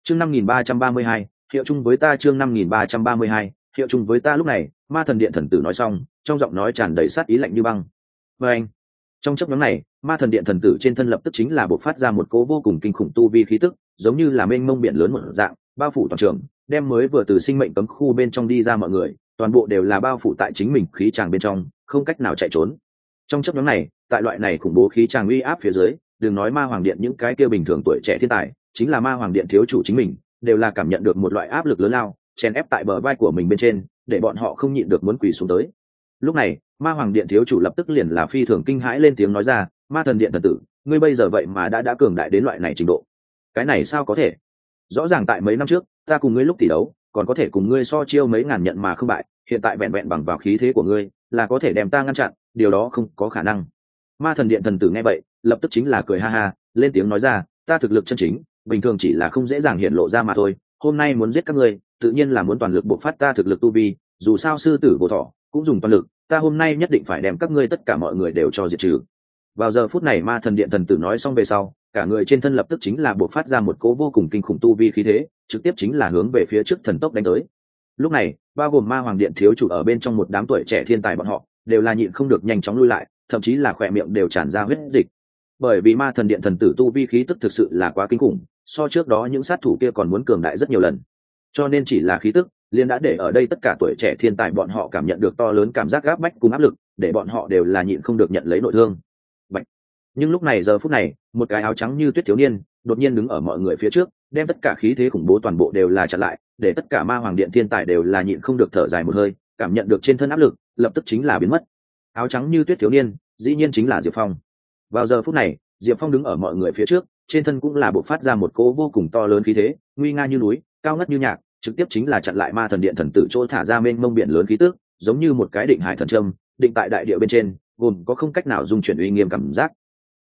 chương 5332, hiệu chung với ta. chương 5332, hiệu chung với ta. Lúc này ma thần điện thần tử nói xong, trong giọng nói tràn đầy sát ý lạnh như băng. Và anh, trong chấp nhóm này ma thần điện thần tử trên thân lập tức chính là bộc phát ra một cỗ vô cùng kinh khủng tu vi khí tức, giống như là mênh mông biển lớn một dạng, bao phủ toàn trường, đem mới vừa từ sinh mệnh cấm khu bên trong đi ra mọi người toàn bộ đều là bao phủ tại chính mình khí tràng bên trong, không cách nào chạy trốn. Trong chấp nhóm này, tại loại này khủng bố khí tràng uy áp phía dưới, đừng nói ma hoàng điện những cái kia bình thường tuổi trẻ thiên tài, chính là ma hoàng điện thiếu chủ chính mình đều là cảm nhận được một loại áp lực lớn lao chèn ép tại bờ vai của mình bên trên, để bọn họ không nhịn được muốn quỳ xuống tới. Lúc này ma hoàng điện thiếu chủ lập tức liền là phi thường kinh hãi lên tiếng nói ra, ma thần điện thần tử, ngươi bây giờ vậy mà đã cường đại đến loại này trình độ, cái này sao có thể? Rõ ràng tại mấy năm trước ta cùng ngươi lúc tỷ đấu còn có thể cùng ngươi so chiêu mấy ngàn nhận mà không bại, hiện tại vẹn vẹn bằng vào khí thế của ngươi là có thể đem ta ngăn chặn, điều đó không có khả năng. Ma thần điện thần tử nghe vậy lập tức chính là cười ha ha lên tiếng nói ra, ta thực lực chân chính bình thường chỉ là không dễ dàng hiện lộ ra mà thôi, hôm nay muốn giết các ngươi tự nhiên là muốn toàn lực bộc phát ta thực lực tu vi, dù sao sư tử vô thọ cũng dùng toàn lực, ta hôm nay nhất định phải đem các ngươi tất cả mọi người đều cho diệt trừ. Vào giờ phút này ma thần điện thần tử nói xong về sau, cả người trên thân lập tức chính là bộc phát ra một cỗ vô cùng kinh khủng tu vi khí thế, trực tiếp chính là hướng về phía trước thần tốc đánh tới. Lúc này bao gồm ma hoàng điện thiếu chủ ở bên trong một đám tuổi trẻ thiên tài bọn họ đều là nhịn không được nhanh chóng lui lại, thậm chí là khỏe miệng đều tràn ra huyết dịch, bởi vì ma thần điện thần tử tu vi khí tức thực sự là quá kinh khủng, so trước đó những sát thủ kia còn muốn cường đại rất nhiều lần, cho nên chỉ là khí tức liền đã để ở đây tất cả tuổi trẻ thiên tài bọn họ cảm nhận được to lớn cảm giác gáp bách cùng áp lực, để bọn họ đều là nhịn không được nhận lấy nội thương. Bạch. Nhưng lúc này giờ phút này một cái áo trắng như tuyết thiếu niên đột nhiên đứng ở mọi người phía trước, đem tất cả khí thế khủng bố toàn bộ đều là chặn lại, để tất cả ma hoàng điện thiên tài đều là nhịn không được thở dài một hơi, cảm nhận được trên thân áp lực lập tức chính là biến mất. Áo trắng như tuyết thiếu niên dĩ nhiên chính là Diệp Phong. Vào giờ phút này Diệp Phong đứng ở mọi người phía trước, trên thân cũng là bộc phát ra một cỗ vô cùng to lớn khí thế, nguy nga như núi, cao ngất như nhạc, trực tiếp chính là chặn lại ma thần điện thần tử chỗ thả ra mênh mông biển lớn khí tức, giống như một cái định hải thần châm định tại đại địa bên trên, gồm có không cách nào dung chuyển uy nghiêm cảm giác.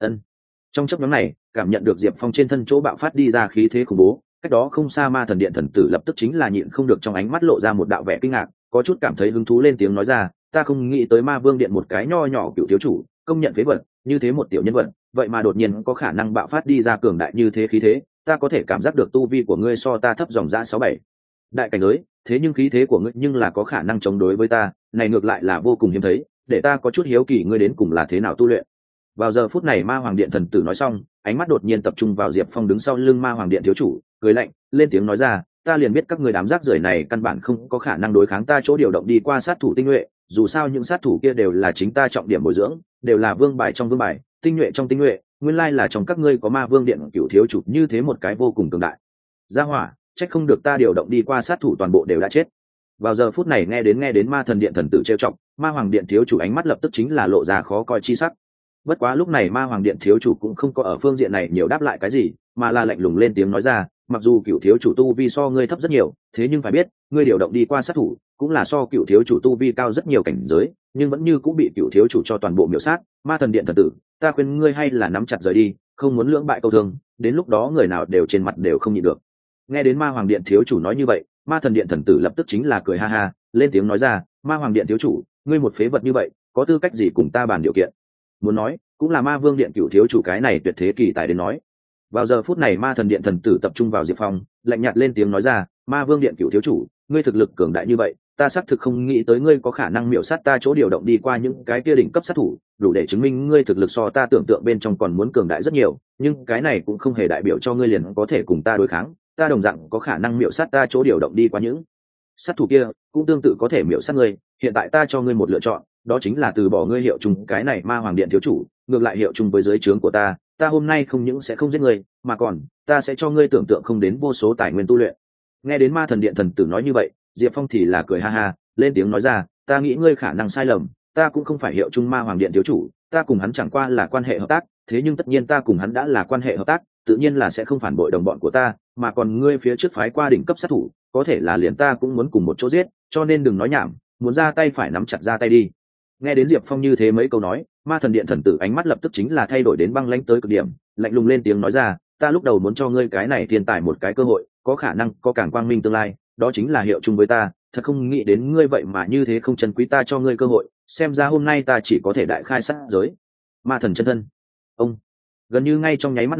Trong chốc ngắn này cảm nhận được Diệp Phong trên thân chỗ bạo phát đi ra khí thế khủng bố, cách đó không xa ma thần điện thần tử lập tức chính là nhịn không được trong ánh mắt lộ ra một đạo vẻ kinh ngạc, có chút cảm thấy hứng thú lên tiếng nói ra, ta không nghĩ tới ma vương điện một cái nho nhỏ cựu thiếu chủ công nhận phế vật như thế một tiểu nhân vật, vậy mà đột nhiên có khả năng bạo phát đi ra cường đại như thế khí thế, ta có thể cảm giác được tu vi của ngươi so ta thấp dòng ra 6-7 đại cảnh giới, thế nhưng khí thế của ngươi nhưng là có khả năng chống đối với ta, này ngược lại là vô cùng hiếm thấy, để ta có chút hiếu kỳ ngươi đến cùng là thế nào tu luyện. Vào giờ phút này ma hoàng điện thần tử nói xong, ánh mắt đột nhiên tập trung vào Diệp Phong đứng sau lưng ma hoàng điện thiếu chủ, cười lạnh lên tiếng nói ra, ta liền biết các người đám rác rưởi này căn bản không có khả năng đối kháng ta chỗ điều động đi qua sát thủ tinh nhuệ, dù sao những sát thủ kia đều là chính ta trọng điểm bồi dưỡng, đều là vương bài trong vương bài, tinh nhuệ trong tinh nhuệ, nguyên lai là trong các ngươi có ma vương điện cửu thiếu chủ như thế một cái vô cùng cường đại gia hỏa, trách không được ta điều động đi qua sát thủ toàn bộ đều đã chết. Vào giờ phút này nghe đến ma thần điện thần tử trêu chọc, ma hoàng điện thiếu chủ ánh mắt lập tức chính là lộ ra khó coi chi sắc. Bất quá lúc này ma hoàng điện thiếu chủ cũng không có ở phương diện này nhiều đáp lại cái gì, mà là lạnh lùng lên tiếng nói ra, mặc dù cựu thiếu chủ tu vi so ngươi thấp rất nhiều, thế nhưng phải biết ngươi điều động đi qua sát thủ cũng là so cựu thiếu chủ tu vi cao rất nhiều cảnh giới, nhưng vẫn như cũng bị cựu thiếu chủ cho toàn bộ miểu sát. Ma thần điện thần tử, ta khuyên ngươi hay là nắm chặt rời đi, không muốn lưỡng bại câu thương, đến lúc đó người nào đều trên mặt đều không nhịn được. Nghe đến ma hoàng điện thiếu chủ nói như vậy, ma thần điện thần tử lập tức chính là cười ha ha lên tiếng nói ra, ma hoàng điện thiếu chủ, ngươi một phế vật như vậy có tư cách gì cùng ta bàn điều kiện? Muốn nói cũng là ma vương điện cựu thiếu chủ cái này tuyệt thế kỳ tài đến nói. Vào giờ phút này ma thần điện thần tử tập trung vào Diệp Phong, lạnh nhạt lên tiếng nói ra, ma vương điện cựu thiếu chủ, ngươi thực lực cường đại như vậy, ta xác thực không nghĩ tới ngươi có khả năng miểu sát ta chỗ điều động đi qua những cái kia đỉnh cấp sát thủ, đủ để chứng minh ngươi thực lực so ta tưởng tượng bên trong còn muốn cường đại rất nhiều, nhưng cái này cũng không hề đại biểu cho ngươi liền có thể cùng ta đối kháng, ta đồng dạng có khả năng miểu sát ta chỗ điều động đi qua những sát thủ kia, cũng tương tự có thể miểu sát ngươi, hiện tại ta cho ngươi một lựa chọn, đó chính là từ bỏ ngươi hiệu chung cái này ma hoàng điện thiếu chủ, ngược lại hiệu chung với dưới trướng của ta, ta hôm nay không những sẽ không giết ngươi, mà còn ta sẽ cho ngươi tưởng tượng không đến vô số tài nguyên tu luyện. Nghe đến ma thần điện thần tử nói như vậy, Diệp Phong thì là cười ha ha lên tiếng nói ra, ta nghĩ ngươi khả năng sai lầm, ta cũng không phải hiệu chung ma hoàng điện thiếu chủ, ta cùng hắn chẳng qua là quan hệ hợp tác, thế nhưng tất nhiên ta cùng hắn đã là quan hệ hợp tác, tự nhiên là sẽ không phản bội đồng bọn của ta, mà còn ngươi phía trước phái qua đỉnh cấp sát thủ, có thể là liền ta cũng muốn cùng một chỗ giết, cho nên đừng nói nhảm, muốn ra tay phải nắm chặt ra tay đi. Nghe đến Diệp Phong như thế mấy câu nói, ma thần điện thần tử ánh mắt lập tức chính là thay đổi đến băng lãnh tới cực điểm, lạnh lùng lên tiếng nói ra, ta lúc đầu muốn cho ngươi cái này thiên tài một cái cơ hội, có khả năng có càng quang minh tương lai, đó chính là hiệu chung với ta, thật không nghĩ đến ngươi vậy mà như thế không trân quý ta cho ngươi cơ hội, xem ra hôm nay ta chỉ có thể đại khai sát giới. Ma thần chân thân. Ông. Gần như ngay trong nháy mắt này,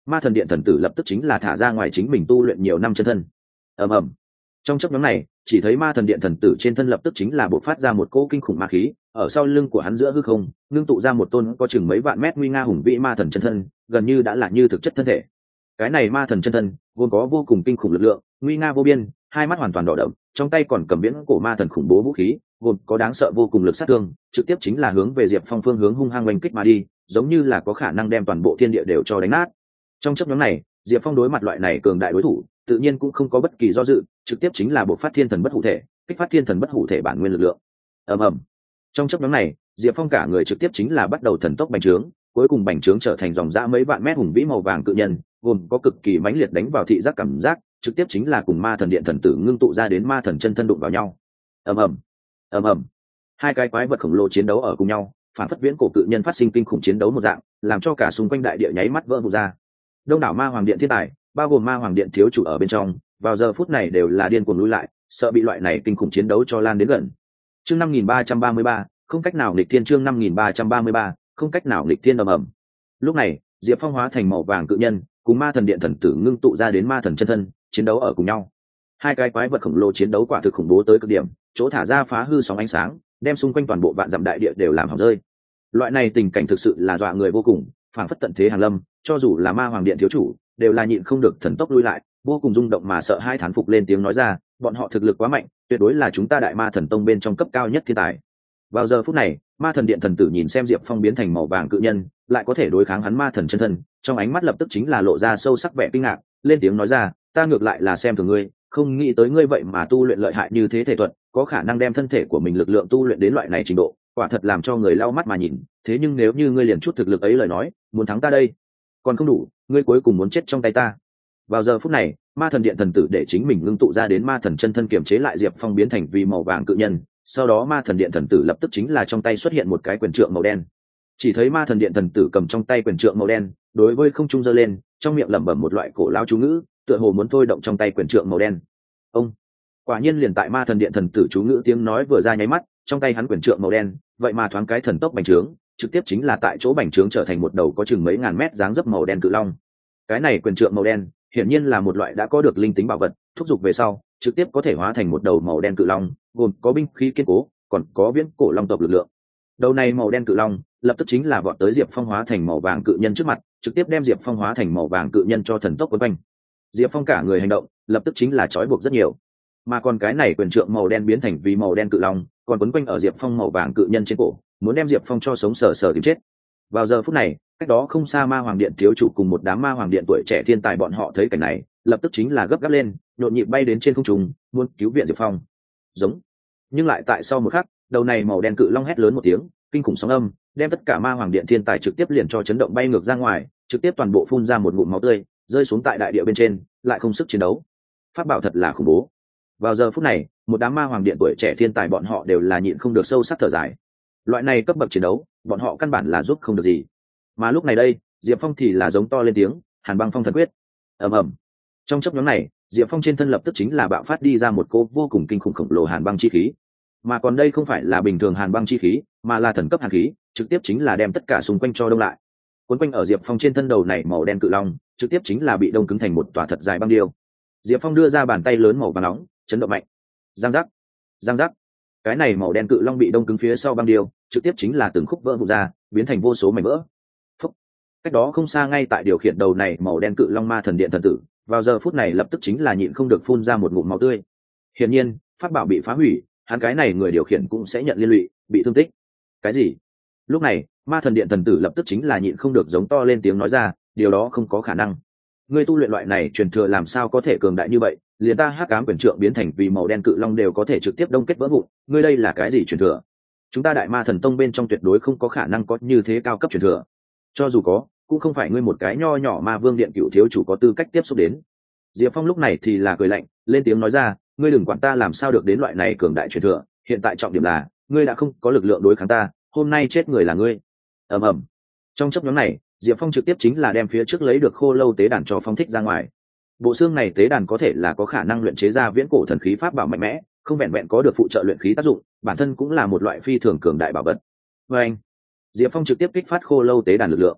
ma thần điện thần tử lập tức chính là thả ra ngoài chính mình tu luyện nhiều năm chân thân. ầm ầm. Trong chốc ngắn này, chỉ thấy ma thần điện thần tử trên thân lập tức chính là bộc phát ra một cỗ kinh khủng ma khí, ở sau lưng của hắn giữa hư không ngưng tụ ra một tôn có chừng mấy vạn mét nguy nga hùng vĩ ma thần chân thân, gần như đã là như thực chất thân thể. Cái này ma thần chân thân vốn có vô cùng kinh khủng lực lượng, nguy nga vô biên, hai mắt hoàn toàn đỏ đậm, trong tay còn cầm viễn cổ ma thần khủng bố vũ khí, gồm có đáng sợ vô cùng lực sát thương, trực tiếp chính là hướng về Diệp Phong phương hướng hung hăng oanh kích mà đi, giống như là có khả năng đem toàn bộ thiên địa đều cho đánh nát. Trong chốc ngắn này, Diệp Phong đối mặt loại này cường đại đối thủ, tự nhiên cũng không có bất kỳ do dự, trực tiếp chính là bộc phát thiên thần bất hủ thể, kích phát thiên thần bất hủ thể bản nguyên lực lượng. ầm ầm. Trong chốc ngắn này, Diệp Phong cả người trực tiếp chính là bắt đầu thần tốc bành trướng, cuối cùng bành trướng trở thành dòng dã mấy vạn mét hùng vĩ màu vàng cự nhân, gồm có cực kỳ mãnh liệt đánh vào thị giác cảm giác, trực tiếp chính là cùng ma thần điện thần tử ngưng tụ ra đến ma thần chân thân đụng vào nhau. ầm ầm. ầm ầm. Hai cái quái vật khổng lồ chiến đấu ở cùng nhau, phản phất viễn cổ cự nhân phát sinh kinh khủng chiến đấu một dạng, làm cho cả xung quanh đại địa nháy mắt vỡ vụn ra. Đông đảo ma hoàng điện thiên tài, bao gồm ma hoàng điện thiếu chủ ở bên trong, vào giờ phút này đều là điên cuồng lùi lại, sợ bị loại này kinh khủng chiến đấu cho lan đến gần. Chương 5333, không cách nào nghịch thiên. Chương 5333, không cách nào nghịch thiên. ầm ầm. Lúc này, Diệp Phong hóa thành màu vàng cự nhân, cùng ma thần điện thần tử ngưng tụ ra đến ma thần chân thân, chiến đấu ở cùng nhau. Hai cái quái vật khổng lồ chiến đấu quả thực khủng bố tới cực điểm, chỗ thả ra phá hư sóng ánh sáng, đem xung quanh toàn bộ vạn dặm đại địa đều làm hỏng rơi. Loại này tình cảnh thực sự là dọa người vô cùng, phảng phất tận thế hàng lâm, cho dù là ma hoàng điện thiếu chủ đều là nhịn không được thần tốc lui lại, vô cùng rung động mà sợ hai thán phục lên tiếng nói ra, bọn họ thực lực quá mạnh, tuyệt đối là chúng ta đại ma thần tông bên trong cấp cao nhất thiên tài. Vào giờ phút này, ma thần điện thần tử nhìn xem Diệp Phong biến thành màu vàng cự nhân, lại có thể đối kháng hắn ma thần chân thân, trong ánh mắt lập tức chính là lộ ra sâu sắc vẻ kinh ngạc, lên tiếng nói ra, ta ngược lại là xem thường ngươi, không nghĩ tới ngươi vậy mà tu luyện lợi hại như thế thể thuật, có khả năng đem thân thể của mình lực lượng tu luyện đến loại này trình độ, quả thật làm cho người lau mắt mà nhìn. Thế nhưng nếu như ngươi liền chút thực lực ấy lời nói, muốn thắng ta đây còn không đủ, ngươi cuối cùng muốn chết trong tay ta. Vào giờ phút này, ma thần điện thần tử để chính mình ngưng tụ ra đến ma thần chân thân kiểm chế lại Diệp Phong biến thành vì màu vàng cự nhân, sau đó ma thần điện thần tử lập tức chính là trong tay xuất hiện một cái quyền trượng màu đen. Chỉ thấy ma thần điện thần tử cầm trong tay quyền trượng màu đen, đối với không trung giơ lên, trong miệng lẩm bẩm một loại cổ lao chú ngữ, tựa hồ muốn thôi động trong tay quyền trượng màu đen. Ông quả nhiên liền tại ma thần điện thần tử chú ngữ tiếng nói vừa ra nháy mắt, trong tay hắn quyền trượng màu đen vậy mà thoáng cái thần tốc bành trướng, trực tiếp chính là tại chỗ bành trướng trở thành một đầu có chừng mấy ngàn mét dáng dấp màu đen cự long. Cái này quyền trượng màu đen hiển nhiên là một loại đã có được linh tính bảo vật, thúc giục về sau trực tiếp có thể hóa thành một đầu màu đen cự long, gồm có binh khí kiên cố, còn có viễn cổ long tộc lực lượng. Đầu này màu đen cự long lập tức chính là vọt tới Diệp Phong hóa thành màu vàng cự nhân trước mặt, trực tiếp đem Diệp Phong hóa thành màu vàng cự nhân cho thần tốc quấn quanh. Diệp Phong cả người hành động lập tức chính là trói buộc rất nhiều, mà còn cái này quyền trượng màu đen biến thành vì màu đen cự long, còn quấn quanh ở Diệp Phong màu vàng cự nhân trên cổ, muốn đem Diệp Phong cho sống sờ sờ tìm chết. Vào giờ phút này, cách đó không xa ma hoàng điện thiếu chủ cùng một đám ma hoàng điện tuổi trẻ thiên tài bọn họ thấy cảnh này, lập tức chính là gấp gáp lên, nhộn nhịp bay đến trên không trung, muốn cứu viện Diệp Phong. Giống. Nhưng lại tại sau một khắc, đầu này màu đen cự long hét lớn một tiếng, kinh khủng sóng âm đem tất cả ma hoàng điện thiên tài trực tiếp liền cho chấn động bay ngược ra ngoài, trực tiếp toàn bộ phun ra một ngụm máu tươi, rơi xuống tại đại địa bên trên, lại không sức chiến đấu. Pháp bảo thật là khủng bố. Vào giờ phút này, một đám ma hoàng điện tuổi trẻ thiên tài bọn họ đều là nhịn không được sâu sắc thở dài. Loại này cấp bậc chiến đấu, bọn họ căn bản là giúp không được gì. Mà lúc này đây, Diệp Phong thì là giống to lên tiếng, Hàn Băng Phong Thần Quyết. Ầm ầm. Trong chốc ngắn này, Diệp Phong trên thân lập tức chính là bạo phát đi ra một cỗ vô cùng kinh khủng khổng lồ hàn băng chi khí. Mà còn đây không phải là bình thường hàn băng chi khí, mà là thần cấp hàn khí, trực tiếp chính là đem tất cả xung quanh cho đông lại. Cuốn quanh ở Diệp Phong trên thân đầu này màu đen cự long, trực tiếp chính là bị đông cứng thành một tòa thật dài băng điêu. Diệp Phong đưa ra bàn tay lớn màu vàng nóng, chấn động mạnh. Giang giác, giang giác. Cái này màu đen cự long bị đông cứng phía sau băng điêu, trực tiếp chính là từng khúc vỡ vụn ra, biến thành vô số mảnh vỡ. Phúc. Cách đó không xa ngay tại điều khiển đầu này màu đen cự long ma thần điện thần tử, vào giờ phút này lập tức chính là nhịn không được phun ra một ngụm máu tươi. Hiển nhiên, pháp bảo bị phá hủy, hắn cái này người điều khiển cũng sẽ nhận liên lụy, bị thương tích. Cái gì? Lúc này, ma thần điện thần tử lập tức chính là nhịn không được giống to lên tiếng nói ra, điều đó không có khả năng. Ngươi tu luyện loại này truyền thừa làm sao có thể cường đại như vậy, liền ta hắc ám quyền trượng biến thành vì màu đen cự long đều có thể trực tiếp đông kết vỡ vụn, ngươi đây là cái gì truyền thừa? Chúng ta đại ma thần tông bên trong tuyệt đối không có khả năng có như thế cao cấp truyền thừa. Cho dù có, cũng không phải ngươi một cái nho nhỏ ma vương điện cựu thiếu chủ có tư cách tiếp xúc đến. Diệp Phong lúc này thì là cười lạnh, lên tiếng nói ra, ngươi đừng quản ta làm sao được đến loại này cường đại truyền thừa, hiện tại trọng điểm là ngươi đã không có lực lượng đối kháng ta, hôm nay chết người là ngươi. Ầm ầm. Trong chốc ngắn này, Diệp Phong trực tiếp chính là đem phía trước lấy được khô lâu tế đàn cho phong thích ra ngoài. Bộ xương này tế đàn có thể là có khả năng luyện chế ra viễn cổ thần khí pháp bảo mạnh mẽ, không vẹn vẹn có được phụ trợ luyện khí tác dụng, bản thân cũng là một loại phi thường cường đại bảo vật. Và anh, Diệp Phong trực tiếp kích phát khô lâu tế đàn lực lượng.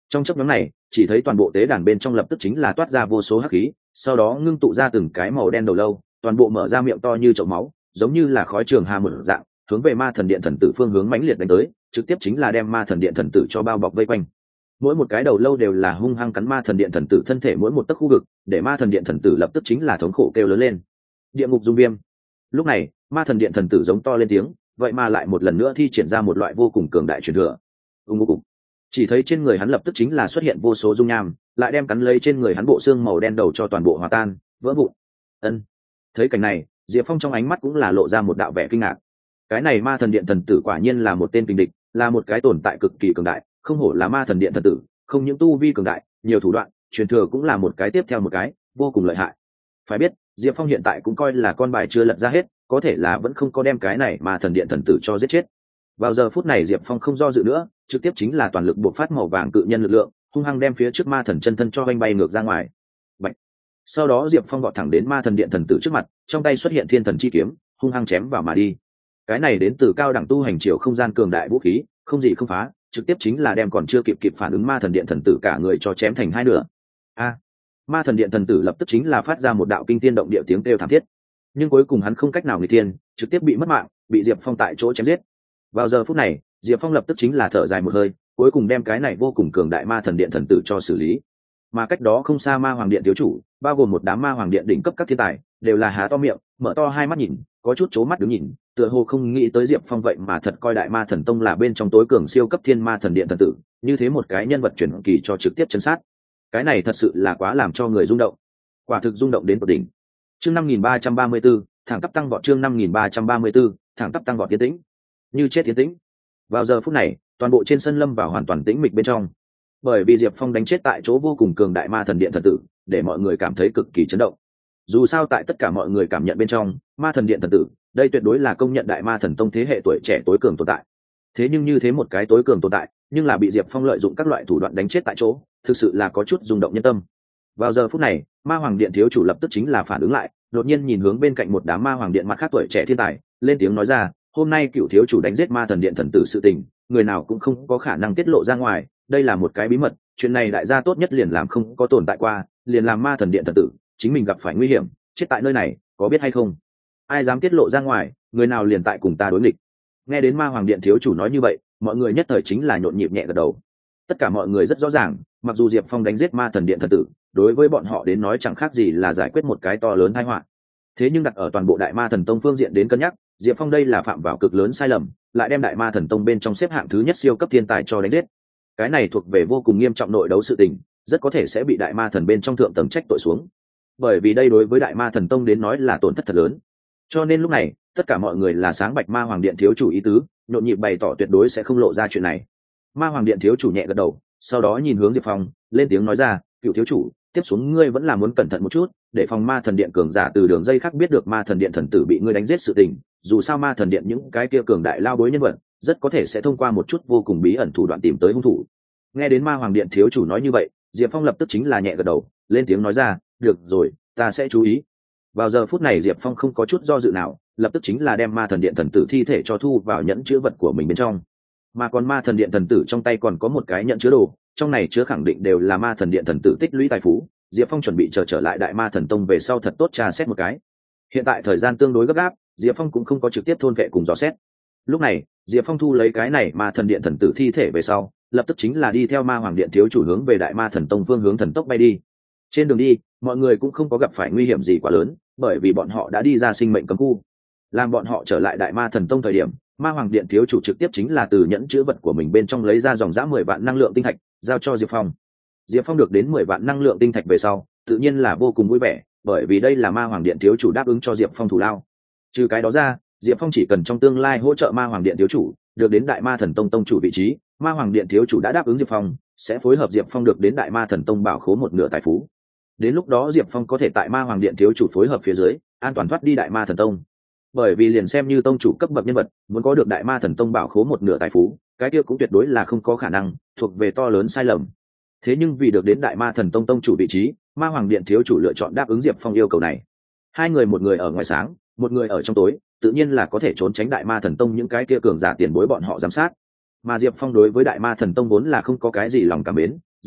Trong chốc ngắn này chỉ thấy toàn bộ tế đàn bên trong lập tức chính là toát ra vô số hắc khí, sau đó ngưng tụ ra từng cái màu đen đầu lâu, toàn bộ mở ra miệng to như chậu máu, giống như là khói trường hà mở dạng, hướng về ma thần điện thần tử phương hướng mãnh liệt đánh tới, trực tiếp chính là đem ma thần điện thần tử cho bao bọc vây quanh. Mỗi một cái đầu lâu đều là hung hăng cắn ma thần điện thần tử thân thể mỗi một tấc khu vực, để ma thần điện thần tử lập tức chính là thống khổ kêu lớn lên. Địa ngục dung viêm. Lúc này ma thần điện thần tử giống to lên tiếng, vậy mà lại một lần nữa thi triển ra một loại vô cùng cường đại truyền thừa. Chỉ thấy trên người hắn lập tức chính là xuất hiện vô số dung nham, lại đem cắn lấy trên người hắn bộ xương màu đen đầu cho toàn bộ hòa tan vỡ vụn. Thấy cảnh này, Diệp Phong trong ánh mắt cũng là lộ ra một đạo vẻ kinh ngạc. Cái này ma thần điện thần tử quả nhiên là một tên kình địch, là một cái tồn tại cực kỳ cường đại, không hổ là ma thần điện thần tử, không những tu vi cường đại, nhiều thủ đoạn, truyền thừa cũng là một cái tiếp theo một cái, vô cùng lợi hại. Phải biết, Diệp Phong hiện tại cũng coi là con bài chưa lật ra hết, có thể là vẫn không có đem cái này ma thần điện thần tử cho giết chết. Vào giờ phút này Diệp Phong không do dự nữa, trực tiếp chính là toàn lực bộc phát màu vàng cự nhân lực lượng, hung hăng đem phía trước ma thần chân thân cho vanh bay ngược ra ngoài. Bạch. Sau đó Diệp Phong vọt thẳng đến ma thần điện thần tử trước mặt, trong tay xuất hiện thiên thần chi kiếm, hung hăng chém vào mà đi. Cái này đến từ cao đẳng tu hành triều không gian cường đại vũ khí, không gì không phá, trực tiếp chính là đem còn chưa kịp phản ứng ma thần điện thần tử cả người cho chém thành hai nửa. Ma thần điện thần tử lập tức chính là phát ra một đạo kinh thiên động địa tiếng kêu thảm thiết, nhưng cuối cùng hắn không cách nào nghịch thiên, trực tiếp bị mất mạng, bị Diệp Phong tại chỗ chém giết. Vào giờ phút này Diệp Phong lập tức chính là thở dài một hơi, cuối cùng đem cái này vô cùng cường đại ma thần điện thần tử cho xử lý. Mà cách đó không xa ma hoàng điện thiếu chủ, bao gồm một đám ma hoàng điện đỉnh cấp các thiên tài, đều là há to miệng, mở to hai mắt nhìn, có chút chố mắt đứng nhìn, tựa hồ không nghĩ tới Diệp Phong vậy mà thật coi đại ma thần tông là bên trong tối cường siêu cấp thiên ma thần điện thần tử, như thế một cái nhân vật truyền kỳ cho trực tiếp chân sát. Cái này thật sự là quá làm cho người rung động, quả thực rung động đến tột đỉnh. Chương 5334, thẳng tắp tăng vọt. Chương 5334, thẳng tắp tăng vọt. Tiến tĩnh, như chết tiến tĩnh. Vào giờ phút này toàn bộ trên sân lâm vào hoàn toàn tĩnh mịch bên trong, bởi vì Diệp Phong đánh chết tại chỗ vô cùng cường đại ma thần điện thần tử, để mọi người cảm thấy cực kỳ chấn động. Dù sao tại tất cả mọi người cảm nhận bên trong, ma thần điện thần tử đây tuyệt đối là công nhận đại ma thần tông thế hệ tuổi trẻ tối cường tồn tại. Thế nhưng như thế một cái tối cường tồn tại, nhưng là bị Diệp Phong lợi dụng các loại thủ đoạn đánh chết tại chỗ, thực sự là có chút rung động nhân tâm. Vào giờ phút này ma hoàng điện thiếu chủ lập tức chính là phản ứng lại, đột nhiên nhìn hướng bên cạnh một đám ma hoàng điện mặt khác tuổi trẻ thiên tài, lên tiếng nói ra, hôm nay cựu thiếu chủ đánh giết ma thần điện thần tử sự tình, người nào cũng không có khả năng tiết lộ ra ngoài, đây là một cái bí mật, chuyện này đại gia tốt nhất liền làm không có tồn tại qua, liền làm ma thần điện thần tử chính mình gặp phải nguy hiểm chết tại nơi này, có biết hay không? Ai dám tiết lộ ra ngoài, người nào liền tại cùng ta đối nghịch. Nghe đến ma hoàng điện thiếu chủ nói như vậy, mọi người nhất thời chính là nhộn nhịp nhẹ gật đầu. Tất cả mọi người rất rõ ràng, mặc dù Diệp Phong đánh giết ma thần điện thần tử, đối với bọn họ đến nói chẳng khác gì là giải quyết một cái to lớn tai họa. Thế nhưng đặt ở toàn bộ đại ma thần tông phương diện đến cân nhắc, Diệp Phong đây là phạm vào cực lớn sai lầm, lại đem đại ma thần tông bên trong xếp hạng thứ nhất siêu cấp thiên tài cho đánh giết. Cái này thuộc về vô cùng nghiêm trọng nội đấu sự tình, rất có thể sẽ bị đại ma thần bên trong thượng tầng trách tội xuống. Bởi vì đây đối với đại ma thần tông đến nói là tổn thất thật lớn. Cho nên lúc này, tất cả mọi người là sáng bạch ma hoàng điện thiếu chủ ý tứ, nhộn nhịp bày tỏ tuyệt đối sẽ không lộ ra chuyện này. Ma hoàng điện thiếu chủ nhẹ gật đầu, sau đó nhìn hướng Diệp Phong, lên tiếng nói ra, cựu thiếu chủ, tiếp xuống ngươi vẫn là muốn cẩn thận một chút, để phòng ma thần điện cường giả từ đường dây khác biết được ma thần điện thần tử bị ngươi đánh giết sự tình. Dù sao ma thần điện những cái kia cường đại lao bối nhân vật, rất có thể sẽ thông qua một chút vô cùng bí ẩn thủ đoạn tìm tới hung thủ. Nghe đến ma hoàng điện thiếu chủ nói như vậy, Diệp Phong lập tức chính là nhẹ gật đầu, lên tiếng nói ra, được rồi, ta sẽ chú ý. Vào giờ phút này Diệp Phong không có chút do dự nào, lập tức chính là đem ma thần điện thần tử thi thể cho thu vào nhẫn chứa vật của mình bên trong. Mà còn ma thần điện thần tử trong tay còn có một cái nhẫn chứa đồ, trong này chứa khẳng định đều là ma thần điện thần tử tích lũy tài phú. Diệp Phong chuẩn bị trở lại đại ma thần tông về sau thật tốt tra xét một cái. Hiện tại thời gian tương đối gấp gáp, Diệp Phong cũng không có trực tiếp thôn vệ cùng dò xét. Lúc này Diệp Phong thu lấy cái này ma thần điện thần tử thi thể về sau, lập tức chính là đi theo ma hoàng điện thiếu chủ hướng về đại ma thần tông phương hướng thần tốc bay đi. Trên đường đi mọi người cũng không có gặp phải nguy hiểm gì quá lớn, bởi vì bọn họ đã đi ra sinh mệnh cấm khu. Làm bọn họ trở lại đại ma thần tông thời điểm, ma hoàng điện thiếu chủ trực tiếp chính là từ nhẫn chứa vật của mình bên trong lấy ra dòng dã 10 vạn năng lượng tinh thạch giao cho Diệp Phong. Diệp Phong được đến 10 vạn năng lượng tinh thạch về sau, tự nhiên là vô cùng vui vẻ, bởi vì đây là ma hoàng điện thiếu chủ đáp ứng cho Diệp Phong thủ lao. Trừ cái đó ra, Diệp Phong chỉ cần trong tương lai hỗ trợ ma hoàng điện thiếu chủ được đến đại ma thần tông tông chủ vị trí, ma hoàng điện thiếu chủ đã đáp ứng Diệp Phong sẽ phối hợp Diệp Phong được đến đại ma thần tông bảo khố một nửa tài phú. Đến lúc đó Diệp Phong có thể tại ma hoàng điện thiếu chủ phối hợp phía dưới an toàn thoát đi đại ma thần tông. Bởi vì liền xem như tông chủ cấp bậc nhân vật muốn có được đại ma thần tông bảo khố một nửa tài phú, cái kia cũng tuyệt đối là không có khả năng, thuộc về to lớn sai lầm. Thế nhưng vì được đến đại ma thần tông tông chủ vị trí, ma hoàng điện thiếu chủ lựa chọn đáp ứng Diệp Phong yêu cầu này. Hai người, một người ở ngoài sáng, một người ở trong tối, tự nhiên là có thể trốn tránh đại ma thần tông những cái kia cường giả tiền bối bọn họ giám sát. Mà Diệp Phong đối với đại ma thần tông vốn là không có cái gì lòng cảm mến,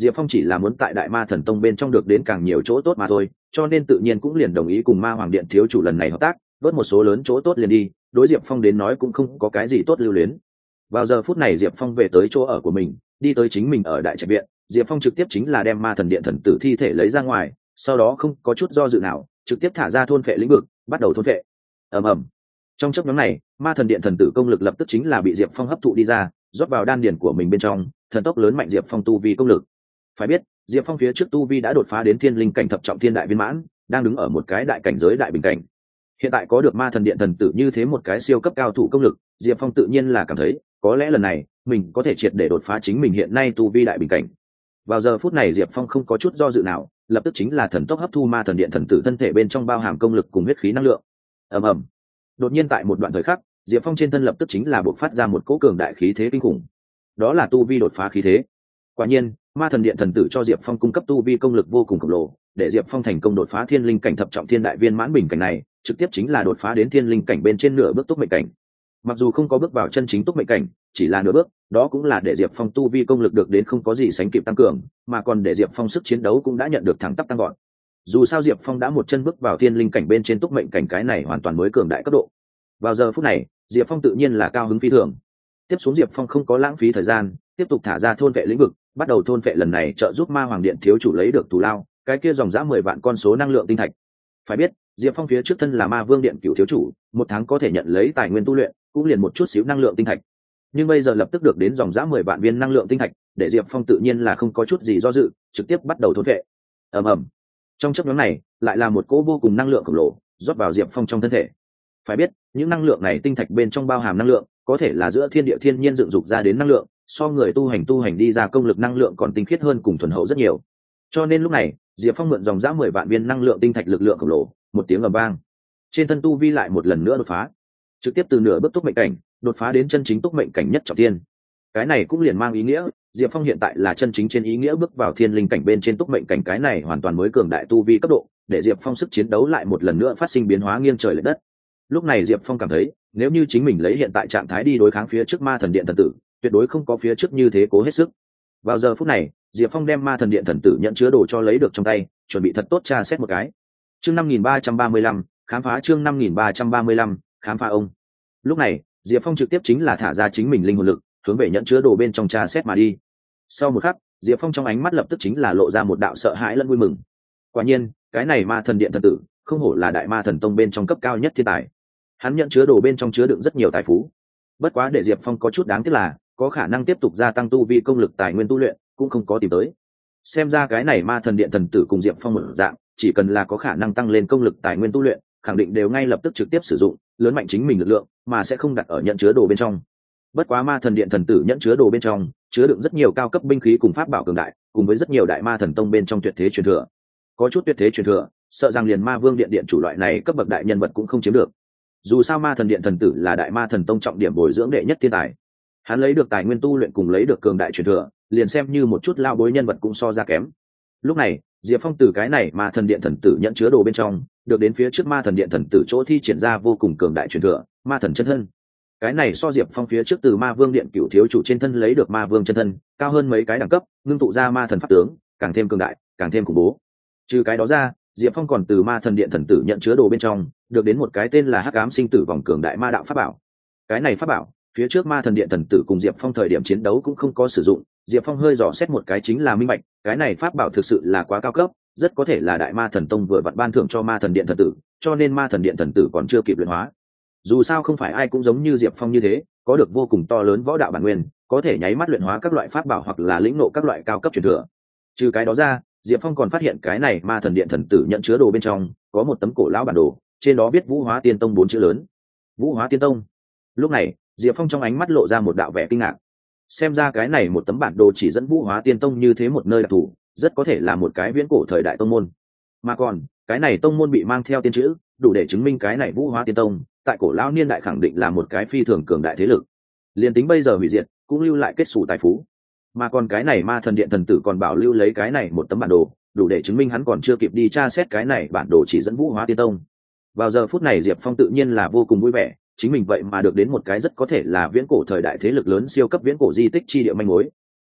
Diệp Phong chỉ là muốn tại Đại Ma Thần Tông bên trong được đến càng nhiều chỗ tốt mà thôi, cho nên tự nhiên cũng liền đồng ý cùng Ma Hoàng Điện thiếu chủ lần này hợp tác, vớt một số lớn chỗ tốt liền đi, đối Diệp Phong đến nói cũng không có cái gì tốt lưu luyến. Vào giờ phút này Diệp Phong về tới chỗ ở của mình, đi tới chính mình ở Đại Trạch viện, Diệp Phong trực tiếp chính là đem Ma Thần Điện thần tử thi thể lấy ra ngoài, sau đó không có chút do dự nào, trực tiếp thả ra thôn phệ lĩnh vực, bắt đầu thôn phệ. Ầm ầm. Trong chốc ngắn này, Ma Thần Điện thần tử công lực lập tức chính là bị Diệp Phong hấp thụ đi ra, rót vào đan điển của mình bên trong, thần tốc lớn mạnh Diệp Phong tu vi công lực. Phải biết, Diệp Phong phía trước tu vi đã đột phá đến thiên linh cảnh thập trọng thiên đại viên mãn, đang đứng ở một cái đại cảnh giới đại bình cảnh. Hiện tại có được Ma Thần Điện thần tử như thế một cái siêu cấp cao thủ công lực, Diệp Phong tự nhiên là cảm thấy, có lẽ lần này mình có thể triệt để đột phá chính mình hiện nay tu vi đại bình cảnh. Vào giờ phút này Diệp Phong không có chút do dự nào, lập tức chính là thần tốc hấp thu Ma Thần Điện thần tử thân thể bên trong bao hàm công lực cùng huyết khí năng lượng. Ầm ầm. Đột nhiên tại một đoạn thời khắc, Diệp Phong trên thân lập tức chính là bộc phát ra một cỗ cường đại khí thế kinh khủng. Đó là tu vi đột phá khí thế. Quả nhiên, Ma Thần Điện thần tử cho Diệp Phong cung cấp tu vi công lực vô cùng khổng lồ, để Diệp Phong thành công đột phá thiên linh cảnh thập trọng thiên đại viên mãn bình cảnh này, trực tiếp chính là đột phá đến thiên linh cảnh bên trên nửa bước túc mệnh cảnh. Mặc dù không có bước vào chân chính túc mệnh cảnh, chỉ là nửa bước, đó cũng là để Diệp Phong tu vi công lực được đến không có gì sánh kịp tăng cường, mà còn để Diệp Phong sức chiến đấu cũng đã nhận được thẳng tắp tăng gọn. Dù sao Diệp Phong đã một chân bước vào thiên linh cảnh bên trên túc mệnh cảnh, cái này hoàn toàn mới cường đại cấp độ. Vào giờ phút này, Diệp Phong tự nhiên là cao hứng phi thường. Tiếp xuống Diệp Phong không có lãng phí thời gian, tiếp tục thả ra thôn vệ lĩnh vực, bắt đầu thôn vệ lần này trợ giúp Ma Hoàng Điện thiếu chủ lấy được thù lao, cái kia dòng dã 10 vạn con số năng lượng tinh thạch. Phải biết, Diệp Phong phía trước thân là Ma Vương Điện cửu thiếu chủ, một tháng có thể nhận lấy tài nguyên tu luyện, cũng liền một chút xíu năng lượng tinh thạch. Nhưng bây giờ lập tức được đến dòng dã 10 vạn viên năng lượng tinh thạch, để Diệp Phong tự nhiên là không có chút gì do dự, trực tiếp bắt đầu thôn vệ. Ầm ầm. Trong chốc ngắn này, lại là một cỗ vô cùng năng lượng khổng lồ rót vào Diệp Phong trong thân thể. Phải biết, những năng lượng này tinh thạch bên trong bao hàm năng lượng, có thể là giữa thiên địa thiên nhiên dựng dục ra đến năng lượng, so người tu hành đi ra công lực năng lượng còn tinh khiết hơn cùng thuần hậu rất nhiều. Cho nên lúc này, Diệp Phong mượn dòng dã 10 vạn viên năng lượng tinh thạch lực lượng khổng lồ, một tiếng ầm vang, trên thân tu vi lại một lần nữa đột phá, trực tiếp từ nửa bước túc mệnh cảnh đột phá đến chân chính túc mệnh cảnh nhất trọng thiên. Cái này cũng liền mang ý nghĩa, Diệp Phong hiện tại là chân chính trên ý nghĩa bước vào thiên linh cảnh bên trên túc mệnh cảnh, cái này hoàn toàn mới cường đại tu vi cấp độ, để Diệp Phong sức chiến đấu lại một lần nữa phát sinh biến hóa nghiêng trời lệch đất. Lúc này Diệp Phong cảm thấy, nếu như chính mình lấy hiện tại trạng thái đi đối kháng phía trước Ma Thần Điện thần tử, tuyệt đối không có phía trước như thế cố hết sức. Vào giờ phút này, Diệp Phong đem Ma Thần Điện thần tử nhận chứa đồ cho lấy được trong tay, chuẩn bị thật tốt tra xét một cái. Chương 5335, khám phá chương 5335, khám phá ông. Lúc này, Diệp Phong trực tiếp chính là thả ra chính mình linh hồn lực, hướng về nhận chứa đồ bên trong tra xét mà đi. Sau một khắc, Diệp Phong trong ánh mắt lập tức chính là lộ ra một đạo sợ hãi lẫn vui mừng. Quả nhiên, cái này Ma Thần Điện thần tử, không hổ là Đại Ma Thần Tông bên trong cấp cao nhất thiên tài. Hắn nhận chứa đồ bên trong chứa đựng rất nhiều tài phú. Bất quá để Diệp Phong có chút đáng tiếc là, có khả năng tiếp tục gia tăng tu vi công lực tài nguyên tu luyện, cũng không có tìm tới. Xem ra cái này Ma Thần Điện thần tử cùng Diệp Phong một dạng, chỉ cần là có khả năng tăng lên công lực tài nguyên tu luyện, khẳng định đều ngay lập tức trực tiếp sử dụng, lớn mạnh chính mình lực lượng, mà sẽ không đặt ở nhận chứa đồ bên trong. Bất quá Ma Thần Điện thần tử nhận chứa đồ bên trong, chứa đựng rất nhiều cao cấp binh khí cùng pháp bảo cường đại, cùng với rất nhiều Đại Ma Thần Tông bên trong tuyệt thế truyền thừa. Có chút tuyệt thế truyền thừa, sợ rằng liền Ma Vương Điện điện chủ loại này cấp bậc đại nhân vật cũng không chiếm được. Dù sao Ma Thần Điện thần tử là Đại Ma Thần Tông trọng điểm bồi dưỡng đệ nhất thiên tài, hắn lấy được tài nguyên tu luyện cùng lấy được cường đại truyền thừa, liền xem như một chút lao bối nhân vật cũng so ra kém. Lúc này, Diệp Phong từ cái này Ma Thần Điện thần tử nhận chứa đồ bên trong, được đến phía trước Ma Thần Điện thần tử chỗ thi triển ra vô cùng cường đại truyền thừa, Ma Thần chân thân. Cái này so Diệp Phong phía trước từ Ma Vương Điện cửu thiếu chủ trên thân lấy được Ma Vương chân thân, cao hơn mấy cái đẳng cấp, ngưng tụ ra ma thần pháp tướng, càng thêm cường đại, càng thêm khủng bố. Trừ cái đó ra, Diệp Phong còn từ Ma Thần Điện thần tử nhận chứa đồ bên trong, được đến một cái tên là Hắc Ám Sinh Tử Vòng cường đại ma đạo pháp bảo. Cái này pháp bảo, phía trước Ma Thần Điện thần tử cùng Diệp Phong thời điểm chiến đấu cũng không có sử dụng, Diệp Phong hơi dò xét một cái chính là minh bạch, cái này pháp bảo thực sự là quá cao cấp, rất có thể là Đại Ma Thần Tông vừa vặn ban thưởng cho Ma Thần Điện thần tử, cho nên Ma Thần Điện thần tử còn chưa kịp luyện hóa. Dù sao không phải ai cũng giống như Diệp Phong như thế, có được vô cùng to lớn võ đạo bản nguyên, có thể nháy mắt luyện hóa các loại pháp bảo hoặc là lĩnh ngộ các loại cao cấp truyền thừa. Trừ cái đó ra, Diệp Phong còn phát hiện cái này Ma Thần Điện thần tử nhận chứa đồ bên trong có một tấm cổ lão bản đồ, trên đó viết Vũ Hóa Tiên Tông 4 chữ lớn. Vũ Hóa Tiên Tông. Lúc này, Diệp Phong trong ánh mắt lộ ra một đạo vẻ kinh ngạc. Xem ra cái này một tấm bản đồ chỉ dẫn Vũ Hóa Tiên Tông như thế một nơi đặc thù, rất có thể là một cái viễn cổ thời đại tông môn. Mà còn, cái này tông môn bị mang theo tiên chữ, đủ để chứng minh cái này Vũ Hóa Tiên Tông, tại cổ lão niên đại khẳng định là một cái phi thường cường đại thế lực. Liên tính bây giờ hủy diệt, cũng lưu lại kết sủ tài phú. Mà còn cái này Ma Thần Điện thần tử còn bảo lưu lấy cái này một tấm bản đồ, đủ để chứng minh hắn còn chưa kịp đi tra xét cái này bản đồ chỉ dẫn Vũ Hóa Tiên Tông. Vào giờ phút này Diệp Phong tự nhiên là vô cùng vui vẻ, chính mình vậy mà được đến một cái rất có thể là viễn cổ thời đại thế lực lớn siêu cấp viễn cổ di tích chi địa manh mối.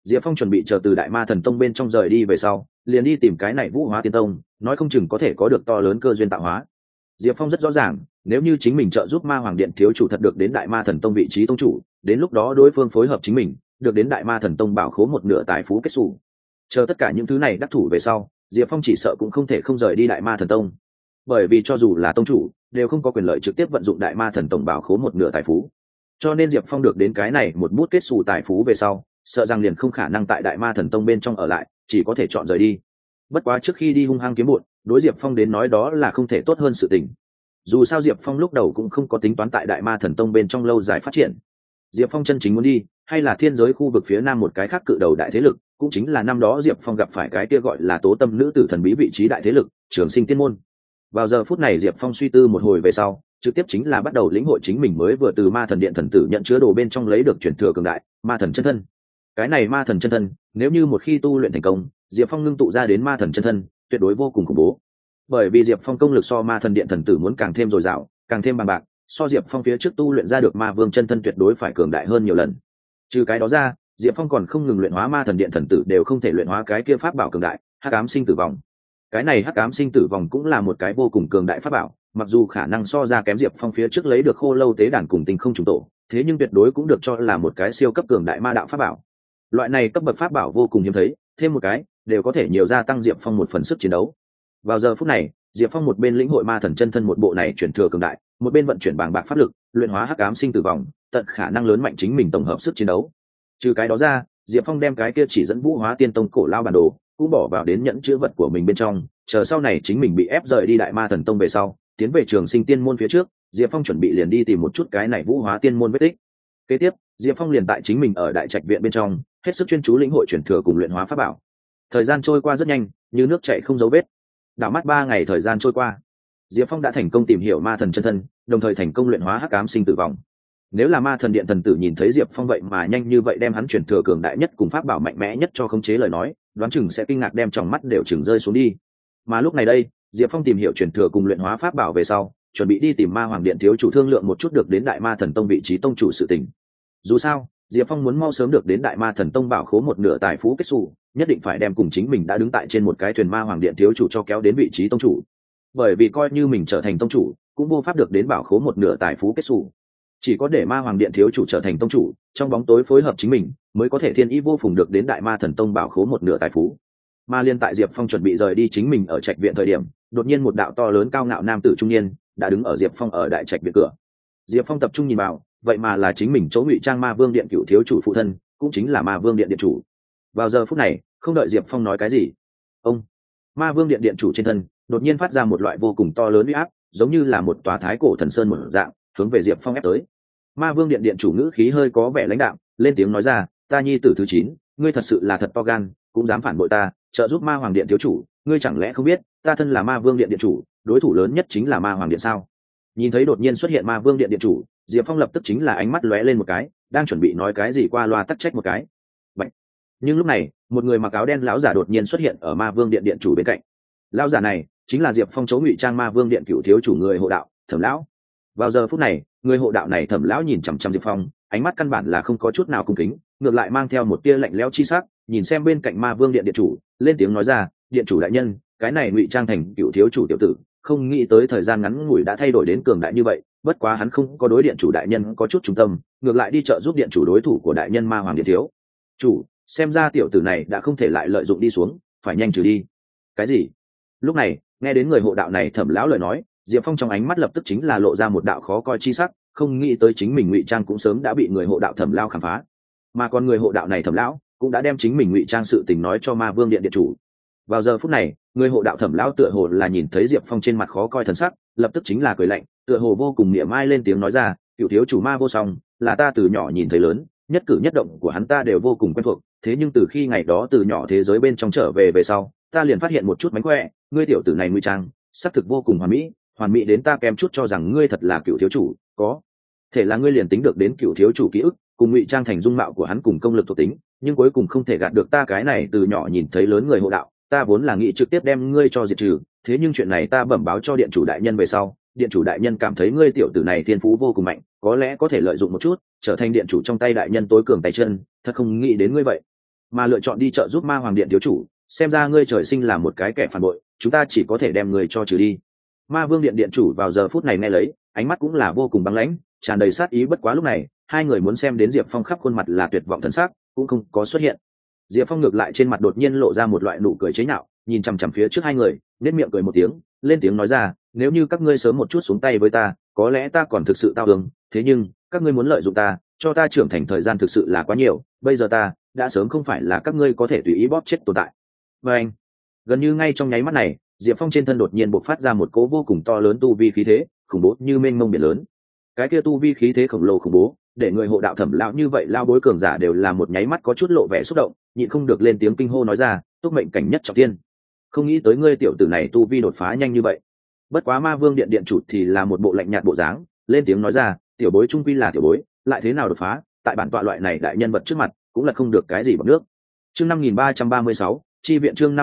Diệp Phong chuẩn bị chờ từ Đại Ma Thần Tông bên trong rời đi về sau, liền đi tìm cái này Vũ Hóa Tiên Tông, nói không chừng có thể có được to lớn cơ duyên tạo hóa. Diệp Phong rất rõ ràng, nếu như chính mình trợ giúp Ma Hoàng Điện thiếu chủ thật được đến Đại Ma Thần Tông vị trí tông chủ, đến lúc đó đối phương phối hợp chính mình, được đến Đại Ma Thần Tông bảo khố một nửa tài phú kết xù. Chờ tất cả những thứ này đắc thủ về sau, Diệp Phong chỉ sợ cũng không thể không rời đi Đại Ma Thần Tông, bởi vì cho dù là tông chủ, đều không có quyền lợi trực tiếp vận dụng Đại Ma Thần Tông bảo khố một nửa tài phú. Cho nên Diệp Phong được đến cái này một bút kết xù tài phú về sau, sợ rằng liền không khả năng tại Đại Ma Thần Tông bên trong ở lại, chỉ có thể chọn rời đi. Bất quá trước khi đi hung hăng kiếm bộn, đối Diệp Phong đến nói đó là không thể tốt hơn sự tình. Dù sao Diệp Phong lúc đầu cũng không có tính toán tại Đại Ma Thần Tông bên trong lâu dài phát triển. Diệp Phong chân chính muốn đi, hay là thiên giới khu vực phía nam một cái khác cự đầu đại thế lực, cũng chính là năm đó Diệp Phong gặp phải cái kia gọi là Tố Tâm nữ tử thần bí vị trí đại thế lực, Trường Sinh Tiên môn. Vào giờ phút này Diệp Phong suy tư một hồi về sau, trực tiếp chính là bắt đầu lĩnh hội chính mình mới vừa từ Ma Thần Điện thần tử nhận chứa đồ bên trong lấy được truyền thừa cường đại, Ma Thần chân thân. Cái này Ma Thần chân thân, nếu như một khi tu luyện thành công, Diệp Phong ngưng tụ ra đến Ma Thần chân thân, tuyệt đối vô cùng khủng bố. Bởi vì Diệp Phong công lực so Ma Thần Điện thần tử muốn càng thêm dồi dào, càng thêm bằng bạc, so Diệp Phong phía trước tu luyện ra được Ma Vương chân thân tuyệt đối phải cường đại hơn nhiều lần. Trừ cái đó ra, Diệp Phong còn không ngừng luyện hóa Ma Thần Điện thần tử đều không thể luyện hóa cái kia pháp bảo cường đại, Hắc Ám Sinh Tử Vòng. Cái này Hắc Ám Sinh Tử Vòng cũng là một cái vô cùng cường đại pháp bảo, mặc dù khả năng so ra kém Diệp Phong phía trước lấy được Khô Lâu tế đàn cùng Tinh Không trùng tổ, thế nhưng tuyệt đối cũng được cho là một cái siêu cấp cường đại ma đạo pháp bảo. Loại này cấp bậc pháp bảo vô cùng hiếm thấy, thêm một cái đều có thể nhiều gia tăng Diệp Phong một phần sức chiến đấu. Vào giờ phút này, Diệp Phong một bên lĩnh hội Ma Thần chân thân một bộ này chuyển thừa cường đại, một bên vận chuyển bàng bạc pháp lực, luyện hóa Hắc Ám Sinh Tử Vòng, tận khả năng lớn mạnh chính mình tổng hợp sức chiến đấu. Trừ cái đó ra, Diệp Phong đem cái kia chỉ dẫn Vũ Hóa Tiên Tông cổ lao bản đồ cũng bỏ vào đến nhẫn chứa vật của mình bên trong, chờ sau này chính mình bị ép rời đi Đại Ma Thần Tông về sau, tiến về Trường Sinh Tiên môn phía trước, Diệp Phong chuẩn bị liền đi tìm một chút cái này Vũ Hóa Tiên môn vết tích. Kế tiếp, Diệp Phong liền tại chính mình ở Đại Trạch viện bên trong, hết sức chuyên chú lĩnh hội chuyển thừa cùng luyện hóa pháp bảo. Thời gian trôi qua rất nhanh, như nước chảy không dấu vết. Đảo mắt 3 ngày thời gian trôi qua, Diệp Phong đã thành công tìm hiểu Ma Thần chân thân, đồng thời thành công luyện hóa Hắc Ám Sinh Tử Vòng. Nếu là Ma Thần Điện thần tử nhìn thấy Diệp Phong vậy mà nhanh như vậy đem hắn chuyển thừa cường đại nhất cùng pháp bảo mạnh mẽ nhất cho khống chế lời nói, đoán chừng sẽ kinh ngạc đem tròng mắt đều chừng rơi xuống đi. Mà lúc này đây, Diệp Phong tìm hiểu chuyển thừa cùng luyện hóa pháp bảo về sau, chuẩn bị đi tìm Ma Hoàng Điện thiếu chủ thương lượng một chút được đến Đại Ma Thần Tông vị trí tông chủ sự tình. Dù sao, Diệp Phong muốn mau sớm được đến Đại Ma Thần Tông bảo khố một nửa tài phú kết xù, nhất định phải đem cùng chính mình đã đứng tại trên một cái thuyền Ma Hoàng Điện thiếu chủ cho kéo đến vị trí tông chủ. Bởi vì coi như mình trở thành tông chủ, cũng vô pháp được đến bảo khố một nửa tài phú kết xù. Chỉ có để Ma Hoàng Điện thiếu chủ trở thành tông chủ, trong bóng tối phối hợp chính mình, mới có thể thiên ý vô phùng được đến Đại Ma Thần Tông bảo khố một nửa tài phú. Mà liên tại Diệp Phong chuẩn bị rời đi chính mình ở Trạch viện thời điểm, đột nhiên một đạo to lớn cao ngạo nam tử trung niên đã đứng ở Diệp Phong ở Đại Trạch viện cửa. Diệp Phong tập trung nhìn vào, vậy mà là chính mình chỗ ngụy trang Ma Vương Điện cựu thiếu chủ phụ thân, cũng chính là Ma Vương Điện điện chủ. Vào giờ phút này, không đợi Diệp Phong nói cái gì, ông Ma Vương Điện điện chủ trên thân đột nhiên phát ra một loại vô cùng to lớn uy áp, giống như là một tòa thái cổ thần sơn một dạng, hướng về Diệp Phong ép tới. Ma Vương Điện điện chủ ngữ khí hơi có vẻ lãnh đạm, lên tiếng nói ra, ta nhi tử thứ 9, ngươi thật sự là thật to gan, cũng dám phản bội ta, trợ giúp Ma Hoàng Điện thiếu chủ, ngươi chẳng lẽ không biết, ta thân là Ma Vương Điện điện chủ, đối thủ lớn nhất chính là Ma Hoàng Điện sao? Nhìn thấy đột nhiên xuất hiện Ma Vương Điện điện chủ, Diệp Phong lập tức chính là ánh mắt lóe lên một cái, đang chuẩn bị nói cái gì qua loa tắc trách một cái. Bạch. Nhưng lúc này, một người mặc áo đen lão giả đột nhiên xuất hiện ở Ma Vương Điện điện chủ bên cạnh. Lão giả này chính là Diệp Phong chỗ ngụy trang Ma Vương Điện cựu thiếu chủ người hộ đạo, Thẩm lão. Vào giờ phút này, người hộ đạo này Thẩm lão nhìn chằm chằm Diệp Phong, ánh mắt căn bản là không có chút nào cung kính, ngược lại mang theo một tia lạnh lẽo chi sắc, nhìn xem bên cạnh Ma Vương Điện điện chủ, lên tiếng nói ra, điện chủ đại nhân, cái này ngụy trang thành cựu thiếu chủ tiểu tử, không nghĩ tới thời gian ngắn ngủi đã thay đổi đến cường đại như vậy, bất quá hắn không có đối điện chủ đại nhân có chút trung tâm, ngược lại đi trợ giúp điện chủ đối thủ của đại nhân Ma Hoàng Điện thiếu chủ, xem ra tiểu tử này đã không thể lại lợi dụng đi xuống, phải nhanh trừ đi. Cái gì? Lúc này, nghe đến người hộ đạo này Thẩm lão lời nói, Diệp Phong trong ánh mắt lập tức chính là lộ ra một đạo khó coi chi sắc, không nghĩ tới chính mình ngụy trang cũng sớm đã bị người hộ đạo Thẩm lão khám phá, mà còn người hộ đạo này Thẩm lão cũng đã đem chính mình ngụy trang sự tình nói cho Ma Vương Điện điện chủ. Vào giờ phút này, người hộ đạo Thẩm lão tựa hồ là nhìn thấy Diệp Phong trên mặt khó coi thần sắc, lập tức chính là cười lạnh, tựa hồ vô cùng mỉa mai lên tiếng nói ra, cựu thiếu chủ Ma Vô Song, là ta từ nhỏ nhìn thấy lớn, nhất cử nhất động của hắn ta đều vô cùng quen thuộc, thế nhưng từ khi ngày đó từ nhỏ thế giới bên trong trở về sau, ta liền phát hiện một chút mánh khỏe, ngươi tiểu tử này ngụy trang xác thực vô cùng hoàn mỹ đến ta kém chút cho rằng ngươi thật là cựu thiếu chủ, có thể là ngươi liền tính được đến cựu thiếu chủ ký ức cùng ngụy trang thành dung mạo của hắn cùng công lực thuộc tính, nhưng cuối cùng không thể gạt được ta cái này từ nhỏ nhìn thấy lớn người hộ đạo, ta vốn là nghĩ trực tiếp đem ngươi cho diệt trừ, thế nhưng chuyện này ta bẩm báo cho điện chủ đại nhân về sau, điện chủ đại nhân cảm thấy ngươi tiểu tử này thiên phú vô cùng mạnh, có lẽ có thể lợi dụng một chút, trở thành điện chủ trong tay đại nhân tối cường tay chân, thật không nghĩ đến ngươi vậy. mà lựa chọn đi trợ giúp ma hoàng điện thiếu chủ, xem ra ngươi trời sinh là một cái kẻ phản bội, chúng ta chỉ có thể đem người cho trừ đi. Ma vương điện điện chủ vào giờ phút này nghe lấy, ánh mắt cũng là vô cùng băng lãnh, tràn đầy sát ý. Bất quá lúc này hai người muốn xem đến Diệp Phong khắp khuôn mặt là tuyệt vọng thần sắc cũng không có xuất hiện. Diệp Phong ngược lại trên mặt đột nhiên lộ ra một loại nụ cười chế nhạo, nhìn chằm chằm phía trước hai người, nét miệng cười một tiếng, lên tiếng nói ra, nếu như các ngươi sớm một chút xuống tay với ta, có lẽ ta còn thực sự tao đường, thế nhưng các ngươi muốn lợi dụng ta, cho ta trưởng thành thời gian thực sự là quá nhiều, bây giờ ta đã sớm không phải là các ngươi có thể tùy ý bóp chết tồn tại. Và anh, gần như ngay trong nháy mắt này, Diệp Phong trên thân đột nhiên bộc phát ra một cỗ vô cùng to lớn tu vi khí thế, khủng bố như mênh mông biển lớn. Cái kia tu vi khí thế khổng lồ khủng bố, để người hộ đạo Thẩm lão như vậy lao bối cường giả đều là một nháy mắt có chút lộ vẻ xúc động, nhịn không được lên tiếng kinh hô nói ra, túc mệnh cảnh nhất trọng thiên. Không nghĩ tới ngươi tiểu tử này tu vi đột phá nhanh như vậy. Bất quá Ma Vương điện điện chủ thì là một bộ lạnh nhạt bộ dáng, lên tiếng nói ra, tiểu bối trung quy là tiểu bối, lại thế nào đột phá, tại bản tọa loại này đại nhân vật trước mặt, cũng là không được cái gì bằng nước. Chương 5336, chi viện chương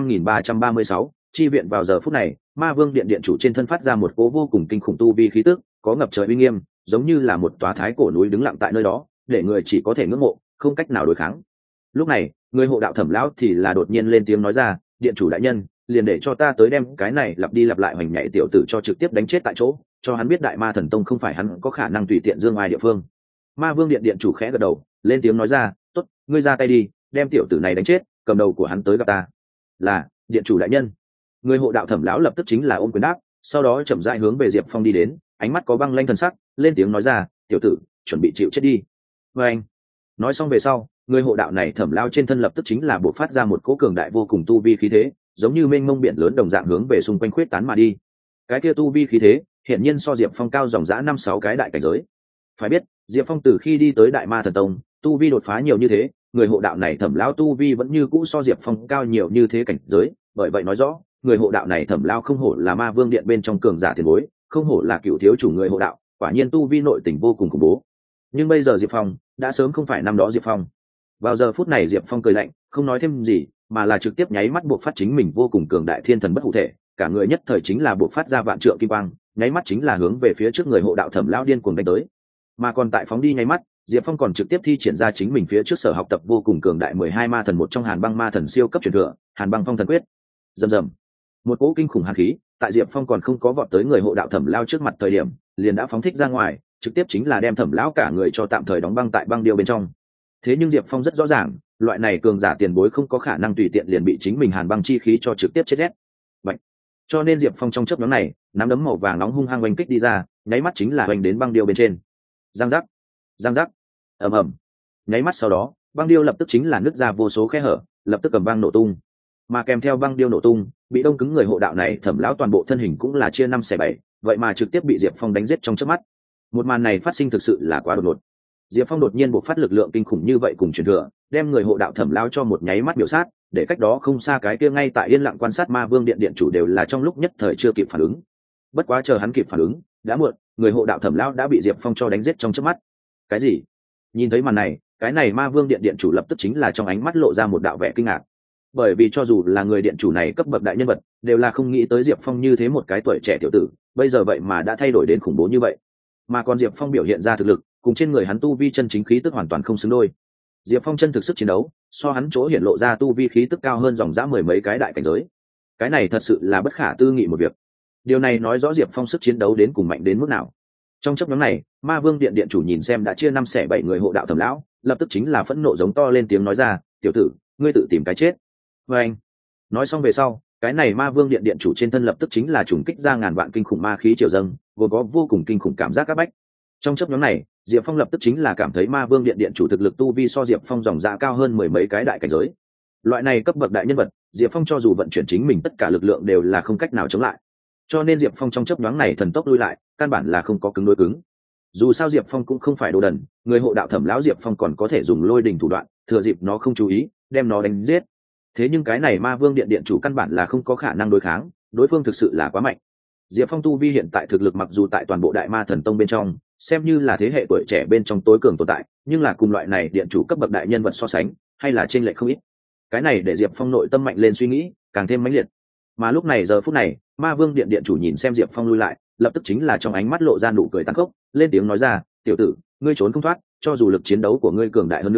5336, chi viện. Vào giờ phút này, Ma Vương điện điện chủ trên thân phát ra một cỗ vô cùng kinh khủng tu vi khí tức, có ngập trời uy nghiêm, giống như là một tòa thái cổ núi đứng lặng tại nơi đó, để người chỉ có thể ngưỡng mộ, không cách nào đối kháng. Lúc này, người hộ đạo Thẩm lão thì là đột nhiên lên tiếng nói ra, điện chủ đại nhân, liền để cho ta tới đem cái này lặp đi lặp lại hoành nhảy tiểu tử cho trực tiếp đánh chết tại chỗ, cho hắn biết Đại Ma Thần Tông không phải hắn có khả năng tùy tiện dương ai địa phương. Ma Vương điện điện chủ khẽ gật đầu, lên tiếng nói ra, tốt, ngươi ra tay đi, đem tiểu tử này đánh chết, cầm đầu của hắn tới gặp ta. Là, điện chủ đại nhân. Người hộ đạo Thẩm lão lập tức chính là ôm quyền đáp, sau đó chậm rãi hướng về Diệp Phong đi đến, ánh mắt có băng lanh thần sắc, lên tiếng nói ra, tiểu tử, chuẩn bị chịu chết đi. Và anh, nói xong về sau, người hộ đạo này Thẩm lão trên thân lập tức chính là bộc phát ra một cỗ cường đại vô cùng tu vi khí thế, giống như mênh mông biển lớn đồng dạng hướng về xung quanh khuyết tán mà đi. Cái kia tu vi khí thế, hiển nhiên so Diệp Phong cao dòng dã 5-6 cái đại cảnh giới. Phải biết, Diệp Phong từ khi đi tới Đại Ma Thần Tông, tu vi đột phá nhiều như thế, người hộ đạo này Thẩm lão tu vi vẫn như cũ so Diệp Phong cao nhiều như thế cảnh giới, bởi vậy nói rõ, người hộ đạo này Thẩm lão không hổ là Ma Vương điện bên trong cường giả tiền bối, không hổ là cựu thiếu chủ người hộ đạo, quả nhiên tu vi nội tình vô cùng khủng bố. Nhưng bây giờ Diệp Phong đã sớm không phải năm đó Diệp Phong. Vào giờ phút này Diệp Phong cười lạnh, không nói thêm gì, mà là trực tiếp nháy mắt buộc phát chính mình vô cùng cường đại thiên thần bất hủ thể, cả người nhất thời chính là buộc phát ra vạn trượng kim quang, nháy mắt chính là hướng về phía trước người hộ đạo Thẩm lão điên cuồng đánh tới. Mà còn tại phóng đi nháy mắt, Diệp Phong còn trực tiếp thi triển ra chính mình phía trước sở học tập vô cùng cường đại 12 ma thần một trong Hàn Băng Ma Thần siêu cấp truyền thừa, Hàn Băng Phong Thần Quyết. Rầm rầm. Một cỗ kinh khủng hàn khí, tại Diệp Phong còn không có vọt tới người hộ đạo Thẩm lão trước mặt thời điểm, liền đã phóng thích ra ngoài, trực tiếp chính là đem Thẩm lão cả người cho tạm thời đóng băng tại băng điêu bên trong. Thế nhưng Diệp Phong rất rõ ràng, loại này cường giả tiền bối không có khả năng tùy tiện liền bị chính mình hàn băng chi khí cho trực tiếp chết rét. Vậy, cho nên Diệp Phong trong chớp nhoáng này, nắm đấm màu vàng nóng hung hăng oanh kích đi ra, nháy mắt chính là oanh đến băng điêu bên trên. Giang giác, giang giác, ầm ầm. Nháy mắt sau đó, băng điêu lập tức chính là nứt ra vô số khe hở, lập tức cầm băng nổ tung. Mà kèm theo băng điêu nổ tung, bị đông cứng người hộ đạo này Thẩm lão toàn bộ thân hình cũng là chia 5/7, vậy mà trực tiếp bị Diệp Phong đánh giết trong chớp mắt. Một màn này phát sinh thực sự là quá đột ngột. Diệp Phong đột nhiên bộc phát lực lượng kinh khủng như vậy cùng truyền thừa, đem người hộ đạo Thẩm lão cho một nháy mắt biểu sát, để cách đó không xa cái kia ngay tại yên lặng quan sát Ma Vương điện điện chủ đều là trong lúc nhất thời chưa kịp phản ứng. Bất quá chờ hắn kịp phản ứng, đã muộn, người hộ đạo Thẩm lão đã bị Diệp Phong cho đánh giết trong chớp mắt. Cái gì? Nhìn thấy màn này, cái này Ma Vương điện điện chủ lập tức chính là trong ánh mắt lộ ra một đạo vẻ kinh ngạc. Bởi vì cho dù là người điện chủ này cấp bậc đại nhân vật, đều là không nghĩ tới Diệp Phong như thế một cái tuổi trẻ tiểu tử, bây giờ vậy mà đã thay đổi đến khủng bố như vậy. Mà còn Diệp Phong biểu hiện ra thực lực, cùng trên người hắn tu vi chân chính khí tức hoàn toàn không xứng đôi. Diệp Phong chân thực sức chiến đấu, so hắn chỗ hiện lộ ra tu vi khí tức cao hơn dòng dã mười mấy cái đại cảnh giới. Cái này thật sự là bất khả tư nghị một việc. Điều này nói rõ Diệp Phong sức chiến đấu đến cùng mạnh đến mức nào. Trong chốc ngắn này, Ma Vương điện điện chủ nhìn xem đã chia 5/7 người hộ đạo Thẩm lão, lập tức chính là phẫn nộ giống to lên tiếng nói ra, "Tiểu tử, ngươi tự tìm cái chết." Và anh, nói xong về sau, cái này Ma Vương điện điện chủ trên thân lập tức chính là trùng kích ra ngàn vạn kinh khủng ma khí triều dâng, gồm có vô cùng kinh khủng cảm giác các bách. Trong chốc nhóm này, Diệp Phong lập tức chính là cảm thấy Ma Vương điện điện chủ thực lực tu vi so Diệp Phong dòng dã cao hơn mười mấy cái đại cảnh giới. Loại này cấp bậc đại nhân vật, Diệp Phong cho dù vận chuyển chính mình tất cả lực lượng đều là không cách nào chống lại. Cho nên Diệp Phong trong chốc nhoáng này thần tốc lui lại, căn bản là không có cứng đối cứng. Dù sao Diệp Phong cũng không phải đồ đần, người hộ đạo Thẩm lão Diệp Phong còn có thể dùng lôi đình thủ đoạn, thừa dịp nó không chú ý, đem nó đánh giết. Thế nhưng cái này Ma Vương điện điện chủ căn bản là không có khả năng đối kháng, đối phương thực sự là quá mạnh. Diệp Phong tu vi hiện tại thực lực mặc dù tại toàn bộ Đại Ma Thần Tông bên trong, xem như là thế hệ tuổi trẻ bên trong tối cường tồn tại, nhưng là cùng loại này điện chủ cấp bậc đại nhân vật so sánh, hay là chênh lệch không ít. Cái này để Diệp Phong nội tâm mạnh lên suy nghĩ, càng thêm mãnh liệt. Mà lúc này giờ phút này, Ma Vương điện điện chủ nhìn xem Diệp Phong lui lại, lập tức chính là trong ánh mắt lộ ra nụ cười tàn khốc, lên tiếng nói ra, "Tiểu tử, ngươi trốn không thoát, cho dù lực chiến đấu của ngươi cường đại hơn nữa,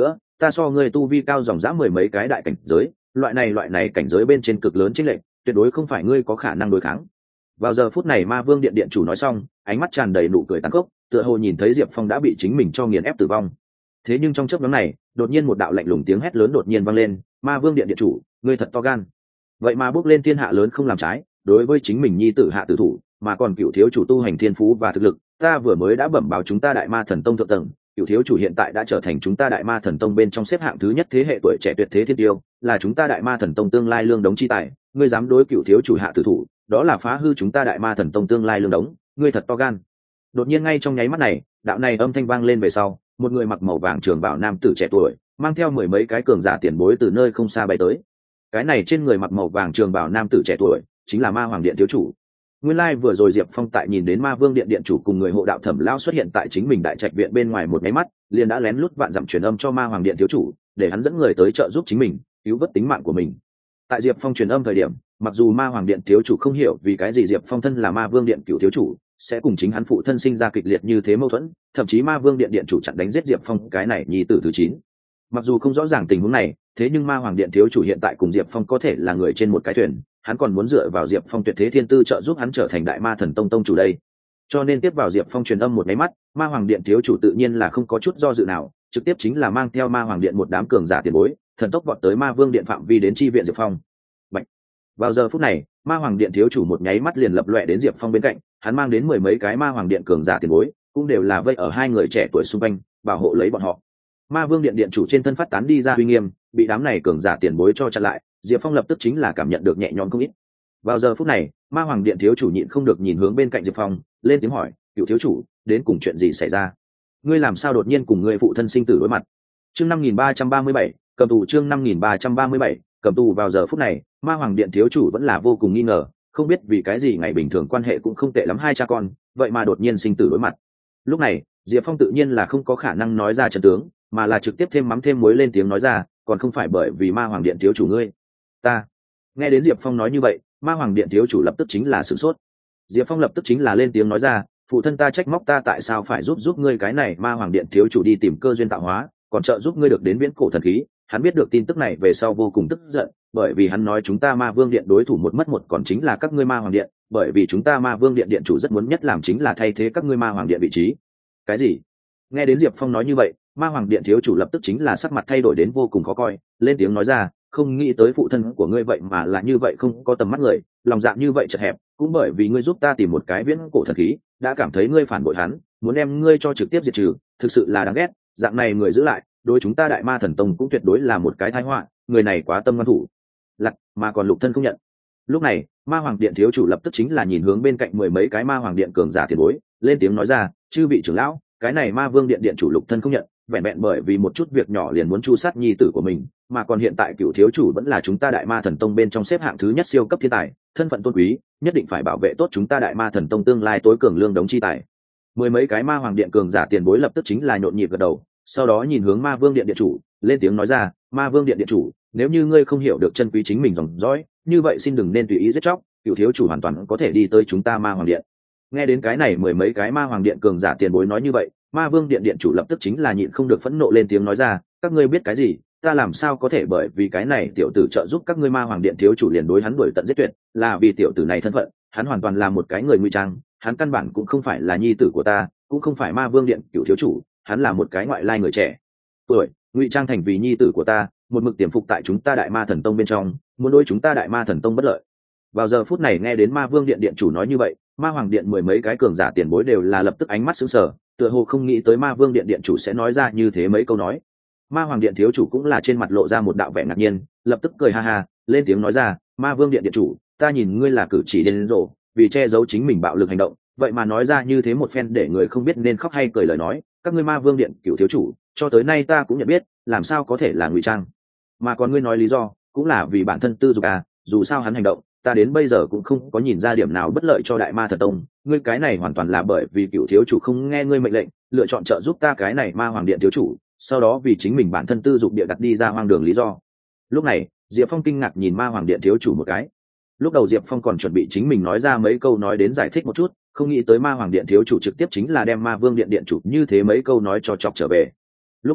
ta so ngươi tu vi cao dòng dã mười mấy cái đại cảnh giới, loại này cảnh giới bên trên cực lớn chênh lệch, tuyệt đối không phải ngươi có khả năng đối kháng. Vào giờ phút này Ma Vương điện điện chủ nói xong, ánh mắt tràn đầy nụ cười tàn khốc, tựa hồ nhìn thấy Diệp Phong đã bị chính mình cho nghiền ép tử vong. Thế nhưng trong chớp nhoáng này, đột nhiên một đạo lạnh lùng tiếng hét lớn đột nhiên vang lên, Ma Vương điện điện chủ, ngươi thật to gan. Vậy mà bước lên thiên hạ lớn không làm trái, đối với chính mình nhi tử hạ tử thủ, mà còn cựu thiếu chủ tu hành thiên phú và thực lực, ta vừa mới đã bẩm báo chúng ta Đại Ma Thần Tông thượng tầng, cựu thiếu chủ hiện tại đã trở thành chúng ta Đại Ma Thần Tông bên trong xếp hạng thứ nhất thế hệ tuổi trẻ tuyệt thế thiên tiêu, là chúng ta Đại Ma Thần Tông tương lai lương đống chi tài, ngươi dám đối cựu thiếu chủ hạ tử thủ, đó là phá hư chúng ta Đại Ma Thần Tông tương lai lương đống, ngươi thật to gan. Đột nhiên ngay trong nháy mắt này, đạo này âm thanh vang lên về sau, một người mặc màu vàng trường bào nam tử trẻ tuổi, mang theo mười mấy cái cường giả tiền bối từ nơi không xa bay tới. Cái này trên người mặc màu vàng trường bào nam tử trẻ tuổi, chính là Ma Hoàng Điện thiếu chủ. Nguyên lai vừa rồi Diệp Phong tại nhìn đến Ma Vương Điện điện chủ cùng người hộ đạo Thẩm Lão xuất hiện tại chính mình đại trạch viện bên ngoài một cái mắt, liền đã lén lút vạn dặm truyền âm cho Ma Hoàng Điện thiếu chủ, để hắn dẫn người tới trợ giúp chính mình, cứu vớt tính mạng của mình. Tại Diệp Phong truyền âm thời điểm, mặc dù Ma Hoàng Điện thiếu chủ không hiểu vì cái gì Diệp Phong thân là Ma Vương Điện cựu thiếu chủ, sẽ cùng chính hắn phụ thân sinh ra kịch liệt như thế mâu thuẫn, thậm chí Ma Vương Điện điện chủ chặn đánh giết Diệp Phong cái này nhi tử thứ 9. Mặc dù không rõ ràng tình huống này, thế nhưng Ma Hoàng Điện thiếu chủ hiện tại cùng Diệp Phong có thể là người trên một cái thuyền, hắn còn muốn dựa vào Diệp Phong tuyệt thế thiên tư trợ giúp hắn trở thành Đại Ma Thần Tông tông chủ đây. Cho nên tiếp vào Diệp Phong truyền âm một cái mắt, Ma Hoàng Điện thiếu chủ tự nhiên là không có chút do dự nào, trực tiếp chính là mang theo Ma Hoàng Điện một đám cường giả tiền bối, thần tốc vọt tới Ma Vương Điện phạm vi đến chi viện Diệp Phong. Bạch. Vào giờ phút này, Ma Hoàng Điện thiếu chủ một nháy mắt liền lập loè đến Diệp Phong bên cạnh, hắn mang đến mười mấy cái Ma Hoàng Điện cường giả tiền bối, cũng đều là vây ở hai người trẻ tuổi xung quanh, bảo hộ lấy bọn họ. Ma Vương Điện điện chủ trên thân phát tán đi ra uy nghiêm, bị đám này cường giả tiền bối cho chặn lại, Diệp Phong lập tức chính là cảm nhận được nhẹ nhõm không ít. Vào giờ phút này, Ma Hoàng Điện thiếu chủ nhịn không được nhìn hướng bên cạnh Diệp Phong, lên tiếng hỏi, "Cựu thiếu chủ, đến cùng chuyện gì xảy ra? Ngươi làm sao đột nhiên cùng ngươi phụ thân sinh tử đối mặt?" Chương 5337, cầm tù chương 5337, cầm tù. Vào giờ phút này, Ma Hoàng Điện thiếu chủ vẫn là vô cùng nghi ngờ, không biết vì cái gì ngày bình thường quan hệ cũng không tệ lắm hai cha con, vậy mà đột nhiên sinh tử đối mặt. Lúc này, Diệp Phong tự nhiên là không có khả năng nói ra chân tướng, mà là trực tiếp thêm mắm thêm muối lên tiếng nói ra, còn không phải bởi vì Ma Hoàng Điện thiếu chủ ngươi. Ta. Nghe đến Diệp Phong nói như vậy, Ma Hoàng Điện thiếu chủ lập tức chính là sửng sốt. Diệp Phong lập tức chính là lên tiếng nói ra, phụ thân ta trách móc ta tại sao phải giúp ngươi cái này Ma Hoàng Điện thiếu chủ đi tìm cơ duyên tạo hóa, còn trợ giúp ngươi được đến viễn cổ thần khí. Hắn biết được tin tức này về sau vô cùng tức giận, bởi vì hắn nói chúng ta Ma Vương Điện đối thủ một mất một còn chính là các ngươi Ma Hoàng Điện, bởi vì chúng ta Ma Vương Điện điện chủ rất muốn nhất làm chính là thay thế các ngươi Ma Hoàng Điện vị trí. Cái gì? Nghe đến Diệp Phong nói như vậy, Ma Hoàng Điện thiếu chủ lập tức chính là sắc mặt thay đổi đến vô cùng khó coi, lên tiếng nói ra, không nghĩ tới phụ thân của ngươi vậy mà là như vậy không có tầm mắt người, lòng dạ như vậy chật hẹp, cũng bởi vì ngươi giúp ta tìm một cái viễn cổ thần khí, đã cảm thấy ngươi phản bội hắn, muốn đem ngươi cho trực tiếp diệt trừ, thực sự là đáng ghét, dạng này người giữ lại, đối chúng ta Đại Ma Thần Tông cũng tuyệt đối là một cái tai họa, người này quá tâm ngoan thủ lặc, mà còn lục thân không nhận. Lúc này, Ma Hoàng Điện thiếu chủ lập tức chính là nhìn hướng bên cạnh mười mấy cái Ma Hoàng Điện cường giả tiền bối, lên tiếng nói ra, chư vị trưởng lão, cái này Ma Vương Điện điện chủ lục thân không nhận, vẹn vẹn bởi vì một chút việc nhỏ liền muốn chu sát nhi tử của mình, mà còn hiện tại cựu thiếu chủ vẫn là chúng ta Đại Ma Thần Tông bên trong xếp hạng thứ nhất siêu cấp thiên tài, thân phận tôn quý, nhất định phải bảo vệ tốt chúng ta Đại Ma Thần Tông tương lai tối cường lương đống chi tài. Mười mấy cái Ma Hoàng Điện cường giả tiền bối lập tức chính là nhộn nhịp gật đầu, sau đó nhìn hướng Ma Vương Điện điện chủ, lên tiếng nói ra, Ma Vương Điện điện chủ, nếu như ngươi không hiểu được chân quý chính mình dòng dõi, như vậy xin đừng nên tùy ý giết chóc, cựu thiếu chủ hoàn toàn có thể đi tới chúng ta Ma Hoàng Điện. Nghe đến cái này mười mấy cái Ma Hoàng Điện cường giả tiền bối nói như vậy, Ma Vương Điện điện chủ lập tức chính là nhịn không được phẫn nộ lên tiếng nói ra, các ngươi biết cái gì, ta làm sao có thể bởi vì cái này tiểu tử trợ giúp các ngươi Ma Hoàng Điện thiếu chủ liền đối hắn đuổi tận giết tuyệt, là vì tiểu tử này thân phận, hắn hoàn toàn là một cái người ngụy trang, hắn căn bản cũng không phải là nhi tử của ta, cũng không phải Ma Vương Điện cựu thiếu chủ, hắn là một cái ngoại lai người trẻ tuổi, ngụy trang thành vì nhi tử của ta, một mực tiềm phục tại chúng ta Đại Ma Thần Tông bên trong, muốn đối chúng ta Đại Ma Thần Tông bất lợi. Vào giờ phút này nghe đến Ma Vương Điện điện chủ nói như vậy, Ma Hoàng Điện mười mấy cái cường giả tiền bối đều là lập tức ánh mắt sững sờ, tựa hồ không nghĩ tới Ma Vương Điện điện chủ sẽ nói ra như thế mấy câu nói. Ma Hoàng Điện thiếu chủ cũng là trên mặt lộ ra một đạo vẻ ngạc nhiên, lập tức cười ha ha, lên tiếng nói ra, Ma Vương Điện điện chủ, ta nhìn ngươi là cử chỉ điên rồ, vì che giấu chính mình bạo lực hành động, vậy mà nói ra như thế một phen để người không biết nên khóc hay cười lời nói, các ngươi Ma Vương Điện cửu thiếu chủ, cho tới nay ta cũng nhận biết, làm sao có thể là ngụy trang. Mà còn ngươi nói lý do, cũng là vì bản thân tư dục à, dù sao hắn hành động, ta đến bây giờ cũng không có nhìn ra điểm nào bất lợi cho Đại Ma Thần Tông, ngươi cái này hoàn toàn là bởi vì cựu thiếu chủ không nghe ngươi mệnh lệnh, lựa chọn trợ giúp ta cái này Ma Hoàng Điện thiếu chủ, sau đó vì chính mình bản thân tư dục địa đặt đi ra hoang đường lý do. Lúc này, Diệp Phong kinh ngạc nhìn Ma Hoàng Điện thiếu chủ một cái. Lúc đầu Diệp Phong còn chuẩn bị chính mình nói ra mấy câu nói đến giải thích một chút, không nghĩ tới Ma Hoàng Điện thiếu chủ trực tiếp chính là đem Ma Vương Điện điện chủ như thế mấy câu nói cho chọc trở về. Lúc này,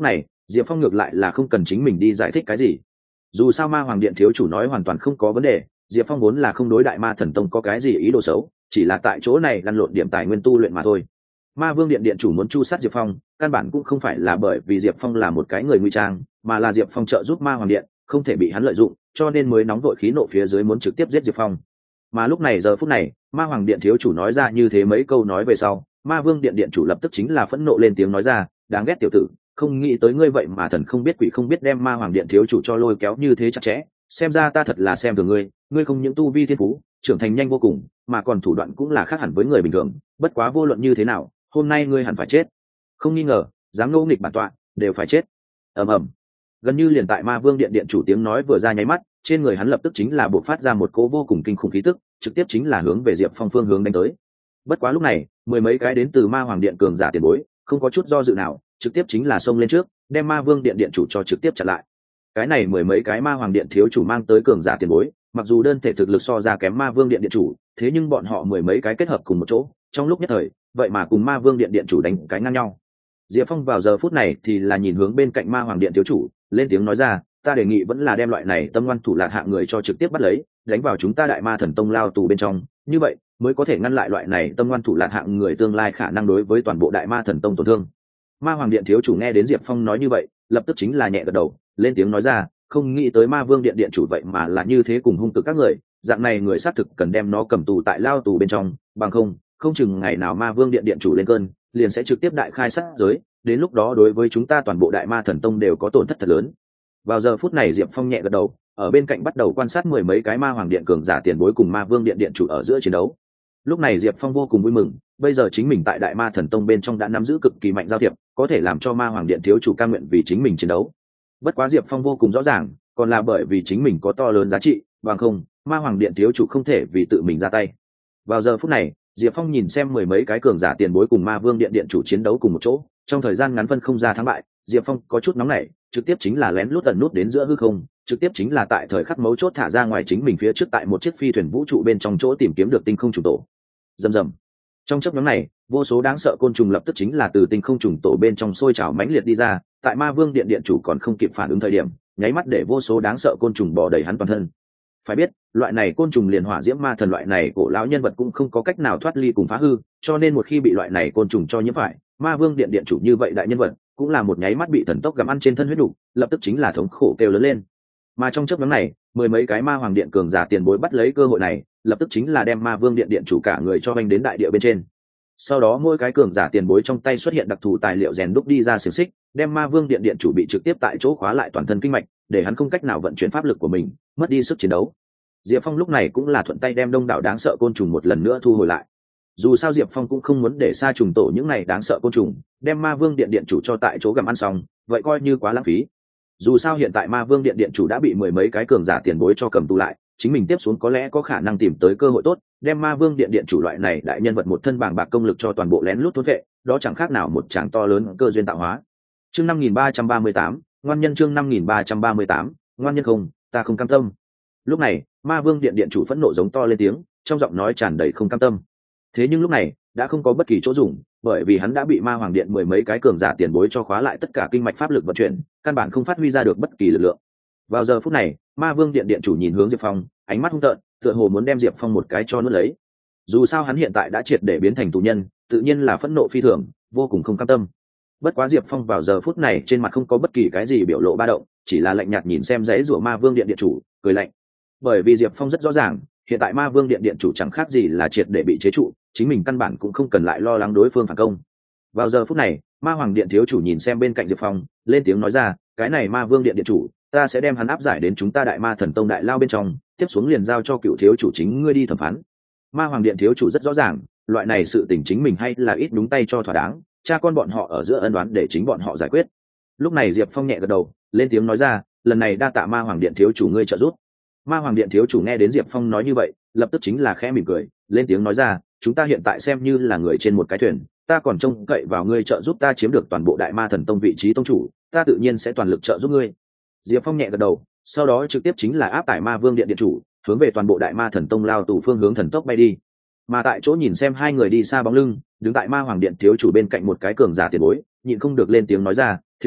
Diệp Phong ngược lại là không cần chính mình đi giải thích cái gì, dù sao ma hoàng điện thiếu chủ nói hoàn toàn không có vấn đề. Diệp Phong vốn là không đối đại ma thần tông có cái gì ý đồ xấu, chỉ là tại chỗ này lăn lộn điểm tài nguyên tu luyện mà thôi. Ma vương điện điện chủ muốn chu sát Diệp Phong, căn bản cũng không phải là bởi vì Diệp Phong là một cái người nguy trang, mà là Diệp Phong trợ giúp ma hoàng điện không thể bị hắn lợi dụng, cho nên mới nóng vội khí nộ phía dưới muốn trực tiếp giết Diệp Phong. Mà lúc này giờ phút này, ma hoàng điện thiếu chủ nói ra như thế mấy câu nói về sau, ma vương điện điện chủ lập tức chính là phẫn nộ lên tiếng nói ra, đáng ghét tiểu tử, không nghĩ tới ngươi vậy mà thần không biết quỷ không biết đem ma hoàng điện thiếu chủ cho lôi kéo như thế chặt chẽ, xem ra ta thật là xem thường ngươi, ngươi không những tu vi thiên phú trưởng thành nhanh vô cùng, mà còn thủ đoạn cũng là khác hẳn với người bình thường, bất quá vô luận như thế nào, hôm nay ngươi hẳn phải chết, không nghi ngờ, dám ngỗ nghịch bản tọa đều phải chết. ầm ầm, gần như liền tại ma vương điện điện chủ tiếng nói vừa ra nháy mắt, trên người hắn lập tức chính là bộc phát ra một cỗ vô cùng kinh khủng khí tức, trực tiếp chính là hướng về Diệp Phong phương hướng đánh tới. Bất quá lúc này, mười mấy cái đến từ ma hoàng điện cường giả tiền bối không có chút do dự nào, trực tiếp chính là xông lên trước, đem ma vương điện điện chủ cho trực tiếp chặn lại. Cái này mười mấy cái ma hoàng điện thiếu chủ mang tới cường giả tiền bối, mặc dù đơn thể thực lực so ra kém ma vương điện điện chủ, thế nhưng bọn họ mười mấy cái kết hợp cùng một chỗ, trong lúc nhất thời, vậy mà cùng ma vương điện điện chủ đánh cái ngang nhau. Diệp Phong vào giờ phút này thì là nhìn hướng bên cạnh ma hoàng điện thiếu chủ, lên tiếng nói ra, ta đề nghị vẫn là đem loại này tâm ngoan thủ lạt hạng người cho trực tiếp bắt lấy, đánh vào chúng ta đại ma thần tông lao tù bên trong, như vậy mới có thể ngăn lại loại này tâm ngoan thủ lạt hạng người tương lai khả năng đối với toàn bộ đại ma thần tông tổn thương. Ma hoàng điện thiếu chủ nghe đến Diệp Phong nói như vậy, lập tức chính là nhẹ gật đầu, lên tiếng nói ra, không nghĩ tới ma vương điện điện chủ vậy mà là như thế cùng hung cực các người, dạng này người xác thực cần đem nó cầm tù tại lao tù bên trong, bằng không chừng ngày nào ma vương điện điện chủ lên cơn, liền sẽ trực tiếp đại khai sát giới, đến lúc đó đối với chúng ta toàn bộ đại ma thần tông đều có tổn thất thật lớn. Vào giờ phút này Diệp Phong nhẹ gật đầu, ở bên cạnh bắt đầu quan sát mười mấy cái ma hoàng điện cường giả tiền bối cùng ma vương điện điện chủ ở giữa chiến đấu. Lúc này Diệp Phong vô cùng vui mừng, bây giờ chính mình tại đại ma thần tông bên trong đã nắm giữ cực kỳ mạnh giao thiệp, có thể làm cho ma hoàng điện thiếu chủ cam nguyện vì chính mình chiến đấu. Bất quá Diệp Phong vô cùng rõ ràng, còn là bởi vì chính mình có to lớn giá trị, bằng không ma hoàng điện thiếu chủ không thể vì tự mình ra tay. Vào giờ phút này, Diệp Phong nhìn xem mười mấy cái cường giả tiền bối cùng ma vương điện điện chủ chiến đấu cùng một chỗ, trong thời gian ngắn phân không ra thắng bại, Diệp Phong có chút nóng nảy, trực tiếp chính là lén lút tận nút đến giữa hư không, trực tiếp chính là tại thời khắc mấu chốt thả ra ngoài chính mình phía trước tại một chiếc phi thuyền vũ trụ bên trong chỗ tìm kiếm được tinh không trùng tổ. Rầm rầm. Trong chốc ngắn này, vô số đáng sợ côn trùng lập tức chính là từ tinh không trùng tổ bên trong sôi trào mãnh liệt đi ra, tại ma vương điện điện chủ còn không kịp phản ứng thời điểm, nháy mắt để vô số đáng sợ côn trùng bò đầy hắn toàn thân. Phải biết, loại này côn trùng liền hỏa diễm ma thần loại này cổ lão nhân vật cũng không có cách nào thoát ly cùng phá hư, cho nên một khi bị loại này côn trùng cho nhiễm phải, ma vương điện điện chủ như vậy đại nhân vật cũng là một nháy mắt bị thần tốc gặm ăn trên thân huyết đủ, lập tức chính là thống khổ kêu lớn lên. Mà trong chớp nhoáng này, mười mấy cái ma hoàng điện cường giả tiền bối bắt lấy cơ hội này, lập tức chính là đem ma vương điện điện chủ cả người cho vênh đến đại địa bên trên. Sau đó mỗi cái cường giả tiền bối trong tay xuất hiện đặc thù tài liệu rèn đúc đi ra xiềng xích, đem ma vương điện điện chủ bị trực tiếp tại chỗ khóa lại toàn thân kinh mạch, để hắn không cách nào vận chuyển pháp lực của mình, mất đi sức chiến đấu. Diệp Phong lúc này cũng là thuận tay đem đông đảo đáng sợ côn trùng một lần nữa thu hồi lại. Dù sao Diệp Phong cũng không muốn để xa trùng tổ những này đáng sợ côn trùng, đem ma vương điện điện chủ cho tại chỗ gặm ăn xong, vậy coi như quá lãng phí. Dù sao hiện tại ma vương điện điện chủ đã bị mười mấy cái cường giả tiền bối cho cầm tù lại, chính mình tiếp xuống có lẽ có khả năng tìm tới cơ hội tốt, đem ma vương điện điện chủ loại này đại nhân vật một thân bàng bạc công lực cho toàn bộ lén lút thôn vệ, đó chẳng khác nào một tràng to lớn cơ duyên tạo hóa. Chương 5338, ngoan nhân chương 5338, ngoan nhân không, ta không cam tâm. Lúc này, ma vương điện điện chủ phẫn nộ giống to lên tiếng, trong giọng nói tràn đầy không cam tâm. Thế nhưng lúc này, đã không có bất kỳ chỗ dùng, bởi vì hắn đã bị ma hoàng điện mười mấy cái cường giả tiền bối cho khóa lại tất cả kinh mạch pháp lực vận chuyển, căn bản không phát huy ra được bất kỳ lực lượng. Vào giờ phút này, ma vương điện điện chủ nhìn hướng Diệp Phong, ánh mắt hung tợn, tựa hồ muốn đem Diệp Phong một cái cho nuốt lấy. Dù sao hắn hiện tại đã triệt để biến thành tù nhân, tự nhiên là phẫn nộ phi thường, vô cùng không cam tâm. Bất quá Diệp Phong vào giờ phút này trên mặt không có bất kỳ cái gì biểu lộ ba động, chỉ là lạnh nhạt nhìn xem giấy rủa ma vương điện điện chủ, cười lạnh. Bởi vì Diệp Phong rất rõ ràng, hiện tại ma vương điện điện chủ chẳng khác gì là triệt để bị chế trụ, chính mình căn bản cũng không cần lại lo lắng đối phương phản công. Vào giờ phút này, ma hoàng điện thiếu chủ nhìn xem bên cạnh Diệp Phong, lên tiếng nói ra, cái này ma vương điện điện chủ, ta sẽ đem hắn áp giải đến chúng ta đại ma thần tông đại lao bên trong, tiếp xuống liền giao cho cựu thiếu chủ chính ngươi đi thẩm phán. Ma hoàng điện thiếu chủ rất rõ ràng, loại này sự tình chính mình hay là ít đúng tay cho thỏa đáng, cha con bọn họ ở giữa ân đoán để chính bọn họ giải quyết. Lúc này Diệp Phong nhẹ gật đầu, lên tiếng nói ra, lần này đa tạ ma hoàng điện thiếu chủ ngươi trợ giúp. Ma hoàng điện thiếu chủ nghe đến Diệp Phong nói như vậy, lập tức chính là khẽ mỉm cười, lên tiếng nói ra, chúng ta hiện tại xem như là người trên một cái thuyền, ta còn trông cậy vào ngươi trợ giúp ta chiếm được toàn bộ đại ma thần tông vị trí tông chủ, ta tự nhiên sẽ toàn lực trợ giúp ngươi. Diệp Phong nhẹ gật đầu, sau đó trực tiếp chính là áp tải ma vương điện điện chủ, hướng về toàn bộ đại ma thần tông lao tù phương hướng thần tốc bay đi. Mà tại chỗ nhìn xem hai người đi xa bóng lưng, đứng tại ma hoàng điện thiếu chủ bên cạnh một cái cường giả tiền bối, nhịn không được lên tiếng nói ra, thiếu chủ,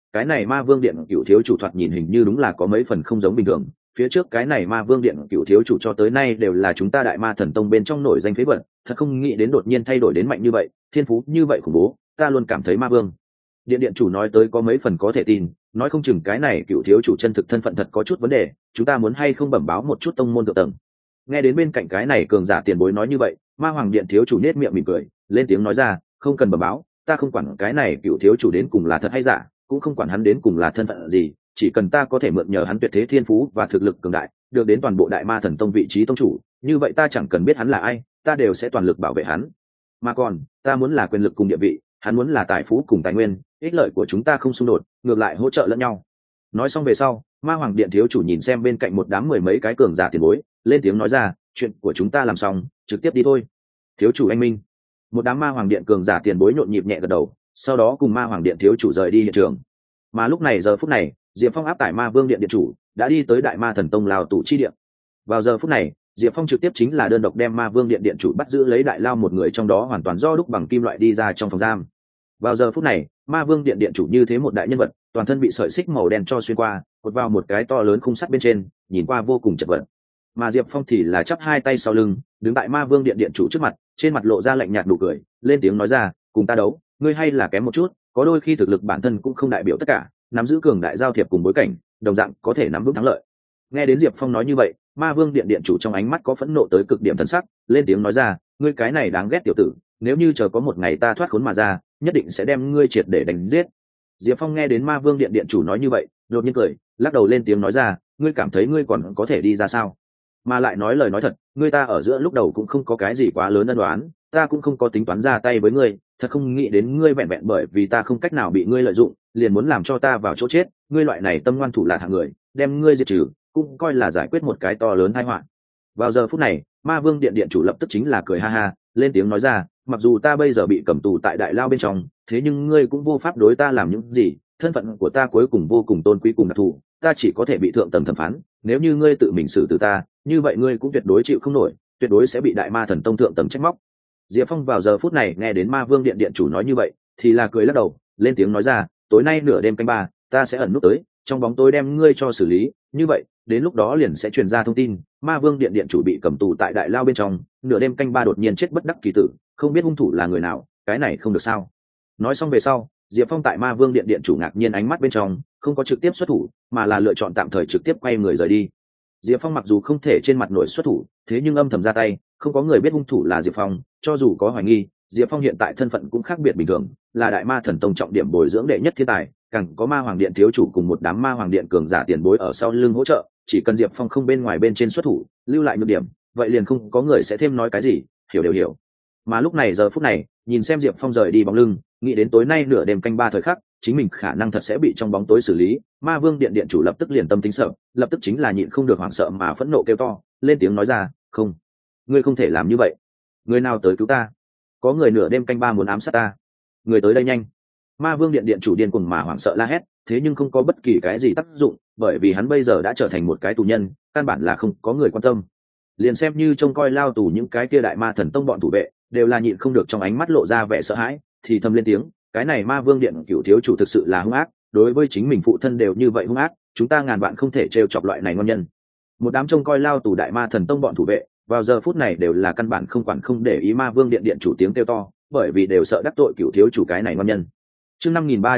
cái này ma vương điện cựu thiếu chủ thoạt nhìn hình như đúng là có mấy phần không giống bình thường. Phía trước cái này ma vương điện cựu thiếu chủ cho tới nay đều là chúng ta đại ma thần tông bên trong nổi danh phế vật, thật không nghĩ đến đột nhiên thay đổi đến mạnh như vậy, thiên phú như vậy khủng bố, ta luôn cảm thấy ma vương điện điện chủ nói tới có mấy phần có thể tin, nói không chừng cái này cựu thiếu chủ chân thực thân phận thật có chút vấn đề, chúng ta muốn hay không bẩm báo một chút tông môn thượng tầng. Nghe đến bên cạnh cái này cường giả tiền bối nói như vậy, ma hoàng điện thiếu chủ nết miệng mỉm cười, lên tiếng nói ra, không cần bẩm báo, ta không quản cái này cựu thiếu chủ đến cùng là thật hay giả, cũng không quản hắn đến cùng là thân phận gì, chỉ cần ta có thể mượn nhờ hắn tuyệt thế thiên phú và thực lực cường đại, được đến toàn bộ đại ma thần tông vị trí tông chủ, như vậy ta chẳng cần biết hắn là ai, ta đều sẽ toàn lực bảo vệ hắn. Mà còn ta muốn là quyền lực cùng địa vị, hắn muốn là tài phú cùng tài nguyên, ích lợi của chúng ta không xung đột, ngược lại hỗ trợ lẫn nhau. Nói xong về sau, ma hoàng điện thiếu chủ nhìn xem bên cạnh một đám mười mấy cái cường giả tiền bối, lên tiếng nói ra, chuyện của chúng ta làm xong, trực tiếp đi thôi. Thiếu chủ anh minh. Một đám ma hoàng điện cường giả tiền bối nhộn nhịp nhẹ gật đầu, sau đó cùng ma hoàng điện thiếu chủ rời đi hiện trường. Mà lúc này giờ phút này, Diệp Phong áp tải ma vương điện điện chủ đã đi tới đại ma thần tông lao tù chi điện. Vào giờ phút này, Diệp Phong trực tiếp chính là đơn độc đem ma vương điện điện chủ bắt giữ lấy đại lao một người trong đó hoàn toàn do đúc bằng kim loại đi ra trong phòng giam. Vào giờ phút này, ma vương điện điện chủ như thế một đại nhân vật, toàn thân bị sợi xích màu đen cho xuyên qua, cột vào một cái to lớn khung sắt bên trên, nhìn qua vô cùng chật vật. Mà Diệp Phong thì là chắp hai tay sau lưng, đứng tại ma vương điện điện chủ trước mặt, trên mặt lộ ra lạnh nhạt nụ cười, lên tiếng nói ra, cùng ta đấu, ngươi hay là kém một chút, có đôi khi thực lực bản thân cũng không đại biểu tất cả, nắm giữ cường đại giao thiệp cùng bối cảnh, đồng dạng có thể nắm vững thắng lợi. Nghe đến Diệp Phong nói như vậy, ma vương điện điện chủ trong ánh mắt có phẫn nộ tới cực điểm thần sắc, lên tiếng nói ra, ngươi cái này đáng ghét tiểu tử, nếu như chờ có một ngày ta thoát khốn mà ra, nhất định sẽ đem ngươi triệt để đánh giết. Diệp Phong nghe đến ma vương điện điện chủ nói như vậy, đột nhiên cười, lắc đầu lên tiếng nói ra, ngươi cảm thấy ngươi còn có thể đi ra sao? Mà lại nói lời nói thật, ngươi ta ở giữa lúc đầu cũng không có cái gì quá lớn ân đoán, ta cũng không có tính toán ra tay với ngươi, thật không nghĩ đến ngươi vẹn vẹn bởi vì ta không cách nào bị ngươi lợi dụng, liền muốn làm cho ta vào chỗ chết, ngươi loại này tâm ngoan thủ lạn hạng người, đem ngươi diệt trừ, cũng coi là giải quyết một cái to lớn tai họa. Vào giờ phút này, ma vương điện điện chủ lập tức chính là cười ha ha, lên tiếng nói ra, mặc dù ta bây giờ bị cầm tù tại đại lao bên trong, thế nhưng ngươi cũng vô pháp đối ta làm những gì, thân phận của ta cuối cùng vô cùng tôn quý cùng đặc thù, ta chỉ có thể bị thượng tầng thẩm phán, nếu như ngươi tự mình xử tử ta, như vậy ngươi cũng tuyệt đối chịu không nổi, tuyệt đối sẽ bị đại ma thần tông thượng tầng trách móc. Diệp Phong vào giờ phút này nghe đến ma vương điện điện chủ nói như vậy, thì là cười lắc đầu, lên tiếng nói ra, tối nay nửa đêm canh ba, ta sẽ ẩn nút tới, trong bóng tối đem ngươi cho xử lý, như vậy đến lúc đó liền sẽ truyền ra thông tin, ma vương điện điện chủ bị cầm tù tại đại lao bên trong, nửa đêm canh ba đột nhiên chết bất đắc kỳ tử, không biết hung thủ là người nào, cái này không được sao? Nói xong về sau, Diệp Phong tại ma vương điện điện chủ ngạc nhiên ánh mắt bên trong, không có trực tiếp xuất thủ, mà là lựa chọn tạm thời trực tiếp quay người rời đi. Diệp Phong mặc dù không thể trên mặt nổi xuất thủ, thế nhưng âm thầm ra tay, không có người biết hung thủ là Diệp Phong, cho dù có hoài nghi, Diệp Phong hiện tại thân phận cũng khác biệt bình thường, là đại ma thần tông trọng điểm bồi dưỡng đệ nhất thiên tài, càng có ma hoàng điện thiếu chủ cùng một đám ma hoàng điện cường giả tiền bối ở sau lưng hỗ trợ, chỉ cần Diệp Phong không bên ngoài bên trên xuất thủ, lưu lại nhược điểm, vậy liền không có người sẽ thêm nói cái gì, hiểu đều hiểu. Mà lúc này giờ phút này, nhìn xem Diệp Phong rời đi bóng lưng, nghĩ đến tối nay nửa đêm canh ba thời khắc, chính mình khả năng thật sẽ bị trong bóng tối xử lý, ma vương điện điện chủ lập tức liền tâm tính sợ, lập tức chính là nhịn không được hoảng sợ mà phẫn nộ kêu to, lên tiếng nói ra, không, ngươi không thể làm như vậy, người nào tới cứu ta? Có người nửa đêm canh ba muốn ám sát ta, người tới đây nhanh! Ma vương điện điện chủ điên cuồng mà hoảng sợ la hét, thế nhưng không có bất kỳ cái gì tác dụng, bởi vì hắn bây giờ đã trở thành một cái tù nhân, căn bản là không có người quan tâm. Liền xem như trông coi lao tù những cái kia đại ma thần tông bọn thủ vệ, đều là nhịn không được trong ánh mắt lộ ra vẻ sợ hãi, thì thầm lên tiếng, cái này ma vương điện cửu thiếu chủ thực sự là hung ác, đối với chính mình phụ thân đều như vậy hung ác, chúng ta ngàn vạn không thể trêu chọc loại này ngon nhân. Một đám trông coi lao tù đại ma thần tông bọn thủ vệ, vào giờ phút này đều là căn bản không quản không để ý ma vương điện điện chủ tiếng kêu to, bởi vì đều sợ đắc tội cửu thiếu chủ cái này ngon nhân. Chương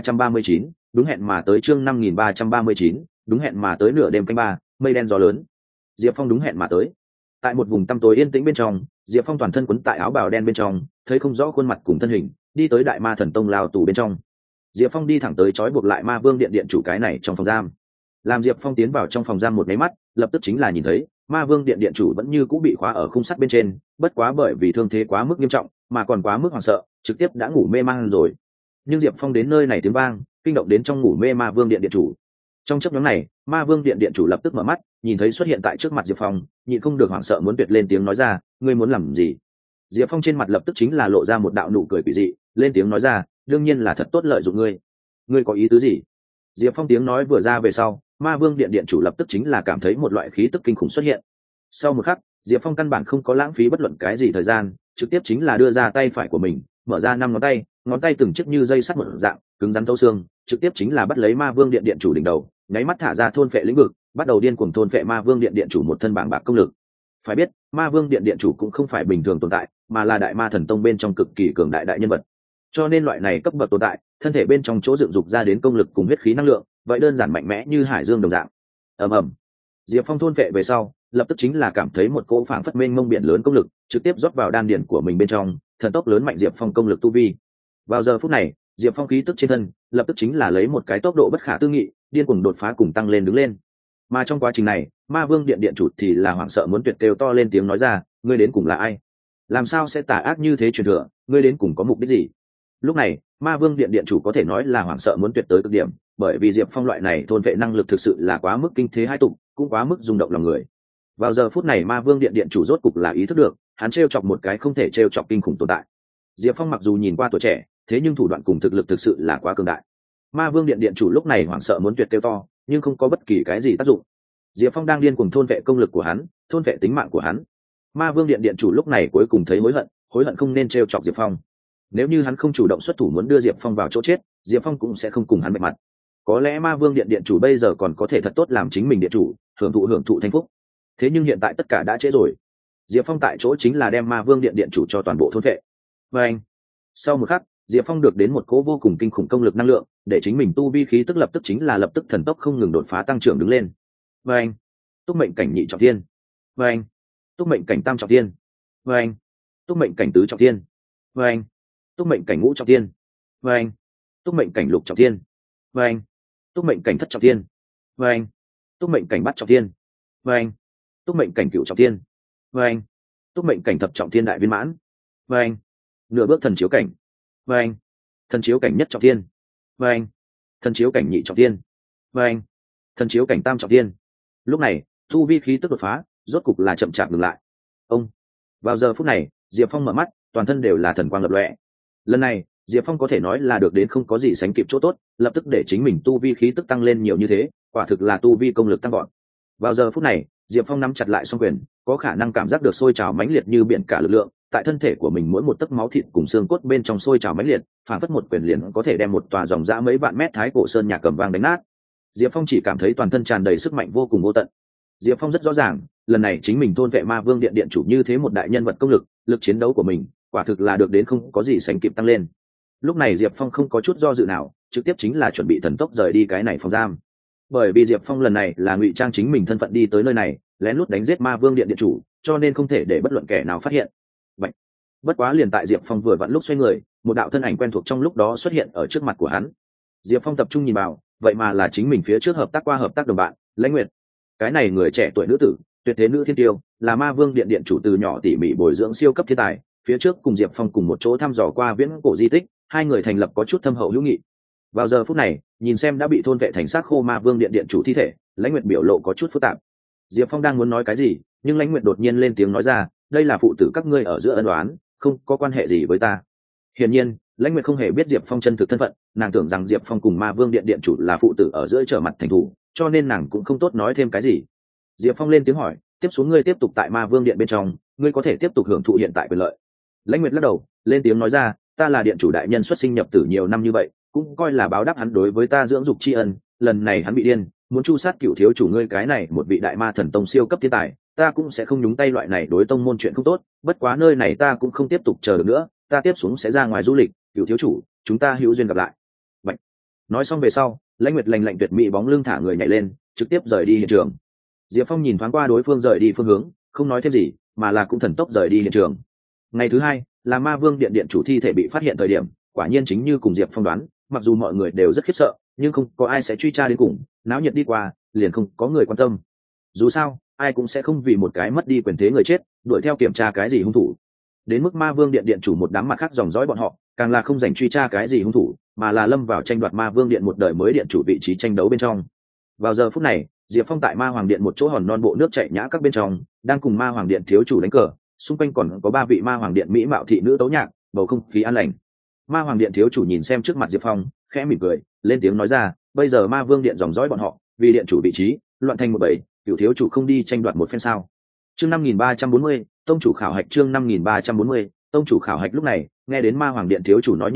5339, đúng hẹn mà tới, chương 5339, đúng hẹn mà tới, nửa đêm canh ba, mây đen gió lớn. Diệp Phong đúng hẹn mà tới. Tại một vùng tăm tối yên tĩnh bên trong, Diệp Phong toàn thân quấn tại áo bào đen bên trong, thấy không rõ khuôn mặt cùng thân hình, đi tới đại ma thần tông lao tù bên trong. Diệp Phong đi thẳng tới trói buộc lại ma vương điện điện chủ cái này trong phòng giam. Làm Diệp Phong tiến vào trong phòng giam một cái mắt, lập tức chính là nhìn thấy ma vương điện điện chủ vẫn như cũ bị khóa ở khung sắt bên trên, bất quá bởi vì thương thế quá mức nghiêm trọng, mà còn quá mức hoảng sợ, trực tiếp đã ngủ mê man rồi. Nhưng Diệp Phong đến nơi này tiếng vang, kinh động đến trong ngủ mê ma vương điện điện chủ. Trong chớp nhoáng này, ma vương điện điện chủ lập tức mở mắt, nhìn thấy xuất hiện tại trước mặt Diệp Phong, nhịn không được hoảng sợ muốn tuyệt lên tiếng nói ra, ngươi muốn làm gì? Diệp Phong trên mặt lập tức chính là lộ ra một đạo nụ cười quỷ dị, lên tiếng nói ra, đương nhiên là thật tốt lợi dụng ngươi. Ngươi có ý tứ gì? Diệp Phong tiếng nói vừa ra về sau, ma vương điện điện chủ lập tức chính là cảm thấy một loại khí tức kinh khủng xuất hiện. Sau một khắc, Diệp Phong căn bản không có lãng phí bất luận cái gì thời gian, trực tiếp chính là đưa ra tay phải của mình, mở ra 5 ngón tay, ngón tay từng chiếc như dây sắt một dạng cứng rắn thấu xương, trực tiếp chính là bắt lấy ma vương điện điện chủ đỉnh đầu, nháy mắt thả ra thôn phệ lĩnh vực, bắt đầu điên cuồng thôn phệ ma vương điện điện chủ một thân bảng bạc công lực. Phải biết, ma vương điện điện chủ cũng không phải bình thường tồn tại, mà là đại ma thần tông bên trong cực kỳ cường đại đại nhân vật. Cho nên loại này cấp bậc tồn tại, thân thể bên trong chỗ dựng dục ra đến công lực cùng huyết khí năng lượng, vậy đơn giản mạnh mẽ như hải dương đồng dạng. ầm ầm, Diệp Phong thôn phệ về sau, lập tức chính là cảm thấy một cỗ phảng phất mênh mông biển lớn công lực trực tiếp rót vào đan điển của mình bên trong, thần tốc lớn mạnh Diệp Phong công lực tu vi. Vào giờ phút này, Diệp Phong khí tức trên thân lập tức chính là lấy một cái tốc độ bất khả tư nghị, điên cuồng đột phá cùng tăng lên đứng lên. Mà trong quá trình này, ma vương điện điện chủ thì là hoảng sợ muốn tuyệt kêu to lên tiếng nói ra, ngươi đến cùng là ai? Làm sao sẽ tà ác như thế truyền thừa, ngươi đến cùng có mục đích gì? Lúc này, ma vương điện điện chủ có thể nói là hoảng sợ muốn tuyệt tới cực điểm, bởi vì Diệp Phong loại này thôn vệ năng lực thực sự là quá mức kinh thế hai tục, cũng quá mức rung động lòng người. Vào giờ phút này ma vương điện điện chủ rốt cục là ý thức được, hắn trêu chọc một cái không thể trêu chọc kinh khủng tồn tại. Diệp Phong mặc dù nhìn qua tuổi trẻ, thế nhưng thủ đoạn cùng thực lực thực sự là quá cường đại. Ma vương điện điện chủ lúc này hoảng sợ muốn tuyệt kêu to, nhưng không có bất kỳ cái gì tác dụng. Diệp Phong đang điên cuồng thôn vệ công lực của hắn, thôn vệ tính mạng của hắn. Ma vương điện điện chủ lúc này cuối cùng thấy hối hận không nên trêu chọc Diệp Phong. Nếu như hắn không chủ động xuất thủ muốn đưa Diệp Phong vào chỗ chết, Diệp Phong cũng sẽ không cùng hắn bạch mặt. Có lẽ ma vương điện điện chủ bây giờ còn có thể thật tốt làm chính mình điện chủ, hưởng thụ thanh phúc. Thế nhưng hiện tại tất cả đã trễ rồi. Diệp Phong tại chỗ chính là đem ma vương điện điện chủ cho toàn bộ thôn vệ. Và anh, sau một khắc, Diệp Phong được đến một cỗ vô cùng kinh khủng công lực năng lượng, để chính mình tu vi khí tức lập tức chính là lập tức thần tốc không ngừng đột phá tăng trưởng đứng lên. Và anh, túc mệnh cảnh nhị trọng thiên. Và anh, túc mệnh cảnh tam trọng thiên. Và anh, túc mệnh cảnh tứ trọng thiên. Và anh, túc mệnh cảnh ngũ trọng thiên. Và anh, túc mệnh cảnh lục trọng thiên. Và anh, túc mệnh cảnh thất trọng thiên. Và anh, túc mệnh cảnh bát trọng thiên. Và anh, túc mệnh cảnh cửu trọng thiên. Và anh, túc mệnh cảnh thập trọng thiên đại viên mãn. Và anh, nửa bước thần chiếu cảnh. Và anh, thần chiếu cảnh nhất trọng thiên. Và anh, thần chiếu cảnh nhị trọng thiên. Và anh, thần chiếu cảnh tam trọng thiên. Lúc này tu vi khí tức đột phá rốt cục là chậm chạp ngừng lại. Ông, vào giờ phút này Diệp Phong mở mắt, toàn thân đều là thần quang lập lòe. Lần này Diệp Phong có thể nói là được đến không có gì sánh kịp chỗ tốt, lập tức để chính mình tu vi khí tức tăng lên nhiều như thế, quả thực là tu vi công lực tăng gọn. Vào giờ phút này Diệp Phong nắm chặt lại song quyền, có khả năng cảm giác được sôi trào mãnh liệt như biển cả lực lượng tại thân thể của mình, mỗi một tấc máu thịt cùng xương cốt bên trong sôi trào mãnh liệt, phản phất một quyền liền có thể đem một tòa dòng dã mấy vạn mét thái cổ sơn nhạc cầm vang đánh nát. Diệp Phong chỉ cảm thấy toàn thân tràn đầy sức mạnh vô cùng vô tận. Diệp Phong rất rõ ràng, lần này chính mình thôn vệ ma vương điện điện chủ như thế một đại nhân vật công lực, lực chiến đấu của mình quả thực là được đến không có gì sánh kịp tăng lên. Lúc này Diệp Phong không có chút do dự nào, trực tiếp chính là chuẩn bị thần tốc rời đi cái này phòng giam. Bởi vì Diệp Phong lần này là ngụy trang chính mình thân phận đi tới nơi này, lén lút đánh giết ma vương điện điện chủ, cho nên không thể để bất luận kẻ nào phát hiện. Vậy, bất quá liền tại Diệp Phong vừa vặn lúc xoay người, một đạo thân ảnh quen thuộc trong lúc đó xuất hiện ở trước mặt của hắn. Diệp Phong tập trung nhìn vào, vậy mà là chính mình phía trước hợp tác đồng bạn, Lãnh Nguyệt. Cái này người trẻ tuổi nữ tử, tuyệt thế nữ thiên tiêu, là ma vương điện điện chủ từ nhỏ tỉ mỉ bồi dưỡng siêu cấp thiên tài, phía trước cùng Diệp Phong cùng một chỗ thăm dò qua viễn cổ di tích, hai người thành lập có chút thâm hậu hữu nghị. Vào giờ phút này, nhìn xem đã bị thôn vệ thành xác khô ma vương điện điện chủ thi thể, Lãnh Nguyệt biểu lộ có chút phức tạp. Diệp Phong đang muốn nói cái gì, nhưng Lãnh Nguyệt đột nhiên lên tiếng nói ra, đây là phụ tử các ngươi ở giữa ân oán, không có quan hệ gì với ta. Hiển nhiên, Lãnh Nguyệt không hề biết Diệp Phong chân thực thân phận, nàng tưởng rằng Diệp Phong cùng ma vương điện điện chủ là phụ tử ở giữa trở mặt thành thủ, cho nên nàng cũng không tốt nói thêm cái gì. Diệp Phong lên tiếng hỏi, tiếp xuống ngươi tiếp tục tại ma vương điện bên trong, ngươi có thể tiếp tục hưởng thụ hiện tại quyền lợi. Lãnh Nguyệt lắc đầu, lên tiếng nói ra, ta là điện chủ đại nhân xuất sinh nhập tử nhiều năm như vậy, cũng coi là báo đáp hắn đối với ta dưỡng dục tri ân, lần này hắn bị điên, muốn chu sát cựu thiếu chủ ngươi cái này một vị đại ma thần tông siêu cấp thiên tài, ta cũng sẽ không nhúng tay loại này đối tông môn chuyện không tốt, bất quá nơi này ta cũng không tiếp tục chờ được nữa, ta tiếp xuống sẽ ra ngoài du lịch, cựu thiếu chủ, chúng ta hữu duyên gặp lại. Bạch. Nói xong về sau, Lãnh Nguyệt lành lạnh tuyệt mỹ bóng lưng thả người nhảy lên, trực tiếp rời đi hiện trường. Diệp Phong nhìn thoáng qua đối phương rời đi phương hướng, không nói thêm gì, mà là cũng thần tốc rời đi hiện trường. Ngày thứ hai, là ma vương điện điện chủ thi thể bị phát hiện thời điểm, quả nhiên chính như cùng Diệp Phong đoán, mặc dù mọi người đều rất khiếp sợ, nhưng không có ai sẽ truy tra đến cùng, náo nhiệt đi qua, liền không có người quan tâm. Dù sao, ai cũng sẽ không vì một cái mất đi quyền thế người chết, đuổi theo kiểm tra cái gì hung thủ. Đến mức ma vương điện điện chủ một đám mặt khác dòng dõi bọn họ, càng là không dành truy tra cái gì hung thủ, mà là lâm vào tranh đoạt ma vương điện một đời mới điện chủ vị trí tranh đấu bên trong. Vào giờ phút này, Diệp Phong tại ma hoàng điện một chỗ hòn non bộ nước chảy nhã các bên trong, đang cùng ma hoàng điện thiếu chủ đánh cờ, xung quanh còn có ba vị ma hoàng điện mỹ mạo thị nữ tấu nhạc, bầu không khí an lành. Ma hoàng điện thiếu chủ nhìn xem trước mặt Diệp Phong, khẽ mỉm cười, lên tiếng nói ra, bây giờ ma vương điện dòng dõi bọn họ vì điện chủ vị trí loạn thành một bầy, cửu thiếu chủ không đi tranh đoạt một phen sao? Chương 5340, tông chủ khảo hạch. Chương 5340, tông chủ khảo hạch. Lúc này nghe đến ma hoàng điện thiếu chủ nói như vậy,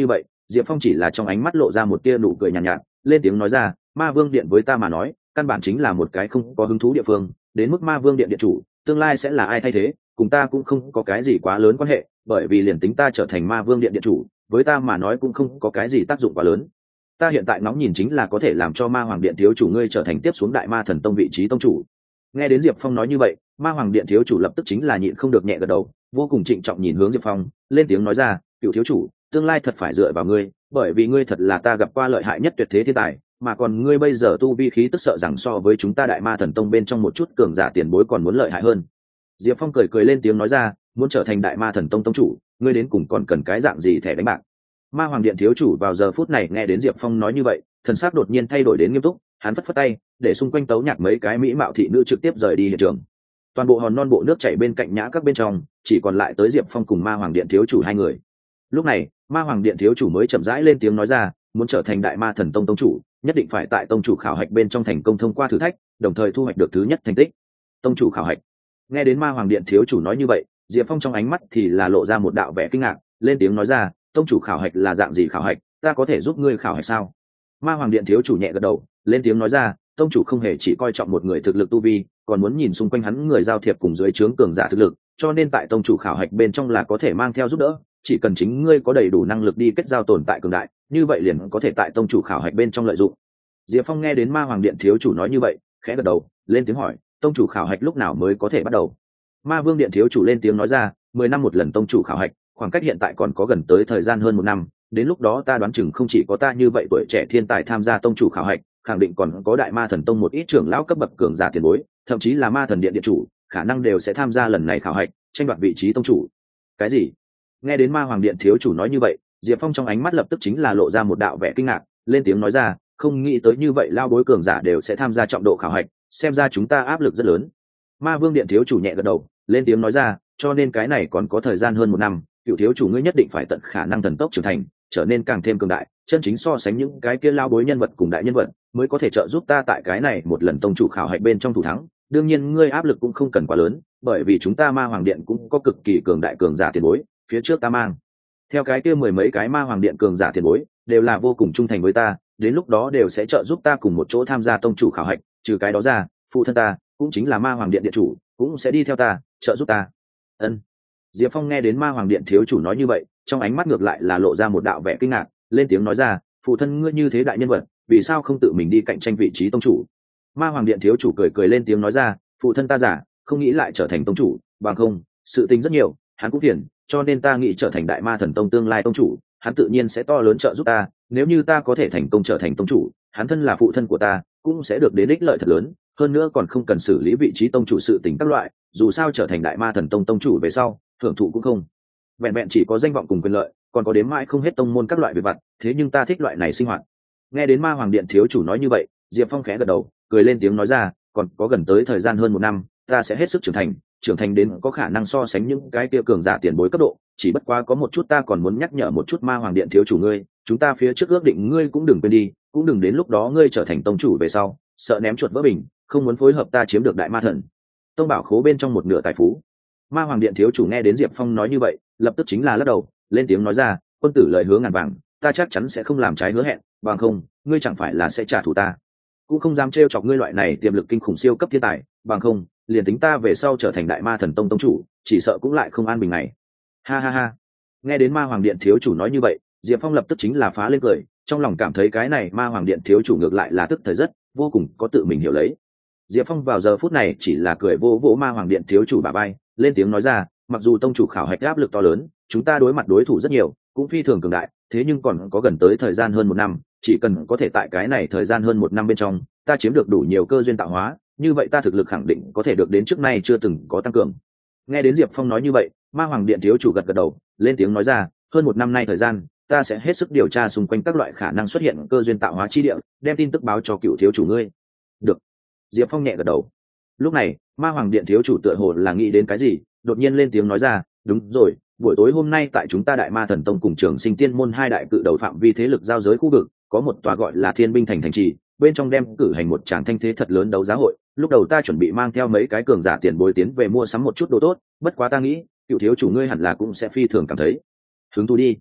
Diệp Phong chỉ là trong ánh mắt lộ ra một tia nụ cười nhàn nhạt, lên tiếng nói ra, ma vương điện với ta mà nói căn bản chính là một cái không có hứng thú địa phương, đến mức ma vương điện điện chủ tương lai sẽ là ai thay thế cùng ta cũng không có cái gì quá lớn quan hệ, bởi vì liền tính ta trở thành ma vương điện điện chủ với ta mà nói cũng không có cái gì tác dụng quá lớn. Ta hiện tại ngóng nhìn chính là có thể làm cho ma hoàng điện thiếu chủ ngươi trở thành tiếp xuống đại ma thần tông vị trí tông chủ. Nghe đến Diệp Phong nói như vậy, ma hoàng điện thiếu chủ lập tức chính là nhịn không được nhẹ gật đầu, vô cùng trịnh trọng nhìn hướng Diệp Phong, lên tiếng nói ra, cựu thiếu chủ tương lai thật phải dựa vào ngươi, bởi vì ngươi thật là ta gặp qua lợi hại nhất tuyệt thế thiên tài, mà còn ngươi bây giờ tu vi khí tức sợ rằng so với chúng ta đại ma thần tông bên trong một chút cường giả tiền bối còn muốn lợi hại hơn. Diệp Phong cười cười lên tiếng nói ra, muốn trở thành đại ma thần tông tông chủ ngươi đến cùng còn cần cái dạng gì thẻ đánh bạc. Ma hoàng điện thiếu chủ vào giờ phút này nghe đến Diệp Phong nói như vậy, thần sắc đột nhiên thay đổi đến nghiêm túc, hắn phất phất tay để xung quanh tấu nhạc mấy cái mỹ mạo thị nữ trực tiếp rời đi hiện trường. Toàn bộ hòn non bộ nước chảy bên cạnh nhã các bên trong chỉ còn lại tới Diệp Phong cùng ma hoàng điện thiếu chủ hai người. Lúc này ma hoàng điện thiếu chủ mới chậm rãi lên tiếng nói ra, muốn trở thành đại ma thần tông tông chủ nhất định phải tại tông chủ khảo hạch bên trong thành công thông qua thử thách, đồng thời thu hoạch được thứ nhất thành tích. Tông chủ khảo hạch. Nghe đến ma hoàng điện thiếu chủ nói như vậy, Diệp Phong trong ánh mắt thì là lộ ra một đạo vẻ kinh ngạc, lên tiếng nói ra, tông chủ khảo hạch là dạng gì khảo hạch, ta có thể giúp ngươi khảo hạch sao? Ma hoàng điện thiếu chủ nhẹ gật đầu, lên tiếng nói ra, tông chủ không hề chỉ coi trọng một người thực lực tu vi, còn muốn nhìn xung quanh hắn người giao thiệp cùng dưới trướng cường giả thực lực, cho nên tại tông chủ khảo hạch bên trong là có thể mang theo giúp đỡ, chỉ cần chính ngươi có đầy đủ năng lực đi kết giao tồn tại cường đại, như vậy liền có thể tại tông chủ khảo hạch bên trong lợi dụng. Diệp Phong nghe đến ma hoàng điện thiếu chủ nói như vậy, khẽ gật đầu, lên tiếng hỏi, tông chủ khảo hạch lúc nào mới có thể bắt đầu? Ma vương điện thiếu chủ lên tiếng nói ra, 10 năm một lần tông chủ khảo hạch, khoảng cách hiện tại còn có gần tới thời gian hơn 1 năm, đến lúc đó ta đoán chừng không chỉ có ta như vậy tuổi trẻ thiên tài tham gia tông chủ khảo hạch, khẳng định còn có đại ma thần tông một ít trưởng lão cấp bậc cường giả tiền bối, thậm chí là ma thần điện điện chủ, khả năng đều sẽ tham gia lần này khảo hạch, tranh đoạt vị trí tông chủ. Cái gì? Nghe đến ma hoàng điện thiếu chủ nói như vậy, Diệp Phong trong ánh mắt lập tức chính là lộ ra một đạo vẻ kinh ngạc, lên tiếng nói ra, không nghĩ tới như vậy lao bối cường giả đều sẽ tham gia trọng độ khảo hạch, xem ra chúng ta áp lực rất lớn. Ma vương điện thiếu chủ nhẹ gật đầu, lên tiếng nói ra, cho nên cái này còn có thời gian hơn 1 năm, cựu thiếu chủ ngươi nhất định phải tận khả năng thần tốc trưởng thành, trở nên càng thêm cường đại, chân chính so sánh những cái kia lao bối nhân vật cùng đại nhân vật, mới có thể trợ giúp ta tại cái này một lần tông chủ khảo hạch bên trong thủ thắng. Đương nhiên ngươi áp lực cũng không cần quá lớn, bởi vì chúng ta ma hoàng điện cũng có cực kỳ cường đại cường giả tiền bối, phía trước ta mang theo cái kia 10 mấy cái ma hoàng điện cường giả tiền bối đều là vô cùng trung thành với ta, đến lúc đó đều sẽ trợ giúp ta cùng một chỗ tham gia tông chủ khảo hạch, trừ cái đó ra phụ thân ta cũng chính là ma hoàng điện điện chủ cũng sẽ đi theo ta trợ giúp ta. Ân. Diệp Phong nghe đến ma hoàng điện thiếu chủ nói như vậy, trong ánh mắt ngược lại là lộ ra một đạo vẻ kinh ngạc, lên tiếng nói ra, phụ thân ngươi như thế đại nhân vật, vì sao không tự mình đi cạnh tranh vị trí tông chủ? Ma hoàng điện thiếu chủ cười cười lên tiếng nói ra, phụ thân ta giả không nghĩ lại trở thành tông chủ, bằng không sự tình rất nhiều hắn cũng phiền, cho nên ta nghĩ trở thành đại ma thần tông tương lai tông chủ, hắn tự nhiên sẽ to lớn trợ giúp ta, nếu như ta có thể thành công trở thành tông chủ, hắn thân là phụ thân của ta cũng sẽ được đến ích lợi thật lớn, hơn nữa còn không cần xử lý vị trí tông chủ sự tình các loại, dù sao trở thành đại ma thần tông tông chủ về sau hưởng thụ cũng không vẹn vẹn chỉ có danh vọng cùng quyền lợi, còn có đếm mãi không hết tông môn các loại việc vặt, thế nhưng ta thích loại này sinh hoạt. Nghe đến ma hoàng điện thiếu chủ nói như vậy, Diệp Phong khẽ gật đầu, cười lên tiếng nói ra, còn có gần tới thời gian hơn 1 năm, ta sẽ hết sức trưởng thành đến có khả năng so sánh những cái kia cường giả tiền bối cấp độ, chỉ bất quá có một chút ta còn muốn nhắc nhở một chút ma hoàng điện thiếu chủ ngươi, chúng ta phía trước ước định ngươi cũng đừng quên đi, cũng đừng đến lúc đó ngươi trở thành tông chủ về sau sợ ném chuột vỡ bình, không muốn phối hợp ta chiếm được đại ma thần tông bảo khố bên trong một nửa tài phú. Ma hoàng điện thiếu chủ nghe đến Diệp Phong nói như vậy, lập tức chính là lắc đầu, lên tiếng nói ra, quân tử lời hứa ngàn vàng, ta chắc chắn sẽ không làm trái hứa hẹn, bằng không ngươi chẳng phải là sẽ trả thù ta, cũng không dám trêu chọc ngươi loại này tiềm lực kinh khủng siêu cấp thiên tài, bằng không liền tính ta về sau trở thành đại ma thần tông tông chủ, chỉ sợ cũng lại không an bình này. Ha ha ha. Nghe đến ma hoàng điện thiếu chủ nói như vậy, Diệp Phong lập tức chính là phá lên cười, trong lòng cảm thấy cái này ma hoàng điện thiếu chủ ngược lại là tức thời rất vô cùng có tự mình hiểu lấy. Diệp Phong vào giờ phút này chỉ là cười vô vỗ ma hoàng điện thiếu chủ bả vai, lên tiếng nói ra, mặc dù tông chủ khảo hạch áp lực to lớn, chúng ta đối mặt đối thủ rất nhiều, cũng phi thường cường đại, thế nhưng còn có gần tới thời gian hơn 1 năm, chỉ cần có thể tại cái này thời gian hơn 1 năm bên trong ta chiếm được đủ nhiều cơ duyên tạo hóa, như vậy ta thực lực khẳng định có thể được đến trước nay chưa từng có tăng cường. Nghe đến Diệp Phong nói như vậy, ma hoàng điện thiếu chủ gật gật đầu, lên tiếng nói ra, hơn 1 năm nay thời gian ta sẽ hết sức điều tra xung quanh các loại khả năng xuất hiện cơ duyên tạo hóa chi địa, đem tin tức báo cho cựu thiếu chủ ngươi. Được. Diệp Phong nhẹ gật đầu. Lúc này ma hoàng điện thiếu chủ tựa hồ là nghĩ đến cái gì, đột nhiên lên tiếng nói ra, đúng rồi, buổi tối hôm nay tại chúng ta đại ma thần tông cùng trường sinh tiên môn hai đại cự đầu phạm vi thế lực giao giới khu vực có một tòa gọi là Thiên Binh thành trì, bên trong đem cử hành một tràng thanh thế thật lớn đấu giá hội, lúc đầu ta chuẩn bị mang theo mấy cái cường giả tiền bối tiến về mua sắm một chút đồ tốt, bất quá ta nghĩ cựu thiếu chủ ngươi hẳn là cũng sẽ phi thường cảm thấy hứng thú đi.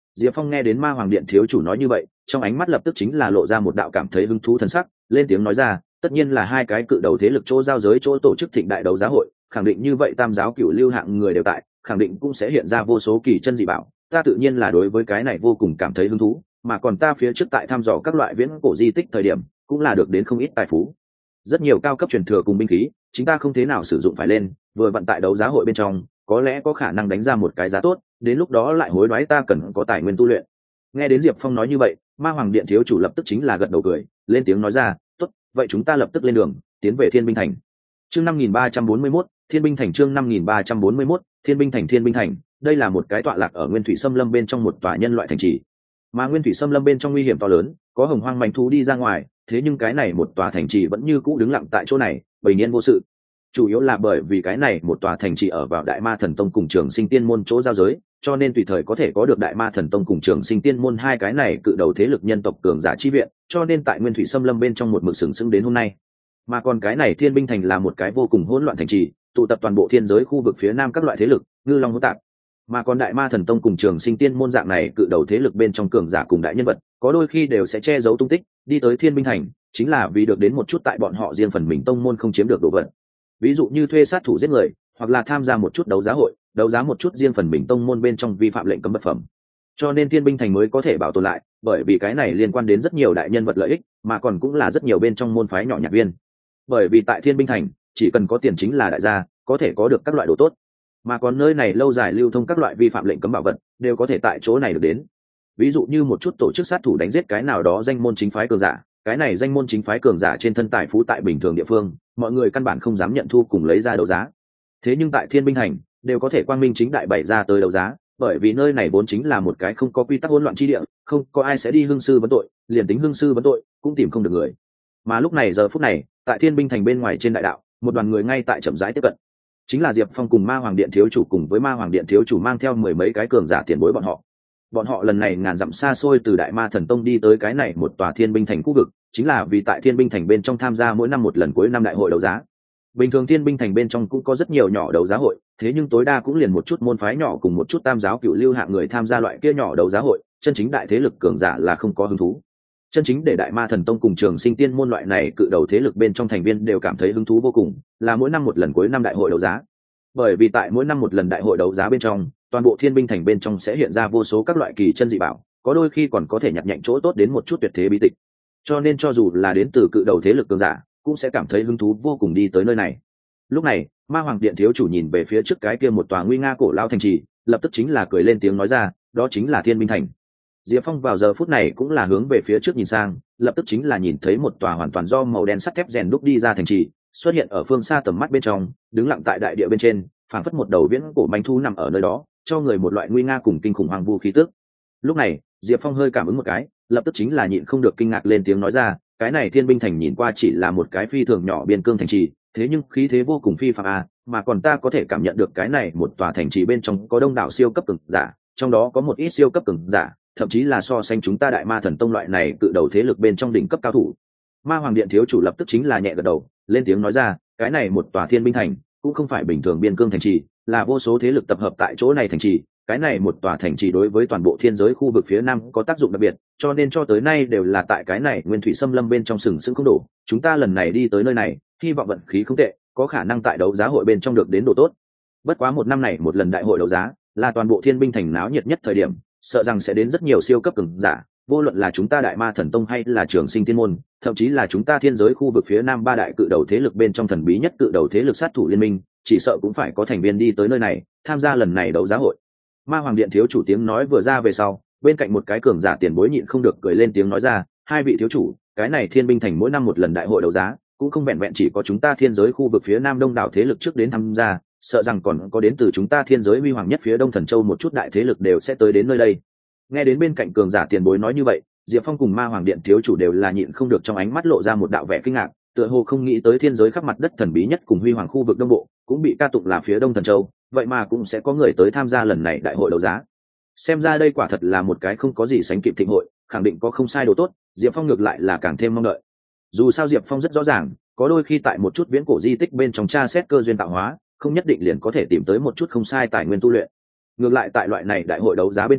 Diệp Phong nghe đến Ma Hoàng Điện thiếu chủ nói như vậy, trong ánh mắt lập tức chính là lộ ra một đạo cảm thấy hứng thú thần sắc, lên tiếng nói ra, tất nhiên là hai cái cự đầu thế lực chỗ giao giới chỗ tổ chức thịnh đại đấu giá hội, khẳng định như vậy tam giáo cửu lưu hạng người đều tại, khẳng định cũng sẽ hiện ra vô số kỳ chân dị bảo, ta tự nhiên là đối với cái này vô cùng cảm thấy hứng thú, mà còn ta phía trước tại thăm dò các loại viễn cổ di tích thời điểm, cũng là được đến không ít tài phú. Rất nhiều cao cấp truyền thừa cùng binh khí, chính ta không thế nào sử dụng phải lên, vừa vận tại đấu giá hội bên trong, có lẽ có khả năng đánh ra một cái giá tốt, đến lúc đó lại hối đoái ta cần có tài nguyên tu luyện. Nghe đến Diệp Phong nói như vậy, Ma Hoàng Điện thiếu chủ lập tức chính là gật đầu cười, lên tiếng nói ra, tốt, vậy chúng ta lập tức lên đường, tiến về Thiên Binh Thành. Chương 5341, Thiên Binh Thành chương 5341, Thiên Binh Thành Thiên Binh Thành, đây là một cái tọa lạc ở Nguyên Thủy Xâm Lâm bên trong một tòa nhân loại thành trì. Mà Nguyên Thủy Xâm Lâm bên trong nguy hiểm to lớn, có hồng hoang manh thú đi ra ngoài, thế nhưng cái này một tòa thành trì vẫn như cũ đứng lặng tại chỗ này, bình yên vô sự. Chủ yếu là bởi vì cái này một tòa thành trì ở vào Đại Ma Thần Tông cùng Trường Sinh Tiên môn chỗ giao giới, cho nên tùy thời có thể có được Đại Ma Thần Tông cùng Trường Sinh Tiên môn hai cái này cự đầu thế lực nhân tộc cường giả chi viện, cho nên tại Nguyên Thủy Xâm Lâm bên trong một mực sừng sững đến hôm nay. Mà còn cái này Thiên Binh Thành là một cái vô cùng hỗn loạn thành trì, tụ tập toàn bộ thiên giới khu vực phía nam các loại thế lực, ngư long hỗn tạp. Mà còn Đại Ma Thần Tông cùng Trường Sinh Tiên môn dạng này cự đầu thế lực bên trong cường giả cùng đại nhân vật, có đôi khi đều sẽ che giấu tung tích, đi tới Thiên Binh Thành, chính là vì được đến một chút tại bọn họ riêng phần mình tông môn không chiếm được đồ vật. Ví dụ như thuê sát thủ giết người, hoặc là tham gia một chút đấu giá hội, đấu giá một chút riêng phần mình tông môn bên trong vi phạm lệnh cấm vật phẩm. Cho nên Thiên Binh Thành mới có thể bảo tồn lại, bởi vì cái này liên quan đến rất nhiều đại nhân vật lợi ích, mà còn cũng là rất nhiều bên trong môn phái nhỏ nhặt viên. Bởi vì tại Thiên Binh Thành, chỉ cần có tiền chính là đại gia, có thể có được các loại đồ tốt. Mà còn nơi này lâu dài lưu thông các loại vi phạm lệnh cấm bảo vật, đều có thể tại chỗ này được đến. Ví dụ như một chút tổ chức sát thủ đánh giết cái nào đó danh môn chính phái cường giả, cái này danh môn chính phái cường giả trên thân tài phú tại bình thường địa phương, mọi người căn bản không dám nhận thu cùng lấy ra đấu giá. Thế nhưng tại Thiên Binh Thành, đều có thể quang minh chính đại bày ra tới đấu giá, bởi vì nơi này vốn chính là một cái không có quy tắc hỗn loạn chi địa, không có ai sẽ đi hương sư vấn tội, liền tính hương sư vấn tội cũng tìm không được người. Mà lúc này giờ phút này, tại Thiên Binh Thành bên ngoài trên đại đạo, một đoàn người ngay tại chậm rãi tiếp cận. Chính là Diệp Phong cùng Ma Hoàng Điện thiếu chủ cùng với Ma Hoàng Điện thiếu chủ mang theo mười mấy cái cường giả tiền bối bọn họ. Bọn họ lần này ngàn dặm xa xôi từ Đại Ma Thần Tông đi tới cái này một tòa Thiên Binh Thành khu vực, chính là vì tại Thiên Binh Thành bên trong tham gia mỗi năm một lần cuối năm đại hội đấu giá. Bình thường Thiên Binh Thành bên trong cũng có rất nhiều nhỏ đấu giá hội, thế nhưng tối đa cũng liền một chút môn phái nhỏ cùng một chút tam giáo cựu lưu hạng người tham gia loại kia nhỏ đấu giá hội, chân chính đại thế lực cường giả là không có hứng thú. Chân chính để Đại Ma Thần Tông cùng Trường Sinh Tiên môn loại này cự đầu thế lực bên trong thành viên đều cảm thấy hứng thú vô cùng, là mỗi năm một lần cuối năm đại hội đấu giá. Bởi vì tại mỗi năm một lần đại hội đấu giá bên trong, toàn bộ Thiên Binh Thành bên trong sẽ hiện ra vô số các loại kỳ chân dị bảo, có đôi khi còn có thể nhặt nhạnh chỗ tốt đến một chút tuyệt thế bí tịch. Cho nên cho dù là đến từ cự đầu thế lực cường giả, cũng sẽ cảm thấy hứng thú vô cùng đi tới nơi này. Lúc này, Ma Hoàng Điện thiếu chủ nhìn về phía trước cái kia một tòa nguy nga cổ lao thành trì, lập tức chính là cười lên tiếng nói ra, đó chính là Thiên Binh Thành. Diệp Phong vào giờ phút này cũng là hướng về phía trước nhìn sang, lập tức chính là nhìn thấy một tòa hoàn toàn do màu đen sắt thép rèn đúc đi ra thành trì, xuất hiện ở phương xa tầm mắt bên trong, đứng lặng tại đại địa bên trên, phảng phất một đầu viễn cổ manh thu nằm ở nơi đó, cho người một loại nguy nga cùng kinh khủng hoàng vu khí tức. Lúc này, Diệp Phong hơi cảm ứng một cái, lập tức chính là nhịn không được kinh ngạc lên tiếng nói ra, cái này Thiên Binh Thành nhìn qua chỉ là một cái phi thường nhỏ biên cương thành trì, thế nhưng khí thế vô cùng phi phàm à, mà còn ta có thể cảm nhận được cái này một tòa thành trì bên trong có đông đảo siêu cấp cường giả, trong đó có một ít siêu cấp cường giả, thậm chí là so sánh chúng ta Đại Ma Thần Tông loại này cự đầu thế lực bên trong đỉnh cấp cao thủ. Ma Hoàng Điện thiếu chủ lập tức chính là nhẹ gật đầu, lên tiếng nói ra, cái này một tòa Thiên Binh Thành cũng không phải bình thường biên cương thành trì, là vô số thế lực tập hợp tại chỗ này thành trì, cái này một tòa thành trì đối với toàn bộ thiên giới khu vực phía nam có tác dụng đặc biệt, cho nên cho tới nay đều là tại cái này Nguyên Thủy Xâm Lâm bên trong sừng sững không đổ. Chúng ta lần này đi tới nơi này, hy vọng vận khí không tệ, có khả năng tại đấu giá hội bên trong được đến đồ tốt. Bất quá một năm này một lần đại hội đấu giá, là toàn bộ Thiên Binh Thành náo nhiệt nhất thời điểm, sợ rằng sẽ đến rất nhiều siêu cấp cường giả, vô luận là chúng ta Đại Ma Thần Tông hay là Trường Sinh Tiên môn, thậm chí là chúng ta thiên giới khu vực phía nam ba đại cự đầu thế lực bên trong thần bí nhất cự đầu thế lực sát thủ liên minh, chỉ sợ cũng phải có thành viên đi tới nơi này tham gia lần này đấu giá hội. Ma Hoàng Điện thiếu chủ tiếng nói vừa ra về sau, bên cạnh một cái cường giả tiền bối nhịn không được cười lên tiếng nói ra, hai vị thiếu chủ, cái này Thiên Binh Thành mỗi năm một lần đại hội đấu giá, cũng không vẹn vẹn chỉ có chúng ta thiên giới khu vực phía nam đông đảo thế lực trước đến tham gia, sợ rằng còn có đến từ chúng ta thiên giới huy hoàng nhất phía đông thần châu một chút đại thế lực đều sẽ tới đến nơi đây. Nghe đến bên cạnh cường giả tiền bối nói như vậy, Diệp Phong cùng Ma Hoàng Điện thiếu chủ đều là nhịn không được trong ánh mắt lộ ra một đạo vẻ kinh ngạc, tựa hồ không nghĩ tới thiên giới khắp mặt đất thần bí nhất cùng huy hoàng khu vực đông bộ cũng bị ca tụng là phía đông thần châu, vậy mà cũng sẽ có người tới tham gia lần này đại hội đấu giá. Xem ra đây quả thật là một cái không có gì sánh kịp thịnh hội, khẳng định có không sai đồ tốt, Diệp Phong ngược lại là càng thêm mong đợi. Dù sao Diệp Phong rất rõ ràng, có đôi khi tại một chút viễn cổ di tích bên trong tra xét cơ duyên tạo hóa, không nhất định liền có thể tìm tới một chút không sai tài nguyên tu luyện. Ngược lại tại loại này đại hội đấu giá bên trong,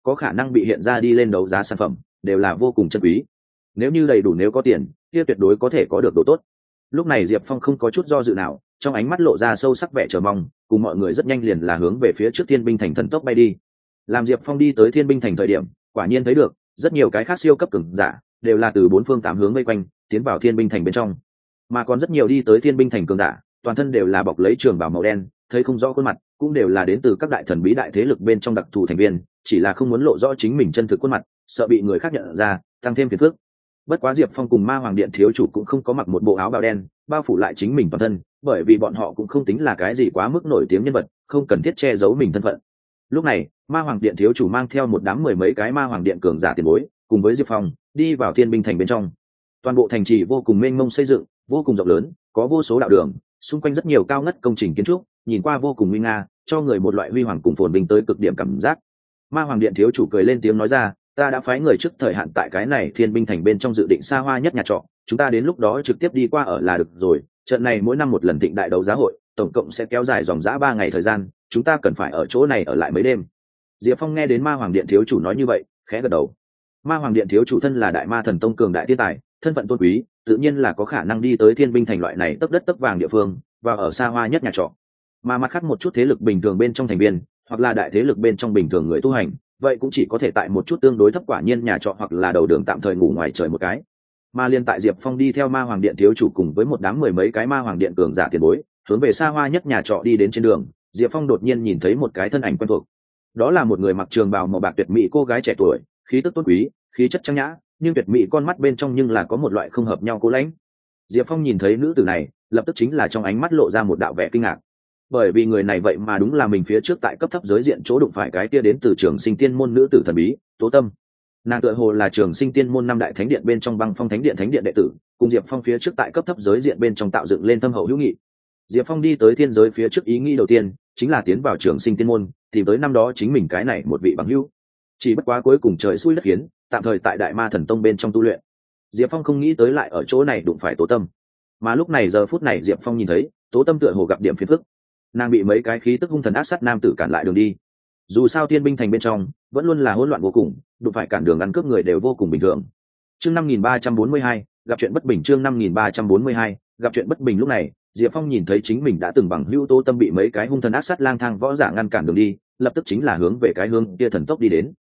có khả năng bị hiện ra đi lên đấu giá sản phẩm đều là vô cùng chân quý. Nếu như đầy đủ, nếu có tiền kia tuyệt đối có thể có được đồ tốt. Lúc này Diệp Phong không có chút do dự nào, trong ánh mắt lộ ra sâu sắc vẻ chờ mong, cùng mọi người rất nhanh liền là hướng về phía trước Thiên binh thành thần tốc bay đi. Làm Diệp Phong đi tới Thiên binh thành thời điểm, quả nhiên thấy được rất nhiều cái khác siêu cấp cường giả đều là từ bốn phương tám hướng vây quanh tiến vào Thiên binh thành bên trong, mà còn rất nhiều đi tới Thiên binh thành cường giả toàn thân đều là bọc lấy trường bào màu đen, thấy không rõ khuôn mặt, cũng đều là đến từ các đại thần bí đại thế lực bên trong đặc thù thành viên, chỉ là không muốn lộ rõ chính mình chân thực khuôn mặt, sợ bị người khác nhận ra, tăng thêm phiền phức. Bất quá Diệp Phong cùng Ma Hoàng Điện thiếu chủ cũng không có mặc một bộ áo bào đen bao phủ lại chính mình toàn thân, bởi vì bọn họ cũng không tính là cái gì quá mức nổi tiếng nhân vật, không cần thiết che giấu mình thân phận. Lúc này Ma Hoàng Điện thiếu chủ mang theo một đám mười mấy cái Ma Hoàng Điện cường giả tiền bối cùng với Diệp Phong đi vào Thiên binh thành bên trong. Toàn bộ thành trì vô cùng mênh mông xây dựng, vô cùng rộng lớn, có vô số đạo đường, xung quanh rất nhiều cao ngất công trình kiến trúc, nhìn qua vô cùng nguy nga, cho người một loại huy hoàng cùng phồn vinh tới cực điểm cảm giác. Ma Hoàng Điện thiếu chủ cười lên tiếng nói ra, ta đã phái người trước thời hạn tại cái này Thiên binh thành bên trong dự định xa hoa nhất nhà trọ, chúng ta đến lúc đó trực tiếp đi qua ở là được rồi. Trận này mỗi năm một lần thịnh đại đấu giá hội, tổng cộng sẽ kéo dài dòng dã 3 ngày thời gian, chúng ta cần phải ở chỗ này ở lại mấy đêm. Diệp Phong nghe đến Ma Hoàng Điện thiếu chủ nói như vậy, khẽ gật đầu. Ma Hoàng Điện thiếu chủ thân là Đại Ma Thần Tông cường đại thiên tài, thân phận tôn quý, tự nhiên là có khả năng đi tới Thiên binh thành loại này tấp đất tấp vàng địa phương và ở xa hoa nhất nhà trọ. Mà mặt khác một chút thế lực bình thường bên trong thành viên, hoặc là đại thế lực bên trong bình thường người tu hành, vậy cũng chỉ có thể tại một chút tương đối thấp quả nhiên nhà trọ hoặc là đầu đường tạm thời ngủ ngoài trời một cái. Mà liên tại Diệp Phong đi theo Ma Hoàng Điện thiếu chủ cùng với một đám mười mấy cái Ma Hoàng Điện cường giả tiền bối hướng về xa hoa nhất nhà trọ đi đến trên đường, Diệp Phong đột nhiên nhìn thấy một cái thân ảnh quen thuộc. Đó là một người mặc trường bào màu bạc tuyệt mỹ cô gái trẻ tuổi, khí tức tôn quý, khí chất trang nhã, nhưng tuyệt mỹ con mắt bên trong nhưng là có một loại không hợp nhau cố lãnh. Diệp Phong nhìn thấy nữ tử này, lập tức chính là trong ánh mắt lộ ra một đạo vẻ kinh ngạc, bởi vì người này vậy mà đúng là mình phía trước tại cấp thấp giới diện chỗ đụng phải cái kia đến từ Trường Sinh Tiên môn nữ tử thần bí Tố Tâm. Nàng tựa hồ là Trường Sinh Tiên môn 5 đại thánh điện bên trong Băng Phong thánh điện đệ tử, cùng Diệp Phong phía trước tại cấp thấp giới diện bên trong tạo dựng lên thâm hậu hữu nghị. Diệp Phong đi tới thiên giới phía trước, ý nghĩ đầu tiên chính là tiến vào Trường Sinh Tiên môn, tìm tới năm đó chính mình cái này một vị bằng hữu. Chỉ bất quá cuối cùng trời xui đất khiến, tạm thời tại Đại Ma Thần Tông bên trong tu luyện. Diệp Phong không nghĩ tới lại ở chỗ này đụng phải Tố Tâm. Mà lúc này giờ phút này Diệp Phong nhìn thấy Tố Tâm tựa hồ gặp điểm phiền phức. Nàng bị mấy cái khí tức hung thần ác sát nam tử cản lại đường đi. Dù sao Thiên binh thành bên trong vẫn luôn là hỗn loạn vô cùng, đụng phải cản đường ăn cướp người đều vô cùng bình thường. Chương 5342, gặp chuyện bất bình. Chương 5342, gặp chuyện bất bình. Lúc này Diệp Phong nhìn thấy chính mình đã từng bằng hữu Tố Tâm bị mấy cái hung thần ác sát lang thang võ giả ngăn cản đường đi, lập tức chính là hướng về cái hướng kia thần tốc đi đến.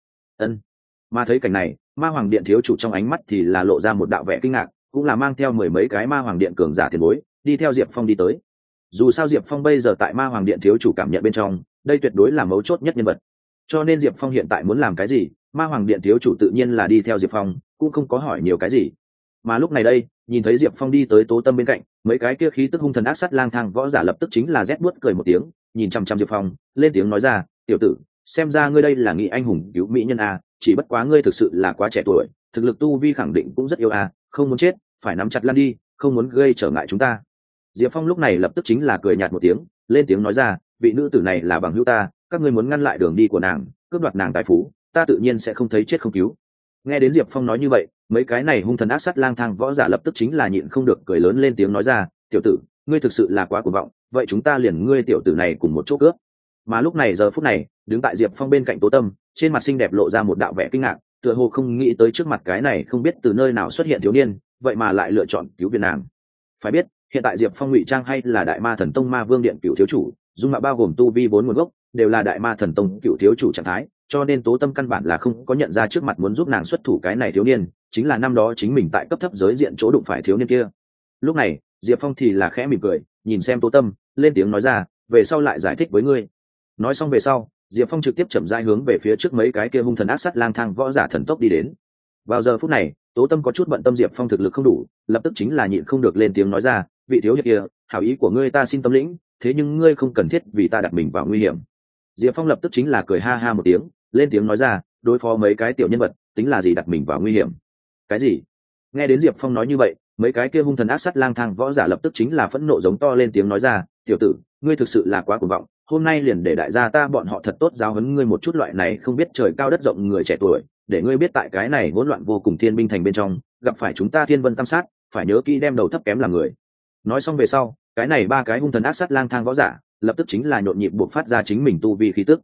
Mà thấy cảnh này, Ma Hoàng Điện thiếu chủ trong ánh mắt thì là lộ ra một đạo vẻ kinh ngạc, cũng là mang theo mười mấy cái Ma Hoàng Điện cường giả tiền bối đi theo Diệp Phong đi tới. Dù sao Diệp Phong bây giờ tại Ma Hoàng Điện thiếu chủ cảm nhận bên trong, đây tuyệt đối là mấu chốt nhất nhân vật, cho nên Diệp Phong hiện tại muốn làm cái gì, Ma Hoàng Điện thiếu chủ tự nhiên là đi theo Diệp Phong, cũng không có hỏi nhiều cái gì. Mà lúc này đây, nhìn thấy Diệp Phong đi tới Tố Tâm bên cạnh, mấy cái kia khí tức hung thần ác sát lang thang võ giả lập tức chính là rét buốt cười một tiếng, nhìn chăm chăm Diệp Phong, lên tiếng nói ra, tiểu tử, xem ra ngươi đây là nghị anh hùng cứu mỹ nhân a, chỉ bất quá ngươi thực sự là quá trẻ tuổi, thực lực tu vi khẳng định cũng rất yếu a, không muốn chết phải nắm chặt lăn đi, không muốn gây trở ngại chúng ta. Diệp Phong lúc này lập tức chính là cười nhạt một tiếng, lên tiếng nói ra, vị nữ tử này là bằng hữu ta, các ngươi muốn ngăn lại đường đi của nàng, cướp đoạt nàng tài phú, ta tự nhiên sẽ không thấy chết không cứu. Nghe đến Diệp Phong nói như vậy, mấy cái này hung thần ác sát lang thang võ giả lập tức chính là nhịn không được cười lớn lên tiếng nói ra, tiểu tử, ngươi thực sự là quá cuồng vọng, vậy chúng ta liền ngươi tiểu tử này cùng một chỗ cướp. Mà lúc này giờ phút này, đứng tại Diệp Phong bên cạnh Tố Tâm, trên mặt xinh đẹp lộ ra một đạo vẻ kinh ngạc, tựa hồ không nghĩ tới trước mặt cái này không biết từ nơi nào xuất hiện thiếu niên, vậy mà lại lựa chọn cứu viện nàng. Phải biết, hiện tại Diệp Phong ngụy trang hay là Đại Ma Thần Tông Ma Vương Điện cựu thiếu chủ, dung mạo bao gồm tu vi vốn nguồn gốc đều là Đại Ma Thần Tông cựu thiếu chủ trạng thái, cho nên Tố Tâm căn bản là không có nhận ra trước mặt muốn giúp nàng xuất thủ cái này thiếu niên chính là năm đó chính mình tại cấp thấp giới diện chỗ đụng phải thiếu niên kia. Lúc này Diệp Phong thì là khẽ mỉm cười, nhìn xem Tố Tâm, lên tiếng nói ra, về sau lại giải thích với ngươi. Nói xong về sau, Diệp Phong trực tiếp chậm rãi hướng về phía trước mấy cái kia hung thần ác sát lang thang võ giả thần tốc đi đến. Vào giờ phút này, Tố Tâm có chút bận tâm Diệp Phong thực lực không đủ, lập tức chính là nhịn không được lên tiếng nói ra, vị thiếu hiệp kia, hảo ý của ngươi ta xin tâm lĩnh, thế nhưng ngươi không cần thiết vì ta đặt mình vào nguy hiểm. Diệp Phong lập tức chính là cười ha ha một tiếng, lên tiếng nói ra, đối phó mấy cái tiểu nhân vật tính là gì đặt mình vào nguy hiểm. Cái gì? Nghe đến Diệp Phong nói như vậy, mấy cái kia hung thần ác sát lang thang võ giả lập tức chính là phẫn nộ giống to lên tiếng nói ra, tiểu tử, ngươi thực sự là quá cuồng vọng, hôm nay liền để đại gia ta bọn họ thật tốt giáo huấn ngươi một chút loại này không biết trời cao đất rộng người trẻ tuổi, để ngươi biết tại cái này hỗn loạn vô cùng thiên binh thành bên trong, gặp phải chúng ta Thiên Vân Tam Sát, phải nhớ kỹ đem đầu thấp kém làm người. Nói xong về sau, cái này ba cái hung thần ác sát lang thang võ giả lập tức chính là nhộn nhịp buộc phát ra chính mình tu vi khí tức.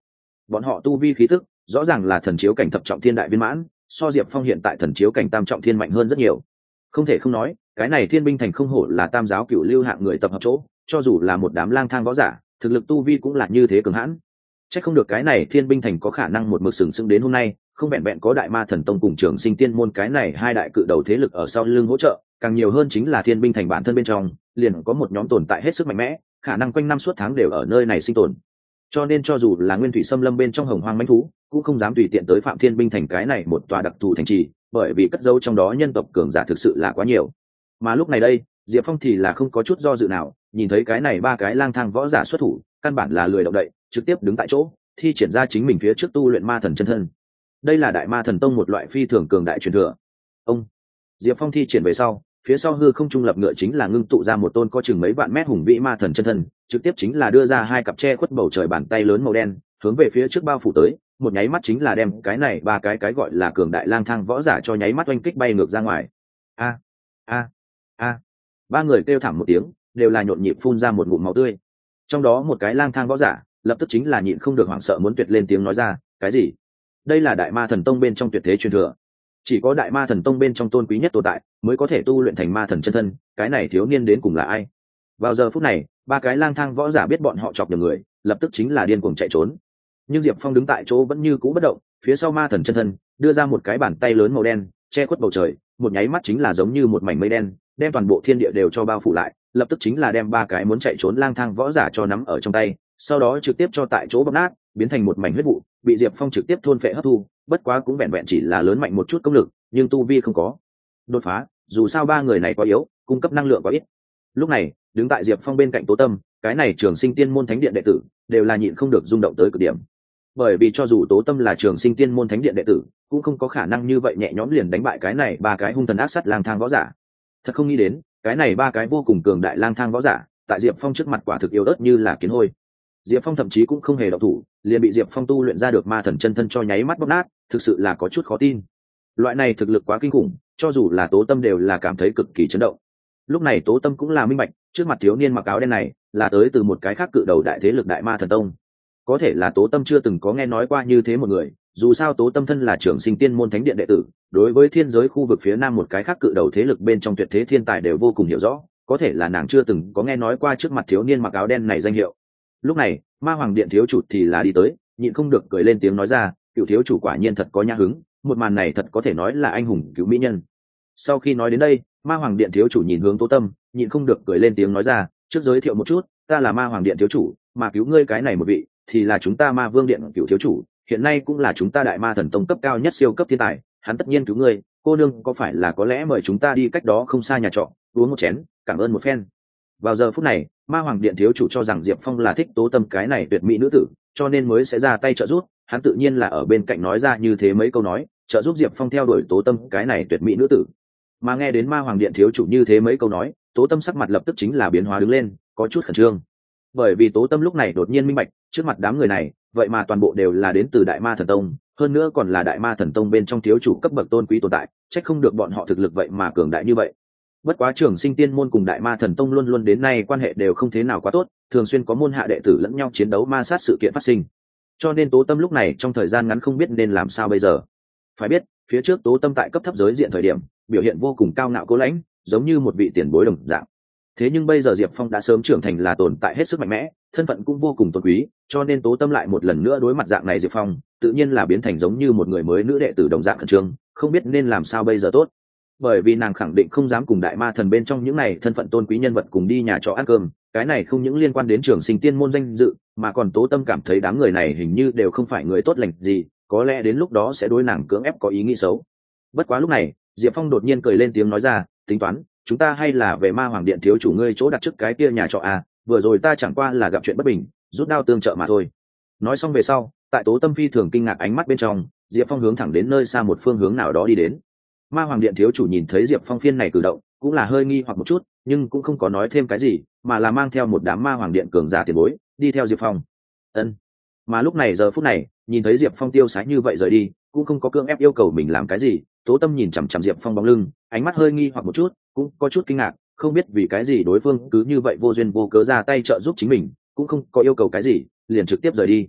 bọn họ tu vi khí tức rõ ràng là thần chiếu cảnh thập trọng thiên đại viên mãn, so Diệp Phong hiện tại thần chiếu cảnh tam trọng thiên mạnh hơn rất nhiều. Không thể không nói, cái này Thiên binh thành không hổ là tam giáo cửu lưu hạng người tập hợp chỗ, cho dù là một đám lang thang võ giả, thực lực tu vi cũng là như thế cường hãn. Chắc không được cái này Thiên binh thành có khả năng một mực sừng sững đến hôm nay, không vẹn vẹn có Đại Ma Thần Tông cùng Trường Sinh Tiên môn cái này hai đại cự đầu thế lực ở sau lưng hỗ trợ, càng nhiều hơn chính là Thiên binh thành bản thân bên trong, liền có một nhóm tồn tại hết sức mạnh mẽ, khả năng quanh năm suốt tháng đều ở nơi này sinh tồn. Cho nên cho dù là nguyên thủy xâm lâm bên trong hồng hoang mãnh thú, cũng không dám tùy tiện tới Phạm Thiên binh thành cái này một tòa đặc thù thành trì, bởi vì cất giấu trong đó nhân tộc cường giả thực sự là quá nhiều. Mà lúc này đây, Diệp Phong thì là không có chút do dự nào, nhìn thấy cái này ba cái lang thang võ giả xuất thủ, căn bản là lười động đậy, trực tiếp đứng tại chỗ, thi triển ra chính mình phía trước tu luyện ma thần chân thân. Đây là Đại Ma Thần Tông một loại phi thường cường đại truyền thừa. Ông Diệp Phong thi triển về sau, phía sau hư không trung lập ngựa chính là ngưng tụ ra một tôn có chừng mấy vạn mét hùng vĩ ma thần chân thân, trực tiếp chính là đưa ra hai cặp che khuất bầu trời bàn tay lớn màu đen, hướng về phía trước bao phủ tới, một nháy mắt chính là đem cái này ba cái gọi là cường đại lang thang võ giả cho nháy mắt oanh kích bay ngược ra ngoài. A a a, ba người kêu thảm một tiếng, đều là nhộn nhịp phun ra một ngụm máu tươi. Trong đó một cái lang thang võ giả lập tức chính là nhịn không được hoảng sợ muốn tuyệt lên tiếng nói ra, cái gì? Đây là Đại Ma Thần Tông bên trong tuyệt thế truyền thừa, chỉ có Đại Ma Thần Tông bên trong tôn quý nhất tồn tại mới có thể tu luyện thành ma thần chân thân, cái này thiếu niên đến cùng là ai? Vào giờ phút này, ba cái lang thang võ giả biết bọn họ chọc nhầm người, lập tức chính là điên cuồng chạy trốn. Nhưng Diệp Phong đứng tại chỗ vẫn như cũ bất động, phía sau ma thần chân thân đưa ra một cái bàn tay lớn màu đen, che khuất bầu trời, một nháy mắt chính là giống như một mảnh mây đen, đem toàn bộ thiên địa đều cho bao phủ lại, lập tức chính là đem ba cái muốn chạy trốn lang thang võ giả cho nắm ở trong tay, sau đó trực tiếp cho tại chỗ bóp nát, biến thành một mảnh huyết vụ, bị Diệp Phong trực tiếp thôn phệ hấp thu, bất quá cũng vẹn vẹn chỉ là lớn mạnh một chút công lực, nhưng tu vi không có đột phá, dù sao ba người này quá yếu, cung cấp năng lượng quá ít. Lúc này, đứng tại Diệp Phong bên cạnh Tố Tâm, cái này Trường Sinh Tiên môn thánh điện đệ tử, đều là nhịn không được rung động tới cực điểm. Bởi vì cho dù Tố Tâm là Trường Sinh Tiên môn thánh điện đệ tử, cũng không có khả năng như vậy nhẹ nhõm liền đánh bại cái này ba cái hung thần ác sát lang thang võ giả. Thật không nghĩ đến, cái này ba cái vô cùng cường đại lang thang võ giả, tại Diệp Phong trước mặt quả thực yếu ớt như là kiến hôi. Diệp Phong thậm chí cũng không hề động thủ, liền bị Diệp Phong tu luyện ra được ma thần chân thân cho nháy mắt bóp nát, thực sự là có chút khó tin. Loại này thực lực quá kinh khủng, cho dù là Tố Tâm đều là cảm thấy cực kỳ chấn động. Lúc này Tố Tâm cũng là minh bạch, trước mặt thiếu niên mặc áo đen này là tới từ một cái khác cự đầu đại thế lực Đại Ma Thần Tông. Có thể là Tố Tâm chưa từng có nghe nói qua như thế một người, dù sao Tố Tâm thân là Trường Sinh Tiên môn thánh điện đệ tử, đối với thiên giới khu vực phía nam một cái khác cự đầu thế lực bên trong tuyệt thế thiên tài đều vô cùng hiểu rõ, có thể là nàng chưa từng có nghe nói qua trước mặt thiếu niên mặc áo đen này danh hiệu. Lúc này, Ma Hoàng Điện thiếu chủ thì là đi tới, nhịn không được cười lên tiếng nói ra, cựu thiếu chủ quả nhiên thật có nhã hứng, một màn này thật có thể nói là anh hùng cứu mỹ nhân. Sau khi nói đến đây, Ma Hoàng Điện thiếu chủ nhìn hướng Tố Tâm, nhịn không được cười lên tiếng nói ra, trước giới thiệu một chút, ta là Ma Hoàng Điện thiếu chủ, mà cứu ngươi cái này một vị thì là chúng ta Ma Vương Điện cựu thiếu chủ, hiện nay cũng là chúng ta Đại Ma Thần Tông cấp cao nhất siêu cấp thiên tài, hắn tất nhiên cứu ngươi, cô nương có phải là có lẽ mời chúng ta đi cách đó không xa nhà trọ, uống một chén, cảm ơn một phen. Vào giờ phút này, Ma Hoàng Điện thiếu chủ cho rằng Diệp Phong là thích Tố Tâm cái này tuyệt mỹ nữ tử, cho nên mới sẽ ra tay trợ giúp, hắn tự nhiên là ở bên cạnh nói ra như thế mấy câu nói, trợ giúp Diệp Phong theo đuổi Tố Tâm cái này tuyệt mỹ nữ tử. Mà nghe đến Ma Hoàng Điện thiếu chủ như thế mấy câu nói, Tố Tâm sắc mặt lập tức chính là biến hóa đứng lên, có chút khẩn trương. Bởi vì Tố Tâm lúc này đột nhiên minh bạch, trước mặt đám người này, vậy mà toàn bộ đều là đến từ Đại Ma Thần Tông, hơn nữa còn là Đại Ma Thần Tông bên trong thiếu chủ cấp bậc tôn quý tồn tại, trách không được bọn họ thực lực vậy mà cường đại như vậy. Bất quá Trường Sinh Tiên môn cùng Đại Ma Thần Tông luôn luôn đến nay quan hệ đều không thế nào quá tốt, thường xuyên có môn hạ đệ tử lẫn nhau chiến đấu ma sát sự kiện phát sinh. Cho nên Tố Tâm lúc này trong thời gian ngắn không biết nên làm sao bây giờ. Phải biết, phía trước Tố Tâm tại cấp thấp giới diện thời điểm, biểu hiện vô cùng cao ngạo cố lãnh, giống như một vị tiền bối đồng dạng. Thế nhưng bây giờ Diệp Phong đã sớm trưởng thành là tồn tại hết sức mạnh mẽ, thân phận cũng vô cùng tôn quý, cho nên Tố Tâm lại một lần nữa đối mặt dạng này Diệp Phong, tự nhiên là biến thành giống như một người mới nữ đệ tử đồng dạng khẩn trương, không biết nên làm sao bây giờ tốt. Bởi vì nàng khẳng định không dám cùng Đại Ma Thần bên trong những này thân phận tôn quý nhân vật cùng đi nhà trọ ăn cơm, cái này không những liên quan đến Trường Sinh Tiên môn danh dự, mà còn Tố Tâm cảm thấy đám người này hình như đều không phải người tốt lành gì, có lẽ đến lúc đó sẽ đối nàng cưỡng ép có ý nghĩ xấu. Bất quá lúc này, Diệp Phong đột nhiên cười lên tiếng nói ra, tính toán, chúng ta hay là về Ma Hoàng Điện thiếu chủ ngươi chỗ đặt trước cái kia nhà trọ à, vừa rồi ta chẳng qua là gặp chuyện bất bình, rút đao tương trợ mà thôi. Nói xong về sau, tại Tố Tâm phi thường kinh ngạc ánh mắt bên trong, Diệp Phong hướng thẳng đến nơi xa một phương hướng nào đó đi đến. Ma Hoàng Điện thiếu chủ nhìn thấy Diệp Phong phiên này cử động, cũng là hơi nghi hoặc một chút, nhưng cũng không có nói thêm cái gì, mà là mang theo một đám Ma Hoàng Điện cường giả tiền bối, đi theo Diệp Phong. Ân. Mà lúc này giờ phút này, nhìn thấy Diệp Phong tiêu sái như vậy rời đi, cũng không có cưỡng ép yêu cầu mình làm cái gì, Tố Tâm nhìn chằm chằm Diệp Phong bóng lưng, ánh mắt hơi nghi hoặc một chút, cũng có chút kinh ngạc, không biết vì cái gì đối phương cứ như vậy vô duyên vô cớ ra tay trợ giúp chính mình, cũng không có yêu cầu cái gì, liền trực tiếp rời đi.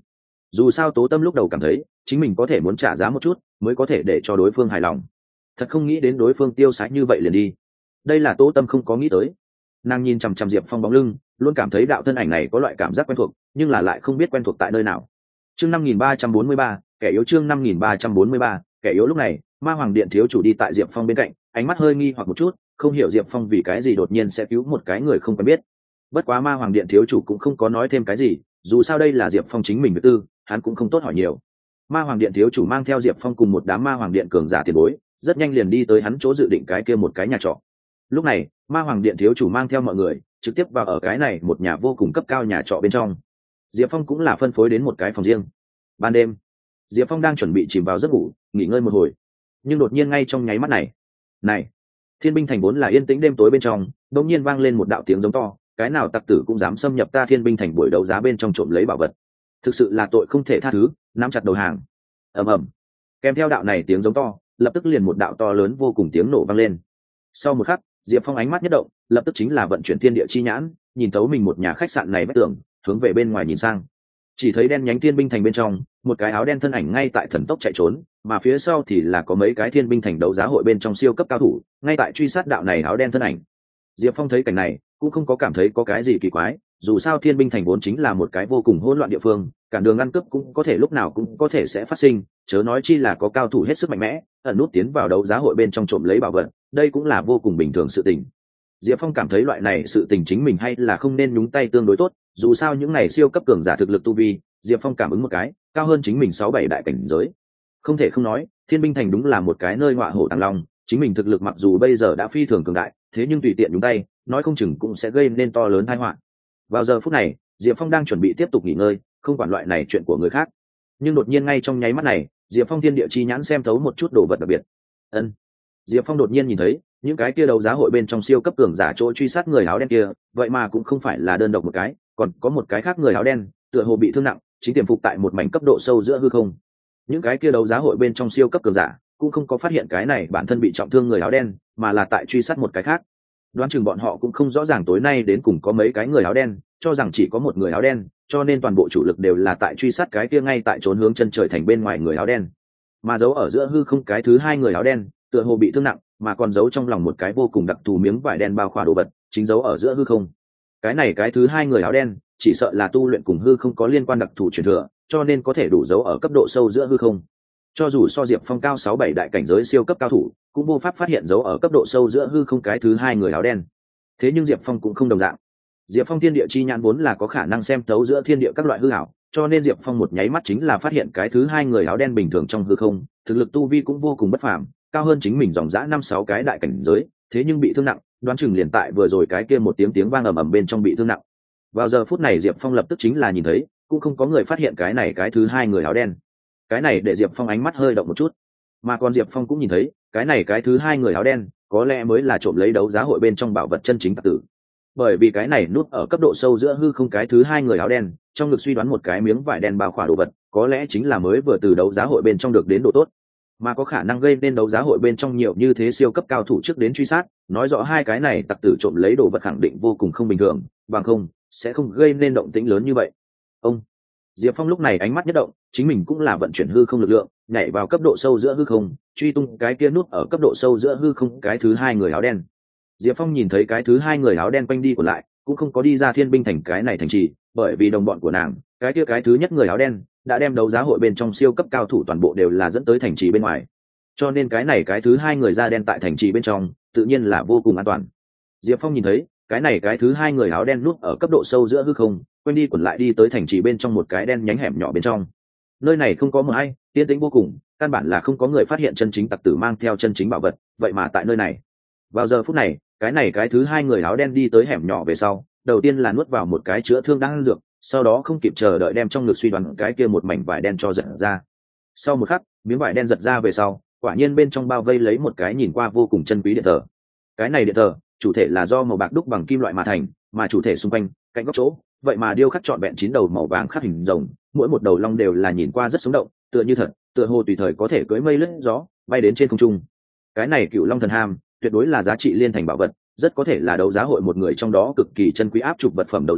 dù sao Tố Tâm lúc đầu cảm thấy chính mình có thể muốn trả giá một chút mới có thể để cho đối phương hài lòng, thật không nghĩ đến đối phương tiêu sái như vậy liền đi. Đây là Tố Tâm không có nghĩ tới. Nàng nhìn chằm chằm Diệp Phong bóng lưng, luôn cảm thấy đạo thân ảnh này có loại cảm giác quen thuộc, nhưng là lại không biết quen thuộc tại nơi nào. Chương 5343, kẻ yếu. Chương 5343, kẻ yếu. Lúc này, Ma Hoàng Điện thiếu chủ đi tại Diệp Phong bên cạnh, ánh mắt hơi nghi hoặc một chút, không hiểu Diệp Phong vì cái gì đột nhiên sẽ cứu một cái người không quen biết. Bất quá Ma Hoàng Điện thiếu chủ cũng không có nói thêm cái gì, dù sao đây là Diệp Phong chính mình việc tư, hắn cũng không tốt hỏi nhiều. Ma Hoàng Điện thiếu chủ mang theo Diệp Phong cùng một đám Ma Hoàng Điện cường giả tiền bối, rất nhanh liền đi tới hắn chỗ dự định cái kia một cái nhà trọ. Lúc này, Ma Hoàng Điện thiếu chủ mang theo mọi người trực tiếp vào ở cái này một nhà vô cùng cấp cao nhà trọ bên trong. Diệp Phong cũng là phân phối đến một cái phòng riêng. Ban đêm, Diệp Phong đang chuẩn bị chìm vào giấc ngủ, nghỉ ngơi một hồi, nhưng đột nhiên ngay trong nháy mắt này, Thiên Binh Thành vốn là yên tĩnh đêm tối bên trong, đột nhiên vang lên một đạo tiếng giống to, cái nào tặc tử cũng dám xâm nhập ta Thiên Binh Thành buổi đấu giá bên trong trộm lấy bảo vật, thực sự là tội không thể tha thứ, nắm chặt đầu hàng. Ầm ầm. Kèm theo đạo này tiếng giống to, lập tức liền một đạo to lớn vô cùng tiếng nổ vang lên. Sau một khắc, Diệp Phong ánh mắt nhất động, lập tức chính là vận chuyển thiên địa chi nhãn, nhìn thấu mình một nhà khách sạn này vách tường, hướng về bên ngoài nhìn sang. Chỉ thấy đen nhánh Thiên Binh Thành bên trong, một cái áo đen thân ảnh ngay tại thần tốc chạy trốn, mà phía sau thì là có mấy cái Thiên Binh Thành đấu giá hội bên trong siêu cấp cao thủ, ngay tại truy sát đạo này áo đen thân ảnh. Diệp Phong thấy cảnh này, cũng không có cảm thấy có cái gì kỳ quái, dù sao Thiên Binh Thành vốn chính là một cái vô cùng hỗn loạn địa phương, cản đường ăn cướp cũng có thể lúc nào cũng có thể sẽ phát sinh, chớ nói chi là có cao thủ hết sức mạnh mẽ, ẩn nút tiến vào đấu giá hội bên trong trộm lấy bảo vật, đây cũng là vô cùng bình thường sự tình. Diệp Phong cảm thấy loại này sự tình chính mình hay là không nên nhúng tay tương đối tốt, dù sao những này siêu cấp cường giả thực lực tu vi, Diệp Phong cảm ứng một cái, cao hơn chính mình 6-7 đại cảnh giới. Không thể không nói, Thiên Binh Thành đúng là một cái nơi ngọa hổ tàng long, chính mình thực lực mặc dù bây giờ đã phi thường cường đại, thế nhưng tùy tiện nhúng tay, nói không chừng cũng sẽ gây nên to lớn tai họa. Vào giờ phút này, Diệp Phong đang chuẩn bị tiếp tục nghỉ ngơi, không quản loại này chuyện của người khác. Nhưng đột nhiên ngay trong nháy mắt này, Diệp Phong thiên địa chi nhãn xem thấu một chút đồ vật đặc biệt. Ân. Diệp Phong đột nhiên nhìn thấy, những cái kia đấu giá hội bên trong siêu cấp cường giả chỗ truy sát người áo đen kia, vậy mà cũng không phải là đơn độc một cái, còn có một cái khác người áo đen, tựa hồ bị thương nặng, chính tiềm phục tại một mảnh cấp độ sâu giữa hư không. Những cái kia đấu giá hội bên trong siêu cấp cường giả cũng không có phát hiện cái này bản thân bị trọng thương người áo đen, mà là tại truy sát một cái khác. Đoán chừng bọn họ cũng không rõ ràng tối nay đến cùng có mấy cái người áo đen, cho rằng chỉ có một người áo đen, cho nên toàn bộ chủ lực đều là tại truy sát cái kia ngay tại trốn hướng chân trời thành bên ngoài người áo đen. Mà giấu ở giữa hư không cái thứ hai người áo đen, tựa hồ bị thương nặng, mà còn giấu trong lòng một cái vô cùng đặc thù miếng vải đen bao khỏa đồ vật, chính giấu ở giữa hư không. Cái này cái thứ hai người áo đen, chỉ sợ là tu luyện cùng hư không có liên quan đặc thù truyền thừa, cho nên có thể đủ giấu ở cấp độ sâu giữa hư không. Cho dù so Diệp Phong cao 6-7 đại cảnh giới siêu cấp cao thủ, cũng vô pháp phát hiện dấu ở cấp độ sâu giữa hư không cái thứ hai người áo đen. Thế nhưng Diệp Phong cũng không đồng dạng. Diệp Phong thiên địa chi nhãn vốn là có khả năng xem thấu giữa thiên địa các loại hư ảo, cho nên Diệp Phong một nháy mắt chính là phát hiện cái thứ hai người áo đen bình thường trong hư không, thực lực tu vi cũng vô cùng bất phàm, cao hơn chính mình dòng dã 5-6 cái đại cảnh giới, thế nhưng bị thương nặng, đoán chừng liền tại vừa rồi cái kia một tiếng vang ầm ầm bên trong bị thương nặng. Vào giờ phút này Diệp Phong lập tức chính là nhìn thấy, cũng không có người phát hiện cái này cái thứ hai người áo đen. Cái này để Diệp Phong ánh mắt hơi động một chút, mà còn Diệp Phong cũng nhìn thấy, cái này cái thứ hai người áo đen có lẽ mới là trộm lấy đấu giá hội bên trong bảo vật chân chính tặc tử. Bởi vì cái này nút ở cấp độ sâu giữa hư không cái thứ hai người áo đen, trong ngực suy đoán một cái miếng vải đen bao khỏa đồ vật, có lẽ chính là mới vừa từ đấu giá hội bên trong được đến đồ tốt, mà có khả năng gây nên đấu giá hội bên trong nhiều như thế siêu cấp cao thủ trước đến truy sát, nói rõ hai cái này tặc tử trộm lấy đồ vật khẳng định vô cùng không bình thường, bằng không sẽ không gây nên động tĩnh lớn như vậy. Ông Diệp Phong lúc này ánh mắt nhất động, chính mình cũng là vận chuyển hư không lực lượng, nhảy vào cấp độ sâu giữa hư không, truy tung cái kia nút ở cấp độ sâu giữa hư không cái thứ hai người áo đen. Diệp Phong nhìn thấy cái thứ hai người áo đen quanh đi của lại, cũng không có đi ra Thiên Binh Thành cái này thành trì, bởi vì đồng bọn của nàng, cái kia cái thứ nhất người áo đen đã đem đấu giá hội bên trong siêu cấp cao thủ toàn bộ đều là dẫn tới thành trì bên ngoài, cho nên cái này cái thứ hai người da đen tại thành trì bên trong, tự nhiên là vô cùng an toàn. Diệp Phong nhìn thấy, cái này cái thứ hai người áo đen núp ở cấp độ sâu giữa hư không, quên đi quẩn lại đi tới thành trì bên trong một cái đen nhánh hẻm nhỏ bên trong. Nơi này không có một ai, yên tĩnh vô cùng, căn bản là không có người phát hiện chân chính tặc tử mang theo chân chính bảo vật, vậy mà tại nơi này. Vào giờ phút này, cái này cái thứ hai người áo đen đi tới hẻm nhỏ về sau, đầu tiên là nuốt vào một cái chữa thương đang dược, sau đó không kịp chờ đợi đem trong ngực suy đoán cái kia một mảnh vải đen cho giật ra. Sau một khắc, miếng vải đen giật ra về sau, quả nhiên bên trong bao vây lấy một cái nhìn qua vô cùng chân quý điện thờ. Cái này điện thờ, chủ thể là do màu bạc đúc bằng kim loại mà thành, mà chủ thể xung quanh, cạnh góc chỗ, vậy mà điêu khắc trọn vẹn 9 đầu màu vàng khắc hình rồng, mỗi một đầu long đều là nhìn qua rất sống động, tựa như thật, tựa hồ tùy thời có thể cưỡi mây lướt gió, bay đến trên không trung. Cái này Cựu Long Thần Hàm, tuyệt đối là giá trị liên thành bảo vật, rất có thể là đấu giá hội một người trong đó cực kỳ chân quý áp trục vật phẩm đấu giá,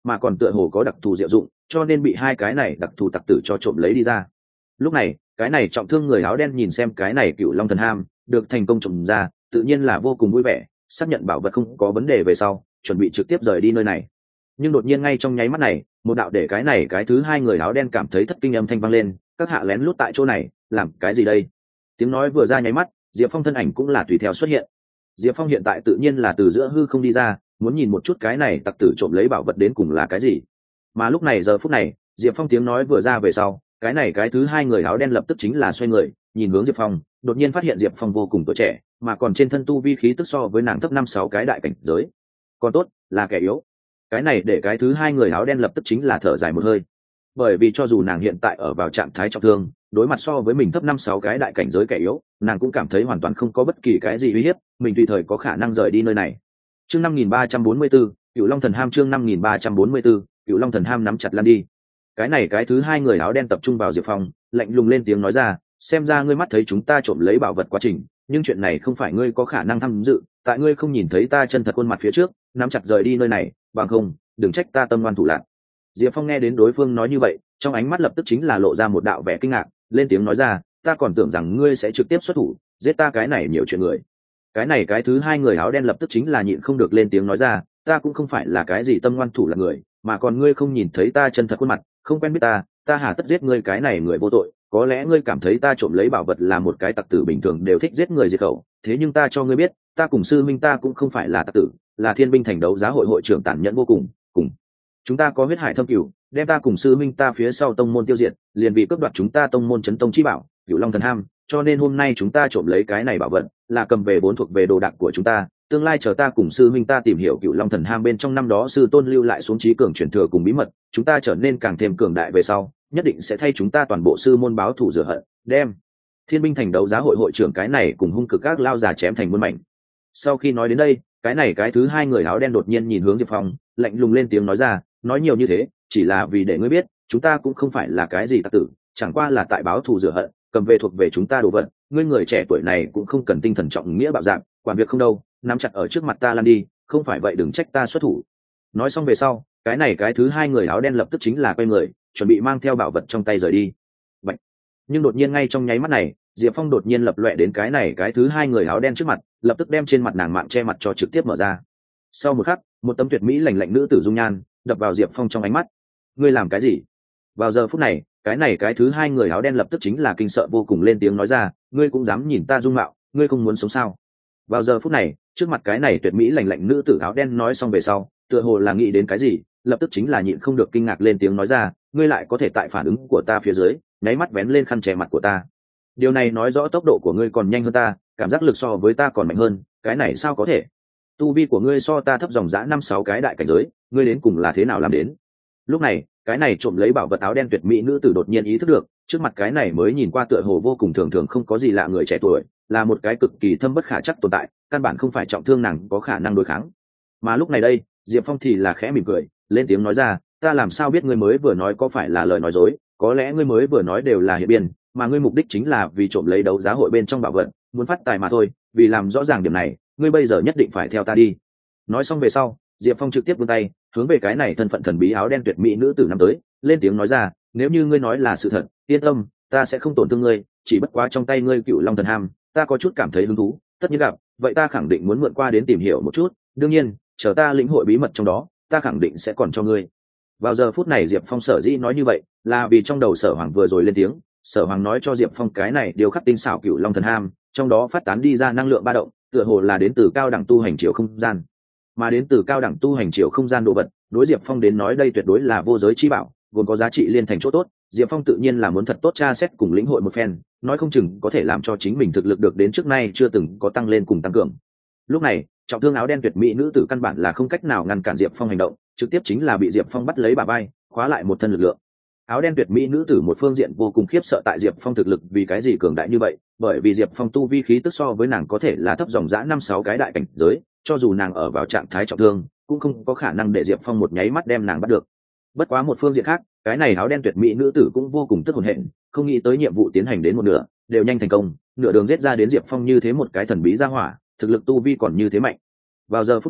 mà còn tựa hồ có đặc thù diệu dụng, cho nên bị hai cái này đặc thù tặc tử cho trộm lấy đi ra. Lúc này cái này trọng thương người áo đen nhìn xem cái này cựu long thần ham được thành công trộm ra, tự nhiên là vô cùng vui vẻ, xác nhận bảo vật không có vấn đề về sau chuẩn bị trực tiếp rời đi nơi này. Nhưng đột nhiên ngay trong nháy mắt này, một đạo để cái này cái thứ hai người áo đen cảm thấy thất kinh âm thanh vang lên, các hạ lén lút tại chỗ này làm cái gì đây? Tiếng nói vừa ra nháy mắt, Diệp Phong thân ảnh cũng là tùy theo xuất hiện. Diệp Phong hiện tại tự nhiên là từ giữa hư không đi ra, muốn nhìn một chút cái này tặc tử trộm lấy bảo vật đến cùng là cái gì. Mà lúc này giờ phút này, Diệp Phong tiếng nói vừa ra về sau, cái này cái thứ hai người áo đen lập tức chính là xoay người nhìn hướng Diệp Phong, đột nhiên phát hiện Diệp Phong vô cùng tuổi trẻ, mà còn trên thân tu vi khí tức so với nàng thấp 5-6 cái đại cảnh giới. Còn tốt là kẻ yếu. Cái này để cái thứ hai người áo đen lập tức chính là thở dài một hơi, bởi vì cho dù nàng hiện tại ở vào trạng thái trọng thương, đối mặt so với mình thấp 5-6 cái đại cảnh giới kẻ yếu, nàng cũng cảm thấy hoàn toàn không có bất kỳ cái gì uy hiếp, mình tùy thời có khả năng rời đi nơi này. Chương 5344, Cửu Long Thần Ham. Chương 5344, Cửu Long Thần Ham. Nắm chặt lan đi. Cái này cái thứ hai người áo đen tập trung vào Diệp Phong, lạnh lùng lên tiếng nói ra, xem ra ngươi mắt thấy chúng ta trộm lấy bảo vật quá trình, nhưng chuyện này không phải ngươi có khả năng tham dự, tại ngươi không nhìn thấy ta chân thật khuôn mặt phía trước, nắm chặt rời đi nơi này, bằng không đừng trách ta tâm ngoan thủ lạn. Diệp Phong nghe đến đối phương nói như vậy, trong ánh mắt lập tức chính là lộ ra một đạo vẻ kinh ngạc, lên tiếng nói ra, ta còn tưởng rằng ngươi sẽ trực tiếp xuất thủ giết ta cái này nhiều chuyện người. Cái này cái thứ hai người áo đen lập tức chính là nhịn không được lên tiếng nói ra, ta cũng không phải là cái gì tâm ngoan thủ là người, mà còn ngươi không nhìn thấy ta chân thật khuôn mặt, không quen biết ta hà tất giết ngươi cái này người vô tội. Có lẽ ngươi cảm thấy ta trộm lấy bảo vật là một cái tặc tử bình thường đều thích giết người diệt khẩu, thế nhưng ta cho ngươi biết, ta cùng sư minh ta cũng không phải là tặc tử, là thiên binh thành đấu giá hội hội trưởng tàn nhẫn vô cùng, cùng chúng ta có huyết hải thâm cửu, đem ta cùng sư minh ta phía sau tông môn tiêu diệt, liền vì cướp đoạt chúng ta tông môn chấn tông chi bảo Cửu Long Thần Ham, cho nên hôm nay chúng ta trộm lấy cái này bảo vật, là cầm về vốn thuộc về đồ đạc của chúng ta, tương lai chờ ta cùng sư minh ta tìm hiểu Cửu Long Thần Ham bên trong năm đó sư tôn lưu lại xuống trí cường truyền thừa cùng bí mật, chúng ta trở nên càng thêm cường đại về sau, nhất định sẽ thay chúng ta toàn bộ sư môn báo thù rửa hận, đem thiên binh thành đấu giá hội hội trưởng cái này cùng hung cực các lao già chém thành muôn mảnh. Sau khi nói đến đây, cái này cái thứ hai người áo đen đột nhiên nhìn hướng Diệp Phong, lạnh lùng lên tiếng nói ra, nói nhiều như thế chỉ là vì để ngươi biết, chúng ta cũng không phải là cái gì tặc tử, chẳng qua là tại báo thù rửa hận, cầm về thuộc về chúng ta đồ vật, ngươi người trẻ tuổi này cũng không cần tinh thần trọng nghĩa bạo dạng, quản việc không đâu, nắm chặt ở trước mặt ta lan đi, không phải vậy đừng trách ta xuất thủ. Nói xong về sau, cái này cái thứ hai người áo đen lập tức chính là quay người, chuẩn bị mang theo bảo vật trong tay rời đi. Vậy, nhưng đột nhiên ngay trong nháy mắt này, Diệp Phong đột nhiên lập loè đến cái này cái thứ hai người áo đen trước mặt, lập tức đem trên mặt nàng mạng che mặt cho trực tiếp mở ra. Sau một khắc, một tấm tuyệt mỹ lạnh lạnh nữ tử dung nhan đập vào Diệp Phong trong ánh mắt. Ngươi làm cái gì? Vào giờ phút này, cái này cái thứ hai người áo đen lập tức chính là kinh sợ vô cùng lên tiếng nói ra, ngươi cũng dám nhìn ta dung mạo, ngươi không muốn sống sao? Vào giờ phút này, trước mặt cái này tuyệt mỹ lạnh lạnh nữ tử áo đen nói xong về sau, tựa hồ là nghĩ đến cái gì, lập tức chính là nhịn không được kinh ngạc lên tiếng nói ra, ngươi lại có thể tại phản ứng của ta phía dưới nháy mắt vén lên khăn che mặt của ta. Điều này nói rõ tốc độ của ngươi còn nhanh hơn ta, cảm giác lực so với ta còn mạnh hơn, cái này sao có thể? Tu vi của ngươi so ta thấp dòng dã 5-6 cái đại cảnh giới, ngươi đến cùng là thế nào làm đến? Lúc này, cái này trộm lấy bảo vật áo đen tuyệt mỹ nữ tử đột nhiên ý thức được, trước mặt cái này mới nhìn qua tựa hồ vô cùng thường thường không có gì lạ người trẻ tuổi, là một cái cực kỳ thâm bất khả chắc tồn tại, căn bản không phải trọng thương nàng có khả năng đối kháng. Mà lúc này đây, Diệp Phong thì là khẽ mỉm cười, lên tiếng nói ra, ta làm sao biết ngươi mới vừa nói có phải là lời nói dối, có lẽ ngươi mới vừa nói đều là hiện biên, mà ngươi mục đích chính là vì trộm lấy đấu giá hội bên trong bảo vật, muốn phát tài mà thôi, vì làm rõ ràng điểm này, ngươi bây giờ nhất định phải theo ta đi. Nói xong về sau, Diệp Phong trực tiếp vươn tay, hướng về cái này thân phận thần bí áo đen tuyệt mỹ nữ tử năm tới, lên tiếng nói ra, nếu như ngươi nói là sự thật, yên tâm, ta sẽ không tổn thương ngươi, chỉ bất quá trong tay ngươi Cửu Long Thần Ham, ta có chút cảm thấy hứng thú, tất nhiên gặp, vậy ta khẳng định muốn mượn qua đến tìm hiểu một chút, đương nhiên, chờ ta lĩnh hội bí mật trong đó, ta khẳng định sẽ còn cho ngươi. Vào giờ phút này Diệp Phong sở dĩ nói như vậy, là vì trong đầu Sở Hoàng vừa rồi lên tiếng, Sở Hoàng nói cho Diệp Phong cái này điều khắc tinh xảo Cửu Long Thần Ham, trong đó phát tán đi ra năng lượng ba động, tựa hồ là đến từ cao đẳng tu hành chiều không gian. Mà đến từ cao đẳng tu hành chiều không gian đồ vật, đối Diệp Phong đến nói đây tuyệt đối là vô giới chi bảo, gồm có giá trị liên thành chỗ tốt, Diệp Phong tự nhiên là muốn thật tốt tra xét cùng lĩnh hội một phen, nói không chừng có thể làm cho chính mình thực lực được đến trước nay chưa từng có tăng lên cùng tăng cường. Lúc này, trọng thương áo đen tuyệt mỹ nữ tử căn bản là không cách nào ngăn cản Diệp Phong hành động, trực tiếp chính là bị Diệp Phong bắt lấy bả vai, khóa lại một thân lực lượng. Áo đen tuyệt mỹ nữ tử một phương diện vô cùng khiếp sợ tại Diệp Phong thực lực vì cái gì cường đại như vậy, bởi vì Diệp Phong tu vi khí tức so với nàng có thể là thấp dòng dã 5-6 cái đại cảnh giới, cho dù nàng ở vào trạng thái trọng thương, cũng không có khả năng để Diệp Phong một nháy mắt đem nàng bắt được. Bất quá một phương diện khác, cái này áo đen tuyệt mỹ nữ tử cũng vô cùng tức hồn hện, không nghĩ tới nhiệm vụ tiến hành đến một nửa, đều nhanh thành công, nửa đường giết ra đến Diệp Phong như thế một cái thần bí ra hỏa, thực lực tu vi còn như thế mạnh. Vào giờ phút này,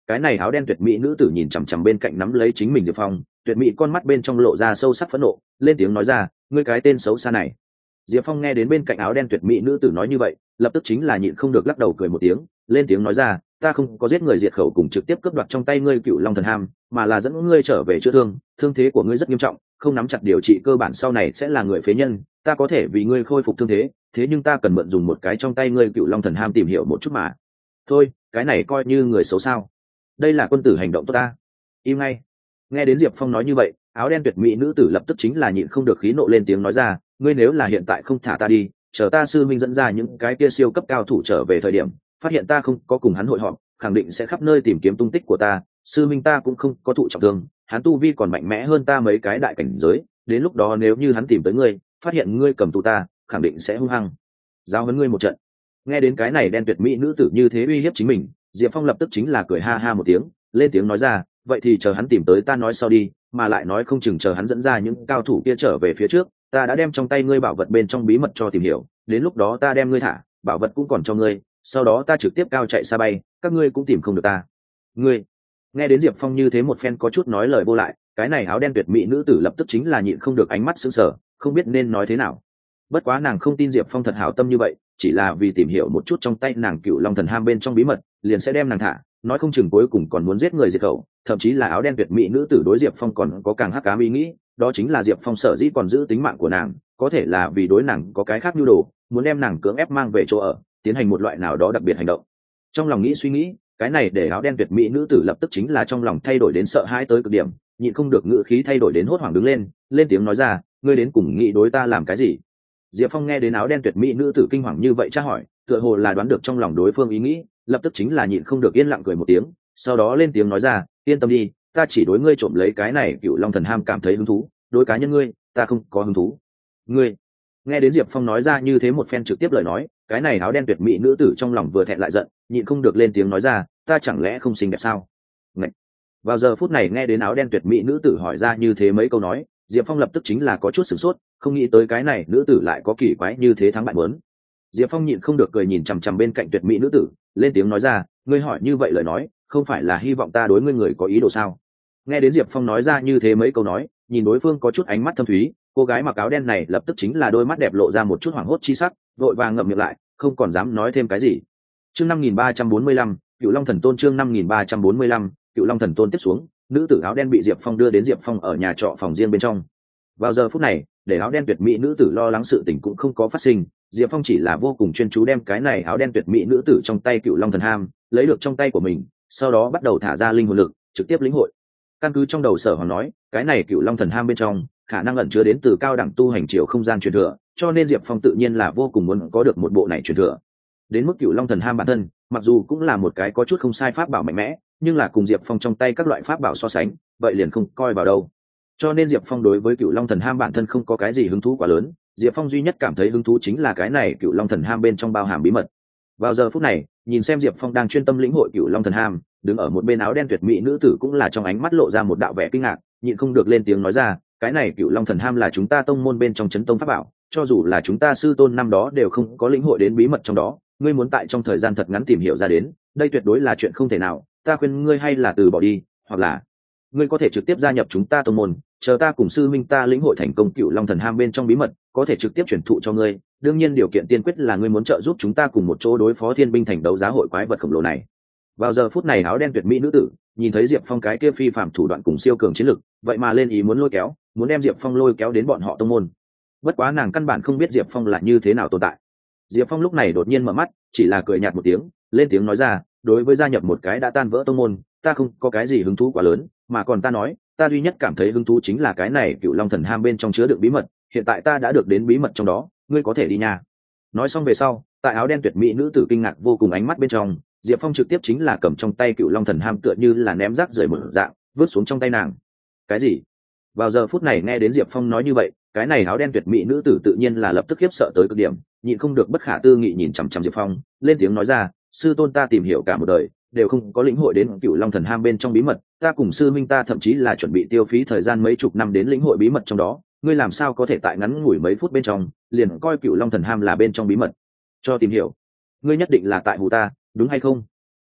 cái này áo đen tuyệt mỹ nữ tử nhìn chằm chằm bên cạnh nắm lấy chính mình Diệp Phong, tuyệt mỹ con mắt bên trong lộ ra sâu sắc phẫn nộ, lên tiếng nói ra, ngươi cái tên xấu xa này. Diệp Phong nghe đến bên cạnh áo đen tuyệt mỹ nữ tử nói như vậy, lập tức chính là nhịn không được lắc đầu cười một tiếng, lên tiếng nói ra, ta không có giết người diệt khẩu cùng trực tiếp cướp đoạt trong tay ngươi Cựu Long Thần Ham, mà là dẫn ngươi trở về chữa thương, thương thế của ngươi rất nghiêm trọng, không nắm chặt điều trị cơ bản sau này sẽ là người phế nhân, ta có thể vì ngươi khôi phục thương thế, thế nhưng ta cần mượn dùng một cái trong tay ngươi Cựu Long Thần Ham tìm hiểu một chút mà. Thôi, cái này coi như người xấu sao? Đây là quân tử hành động tốt ta. Im ngay. Nghe đến Diệp Phong nói như vậy, áo đen tuyệt mỹ nữ tử lập tức chính là nhịn không được khí nộ lên tiếng nói ra, ngươi nếu là hiện tại không thả ta đi, chờ ta sư minh dẫn ra những cái kia siêu cấp cao thủ trở về thời điểm phát hiện ta không có cùng hắn hội họp, khẳng định sẽ khắp nơi tìm kiếm tung tích của ta. Sư minh ta cũng không có thụ trọng thương, hắn tu vi còn mạnh mẽ hơn ta mấy cái đại cảnh giới, đến lúc đó nếu như hắn tìm tới ngươi, phát hiện ngươi cầm tù ta, khẳng định sẽ hung hăng giao huấn ngươi một trận. Nghe đến cái này đen tuyệt mỹ nữ tử như thế uy hiếp chính mình, Diệp Phong lập tức chính là cười ha ha một tiếng, lên tiếng nói ra, vậy thì chờ hắn tìm tới ta nói sau đi, mà lại nói không chừng chờ hắn dẫn ra những cao thủ kia trở về phía trước, ta đã đem trong tay ngươi bảo vật bên trong bí mật cho tìm hiểu, đến lúc đó ta đem ngươi thả, bảo vật cũng còn cho ngươi, sau đó ta trực tiếp cao chạy xa bay, các ngươi cũng tìm không được ta. Ngươi. Nghe đến Diệp Phong như thế một phen có chút nói lời vô lại, cái này áo đen tuyệt mỹ nữ tử lập tức chính là nhịn không được ánh mắt sững sờ, không biết nên nói thế nào. Bất quá nàng không tin Diệp Phong thật hảo tâm như vậy, chỉ là vì tìm hiểu một chút trong tay nàng Cựu Long Thần Ham bên trong bí mật, liền sẽ đem nàng thả, nói không chừng cuối cùng còn muốn giết người diệt khẩu, thậm chí là áo đen tuyệt mỹ nữ tử đối Diệp Phong còn có càng hắc ám ý nghĩ, đó chính là Diệp Phong sở dĩ còn giữ tính mạng của nàng, có thể là vì đối nàng có cái khác nhu đồ, muốn đem nàng cưỡng ép mang về chỗ ở, tiến hành một loại nào đó đặc biệt hành động. Trong lòng nghĩ suy nghĩ, cái này để áo đen tuyệt mỹ nữ tử lập tức chính là trong lòng thay đổi đến sợ hãi tới cực điểm, nhịn không được ngữ khí thay đổi đến hốt hoảng đứng lên tiếng nói ra, ngươi đến cùng nghĩ đối ta làm cái gì? Diệp Phong nghe đến áo đen tuyệt mỹ nữ tử kinh hoàng như vậy tra hỏi, tựa hồ là đoán được trong lòng đối phương ý nghĩ, lập tức chính là nhịn không được yên lặng cười một tiếng, sau đó lên tiếng nói ra, yên tâm đi, ta chỉ đối ngươi trộm lấy cái này Cựu Long Thần Ham cảm thấy hứng thú, đối cá nhân ngươi, ta không có hứng thú. Ngươi. Nghe đến Diệp Phong nói ra như thế một phen trực tiếp lời nói, cái này áo đen tuyệt mỹ nữ tử trong lòng vừa thẹn lại giận, nhịn không được lên tiếng nói ra, ta chẳng lẽ không xinh đẹp sao? Ngậy. Vào giờ phút này nghe đến áo đen tuyệt mỹ nữ tử hỏi ra như thế mấy câu nói, Diệp Phong lập tức chính là có chút sửng sốt, không nghĩ tới cái này nữ tử lại có kỳ quái như thế thắng bại muốn. Diệp Phong nhịn không được cười nhìn chằm chằm bên cạnh tuyệt mỹ nữ tử, lên tiếng nói ra, ngươi hỏi như vậy lời nói, không phải là hy vọng ta đối ngươi người có ý đồ sao? Nghe đến Diệp Phong nói ra như thế mấy câu nói, nhìn đối phương có chút ánh mắt thâm thúy, cô gái mặc áo đen này lập tức chính là đôi mắt đẹp lộ ra một chút hoảng hốt chi sắc, vội vàng ngậm miệng lại, không còn dám nói thêm cái gì. Chương 5345, Cựu Long Thần Tôn chương 5345, Cựu Long Thần Tôn tiếp xuống, nữ tử áo đen bị Diệp Phong đưa đến Diệp Phong ở nhà trọ phòng riêng bên trong. Vào giờ phút này, để áo đen tuyệt mỹ nữ tử lo lắng sự tình cũng không có phát sinh, Diệp Phong chỉ là vô cùng chuyên chú đem cái này áo đen tuyệt mỹ nữ tử trong tay Cựu Long Thần Ham lấy được trong tay của mình, sau đó bắt đầu thả ra linh hồn lực, trực tiếp lĩnh hội. Căn cứ trong đầu Sở Hoàng nói, cái này Cựu Long Thần Ham bên trong khả năng ẩn chứa đến từ cao đẳng tu hành chiều không gian truyền thừa, cho nên Diệp Phong tự nhiên là vô cùng muốn có được một bộ này truyền thừa. Đến mức Cựu Long Thần Ham bản thân, mặc dù cũng là một cái có chút không sai pháp bảo mạnh mẽ, nhưng là cùng Diệp Phong trong tay các loại pháp bảo so sánh, vậy liền không coi vào đâu. Cho nên Diệp Phong đối với Cựu Long Thần Ham bản thân không có cái gì hứng thú quá lớn, Diệp Phong duy nhất cảm thấy hứng thú chính là cái này Cựu Long Thần Ham bên trong bao hàm bí mật. Vào giờ phút này, nhìn xem Diệp Phong đang chuyên tâm lĩnh hội Cựu Long Thần Ham, đứng ở một bên áo đen tuyệt mỹ nữ tử cũng là trong ánh mắt lộ ra một đạo vẻ kinh ngạc, nhịn không được lên tiếng nói ra, cái này Cựu Long Thần Ham là chúng ta tông môn bên trong chấn tông pháp bảo, cho dù là chúng ta sư tôn năm đó đều không có lĩnh hội đến bí mật trong đó, ngươi muốn tại trong thời gian thật ngắn tìm hiểu ra đến, đây tuyệt đối là chuyện không thể nào, ta khuyên ngươi hay là từ bỏ đi, hoặc là ngươi có thể trực tiếp gia nhập chúng ta tông môn, chờ ta cùng sư minh ta lĩnh hội thành công Cựu Long Thần Ham bên trong bí mật, có thể trực tiếp truyền thụ cho ngươi, đương nhiên điều kiện tiên quyết là ngươi muốn trợ giúp chúng ta cùng một chỗ đối phó Thiên Binh Thành đấu giá hội quái vật khổng lồ này. Vào giờ phút này áo đen tuyệt mỹ nữ tử nhìn thấy Diệp Phong cái kia phi phạm thủ đoạn cùng siêu cường chiến lực, vậy mà lên ý muốn lôi kéo, muốn đem Diệp Phong lôi kéo đến bọn họ tông môn. Bất quá nàng căn bản không biết Diệp Phong là như thế nào tồn tại. Diệp Phong lúc này đột nhiên mở mắt, chỉ là cười nhạt một tiếng, lên tiếng nói ra, đối với gia nhập một cái đã tan vỡ tông môn, ta không có cái gì hứng thú quá lớn, mà còn ta nói, ta duy nhất cảm thấy hứng thú chính là cái này Cựu Long Thần Ham bên trong chứa đựng bí mật, hiện tại ta đã được đến bí mật trong đó, ngươi có thể đi nha. Nói xong về sau, tại áo đen tuyệt mỹ nữ tử kinh ngạc vô cùng ánh mắt bên trong, Diệp Phong trực tiếp chính là cầm trong tay Cựu Long Thần Ham tựa như là ném rác rưởi một dạng, vứt xuống trong tay nàng. Cái gì? Vào giờ phút này nghe đến Diệp Phong nói như vậy, cái này áo đen tuyệt mỹ nữ tử tự nhiên là lập tức khiếp sợ tới cực điểm, nhịn không được bất khả tư nghị nhìn chằm chằm Diệp Phong, lên tiếng nói ra, sư tôn ta tìm hiểu cả một đời đều không có lĩnh hội đến Cựu Long Thần Ham bên trong bí mật, ta cùng sư minh ta thậm chí là chuẩn bị tiêu phí thời gian mấy chục năm đến lĩnh hội bí mật trong đó, ngươi làm sao có thể tại ngắn ngủi mấy phút bên trong liền coi Cựu Long Thần Ham là bên trong bí mật cho tìm hiểu? Ngươi nhất định là tại hù ta, đúng hay không?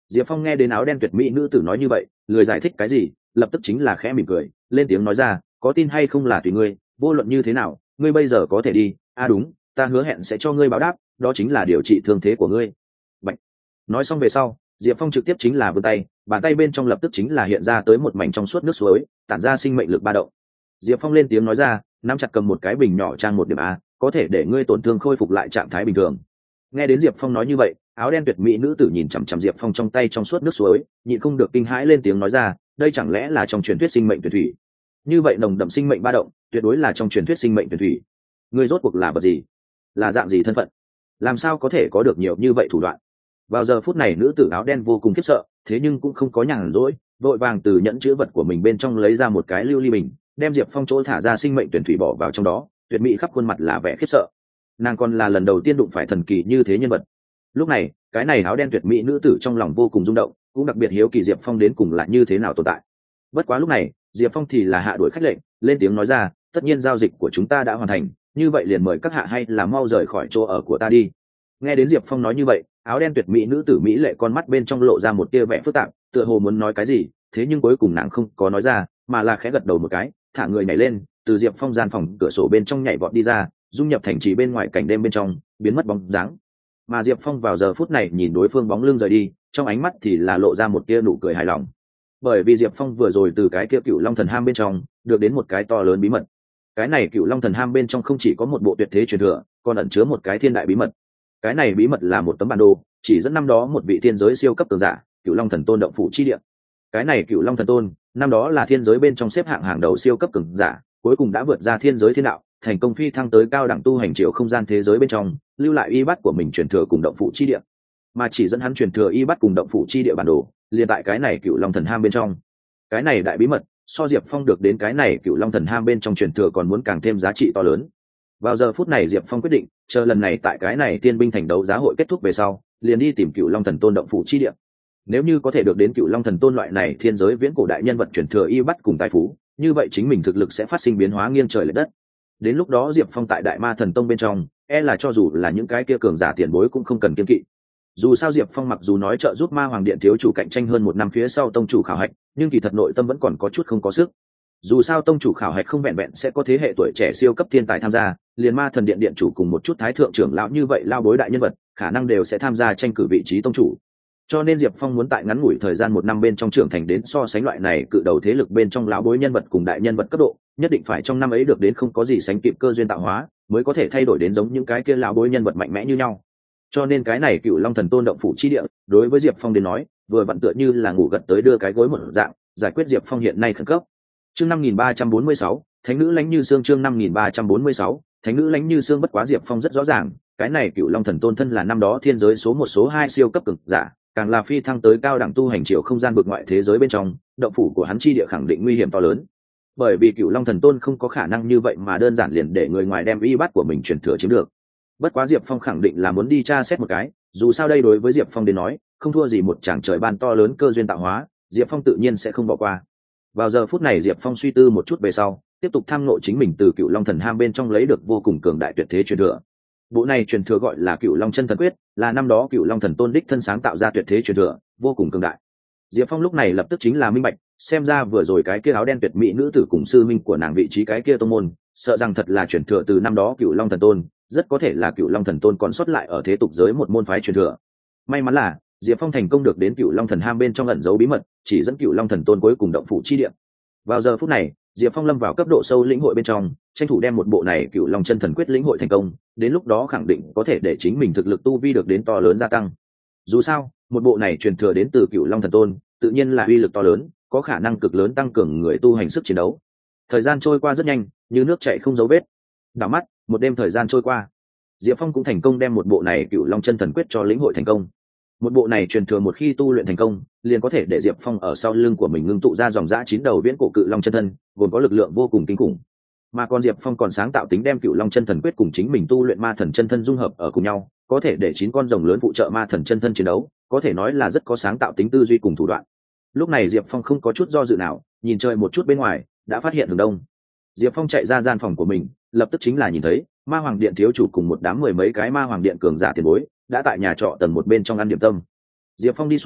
Diệp Phong nghe đến áo đen tuyệt mỹ nữ tử nói như vậy, lười giải thích cái gì, lập tức chính là khẽ mỉm cười, lên tiếng nói ra, có tin hay không là tùy ngươi, vô luận như thế nào, ngươi bây giờ có thể đi. Đúng, ta hứa hẹn sẽ cho ngươi báo đáp, đó chính là điều trị thương thế của ngươi. Bạch. Nói xong về sau, Diệp Phong trực tiếp chính là vươn tay, bàn tay bên trong lập tức chính là hiện ra tới một mảnh trong suốt nước suối, tản ra sinh mệnh lực ba động. Diệp Phong lên tiếng nói ra, nắm chặt cầm một cái bình nhỏ trang một điểm a, có thể để ngươi tổn thương khôi phục lại trạng thái bình thường. Nghe đến Diệp Phong nói như vậy, áo đen tuyệt mỹ nữ tử nhìn chằm chằm Diệp Phong trong tay trong suốt nước suối, nhịn không được kinh hãi lên tiếng nói ra, đây chẳng lẽ là trong truyền thuyết sinh mệnh tuyệt thủy? Như vậy nồng đậm sinh mệnh ba động, tuyệt đối là trong truyền thuyết sinh mệnh tuyệt thủy. Ngươi rốt cuộc là vật gì? Là dạng gì thân phận? Làm sao có thể có được nhiều như vậy thủ đoạn? Vào giờ phút này nữ tử áo đen vô cùng khiếp sợ, thế nhưng cũng không có nhàn rỗi, vội vàng từ nhẫn chứa vật của mình bên trong lấy ra một cái lưu ly bình, đem Diệp Phong chỗ thả ra sinh mệnh tuyển thủy bỏ vào trong đó, tuyệt mỹ khắp khuôn mặt là vẻ khiếp sợ. Nàng còn là lần đầu tiên đụng phải thần kỳ như thế nhân vật. Lúc này, cái này áo đen tuyệt mỹ nữ tử trong lòng vô cùng rung động, cũng đặc biệt hiếu kỳ Diệp Phong đến cùng là như thế nào tồn tại. Bất quá lúc này, Diệp Phong thì là hạ đuổi khách lệnh, lên tiếng nói ra, tất nhiên giao dịch của chúng ta đã hoàn thành, như vậy liền mời các hạ hay là mau rời khỏi chỗ ở của ta đi. Nghe đến Diệp Phong nói như vậy, áo đen tuyệt mỹ nữ tử mỹ lệ con mắt bên trong lộ ra một tia vẻ phức tạp, tựa hồ muốn nói cái gì, thế nhưng cuối cùng nàng không có nói ra, mà là khẽ gật đầu một cái, thả người nhảy lên, từ Diệp Phong gian phòng cửa sổ bên trong nhảy vọt đi ra, dung nhập thành trì bên ngoài cảnh đêm bên trong, biến mất bóng dáng. Mà Diệp Phong vào giờ phút này nhìn đối phương bóng lưng rời đi, trong ánh mắt thì là lộ ra một tia nụ cười hài lòng. Bởi vì Diệp Phong vừa rồi từ cái kia Cựu Long Thần Ham bên trong được đến một cái to lớn bí mật. Cái này Cựu Long Thần Ham bên trong không chỉ có một bộ tuyệt thế truyền thừa, còn ẩn chứa một cái thiên đại bí mật. Cái này bí mật là một tấm bản đồ, chỉ dẫn năm đó một vị thiên giới siêu cấp cường giả, Cựu Long Thần Tôn động phủ chi địa. Cái này Cựu Long Thần Tôn, năm đó là thiên giới bên trong xếp hạng hàng đầu siêu cấp cường giả, cuối cùng đã vượt ra thiên giới thiên đạo, thành công phi thăng tới cao đẳng tu hành triệu không gian thế giới bên trong, lưu lại y bát của mình truyền thừa cùng động phủ chi địa. Mà chỉ dẫn hắn truyền thừa y bát cùng động phủ chi địa bản đồ, liền tại cái này Cựu Long Thần Ham bên trong. Cái này đại bí mật, so Diệp Phong được đến cái này Cựu Long Thần Ham bên trong truyền thừa còn muốn càng thêm giá trị to lớn. Vào giờ phút này Diệp Phong quyết định, chờ lần này tại cái này tiên binh thành đấu giá hội kết thúc về sau, liền đi tìm Cựu Long Thần Tôn động phủ chi địa. Nếu như có thể được đến Cựu Long Thần Tôn loại này thiên giới viễn cổ đại nhân vật truyền thừa y bát cùng tài phú, như vậy chính mình thực lực sẽ phát sinh biến hóa nghiêng trời lệch đất. Đến lúc đó Diệp Phong tại Đại Ma Thần Tông bên trong, là cho dù là những cái kia cường giả tiền bối cũng không cần kiêng kỵ. Dù sao Diệp Phong mặc dù nói trợ giúp Ma Hoàng Điện thiếu chủ cạnh tranh hơn 1 năm phía sau tông chủ khảo hạch, nhưng kỳ thật nội tâm vẫn còn có chút không có sức. Dù sao tông chủ khảo hạch không vẹn vẹn sẽ có thế hệ tuổi trẻ siêu cấp thiên tài tham gia, liền Ma Thần Điện điện chủ cùng một chút thái thượng trưởng lão như vậy lao bối đại nhân vật, khả năng đều sẽ tham gia tranh cử vị trí tông chủ. Cho nên Diệp Phong muốn tại ngắn ngủi thời gian 1 năm bên trong trưởng thành đến so sánh loại này cự đầu thế lực bên trong lão bối nhân vật cùng đại nhân vật cấp độ, nhất định phải trong năm ấy được đến không có gì sánh kịp cơ duyên tạo hóa, mới có thể thay đổi đến giống những cái kia lão bối nhân vật mạnh mẽ như nhau. Cho nên cái này Cựu Long Thần Tôn động phủ chi địa, đối với Diệp Phong đến nói, vừa vặn tựa như là ngủ gật tới đưa cái gối một dạng, giải quyết Diệp Phong hiện nay khẩn cấp. Chương 5346, Thánh nữ lãnh như xương. Chương 5346, Thánh nữ lãnh như xương. Bất quá Diệp Phong rất rõ ràng, cái này Cựu Long Thần Tôn thân là năm đó thiên giới số 1 số 2 siêu cấp cường giả, càng là phi thăng tới cao đẳng tu hành triệu không gian vực ngoại thế giới bên trong, động phủ của hắn chi địa khẳng định nguy hiểm to lớn. Bởi vì Cựu Long Thần Tôn không có khả năng như vậy mà đơn giản liền để người ngoài đem y bát của mình truyền thừa chiếm được. Bất quá Diệp Phong khẳng định là muốn đi tra xét một cái, dù sao đây đối với Diệp Phong đến nói, không thua gì một chàng trời ban to lớn cơ duyên tạo hóa, Diệp Phong tự nhiên sẽ không bỏ qua. Vào giờ phút này Diệp Phong suy tư một chút về sau, tiếp tục tham ngộ chính mình từ Cựu Long Thần Ham bên trong lấy được vô cùng cường đại tuyệt thế truyền thừa. Bộ này truyền thừa gọi là Cựu Long Chân Thần Quyết, là năm đó Cựu Long Thần Tôn đích thân sáng tạo ra tuyệt thế truyền thừa, vô cùng cường đại. Diệp Phong lúc này lập tức chính là minh bạch, xem ra vừa rồi cái kia áo đen tuyệt mỹ nữ tử cùng sư minh của nàng vị trí cái kia tông môn, sợ rằng thật là truyền thừa từ năm đó Cựu Long Thần Tôn, rất có thể là Cựu Long Thần Tôn còn sót lại ở thế tục giới một môn phái truyền thừa. May mắn là Diệp Phong thành công được đến Cựu Long Thần Ham bên trong ẩn giấu bí mật, chỉ dẫn Cựu Long Thần Tôn cuối cùng động phủ chi địa. Vào giờ phút này, Diệp Phong lâm vào cấp độ sâu lĩnh hội bên trong, tranh thủ đem một bộ này Cựu Long Chân Thần Quyết lĩnh hội thành công, đến lúc đó khẳng định có thể để chính mình thực lực tu vi được đến to lớn gia tăng. Dù sao, một bộ này truyền thừa đến từ Cựu Long Thần Tôn, tự nhiên là uy lực to lớn, có khả năng cực lớn tăng cường người tu hành sức chiến đấu. Thời gian trôi qua rất nhanh, như nước chảy không dấu vết. Đảo mắt, một đêm thời gian trôi qua, Diệp Phong cũng thành công đem một bộ này Cựu Long Chân Thần Quyết cho lĩnh hội thành công. Một bộ này truyền thừa một khi tu luyện thành công, liền có thể để Diệp Phong ở sau lưng của mình ngưng tụ ra dòng dã 9 đầu viễn cổ cự long chân thân, gồm có lực lượng vô cùng kinh khủng. Mà còn Diệp Phong còn sáng tạo tính đem Cựu Long Chân Thần Quyết cùng chính mình tu luyện Ma Thần chân thân dung hợp ở cùng nhau, có thể để 9 con rồng lớn phụ trợ Ma Thần chân thân chiến đấu, có thể nói là rất có sáng tạo tính tư duy cùng thủ đoạn. Lúc này Diệp Phong không có chút do dự nào, nhìn trời một chút bên ngoài, đã phát hiện hướng đông. Diệp Phong chạy ra gian phòng của mình, lập tức chính là nhìn thấy Ma Hoàng Điện thiếu chủ cùng một đám 10 mấy cái Ma Hoàng Điện cường giả tiền bối, đã tại nhà trọ tầng 1 bên trong ăn điểm tâm. Diệp Phong đi xuống,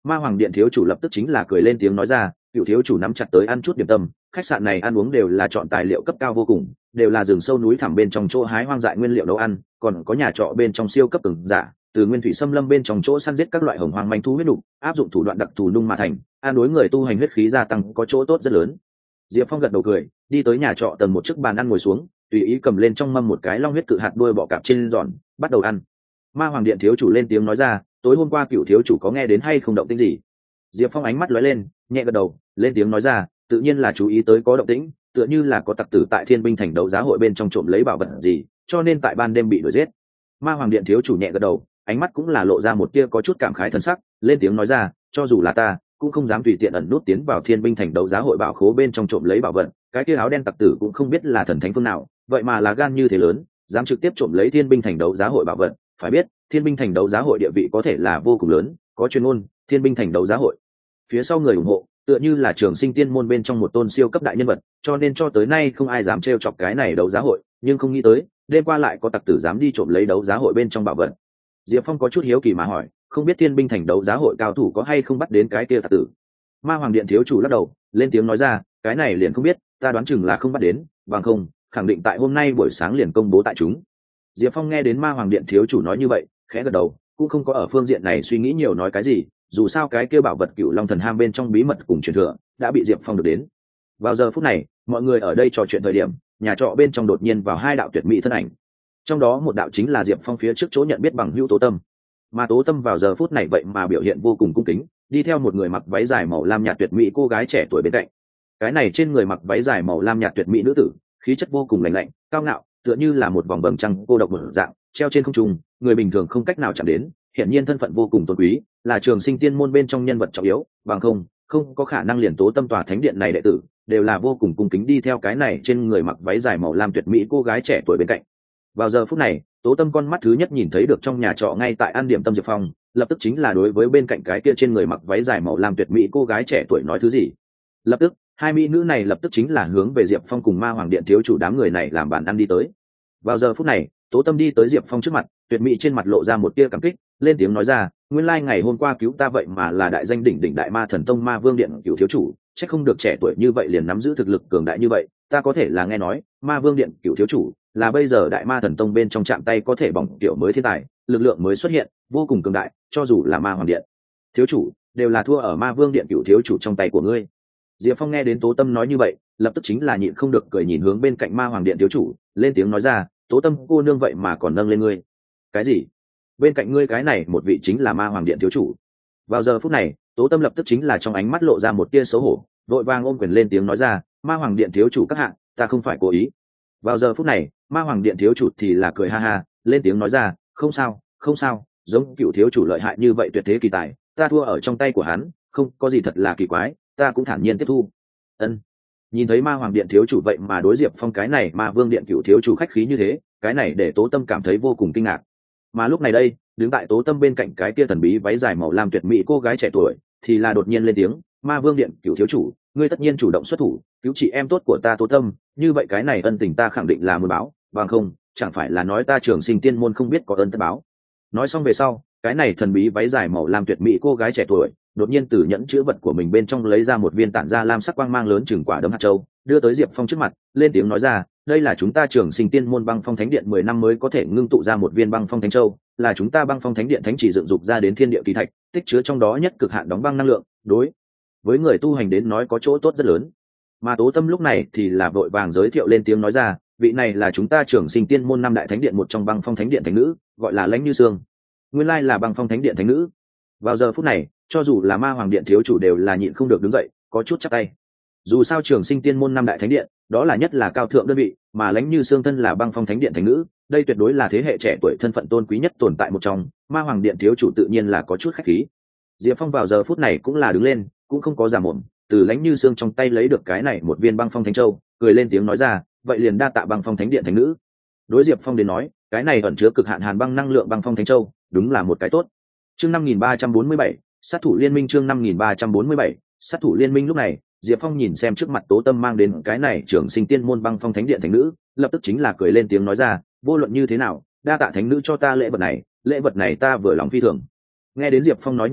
Ma Hoàng Điện thiếu chủ lập tức chính là cười lên tiếng nói ra, cựu thiếu chủ nắm chặt tới ăn chút điểm tâm, khách sạn này ăn uống đều là chọn tài liệu cấp cao vô cùng, đều là rừng sâu núi thẳm bên trong chỗ hái hoang dại nguyên liệu nấu ăn, còn có nhà trọ bên trong siêu cấp từng giả, từ nguyên thủy xâm lâm bên trong chỗ săn giết các loại hồng hoang manh thú huyết đục, áp dụng thủ đoạn đặc thù nung mà thành, ăn đối người tu hành huyết khí gia tăng có chỗ tốt rất lớn. Diệp Phong gật đầu cười, đi tới nhà trọ tầng một chiếc bàn ăn ngồi xuống, tùy ý cầm lên trong mâm một cái long huyết cự hạt đuôi bọ cạp trên giòn, bắt đầu ăn. Ma Hoàng Điện thiếu chủ lên tiếng nói ra, tối hôm qua cựu thiếu chủ có nghe đến hay không động tĩnh gì? Diệp Phong ánh mắt lóe lên, nhẹ gật đầu, lên tiếng nói ra, tự nhiên là chú ý tới có động tĩnh, tựa như là có tặc tử tại Thiên Binh Thành đấu giá hội bên trong trộm lấy bảo vật gì, cho nên tại ban đêm bị đuổi giết. Ma Hoàng Điện thiếu chủ nhẹ gật đầu, ánh mắt cũng là lộ ra một tia có chút cảm khái thần sắc, lên tiếng nói ra, cho dù là ta cũng không dám tùy tiện ẩn nút tiến vào Thiên Binh Thành đấu giá hội bảo khố bên trong trộm lấy bảo vật, cái kia áo đen tặc tử cũng không biết là thần thánh phương nào, vậy mà là gan như thế lớn, dám trực tiếp trộm lấy Thiên Binh Thành đấu giá hội bảo vật. Phải biết, Thiên Binh Thành đấu giá hội địa vị có thể là vô cùng lớn, có chuyên môn Thiên Binh Thành đấu giá hội phía sau người ủng hộ, tựa như là Trường Sinh Tiên môn bên trong một tôn siêu cấp đại nhân vật, cho nên cho tới nay không ai dám trêu chọc cái này đấu giá hội, nhưng không nghĩ tới đêm qua lại có tặc tử dám đi trộm lấy đấu giá hội bên trong bảo vật. Diệp Phong có chút hiếu kỳ mà hỏi, không biết Thiên Binh Thành đấu giá hội cao thủ có hay không bắt đến cái kia tặc tử? Ma Hoàng Điện thiếu chủ lắc đầu, lên tiếng nói ra, cái này liền không biết, ta đoán chừng là không bắt đến, bằng không khẳng định tại hôm nay buổi sáng liền công bố tại chúng. Diệp Phong nghe đến Ma Hoàng Điện thiếu chủ nói như vậy, khẽ gật đầu, cũng không có ở phương diện này suy nghĩ nhiều nói cái gì, dù sao cái kia bảo vật Cựu Long Thần Ham bên trong bí mật cùng truyền thừa đã bị Diệp Phong được đến. Vào giờ phút này, mọi người ở đây trò chuyện thời điểm, nhà trọ bên trong đột nhiên vào hai đạo tuyệt mỹ thân ảnh. Trong đó một đạo chính là Diệp Phong phía trước chỗ nhận biết bằng hữu Tố Tâm. Mà Tố Tâm vào giờ phút này vậy mà biểu hiện vô cùng cung kính, đi theo một người mặc váy dài màu lam nhạt tuyệt mỹ cô gái trẻ tuổi bên cạnh. Cái này trên người mặc váy dài màu lam nhạt tuyệt mỹ nữ tử, khí chất vô cùng lạnh lạnh, cao ngạo, tựa như là một vòng vầng trăng cô độc một dạng, treo trên không trung, người bình thường không cách nào chạm đến, hiển nhiên thân phận vô cùng tôn quý, là Trường Sinh Tiên môn bên trong nhân vật trọng yếu, bằng không có khả năng liền Tố Tâm tòa thánh điện này đệ tử đều là vô cùng cung kính đi theo cái này trên người mặc váy dài màu lam tuyệt mỹ cô gái trẻ tuổi bên cạnh. Vào giờ phút này, Tố Tâm con mắt thứ nhất nhìn thấy được trong nhà trọ ngay tại ăn điểm tâm Diệp Phong, lập tức chính là đối với bên cạnh cái kia trên người mặc váy dài màu lam tuyệt mỹ cô gái trẻ tuổi nói thứ gì. Lập tức, hai mỹ nữ này lập tức chính là hướng về Diệp Phong cùng Ma Hoàng Điện thiếu chủ đám người này làm bàn ăn đi tới. Vào giờ phút này, Tố Tâm đi tới Diệp Phong trước mặt, tuyệt mỹ trên mặt lộ ra một tia cảm kích, lên tiếng nói ra, nguyên lai ngày hôm qua cứu ta vậy mà là đại danh đỉnh đỉnh Đại Ma Thần Tông Ma Vương Điện cửu thiếu chủ, chắc không được trẻ tuổi như vậy liền nắm giữ thực lực cường đại như vậy, ta có thể là nghe nói, Ma Vương Điện cửu thiếu chủ là bây giờ Đại Ma Thần Tông bên trong chạm tay có thể bỏng tiểu mới thiên tài, lực lượng mới xuất hiện, vô cùng cường đại, cho dù là Ma Hoàng Điện thiếu chủ đều là thua ở Ma Vương Điện cửu thiếu chủ trong tay của ngươi. Diệp Phong nghe đến Tố Tâm nói như vậy, lập tức chính là nhịn không được cười nhìn hướng bên cạnh Ma Hoàng Điện thiếu chủ, lên tiếng nói ra, Tố Tâm cô nương vậy mà còn nâng lên ngươi. Cái gì? Bên cạnh ngươi cái này một vị chính là Ma Hoàng Điện thiếu chủ. Vào giờ phút này, Tố Tâm lập tức chính là trong ánh mắt lộ ra một tia xấu hổ, vội vàng ôm quyền lên tiếng nói ra, Ma Hoàng Điện thiếu chủ các hạ, ta không phải cố ý. Vào giờ phút này, Ma Hoàng Điện thiếu chủ thì là cười ha ha, lên tiếng nói ra, không sao, không sao, giống cựu thiếu chủ lợi hại như vậy tuyệt thế kỳ tài, ta thua ở trong tay của hắn, không có gì thật là kỳ quái, ta cũng thản nhiên tiếp thu. Ân. Nhìn thấy Ma Hoàng Điện thiếu chủ vậy mà đối Diệp Phong cái này Ma Vương Điện cựu thiếu chủ khách khí như thế, cái này để Tố Tâm cảm thấy vô cùng kinh ngạc. Mà lúc này đây, đứng tại Tố Tâm bên cạnh cái kia thần bí váy dài màu lam tuyệt mỹ cô gái trẻ tuổi, thì là đột nhiên lên tiếng, Ma Vương Điện cựu thiếu chủ, ngươi tất nhiên chủ động xuất thủ, cứu chị em tốt của ta Tố Tâm, như vậy cái này ân tình ta khẳng định là muốn báo, bằng không, chẳng phải là nói ta Trường Sinh Tiên môn không biết có ơn tất báo. Nói xong về sau, cái này thần bí váy dài màu lam tuyệt mỹ cô gái trẻ tuổi, đột nhiên từ nhẫn chữ vật của mình bên trong lấy ra một viên tản ra lam sắc quang mang lớn chừng quả đấm hạt châu, đưa tới Diệp Phong trước mặt, lên tiếng nói ra, đây là chúng ta Trường Sinh Tiên môn Băng Phong Thánh Điện 10 năm mới có thể ngưng tụ ra một viên Băng Phong Thánh Châu, là chúng ta Băng Phong Thánh Điện thánh chỉ dựng dục ra đến thiên địa kỳ thạch, tích chứa trong đó nhất cực hạn đóng băng năng lượng, đối với người tu hành đến nói có chỗ tốt rất lớn. Mà Tố Tâm lúc này thì là vội vàng giới thiệu lên tiếng nói ra, vị này là chúng ta Trường Sinh Tiên môn năm đại thánh điện một trong Băng Phong Thánh Điện thánh nữ, gọi là Lãnh Như Sương. Nguyên lai là Băng Phong Thánh Điện thánh nữ. Vào giờ phút này, cho dù là Ma Hoàng Điện thiếu chủ đều là nhịn không được đứng dậy, có chút chắp tay. Dù sao Trường Sinh Tiên môn năm đại thánh điện, đó là nhất là cao thượng đơn vị, mà Lãnh Như Sương thân là Băng Phong Thánh Điện thánh nữ, đây tuyệt đối là thế hệ trẻ tuổi thân phận tôn quý nhất tồn tại một trong, Ma Hoàng Điện thiếu chủ tự nhiên là có chút khách khí. Diệp Phong vào giờ phút này cũng là đứng lên, cũng không có giả mồm, từ Lãnh Như Sương trong tay lấy được cái này một viên Băng Phong Thánh Châu, cười lên tiếng nói ra, vậy liền đa tạ Băng Phong Thánh Điện thánh nữ. Đối Diệp Phong đến nói, cái này ẩn chứa cực hạn hàn băng năng lượng Băng Phong Thánh Châu, đúng là một cái tốt. Chương 5347, sát thủ liên minh. Chương 5347, sát thủ liên minh. Lúc này, Diệp Phong nhìn xem trước mặt Tố Tâm mang đến cái này Trường Sinh Tiên môn Băng Phong Thánh Điện thánh nữ, lập tức chính là cười lên tiếng nói ra, vô luận như thế nào, đa tạ thánh nữ cho ta lễ vật này ta vừa lòng phi thường. Nghe đến Diệp Phong nói như vậy,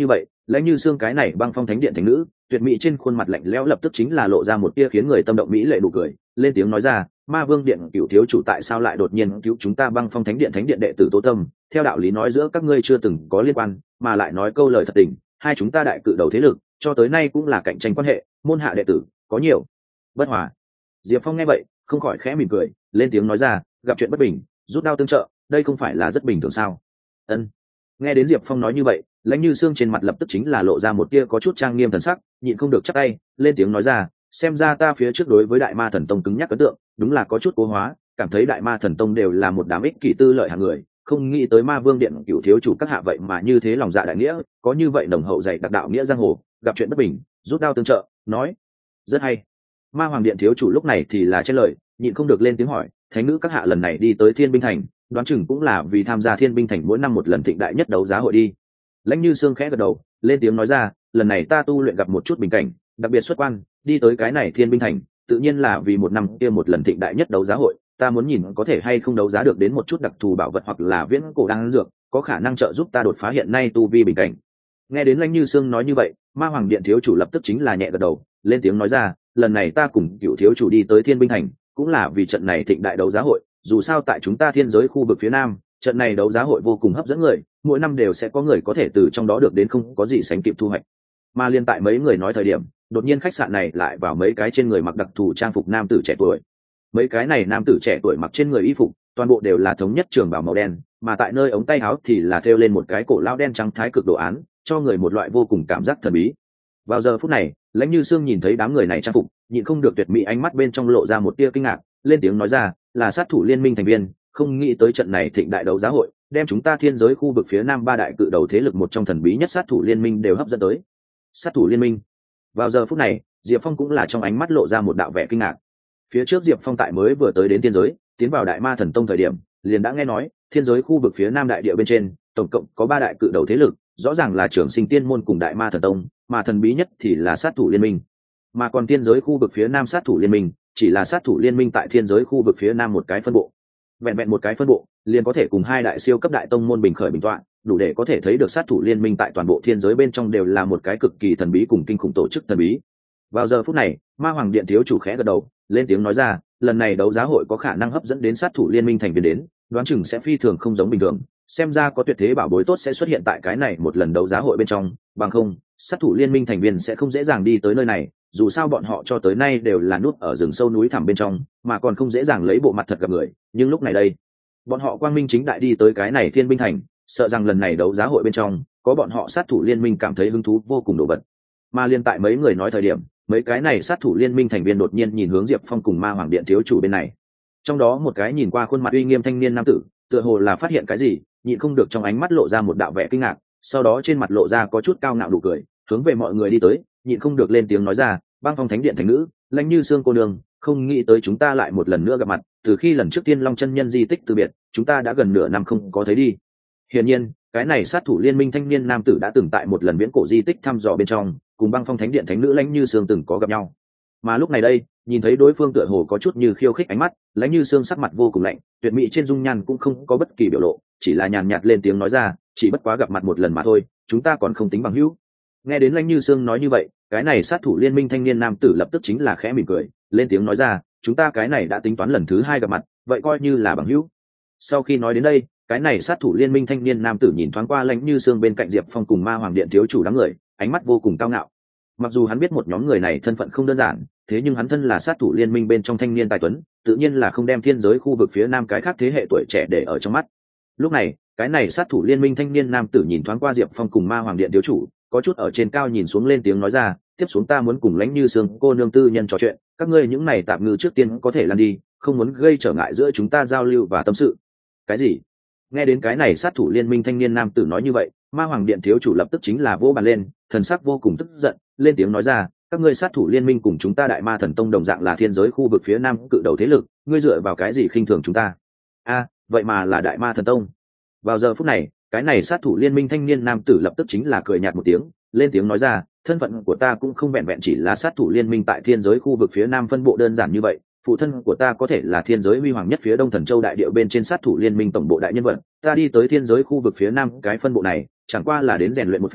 Lãnh Như Xương cái này băng phong thánh điện thánh nữ tuyệt mỹ trên khuôn mặt lạnh lẽo lập tức chính là lộ ra một tia khiến người tâm động mỹ lệ nụ cười, lên tiếng nói ra, ma vương điện cựu thiếu chủ tại sao lại đột nhiên cứu chúng ta băng phong thánh điện đệ tử Tố Tâm? Theo đạo lý nói giữa các ngươi chưa từng có liên quan, mà lại nói câu lời thật tình, hai chúng ta đại cự đầu thế lực cho tới nay cũng là cạnh tranh quan hệ, môn hạ đệ tử có nhiều bất hòa. Diệp Phong nghe vậy không khỏi khẽ mỉm cười, lên tiếng nói ra, gặp chuyện bất bình rút đao tương trợ, đây không phải là rất bình thường sao? Ân. Nghe đến Diệp Phong nói như vậy, Lãnh Như Xương trên mặt lập tức chính là lộ ra một tia có chút trang nghiêm thần sắc, nhịn không được chắp tay lên tiếng nói ra, xem ra ta phía trước đối với Đại Ma Thần Tông cứng nhắc ấn tượng đúng là có chút cố hóa, cảm thấy Đại Ma Thần Tông đều là một đám ích kỷ tư lợi hạng người, không nghĩ tới Ma Vương điện cửu thiếu chủ các hạ vậy mà như thế lòng dạ đại nghĩa, có như vậy nồng hậu dày đặc đạo nghĩa giang hồ, gặp chuyện bất bình rút đao tương trợ, nói rất hay. Ma Hoàng điện thiếu chủ lúc này thì là trên lời, nhịn không được lên tiếng hỏi, thánh nữ các hạ lần này đi tới Thiên Binh Thành, đoán chừng cũng là vì tham gia Thiên Binh Thành mỗi năm một lần thịnh đại nhất đấu giá hội đi. Lãnh Như Xương khẽ gật đầu, lên tiếng nói ra, lần này ta tu luyện gặp một chút bình cảnh, đặc biệt xuất quan, đi tới cái này Thiên Binh Thành, tự nhiên là vì một năm kia một lần thịnh đại nhất đấu giá hội, ta muốn nhìn có thể hay không đấu giá được đến một chút đặc thù bảo vật hoặc là viễn cổ đan dược, có khả năng trợ giúp ta đột phá hiện nay tu vi bình cảnh. Nghe đến Lãnh Như Xương nói như vậy, Ma Hoàng điện thiếu chủ lập tức chính là nhẹ gật đầu, lên tiếng nói ra, lần này ta cùng cựu thiếu chủ đi tới Thiên Binh Thành, cũng là vì trận này thịnh đại đấu giá hội, dù sao tại chúng ta thiên giới khu vực phía nam, trận này đấu giá hội vô cùng hấp dẫn người, mỗi năm đều sẽ có người có thể từ trong đó được đến không có gì sánh kịp thu hoạch. Mà liên tại mấy người nói thời điểm, đột nhiên khách sạn này lại vào mấy cái trên người mặc đặc thù trang phục nam tử trẻ tuổi. Mấy cái này nam tử trẻ tuổi mặc trên người y phục, toàn bộ đều là thống nhất trường bào màu đen, mà tại nơi ống tay áo thì là thêu lên một cái cổ lao đen trắng thái cực đồ án, cho người một loại vô cùng cảm giác thần bí. Vào giờ phút này, Lãnh Như Xương nhìn thấy đám người này trang phục, nhịn không được tuyệt mỹ ánh mắt bên trong lộ ra một tia kinh ngạc, lên tiếng nói ra, là sát thủ liên minh thành viên, không nghĩ tới trận này thịnh đại đấu giá hội đem chúng ta thiên giới khu vực phía nam ba đại cự đầu thế lực một trong thần bí nhất sát thủ liên minh đều hấp dẫn tới. Sát thủ liên minh. Vào giờ phút này, Diệp Phong cũng là trong ánh mắt lộ ra một đạo vẻ kinh ngạc. Phía trước Diệp Phong tại mới vừa tới đến thiên giới, tiến vào Đại Ma Thần Tông thời điểm, liền đã nghe nói thiên giới khu vực phía nam đại địa bên trên tổng cộng có ba đại cự đầu thế lực, rõ ràng là Trường Sinh Tiên môn cùng Đại Ma Thần Tông, mà thần bí nhất thì là sát thủ liên minh. Mà còn thiên giới khu vực phía nam sát thủ liên minh chỉ là sát thủ liên minh tại thiên giới khu vực phía nam một cái phân bộ, vẹn vẹn một cái phân bộ liền có thể cùng hai đại siêu cấp đại tông môn bình khởi bình tọa, đủ để có thể thấy được sát thủ liên minh tại toàn bộ thiên giới bên trong đều là một cái cực kỳ thần bí cùng kinh khủng tổ chức thần bí. Vào giờ phút này, Ma Hoàng điện thiếu chủ khẽ gật đầu, lên tiếng nói ra, lần này đấu giá hội có khả năng hấp dẫn đến sát thủ liên minh thành viên đến, đoán chừng sẽ phi thường không giống bình thường, xem ra có tuyệt thế bảo bối tốt sẽ xuất hiện tại cái này một lần đấu giá hội bên trong, bằng không sát thủ liên minh thành viên sẽ không dễ dàng đi tới nơi này, dù sao bọn họ cho tới nay đều là núp ở rừng sâu núi thẳm bên trong, mà còn không dễ dàng lấy bộ mặt thật gặp người, nhưng lúc này đây bọn họ quang minh chính đại đi tới cái này Thiên Binh Thành, sợ rằng lần này đấu giá hội bên trong có bọn họ sát thủ liên minh cảm thấy hứng thú vô cùng đồ vật. Mà liên tại mấy người nói thời điểm, mấy cái này sát thủ liên minh thành viên đột nhiên nhìn hướng Diệp Phong cùng Ma Hoàng điện thiếu chủ bên này. Trong đó một cái nhìn qua khuôn mặt uy nghiêm thanh niên nam tử, tựa hồ là phát hiện cái gì, nhịn không được trong ánh mắt lộ ra một đạo vẻ kinh ngạc, sau đó trên mặt lộ ra có chút cao ngạo nụ cười, hướng về mọi người đi tới, nhịn không được lên tiếng nói ra, băng phong thánh điện thành nữ Lãnh Như Xương cô nương, không nghĩ tới chúng ta lại một lần nữa gặp mặt, từ khi lần trước Tiên Long chân nhân di tích từ biệt, chúng ta đã gần nửa năm không có thấy đi. Hiển nhiên, cái này sát thủ liên minh thanh niên nam tử đã từng tại một lần viễn cổ di tích thăm dò bên trong, cùng băng phong thánh điện thánh nữ Lãnh Như Xương từng có gặp nhau. Mà lúc này đây, nhìn thấy đối phương tựa hồ có chút như khiêu khích ánh mắt, Lãnh Như Xương sắc mặt vô cùng lạnh, tuyệt mỹ trên dung nhan cũng không có bất kỳ biểu lộ, chỉ là nhàn nhạt lên tiếng nói ra, chỉ bất quá gặp mặt một lần mà thôi, chúng ta còn không tính bằng hữu. Nghe đến Lãnh Như Xương nói như vậy, cái này sát thủ liên minh thanh niên nam tử lập tức chính là khẽ mỉm cười, lên tiếng nói ra, chúng ta cái này đã tính toán lần thứ hai gặp mặt, vậy coi như là bằng hữu. Sau khi nói đến đây, cái này sát thủ liên minh thanh niên nam tử nhìn thoáng qua Lãnh Như Xương bên cạnh Diệp Phong cùng Ma Hoàng điện thiếu chủ đám người, ánh mắt vô cùng cao ngạo. Mặc dù hắn biết một nhóm người này thân phận không đơn giản, thế nhưng hắn thân là sát thủ liên minh bên trong thanh niên tài tuấn, tự nhiên là không đem thiên giới khu vực phía nam cái khác thế hệ tuổi trẻ để ở trong mắt. Lúc này, cái này sát thủ liên minh thanh niên nam tử nhìn thoáng qua Diệp Phong cùng Ma Hoàng điện thiếu chủ, có chút ở trên cao nhìn xuống lên tiếng nói ra, tiếp xuống ta muốn cùng Lãnh Như Xương cô nương tư nhân trò chuyện, các ngươi những này tạm ngư trước tiên có thể lăn đi, không muốn gây trở ngại giữa chúng ta giao lưu và tâm sự. Cái gì? Nghe đến cái này sát thủ liên minh thanh niên nam tử nói như vậy, Ma Hoàng điện thiếu chủ lập tức chính là vỗ bàn lên, thần sắc vô cùng tức giận, lên tiếng nói ra, các ngươi sát thủ liên minh cùng chúng ta Đại Ma Thần Tông đồng dạng là thiên giới khu vực phía nam cự đầu thế lực, ngươi dựa vào cái gì khinh thường chúng ta? Vậy mà là Đại Ma Thần Tông. Vào giờ phút này, cái này sát thủ liên minh thanh niên nam tử lập tức chính là cười nhạt một tiếng, lên tiếng nói ra, thân phận của ta cũng không vẹn vẹn chỉ là sát thủ liên minh tại thiên giới khu vực phía nam phân bộ đơn giản như vậy, phụ thân của ta có thể là thiên giới huy hoàng nhất phía đông Thần Châu đại địa bên trên sát thủ liên minh tổng bộ đại nhân vật, ta đi tới thiên giới khu vực phía nam cái phân bộ này chẳng qua là đến rèn luyện một phen,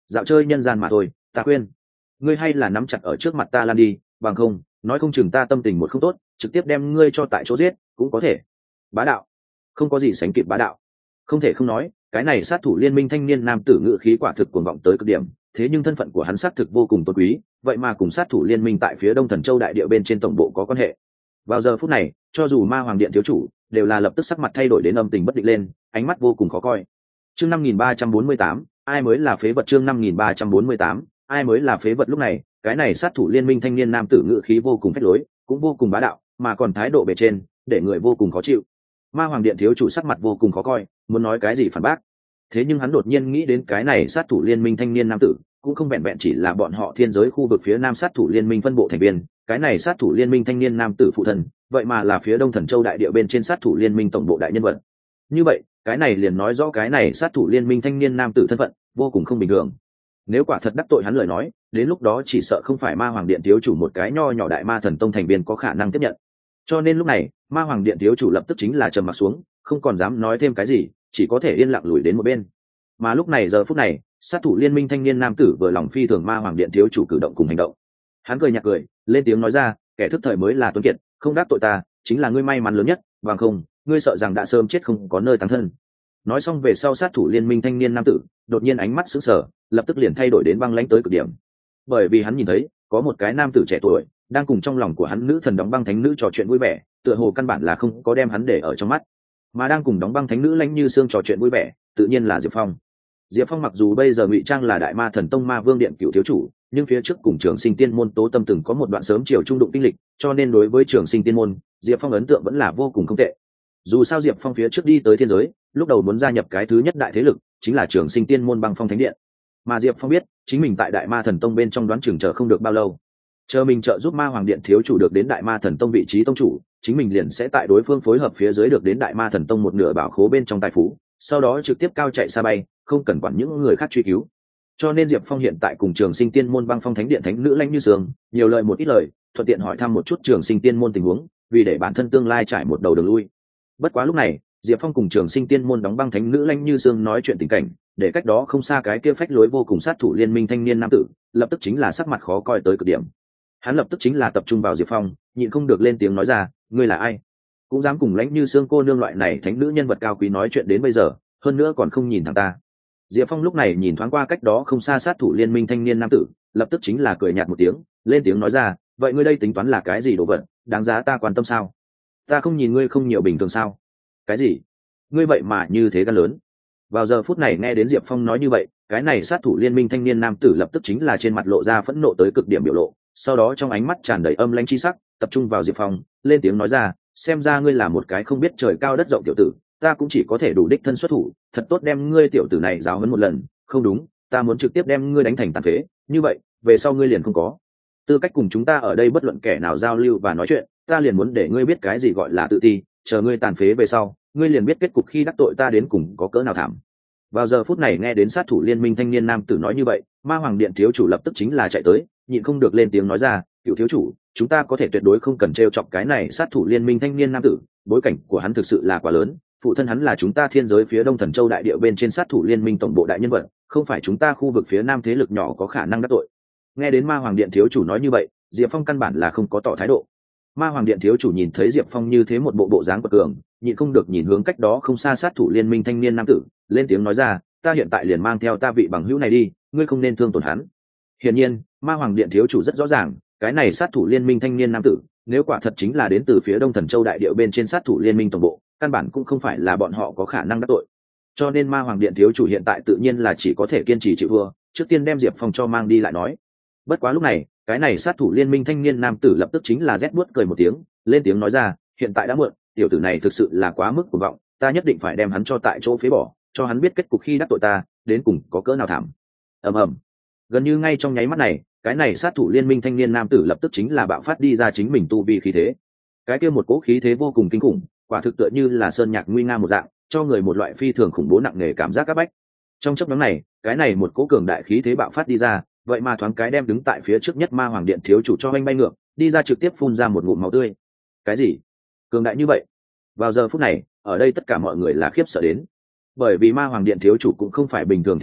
dạo chơi nhân gian mà thôi, ta khuyên ngươi hay là nắm chặt ở trước mặt ta lan đi, bằng không nói không chừng ta tâm tình một không tốt trực tiếp đem ngươi cho tại chỗ giết cũng có thể. Bá đạo, không có gì sánh kịp bá đạo. Không thể không nói, cái này sát thủ liên minh thanh niên nam tử ngự khí quả thực cuồng vọng tới cực điểm, thế nhưng thân phận của hắn xác thực vô cùng tôn quý, vậy mà cùng sát thủ liên minh tại phía Đông Thần Châu đại địa bên trên tổng bộ có quan hệ. Vào giờ phút này, cho dù Ma Hoàng Điện thiếu chủ, đều là lập tức sắc mặt thay đổi đến âm tình bất định lên, ánh mắt vô cùng khó coi. Chương 5348, ai mới là phế vật? Chương 5348, ai mới là phế vật? Lúc này, cái này sát thủ liên minh thanh niên nam tử ngự khí vô cùng phách lối, cũng vô cùng bá đạo, mà còn thái độ bề trên, để người vô cùng khó chịu. Ma Hoàng Điện thiếu chủ sắc mặt vô cùng khó coi, muốn nói cái gì phản bác. Thế nhưng hắn đột nhiên nghĩ đến cái này sát thủ liên minh thanh niên nam tử, cũng không vẹn vẹn chỉ là bọn họ thiên giới khu vực phía Nam sát thủ liên minh phân bộ thành viên, cái này sát thủ liên minh thanh niên nam tử phụ thân, vậy mà là phía Đông Thần Châu đại địa bên trên sát thủ liên minh tổng bộ đại nhân vật. Như vậy, cái này liền nói rõ cái này sát thủ liên minh thanh niên nam tử thân phận vô cùng không bình thường. Nếu quả thật đắc tội hắn lời nói, đến lúc đó chỉ sợ không phải Ma Hoàng Điện thiếu chủ một cái nho nhỏ đại ma thần tông thành viên có khả năng tiếp nhận. Cho nên lúc này, Ma Hoàng Điện thiếu chủ lập tức chính là trầm mặc xuống, không còn dám nói thêm cái gì, chỉ có thể yên lặng lùi đến một bên. Mà lúc này giờ phút này, sát thủ liên minh thanh niên nam tử vừa lòng phi thường Ma Hoàng Điện thiếu chủ cử động cùng hành động. Hắn cười nhạt cười, lên tiếng nói ra, kẻ thức thời mới là tuấn kiệt, không đắc tội ta, chính là ngươi may mắn lớn nhất, bằng không, ngươi sợ rằng đã sớm chết không có nơi táng thân. Nói xong về sau, sát thủ liên minh thanh niên nam tử đột nhiên ánh mắt sững sờ, lập tức liền thay đổi đến băng lãnh tới cực điểm. Bởi vì hắn nhìn thấy, có một cái nam tử trẻ tuổi đang cùng trong lòng của hắn nữ thần đóng băng thánh nữ trò chuyện vui vẻ, tựa hồ căn bản là không có đem hắn để ở trong mắt, mà đang cùng đóng băng thánh nữ lãnh như xương trò chuyện vui vẻ, tự nhiên là Diệp Phong. Diệp Phong mặc dù bây giờ ngụy trang là đại ma thần tông Ma Vương Điện cựu thiếu chủ, nhưng phía trước cùng Trường Sinh Tiên môn Tố Tâm từng có một đoạn sớm chiều trung đụng kinh lịch, cho nên đối với Trường Sinh Tiên môn, Diệp Phong ấn tượng vẫn là vô cùng không tệ. Dù sao Diệp Phong phía trước đi tới thiên giới, lúc đầu muốn gia nhập cái thứ nhất đại thế lực, chính là Trường Sinh Tiên môn Băng Phong Thánh Điện. Mà Diệp Phong biết, chính mình tại đại ma thần tông bên trong đoán chừng chờ không được bao lâu. Chờ mình trợ giúp Ma Hoàng Điện thiếu chủ được đến đại ma thần tông vị trí tông chủ, chính mình liền sẽ tại đối phương phối hợp phía dưới được đến đại ma thần tông một nửa bảo khố bên trong tài phú, sau đó trực tiếp cao chạy xa bay, không cần quản những người khác truy cứu. Cho nên Diệp Phong hiện tại cùng Trường Sinh Tiên môn Băng Phong Thánh Điện thánh nữ lãnh như sương nhiều lời một ít lời, thuận tiện hỏi thăm một chút Trường Sinh Tiên môn tình huống, vì để bản thân tương lai trải một đầu đường lui. Bất quá lúc này, Diệp Phong cùng Trường Sinh Tiên môn đóng băng thánh nữ lãnh như sương nói chuyện tình cảnh, để cách đó không xa cái kia phách lối vô cùng sát thủ liên minh thanh niên nam tử, lập tức chính là sắc mặt khó coi tới cực điểm. Hắn lập tức chính là tập trung vào Diệp Phong, nhịn không được lên tiếng nói ra, ngươi là ai, cũng dám cùng lãnh như xương cô nương loại này thánh nữ nhân vật cao quý nói chuyện đến bây giờ, hơn nữa còn không nhìn thẳng ta. Diệp Phong lúc này nhìn thoáng qua cách đó không xa sát thủ liên minh thanh niên nam tử, lập tức chính là cười nhạt một tiếng, lên tiếng nói ra, vậy ngươi đây tính toán là cái gì đồ vật, đáng giá ta quan tâm sao? Ta không nhìn ngươi không nhiều bình thường sao? Cái gì? Ngươi vậy mà như thế gan lớn? Vào giờ phút này nghe đến Diệp Phong nói như vậy, cái này sát thủ liên minh thanh niên nam tử lập tức chính là trên mặt lộ ra phẫn nộ tới cực điểm biểu lộ, sau đó trong ánh mắt tràn đầy âm lãnh chi sắc, tập trung vào Diệp Phong, lên tiếng nói ra, xem ra ngươi là một cái không biết trời cao đất rộng tiểu tử, ta cũng chỉ có thể đủ đích thân xuất thủ, thật tốt đem ngươi tiểu tử này giáo huấn một lần, không đúng, ta muốn trực tiếp đem ngươi đánh thành tàn phế, như vậy, về sau ngươi liền không có tư cách cùng chúng ta ở đây bất luận kẻ nào giao lưu và nói chuyện, ta liền muốn để ngươi biết cái gì gọi là tự ti, chờ ngươi tàn phế về sau, ngươi liền biết kết cục khi đắc tội ta đến cùng có cỡ nào thảm. Vào giờ phút này nghe đến sát thủ liên minh thanh niên nam tử nói như vậy, Ma Hoàng Điện thiếu chủ lập tức chính là chạy tới, nhịn không được lên tiếng nói ra, cựu thiếu chủ, chúng ta có thể tuyệt đối không cần trêu chọc cái này sát thủ liên minh thanh niên nam tử, bối cảnh của hắn thực sự là quá lớn, phụ thân hắn là chúng ta thiên giới phía Đông Thần Châu đại địa bên trên sát thủ liên minh tổng bộ đại nhân vật, không phải chúng ta khu vực phía Nam thế lực nhỏ có khả năng đắc tội. Nghe đến Ma Hoàng Điện thiếu chủ nói như vậy, Diệp Phong căn bản là không có tỏ thái độ. Ma Hoàng Điện thiếu chủ nhìn thấy Diệp Phong như thế một bộ dáng quật cường, nhịn không được nhìn hướng cách đó không xa sát thủ liên minh thanh niên nam tử, lên tiếng nói ra, ta hiện tại liền mang theo ta vị bằng hữu này đi, ngươi không nên thương tổn hắn. Hiển nhiên, Ma Hoàng Điện thiếu chủ rất rõ ràng, cái này sát thủ liên minh thanh niên nam tử, nếu quả thật chính là đến từ phía Đông Thần Châu đại địa bên trên sát thủ liên minh tổng bộ, căn bản cũng không phải là bọn họ có khả năng đắc tội. Cho nên Ma Hoàng Điện thiếu chủ hiện tại tự nhiên là chỉ có thể kiên trì chịu thua, trước tiên đem Diệp Phong cho mang đi lại nói. Bất quá lúc này, cái này sát thủ liên minh thanh niên nam tử lập tức chính là rét buốt cười một tiếng, lên tiếng nói ra, hiện tại đã muộn, tiểu tử này thực sự là quá mức cuồng vọng, ta nhất định phải đem hắn cho tại chỗ phế bỏ, cho hắn biết kết cục khi đắc tội ta đến cùng có cỡ nào thảm. Ầm ầm. Gần như ngay trong nháy mắt này, cái này sát thủ liên minh thanh niên nam tử lập tức chính là bạo phát đi ra chính mình tu vi khí thế. Cái kia một cỗ khí thế vô cùng kinh khủng, quả thực tựa như là sơn nhạc nguy nga một dạng, cho người một loại phi thường khủng bố nặng nề cảm giác áp bách. Trong chốc ngắn này, cái này một cỗ cường đại khí thế bạo phát đi ra, vậy mà thoáng cái đem đứng tại phía trước nhất Ma Hoàng Điện thiếu chủ cho anh bay ngược, đi ra trực tiếp phun ra một ngụm máu tươi. Cái gì? Cường đại như vậy? Vào giờ phút này, ở đây tất cả mọi người là khiếp sợ đến. Bởi vì Ma Hoàng Điện thiếu chủ cũng không phải bình thường thiên tài,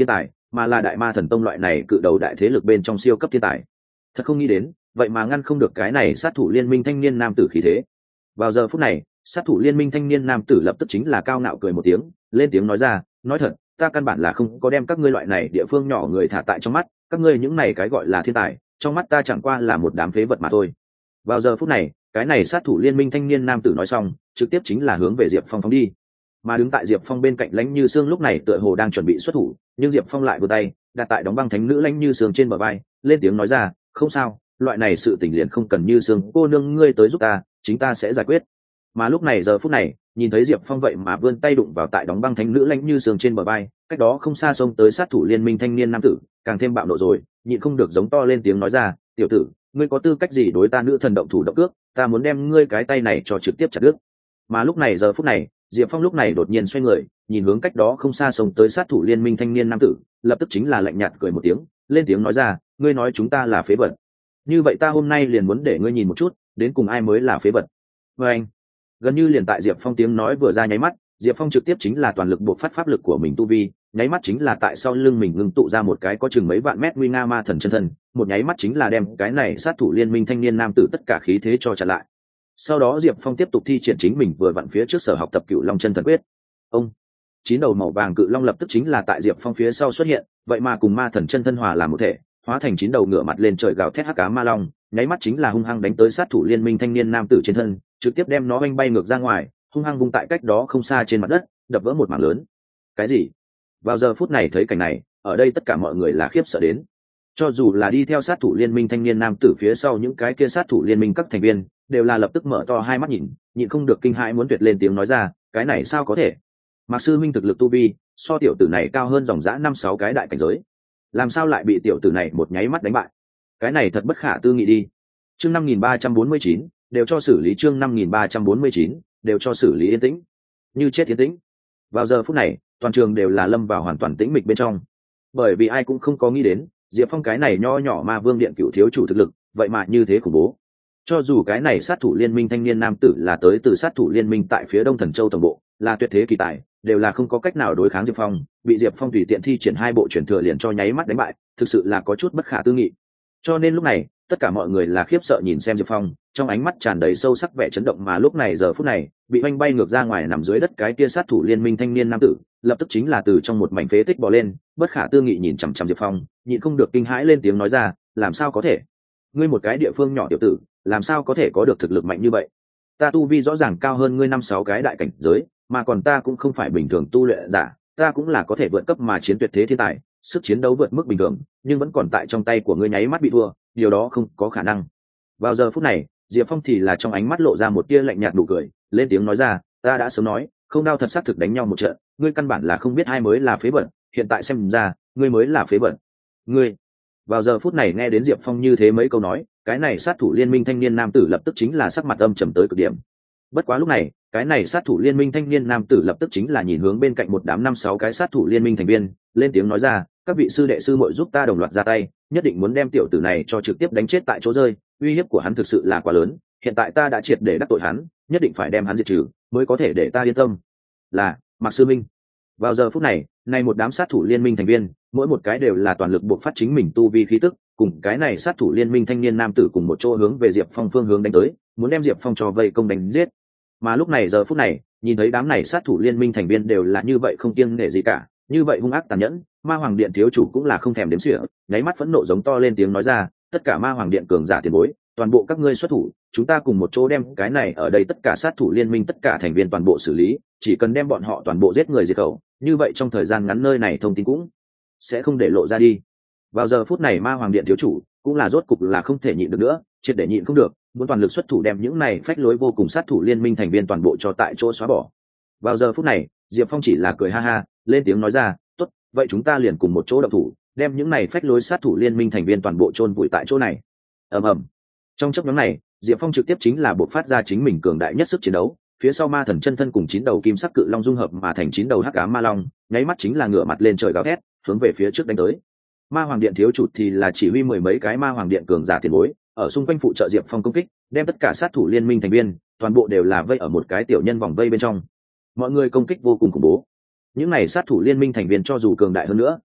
mà là đại ma thần tông loại này cự đầu đại thế lực bên trong siêu cấp thiên tài. Thật không nghĩ đến, vậy mà ngăn không được cái này sát thủ liên minh thanh niên nam tử khí thế. Vào giờ phút này, sát thủ liên minh thanh niên nam tử lập tức chính là cao ngạo cười một tiếng, lên tiếng nói ra, nói thật, ta căn bản là không có đem các ngươi loại này địa phương nhỏ người thả tại trong mắt, các ngươi những này cái gọi là thiên tài, trong mắt ta chẳng qua là một đám phế vật mà thôi. Vào giờ phút này, cái này sát thủ liên minh thanh niên nam tử nói xong, trực tiếp chính là hướng về Diệp Phong phóng đi. Mà đứng tại Diệp Phong bên cạnh Lãnh Như Sương lúc này tựa hồ đang chuẩn bị xuất thủ, nhưng Diệp Phong lại vươn tay đặt tại đóng băng thánh nữ Lãnh Như Sương trên bờ vai, lên tiếng nói ra, không sao, loại này sự tình liền không cần Như Sương cô nương ngươi tới giúp ta, chính ta sẽ giải quyết. Mà lúc này giờ phút này, nhìn thấy Diệp Phong vậy mà vươn tay đụng vào tại đóng băng thánh nữ Lãnh Như Sương trên bờ vai, cách đó không xa xông tới sát thủ liên minh thanh niên nam tử, càng thêm bạo nộ rồi, nhịn không được giống to lên tiếng nói ra, tiểu tử, ngươi có tư cách gì đối ta nữ thần động thủ động cước, ta muốn đem ngươi cái tay này cho trực tiếp chặt đứt. Mà lúc này giờ phút này, Diệp Phong lúc này đột nhiên xoay người, nhìn hướng cách đó không xa xông tới sát thủ liên minh thanh niên nam tử, lập tức chính là lạnh nhạt cười một tiếng, lên tiếng nói ra, ngươi nói chúng ta là phế vật, như vậy ta hôm nay liền muốn để ngươi nhìn một chút, đến cùng ai mới là phế vật. Và anh, gần như liền tại Diệp Phong tiếng nói vừa ra nháy mắt, Diệp Phong trực tiếp chính là toàn lực buộc phát pháp lực của mình tu vi, nháy mắt chính là tại sau lưng mình ngưng tụ ra một cái có chừng mấy vạn mét nguy nga ma thần chân thân, một nháy mắt chính là đem cái này sát thủ liên minh thanh niên nam tử tất cả khí thế cho chặn lại. Sau đó Diệp Phong tiếp tục thi triển chính mình vừa vặn phía trước sở học tập Cựu Long Chân Thần Quyết. Ông, chín đầu màu vàng cự long lập tức chính là tại Diệp Phong phía sau xuất hiện, vậy mà cùng ma thần chân thân hòa làm một thể, hóa thành chín đầu ngựa mặt lên trời gào thét hắc ám ma long, nháy mắt chính là hung hăng đánh tới sát thủ liên minh thanh niên nam tử trên thân, trực tiếp đem nó oanh bay ngược ra ngoài, hung hăng vung tại cách đó không xa trên mặt đất, đập vỡ một mảng lớn. Cái gì? Vào giờ phút này thấy cảnh này, ở đây tất cả mọi người là khiếp sợ đến. Cho dù là đi theo sát thủ liên minh thanh niên nam tử phía sau những cái kia sát thủ liên minh các thành viên, đều là lập tức mở to hai mắt nhịn không được kinh hãi muốn tuyệt lên tiếng nói ra, cái này sao có thể? Mạc sư minh thực lực tu vi, so tiểu tử này cao hơn dòng dã 5-6 cái đại cảnh giới. Làm sao lại bị tiểu tử này một nháy mắt đánh bại? Cái này thật bất khả tư nghị đi. Chương 5349, đều cho xử lý chương 5349, đều cho xử lý yên tĩnh. Như chết yên tĩnh. Vào giờ phút này, toàn trường đều là lâm vào hoàn toàn tĩnh mịch bên trong. Bởi vì ai cũng không có nghĩ đến, Diệp Phong cái này nho nhỏ ma vương điện cửu thiếu chủ thực lực, vậy mà như thế khủng bố. Cho dù cái này sát thủ liên minh thanh niên nam tử là tới từ sát thủ liên minh tại phía Đông Thần Châu tổng bộ, là tuyệt thế kỳ tài, đều là không có cách nào đối kháng Diệp Phong, bị Diệp Phong tùy tiện thi triển hai bộ chuyển thừa liền cho nháy mắt đánh bại, thực sự là có chút bất khả tư nghị. Cho nên lúc này, tất cả mọi người là khiếp sợ nhìn xem Diệp Phong, trong ánh mắt tràn đầy sâu sắc vẻ chấn động, mà lúc này giờ phút này, bị oanh bay ngược ra ngoài nằm dưới đất cái kia sát thủ liên minh thanh niên nam tử, lập tức chính là từ trong một mảnh phế tích bò lên, bất khả tư nghị nhìn chằm chằm Diệp Phong, nhịn không được kinh hãi lên tiếng nói ra, làm sao có thể? Ngươi một cái địa phương nhỏ tiểu tử, làm sao có thể có được thực lực mạnh như vậy? Ta tu vi rõ ràng cao hơn ngươi 5-6 cái đại cảnh giới, mà còn ta cũng không phải bình thường tu luyện giả, ta cũng là có thể vượt cấp mà chiến tuyệt thế thiên tài, sức chiến đấu vượt mức bình thường, nhưng vẫn còn tại trong tay của ngươi nháy mắt bị thua, điều đó không có khả năng. Vào giờ phút này, Diệp Phong thì là trong ánh mắt lộ ra một tia lạnh nhạt nụ cười, lên tiếng nói ra, ta đã sớm nói, không đao thật xác thực đánh nhau một trận, ngươi căn bản là không biết ai mới là phế vật, hiện tại xem ra, ngươi mới là phế vật. Ngươi. Vào giờ phút này nghe đến Diệp Phong như thế mấy câu nói, cái này sát thủ liên minh thanh niên nam tử lập tức chính là sắc mặt âm trầm tới cực điểm. Bất quá lúc này, cái này sát thủ liên minh thanh niên nam tử lập tức chính là nhìn hướng bên cạnh một đám 5-6 cái sát thủ liên minh thành viên, lên tiếng nói ra, các vị sư đệ sư muội giúp ta đồng loạt ra tay, nhất định muốn đem tiểu tử này cho trực tiếp đánh chết tại chỗ rơi, uy hiếp của hắn thực sự là quá lớn, hiện tại ta đã triệt để đắc tội hắn, nhất định phải đem hắn diệt trừ, mới có thể để ta yên tâm. Là, Mạc sư minh. Vào giờ phút này, một đám sát thủ liên minh thành viên, mỗi một cái đều là toàn lực buộc phát chính mình tu vi khí tức, cùng cái này sát thủ liên minh thanh niên nam tử cùng một chỗ hướng về Diệp Phong phương hướng đánh tới, muốn đem Diệp Phong cho vây công đánh giết. Mà lúc này giờ phút này, nhìn thấy đám này sát thủ liên minh thành viên đều là như vậy không kiêng nể gì cả, như vậy hung ác tàn nhẫn, Ma Hoàng Điện thiếu chủ cũng là không thèm đếm xỉa, nháy mắt phẫn nộ giống to lên tiếng nói ra, tất cả Ma Hoàng Điện cường giả tiền bối, toàn bộ các ngươi xuất thủ, chúng ta cùng một chỗ đem cái này ở đây tất cả sát thủ liên minh tất cả thành viên toàn bộ xử lý, chỉ cần đem bọn họ toàn bộ giết người diệt khẩu, như vậy trong thời gian ngắn nơi này thông tin cũng sẽ không để lộ ra đi. Vào giờ phút này Ma Hoàng Điện thiếu chủ cũng là rốt cục là không thể nhịn được nữa, triệt để nhịn không được, muốn toàn lực xuất thủ đem những này phách lối vô cùng sát thủ liên minh thành viên toàn bộ cho tại chỗ xóa bỏ. Vào giờ phút này, Diệp Phong chỉ là cười ha ha, lên tiếng nói ra, tốt, vậy chúng ta liền cùng một chỗ động thủ, đem những này phách lối sát thủ liên minh thành viên toàn bộ chôn vùi tại chỗ này. Ầm ầm. Trong chốc ngắn này, Diệp Phong trực tiếp chính là bộc phát ra chính mình cường đại nhất sức chiến đấu, phía sau ma thần chân thân cùng 9 đầu kim sắc cự long dung hợp mà thành 9 đầu hắc ám ma long, nháy mắt chính là ngửa mặt lên trời gào thét, hướng về phía trước đánh tới. Ma Hoàng Điện thiếu chủ thì là chỉ huy 10 mấy cái Ma Hoàng Điện cường giả tiền bối, ở xung quanh phụ trợ Diệp Phong công kích, đem tất cả sát thủ liên minh thành viên, toàn bộ đều là vây ở một cái tiểu nhân vòng vây bên trong. Mọi người công kích vô cùng khủng bố. Những này sát thủ liên minh thành viên cho dù cường đại hơn nữa,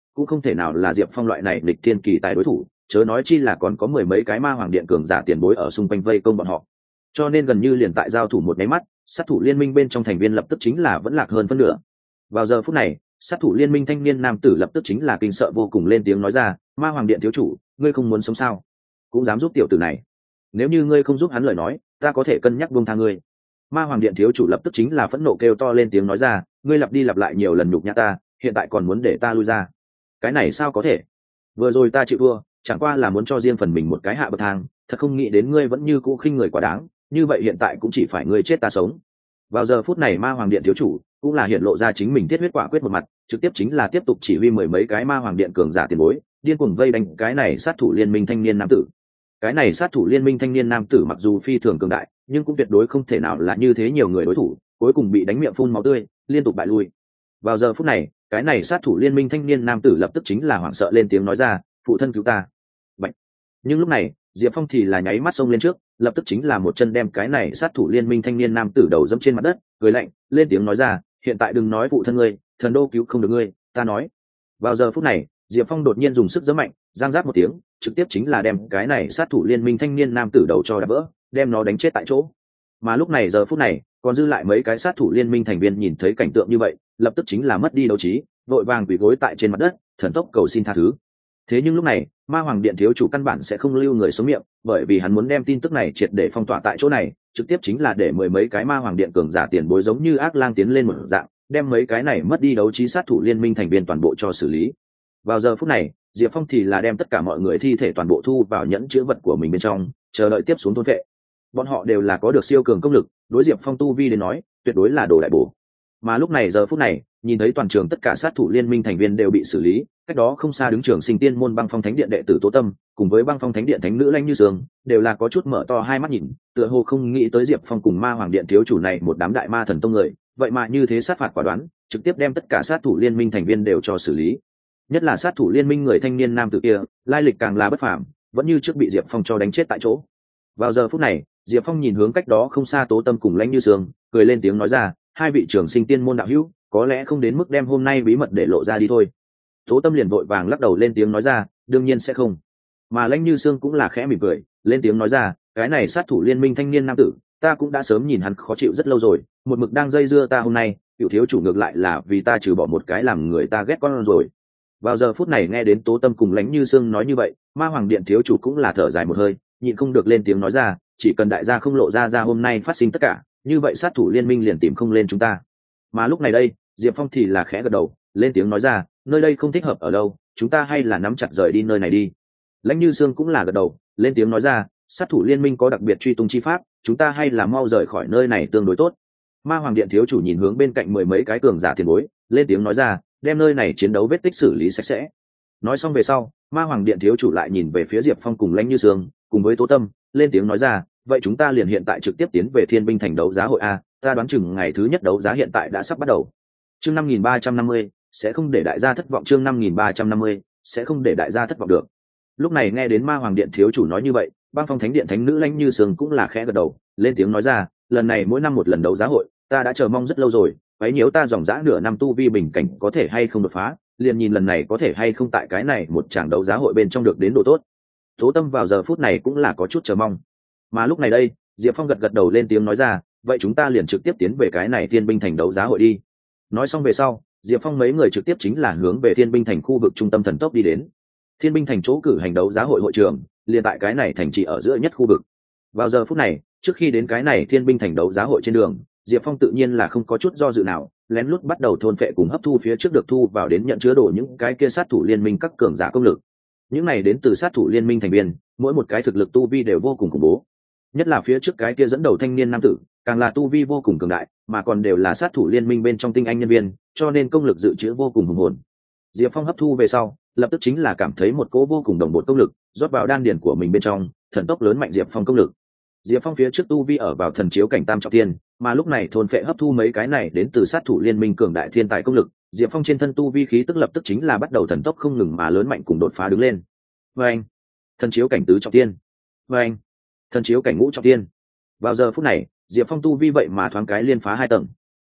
cũng không thể nào là Diệp Phong loại này lịch thiên kỳ tài đối thủ, chớ nói chi là còn có mười mấy cái ma hoàng điện cường giả tiền bối ở xung quanh vây công bọn họ. Cho nên gần như liền tại giao thủ một máy mắt, sát thủ liên minh bên trong thành viên lập tức chính là vẫn lạc hơn phân nửa. Vào giờ phút này, sát thủ liên minh thanh niên nam tử lập tức chính là kinh sợ vô cùng lên tiếng nói ra, ma hoàng điện thiếu chủ, ngươi không muốn sống sao? Cũng dám giúp tiểu tử này? Nếu như ngươi không giúp hắn lời nói, ta có thể cân nhắc buông tha ngươi. Ma hoàng điện thiếu chủ lập tức chính là phẫn nộ kêu to lên tiếng nói ra, ngươi lặp đi lặp lại nhiều lần nhục nhã ta, hiện tại còn muốn để ta lui ra? Cái này sao có thể? Vừa rồi ta chịu thua, chẳng qua là muốn cho riêng phần mình một cái hạ bậc thang, thật không nghĩ đến ngươi vẫn như cũ khinh người quá đáng, như vậy hiện tại cũng chỉ phải ngươi chết ta sống. Vào giờ phút này ma hoàng điện thiếu chủ cũng là hiện lộ ra chính mình thiết huyết quả quyết một mặt, trực tiếp chính là tiếp tục chỉ huy mười mấy cái ma hoàng điện cường giả tiền bối điên cuồng vây đánh cái này sát thủ liên minh thanh niên nam tử. Cái này sát thủ liên minh thanh niên nam tử mặc dù phi thường cường đại, nhưng cũng tuyệt đối không thể nào là như thế nhiều người đối thủ, cuối cùng bị đánh miệng phun máu tươi, liên tục bại lui. Vào giờ phút này, cái này sát thủ liên minh thanh niên nam tử lập tức chính là hoảng sợ lên tiếng nói ra, phụ thân cứu ta. Bạch. Nhưng lúc này Diệp Phong thì là nháy mắt xông lên trước, lập tức chính là một chân đem cái này sát thủ liên minh thanh niên nam tử đầu dẫm trên mặt đất, cười lạnh lên tiếng nói ra, hiện tại đừng nói phụ thân ngươi, thần đô cứu không được ngươi, ta nói. Vào giờ phút này Diệp Phong đột nhiên dùng sức giẫm mạnh, giang giáp một tiếng, trực tiếp chính là đem cái này sát thủ liên minh thanh niên nam tử đầu cho đập vỡ, đem nó đánh chết tại chỗ. Mà lúc này giờ phút này còn dư lại mấy cái sát thủ liên minh thành viên nhìn thấy cảnh tượng như vậy, lập tức chính là mất đi đấu trí, vội vàng quỳ gối tại trên mặt đất, thần tốc cầu xin tha thứ. Thế nhưng lúc này ma hoàng điện thiếu chủ căn bản sẽ không lưu người sống miệng, bởi vì hắn muốn đem tin tức này triệt để phong tỏa tại chỗ này, trực tiếp chính là để mười mấy cái ma hoàng điện cường giả tiền bối giống như ác lang tiến lên một dạng, đem mấy cái này mất đi đấu trí sát thủ liên minh thành viên toàn bộ cho xử lý. Vào giờ phút này Diệp Phong thì là đem tất cả mọi người thi thể toàn bộ thu vào nhẫn chứa vật của mình bên trong, chờ đợi tiếp xuống thôn vệ. Bọn họ đều là có được siêu cường công lực, đối Diệp Phong tu vi đến nói tuyệt đối là đồ đại bổ. Mà lúc này giờ phút này nhìn thấy toàn trường tất cả sát thủ liên minh thành viên đều bị xử lý, cách đó không xa đứng trường sinh tiên môn băng phong thánh điện đệ tử Tố Tâm cùng với băng phong thánh điện thánh nữ Lãnh Như Sương đều là có chút mở to hai mắt nhìn, tựa hồ không nghĩ tới Diệp Phong cùng ma hoàng điện thiếu chủ này một đám đại ma thần tông người vậy mà như thế sát phạt quả đoán, trực tiếp đem tất cả sát thủ liên minh thành viên đều cho xử lý. Nhất là sát thủ liên minh người thanh niên nam tử kia, lai lịch càng là bất phàm, vẫn như trước bị Diệp Phong cho đánh chết tại chỗ. Vào giờ phút này Diệp Phong nhìn hướng cách đó không xa Tố Tâm cùng Lãnh Như Sương, cười lên tiếng nói ra, hai vị trường sinh tiên môn đạo hữu, có lẽ không đến mức đem hôm nay bí mật để lộ ra đi thôi. Tố Tâm liền vội vàng lắc đầu lên tiếng nói ra, đương nhiên sẽ không. Mà Lãnh Như Sương cũng là khẽ mỉm cười lên tiếng nói ra, cái này sát thủ liên minh thanh niên nam tử, ta cũng đã sớm nhìn hắn khó chịu rất lâu rồi, một mực đang dây dưa ta hôm nay, cựu thiếu chủ ngược lại là vì ta trừ bỏ một cái làm người ta ghét con rồi. Vào giờ phút này nghe đến Tố Tâm cùng Lãnh Như Sương nói như vậy, ma hoàng điện thiếu chủ cũng là thở dài một hơi, nhịn không được lên tiếng nói ra, chỉ cần đại gia không lộ ra hôm nay phát sinh tất cả, như vậy sát thủ liên minh liền tìm không lên chúng ta. Mà lúc này đây Diệp Phong thì là khẽ gật đầu lên tiếng nói ra, nơi đây không thích hợp ở đâu, chúng ta hay là nắm chặt rời đi nơi này đi. Lãnh Như Sương cũng là gật đầu lên tiếng nói ra, sát thủ liên minh có đặc biệt truy tung chi pháp, chúng ta hay là mau rời khỏi nơi này tương đối tốt. Ma hoàng điện thiếu chủ nhìn hướng bên cạnh mười mấy cái cường giả tiền bối lên tiếng nói ra, đem nơi này chiến đấu vết tích xử lý sạch sẽ. Nói xong về sau ma hoàng điện thiếu chủ lại nhìn về phía Diệp Phong cùng Lãnh Như Sương cùng với Tố Tâm lên tiếng nói ra, vậy chúng ta liền hiện tại trực tiếp tiến về Thiên Binh thành đấu giá hội a, ta đoán chừng ngày thứ nhất đấu giá hiện tại đã sắp bắt đầu. Chương 5350 sẽ không để đại gia thất vọng, chương 5350 sẽ không để đại gia thất vọng được. Lúc này nghe đến ma hoàng điện thiếu chủ nói như vậy, băng phong thánh điện thánh nữ Lãnh Như Sương cũng là khẽ gật đầu lên tiếng nói ra, lần này mỗi năm một lần đấu giá hội, ta đã chờ mong rất lâu rồi, quấy nhiễu ta dòng dã nửa năm tu vi bình cảnh có thể hay không đột phá, liền nhìn lần này có thể hay không tại cái này một tràng đấu giá hội bên trong được đến độ tốt. Tố Tâm vào giờ phút này cũng là có chút chờ mong. Mà lúc này đây Diệp Phong gật đầu lên tiếng nói ra, vậy chúng ta liền trực tiếp tiến về cái này Thiên Binh thành đấu giá hội đi. Nói xong về sau Diệp Phong mấy người trực tiếp chính là hướng về Thiên Binh thành khu vực trung tâm thần tốc đi đến. Thiên Binh thành chỗ cử hành đấu giá hội hội trường liền tại cái này thành trì ở giữa nhất khu vực. Vào giờ phút này trước khi đến cái này Thiên Binh thành đấu giá hội trên đường, Diệp Phong tự nhiên là không có chút do dự nào, lén lút bắt đầu thôn phệ cùng hấp thu phía trước được thu vào đến nhận chứa đồ những cái kia sát thủ liên minh các cường giả công lực. Những này đến từ sát thủ liên minh thành viên, mỗi một cái thực lực tu vi đều vô cùng khủng bố. Nhất là phía trước cái kia dẫn đầu thanh niên nam tử, càng là tu vi vô cùng cường đại, mà còn đều là sát thủ liên minh bên trong tinh anh nhân viên, cho nên công lực dự trữ vô cùng hùng hồn. Diệp Phong hấp thu về sau, lập tức chính là cảm thấy một cỗ vô cùng đồng bộ công lực rót vào đan điền của mình bên trong, thần tốc lớn mạnh Diệp Phong công lực. Diệp Phong phía trước tu vi ở vào thần chiếu cảnh tam trọng thiên, mà lúc này thôn phệ hấp thu mấy cái này đến từ sát thủ liên minh cường đại thiên tài công lực, Diệp Phong trên thân tu vi khí tức lập tức chính là bắt đầu thần tốc không ngừng mà lớn mạnh cùng đột phá đứng lên. Vâng, thần chiếu cảnh tứ trọng thiên. Vâng, thần chiếu cảnh ngũ trọng thiên. Vào giờ phút này Diệp Phong tu vi vậy mà thoáng cái liên phá 2 tầng.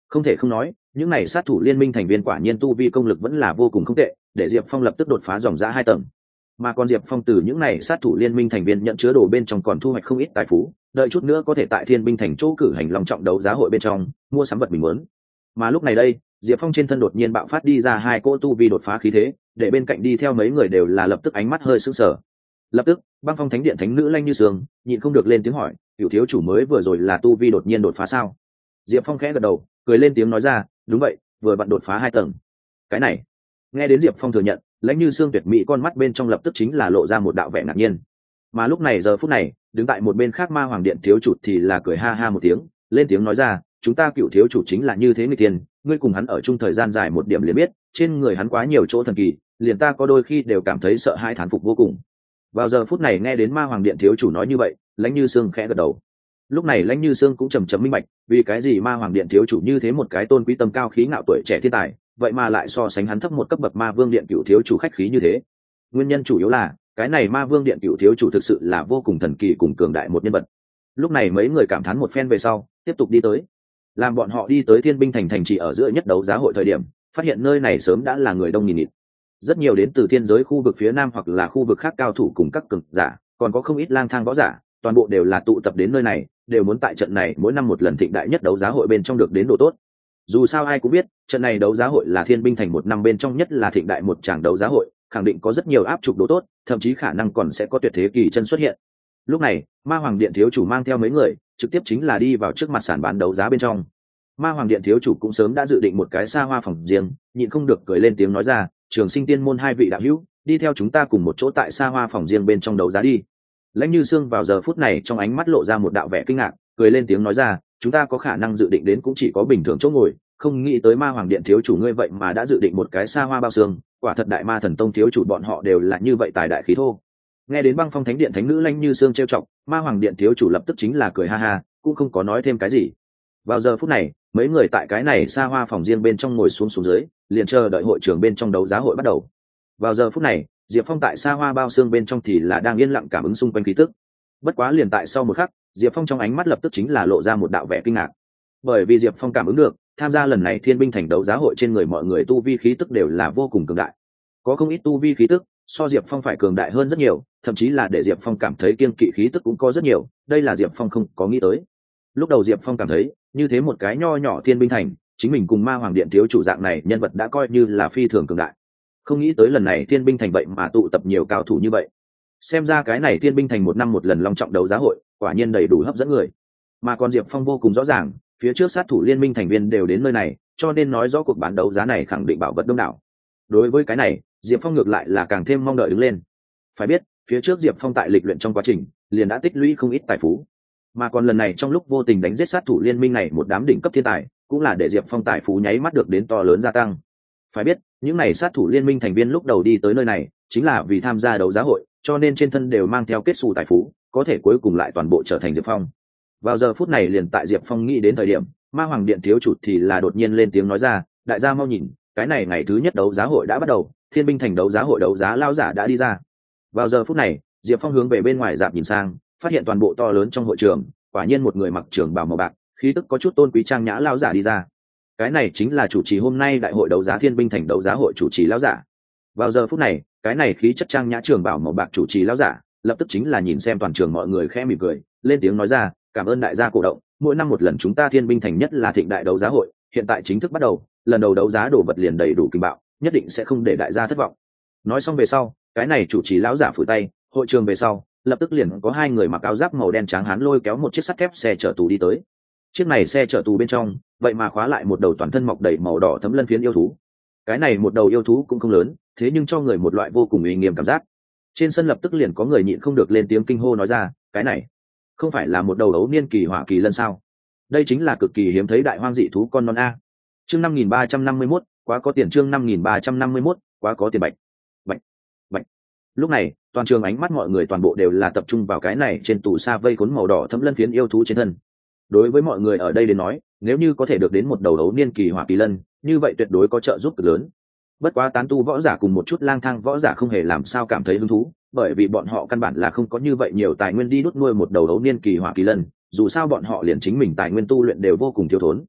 Không thể không nói, những này sát thủ liên minh thành viên quả nhiên tu vi công lực vẫn là vô cùng không tệ, để Diệp Phong lập tức đột phá dòng ra 2 tầng. Mà còn Diệp Phong từ những này sát thủ liên minh thành viên nhận chứa đồ bên trong còn thu hoạch không ít tài phú, đợi chút nữa có thể tại Thiên binh thành chỗ cử hành long trọng đấu giá hội bên trong mua sắm vật mình muốn. Mà lúc này đây, Diệp Phong trên thân đột nhiên bạo phát đi ra 2 cỗ tu vi đột phá khí thế, để bên cạnh đi theo mấy người đều là lập tức ánh mắt hơi sững sờ. Lập tức, Băng Phong Thánh Điện thánh nữ Lanh Như Sương nhịn không được lên tiếng hỏi, "Cửu thiếu chủ mới vừa rồi là tu vi đột nhiên đột phá sao?" Diệp Phong khẽ gật đầu, cười lên tiếng nói ra, "Đúng vậy, vừa vặn đột phá 2 tầng." Cái này, nghe đến Diệp Phong thừa nhận, Lãnh Như Sương tuyệt mỹ con mắt bên trong lập tức chính là lộ ra một đạo vẻ ngạc nhiên. Mà lúc này giờ phút này, đứng tại một bên khác Ma Hoàng Điện thiếu chủ thì là cười ha ha một tiếng, lên tiếng nói ra, "Chúng ta Cửu thiếu chủ chính là như thế người tiền, ngươi cùng hắn ở chung thời gian dài một điểm liền biết, trên người hắn quá nhiều chỗ thần kỳ, liền ta có đôi khi đều cảm thấy sợ hãi thán phục vô cùng." Vào giờ phút này nghe đến Ma Hoàng Điện thiếu chủ nói như vậy, Lãnh Như Sương khẽ gật đầu. Lúc này Lãnh Như Sương cũng trầm trầm minh bạch, vì cái gì Ma Hoàng Điện thiếu chủ như thế một cái tôn quý tâm cao khí ngạo tuổi trẻ thiên tài, vậy mà lại so sánh hắn thấp một cấp bậc Ma Vương Điện cựu thiếu chủ khách khí như thế. Nguyên nhân chủ yếu là cái này Ma Vương Điện cựu thiếu chủ thực sự là vô cùng thần kỳ cùng cường đại một nhân vật. Lúc này mấy người cảm thán một phen về sau, tiếp tục đi tới. Làm bọn họ đi tới Thiên binh thành thành trì ở giữa nhất đấu giá hội thời điểm, phát hiện nơi này sớm đã là người đông nghìn nghịt. Rất nhiều đến từ thiên giới khu vực phía nam hoặc là khu vực khác cao thủ cùng các cường giả, còn có không ít lang thang võ giả, toàn bộ đều là tụ tập đến nơi này, đều muốn tại trận này mỗi năm một lần thịnh đại nhất đấu giá hội bên trong được đến độ tốt. Dù sao ai cũng biết, trận này đấu giá hội là Thiên binh thành một năm bên trong nhất là thịnh đại một tràng đấu giá hội, khẳng định có rất nhiều áp trục độ tốt, thậm chí khả năng còn sẽ có tuyệt thế kỳ chân xuất hiện. Lúc này, Ma Hoàng Điện thiếu chủ mang theo mấy người, trực tiếp chính là đi vào trước mặt sàn bán đấu giá bên trong. Ma Hoàng Điện thiếu chủ cũng sớm đã dự định một cái xa hoa phòng riêng, nhịn không được cười lên tiếng nói ra, Trường Sinh Tiên môn 2 vị đạo hữu, đi theo chúng ta cùng một chỗ tại xa hoa phòng riêng bên trong đấu giá đi. Lãnh Như Sương vào giờ phút này trong ánh mắt lộ ra một đạo vẻ kinh ngạc, cười lên tiếng nói ra, chúng ta có khả năng dự định đến cũng chỉ có bình thường chỗ ngồi, không nghĩ tới Ma Hoàng Điện thiếu chủ ngươi vậy mà đã dự định một cái xa hoa bao xương, quả thật Đại Ma Thần Tông thiếu chủ bọn họ đều là như vậy tài đại khí thô. Nghe đến Băng Phong Thánh Điện thánh nữ Lãnh Như Sương trêu chọc, Ma Hoàng Điện thiếu chủ lập tức chính là cười ha ha, cũng không có nói thêm cái gì. Vào giờ phút này, mấy người tại cái này xa hoa phòng riêng bên trong ngồi xuống dưới, liền chờ đợi hội trường bên trong đấu giá hội bắt đầu. Vào giờ phút này, Diệp Phong tại xa hoa bao xương bên trong thì là đang yên lặng cảm ứng xung quanh khí tức. Bất quá liền tại sau một khắc, Diệp Phong trong ánh mắt lập tức chính là lộ ra một đạo vẻ kinh ngạc. Bởi vì Diệp Phong cảm ứng được, tham gia lần này Thiên binh thành đấu giá hội trên người mọi người tu vi khí tức đều là vô cùng cường đại. Có không ít tu vi khí tức, so Diệp Phong phải cường đại hơn rất nhiều, thậm chí là để Diệp Phong cảm thấy kiêng kỵ khí tức cũng có rất nhiều, đây là Diệp Phong không có nghĩ tới. Lúc đầu Diệp Phong cảm thấy, như thế một cái nho nhỏ Thiên binh thành, chính mình cùng Ma Hoàng Điện thiếu chủ dạng này nhân vật đã coi như là phi thường cường đại. Không nghĩ tới lần này Thiên binh thành vậy mà tụ tập nhiều cao thủ như vậy. Xem ra cái này Thiên binh thành một năm một lần long trọng đấu giá hội, quả nhiên đầy đủ hấp dẫn người. Mà còn Diệp Phong vô cùng rõ ràng, phía trước sát thủ liên minh thành viên đều đến nơi này, cho nên nói rõ cuộc bán đấu giá này khẳng định bảo vật đông đảo. Đối với cái này, Diệp Phong ngược lại là càng thêm mong đợi đứng lên. Phải biết, phía trước Diệp Phong tại lịch luyện trong quá trình, liền đã tích lũy không ít tài phú. Mà còn lần này trong lúc vô tình đánh giết sát thủ liên minh này một đám đỉnh cấp thiên tài, cũng là để Diệp Phong tài phú nháy mắt được đến to lớn gia tăng. Phải biết, những này sát thủ liên minh thành viên lúc đầu đi tới nơi này, chính là vì tham gia đấu giá hội, cho nên trên thân đều mang theo kết xù tài phú, có thể cuối cùng lại toàn bộ trở thành Diệp Phong. Vào giờ phút này liền tại Diệp Phong nghĩ đến thời điểm, Ma Hoàng Điện thiếu chủ thì là đột nhiên lên tiếng nói ra, đại gia mau nhìn, cái này ngày thứ nhất đấu giá hội đã bắt đầu, Thiên binh thành đấu giá hội đấu giá lao giả đã đi ra. Vào giờ phút này, Diệp Phong hướng về bên ngoài dạp nhìn sang, phát hiện toàn bộ to lớn trong hội trường, quả nhiên một người mặc trường bào màu bạc, khí tức có chút tôn quý trang nhã lao giả đi ra. Cái này chính là chủ trì hôm nay đại hội đấu giá Thiên binh thành đấu giá hội chủ trì lao giả. Vào giờ phút này, cái này khí chất trang nhã trường bào màu bạc chủ trì lao giả, lập tức chính là nhìn xem toàn trường mọi người khẽ mỉm cười, lên tiếng nói ra, cảm ơn đại gia cổ động, mỗi năm một lần chúng ta Thiên binh thành nhất là thịnh đại đấu giá hội, hiện tại chính thức bắt đầu, lần đầu đấu giá đồ vật liền đầy đủ kinh bạo, nhất định sẽ không để đại gia thất vọng. Nói xong về sau, cái này chủ trì lão giả phủi tay, hội trường về sau, lập tức liền có 2 người mặc áo giáp màu đen trắng hán lôi kéo một chiếc sắt thép xe chở tù đi tới. Chiếc này xe chở tù bên trong, vậy mà khóa lại một đầu toàn thân mọc đầy màu đỏ thấm lân phiến yêu thú. Cái này một đầu yêu thú cũng không lớn, thế nhưng cho người một loại vô cùng uy nghiêm cảm giác. Trên sân lập tức liền có người nhịn không được lên tiếng kinh hô nói ra, cái này không phải là một đầu ấu niên kỳ hỏa kỳ lân sao? Đây chính là cực kỳ hiếm thấy đại hoang dị thú con non a. Chương 5351, quá có tiền. Chương 5351, quá có tiền. Bạch bạch bạch. Lúc này, toàn trường ánh mắt mọi người toàn bộ đều là tập trung vào cái này trên tù sa vây cuốn màu đỏ thấm lân phiến yêu thú trên thân. Đối với mọi người ở đây đến nói, nếu như có thể được đến một đầu ấu niên kỳ hỏa kỳ lân, như vậy tuyệt đối có trợ giúp cực lớn. Bất quá tán tu võ giả cùng một chút lang thang võ giả không hề làm sao cảm thấy hứng thú, bởi vì bọn họ căn bản là không có như vậy nhiều tài nguyên đi đút nuôi một đầu ấu niên kỳ hỏa kỳ lân, dù sao bọn họ liền chính mình tài nguyên tu luyện đều vô cùng thiếu thốn.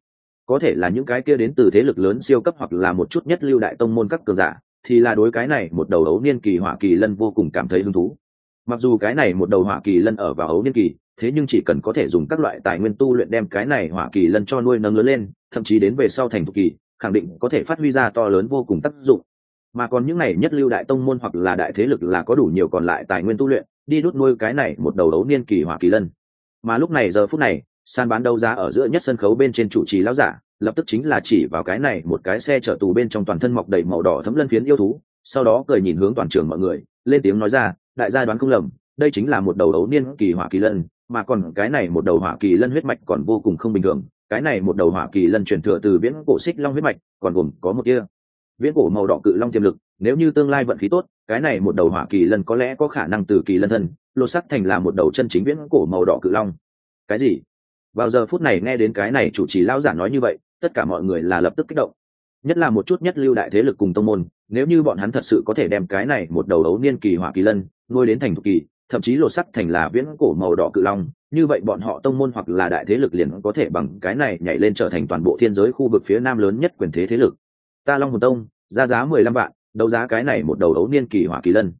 có thể là những cái kia đến từ thế lực lớn siêu cấp hoặc là một chút nhất lưu đại tông môn các cường giả thì là đối cái này một đầu ấu niên kỳ hỏa kỳ lân vô cùng cảm thấy hứng thú. Mặc dù cái này một đầu hỏa kỳ lân ở vào ấu niên kỳ, thế nhưng chỉ cần có thể dùng các loại tài nguyên tu luyện đem cái này hỏa kỳ lân cho nuôi nấng lớn lên, thậm chí đến về sau thành thục kỳ, khẳng định có thể phát huy ra to lớn vô cùng tác dụng. Mà còn những này nhất lưu đại tông môn hoặc là đại thế lực là có đủ nhiều còn lại tài nguyên tu luyện đi đút nuôi cái này một đầu ấu niên kỳ hỏa kỳ lân. Mà lúc này giờ phút này, sàn bán đấu giá ở giữa nhất sân khấu bên trên chủ trì lão giả lập tức chính là chỉ vào cái này một cái xe chở tù bên trong toàn thân mọc đầy màu đỏ thấm lân phiến yêu thú, sau đó cười nhìn hướng toàn trường mọi người, lên tiếng nói ra, đại gia đoán không lầm, đây chính là một đầu ấu niên kỳ hỏa kỳ lân, mà còn cái này một đầu hỏa kỳ lân huyết mạch còn vô cùng không bình thường, cái này một đầu hỏa kỳ lân truyền thừa từ viễn cổ xích long huyết mạch, còn gồm có một kia viễn cổ màu đỏ cự long tiềm lực, nếu như tương lai vận khí tốt, cái này một đầu hỏa kỳ lân có lẽ có khả năng từ kỳ lân thân lột sắc thành là một đầu chân chính viễn cổ màu đỏ cự long. Cái gì? Vào giờ phút này nghe đến cái này chủ trì lão giả nói như vậy, tất cả mọi người là lập tức kích động, nhất là một chút nhất lưu đại thế lực cùng tông môn, nếu như bọn hắn thật sự có thể đem cái này một đầu ấu niên kỳ hỏa kỳ lân nuôi đến thành thục kỳ, thậm chí lột sắc thành là viễn cổ màu đỏ cự long, như vậy bọn họ tông môn hoặc là đại thế lực liền có thể bằng cái này nhảy lên trở thành toàn bộ thiên giới khu vực phía nam lớn nhất quyền thế thế lực. Ta Long Hồn Tông ra giá 15 vạn đấu giá cái này một đầu ấu niên kỳ hỏa kỳ lân.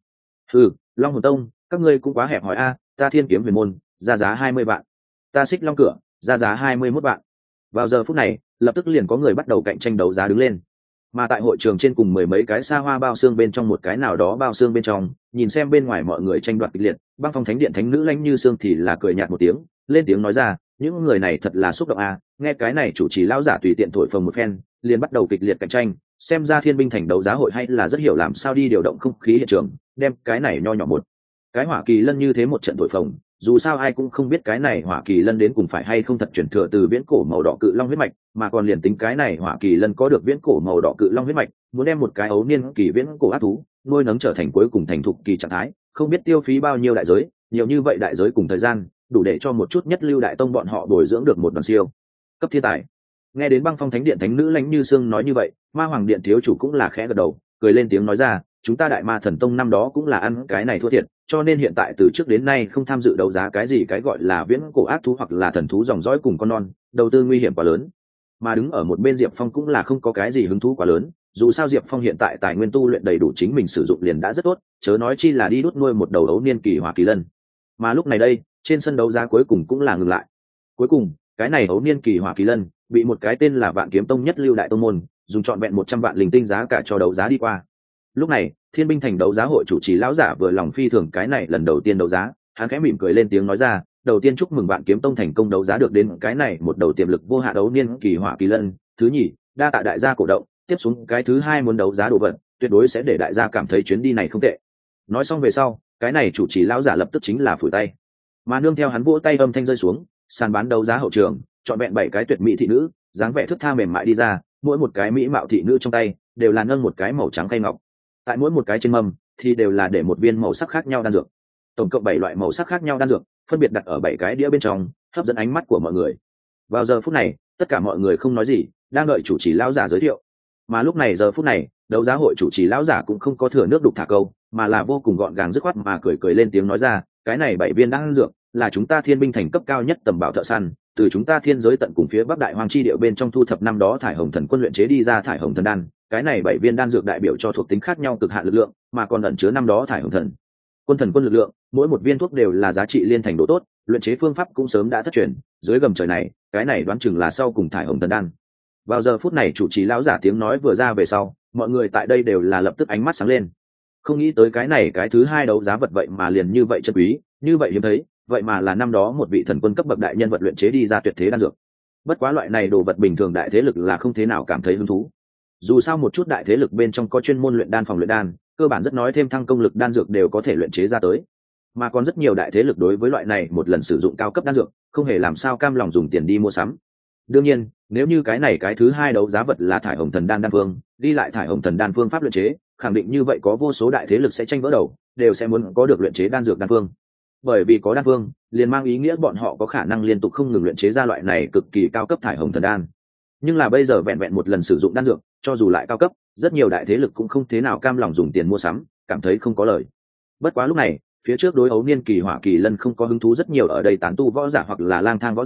Long Hồn Tông các ngươi cũng quá hẹp hòi a, ta Thiên Kiếm Huyền Môn ra giá 20 vạn, ta Xích Long Cửa ra giá 21 vạn. Vào giờ phút này lập tức liền có người bắt đầu cạnh tranh đấu giá đứng lên. Mà tại hội trường trên cùng mười mấy cái xa hoa bao xương bên trong một cái nào đó bao xương bên trong, nhìn xem bên ngoài mọi người tranh đoạt kịch liệt, Băng Phong Thánh Điện thánh nữ Lãnh Như Sương thì là cười nhạt một tiếng, lên tiếng nói ra, những người này thật là xúc động a, nghe cái này chủ trì lão giả tùy tiện thổi phồng một phen, liền bắt đầu kịch liệt cạnh tranh, xem ra Thiên Binh Thành đấu giá hội hay là rất hiểu làm sao đi điều động không khí hiện trường, đem cái này nho nhỏ một cái hỏa kỳ lân như thế một trận thổi phồng, dù sao ai cũng không biết cái này hỏa kỳ lân đến cùng phải hay không thật chuyển thừa từ viễn cổ màu đỏ cự long huyết mạch, mà còn liền tính cái này hỏa kỳ lân có được viễn cổ màu đỏ cự long huyết mạch, muốn đem một cái ấu niên kỳ viễn cổ ác thú nuôi nấng trở thành cuối cùng thành thục kỳ trạng thái, không biết tiêu phí bao nhiêu đại giới, nhiều như vậy đại giới cùng thời gian, đủ để cho một chút nhất lưu đại tông bọn họ bồi dưỡng được một đoàn siêu cấp thiên tài. Nghe đến Băng Phong Thánh Điện thánh nữ Lãnh Như Sương nói như vậy, Ma Hoàng Điện thiếu chủ cũng là khẽ gật đầu, cười lên tiếng nói ra, chúng ta Đại Ma Thần Tông năm đó cũng là ăn cái này thua thiệt, cho nên hiện tại từ trước đến nay không tham dự đấu giá cái gì cái gọi là viễn cổ ác thú hoặc là thần thú dòng dõi cùng con non, đầu tư nguy hiểm quá lớn. Mà đứng ở một bên Diệp Phong cũng là không có cái gì hứng thú quá lớn, dù sao Diệp Phong hiện tại tài nguyên tu luyện đầy đủ chính mình sử dụng liền đã rất tốt, chớ nói chi là đi đút nuôi một đầu ấu niên kỳ hỏa kỳ lân. Mà lúc này đây, trên sân đấu giá cuối cùng cũng là ngừng lại. Cuối cùng, cái này ấu niên kỳ hỏa kỳ lân bị một cái tên là Vạn Kiếm Tông nhất lưu đại tông môn dùng trọn vẹn 100 vạn linh tinh giá cả cho đấu giá đi qua. Lúc này, Thiên Binh Thành đấu giá hội chủ trì lão giả vừa lòng phi thường cái này lần đầu tiên đấu giá, hắn khẽ mỉm cười lên tiếng nói ra, đầu tiên chúc mừng Vạn Kiếm Tông thành công đấu giá được đến cái này một đầu tiềm lực vô hạn ấu niên kỳ hỏa kỳ lân, thứ nhì, đa tạ đại gia cổ động, tiếp xuống cái thứ hai muốn đấu giá đồ vật, tuyệt đối sẽ để đại gia cảm thấy chuyến đi này không tệ. Nói xong về sau, cái này chủ trì lão giả lập tức chính là phủi tay. Mà nương theo hắn vỗ tay âm thanh rơi xuống, sàn bán đấu giá hậu trường, chọn vẹn 7 cái tuyệt mỹ thị nữ, dáng vẻ thướt tha mềm mại đi ra, mỗi một cái mỹ mạo thị nữ trong tay đều là nâng một cái màu trắng khay ngọc. Tại mỗi một cái trên mâm thì đều là để một viên màu sắc khác nhau đan dược. Tổng cộng 7 loại màu sắc khác nhau đan dược, phân biệt đặt ở 7 cái đĩa bên trong, hấp dẫn ánh mắt của mọi người. Vào giờ phút này, tất cả mọi người không nói gì, đang đợi chủ trì lão giả giới thiệu. Mà lúc này giờ phút này, đấu giá hội chủ trì lão giả cũng không có thừa nước đục thả câu, mà là vô cùng gọn gàng dứt khoát mà cười lên tiếng nói ra, cái này 7 viên đan dược là chúng ta Thiên Binh Thành cấp cao nhất tầm bảo thợ săn, từ chúng ta thiên giới tận cùng phía bắc đại hoang chi địa bên trong thu thập năm đó thải hồng thần quân luyện chế đi ra thải hồng thần đan, cái này 7 viên đan dược đại biểu cho thuộc tính khác nhau cực hạn lực lượng, mà còn ẩn chứa năm đó thải hồng thần quân lực lượng, mỗi một viên thuốc đều là giá trị liên thành độ tốt, luyện chế phương pháp cũng sớm đã thất truyền, dưới gầm trời này, cái này đoán chừng là sau cùng thải hồng thần đan. Vào giờ phút này chủ trì lão giả tiếng nói vừa ra về sau, mọi người tại đây đều là lập tức ánh mắt sáng lên. Không nghĩ tới cái này cái thứ hai đấu giá vật vậy mà liền như vậy chân quý, như vậy hiếm thấy, vậy mà là năm đó một vị thần quân cấp bậc đại nhân vật luyện chế đi ra tuyệt thế đan dược. Bất quá loại này đồ vật bình thường đại thế lực là không thế nào cảm thấy hứng thú. Dù sao một chút đại thế lực bên trong có chuyên môn luyện đan phòng luyện đan, cơ bản rất nói thêm thăng công lực đan dược đều có thể luyện chế ra tới. Mà còn rất nhiều đại thế lực đối với loại này một lần sử dụng cao cấp đan dược, không hề làm sao cam lòng dùng tiền đi mua sắm. Đương nhiên, nếu như cái này cái thứ hai đấu giá vật là thải hồng thần đan đan phương, đi lại thải hồng thần đan phương pháp luyện chế, khẳng định như vậy có vô số đại thế lực sẽ tranh vỡ đầu, đều sẽ muốn có được luyện chế đan dược đan phương. Bởi vì có đan phương, liền mang ý nghĩa bọn họ có khả năng liên tục không ngừng luyện chế ra loại này cực kỳ cao cấp thải hồng thần đan. Nhưng là bây giờ vẹn vẹn một lần sử dụng đan dược, cho dù lại cao cấp, rất nhiều đại thế lực cũng không thế nào cam lòng dùng tiền mua sắm, cảm thấy không có lời. Bất quá lúc này, phía trước đối ấu niên kỳ hỏa kỳ lân không có hứng thú rất nhiều ở đây tán tu võ giả hoặc là lang thang võ giả,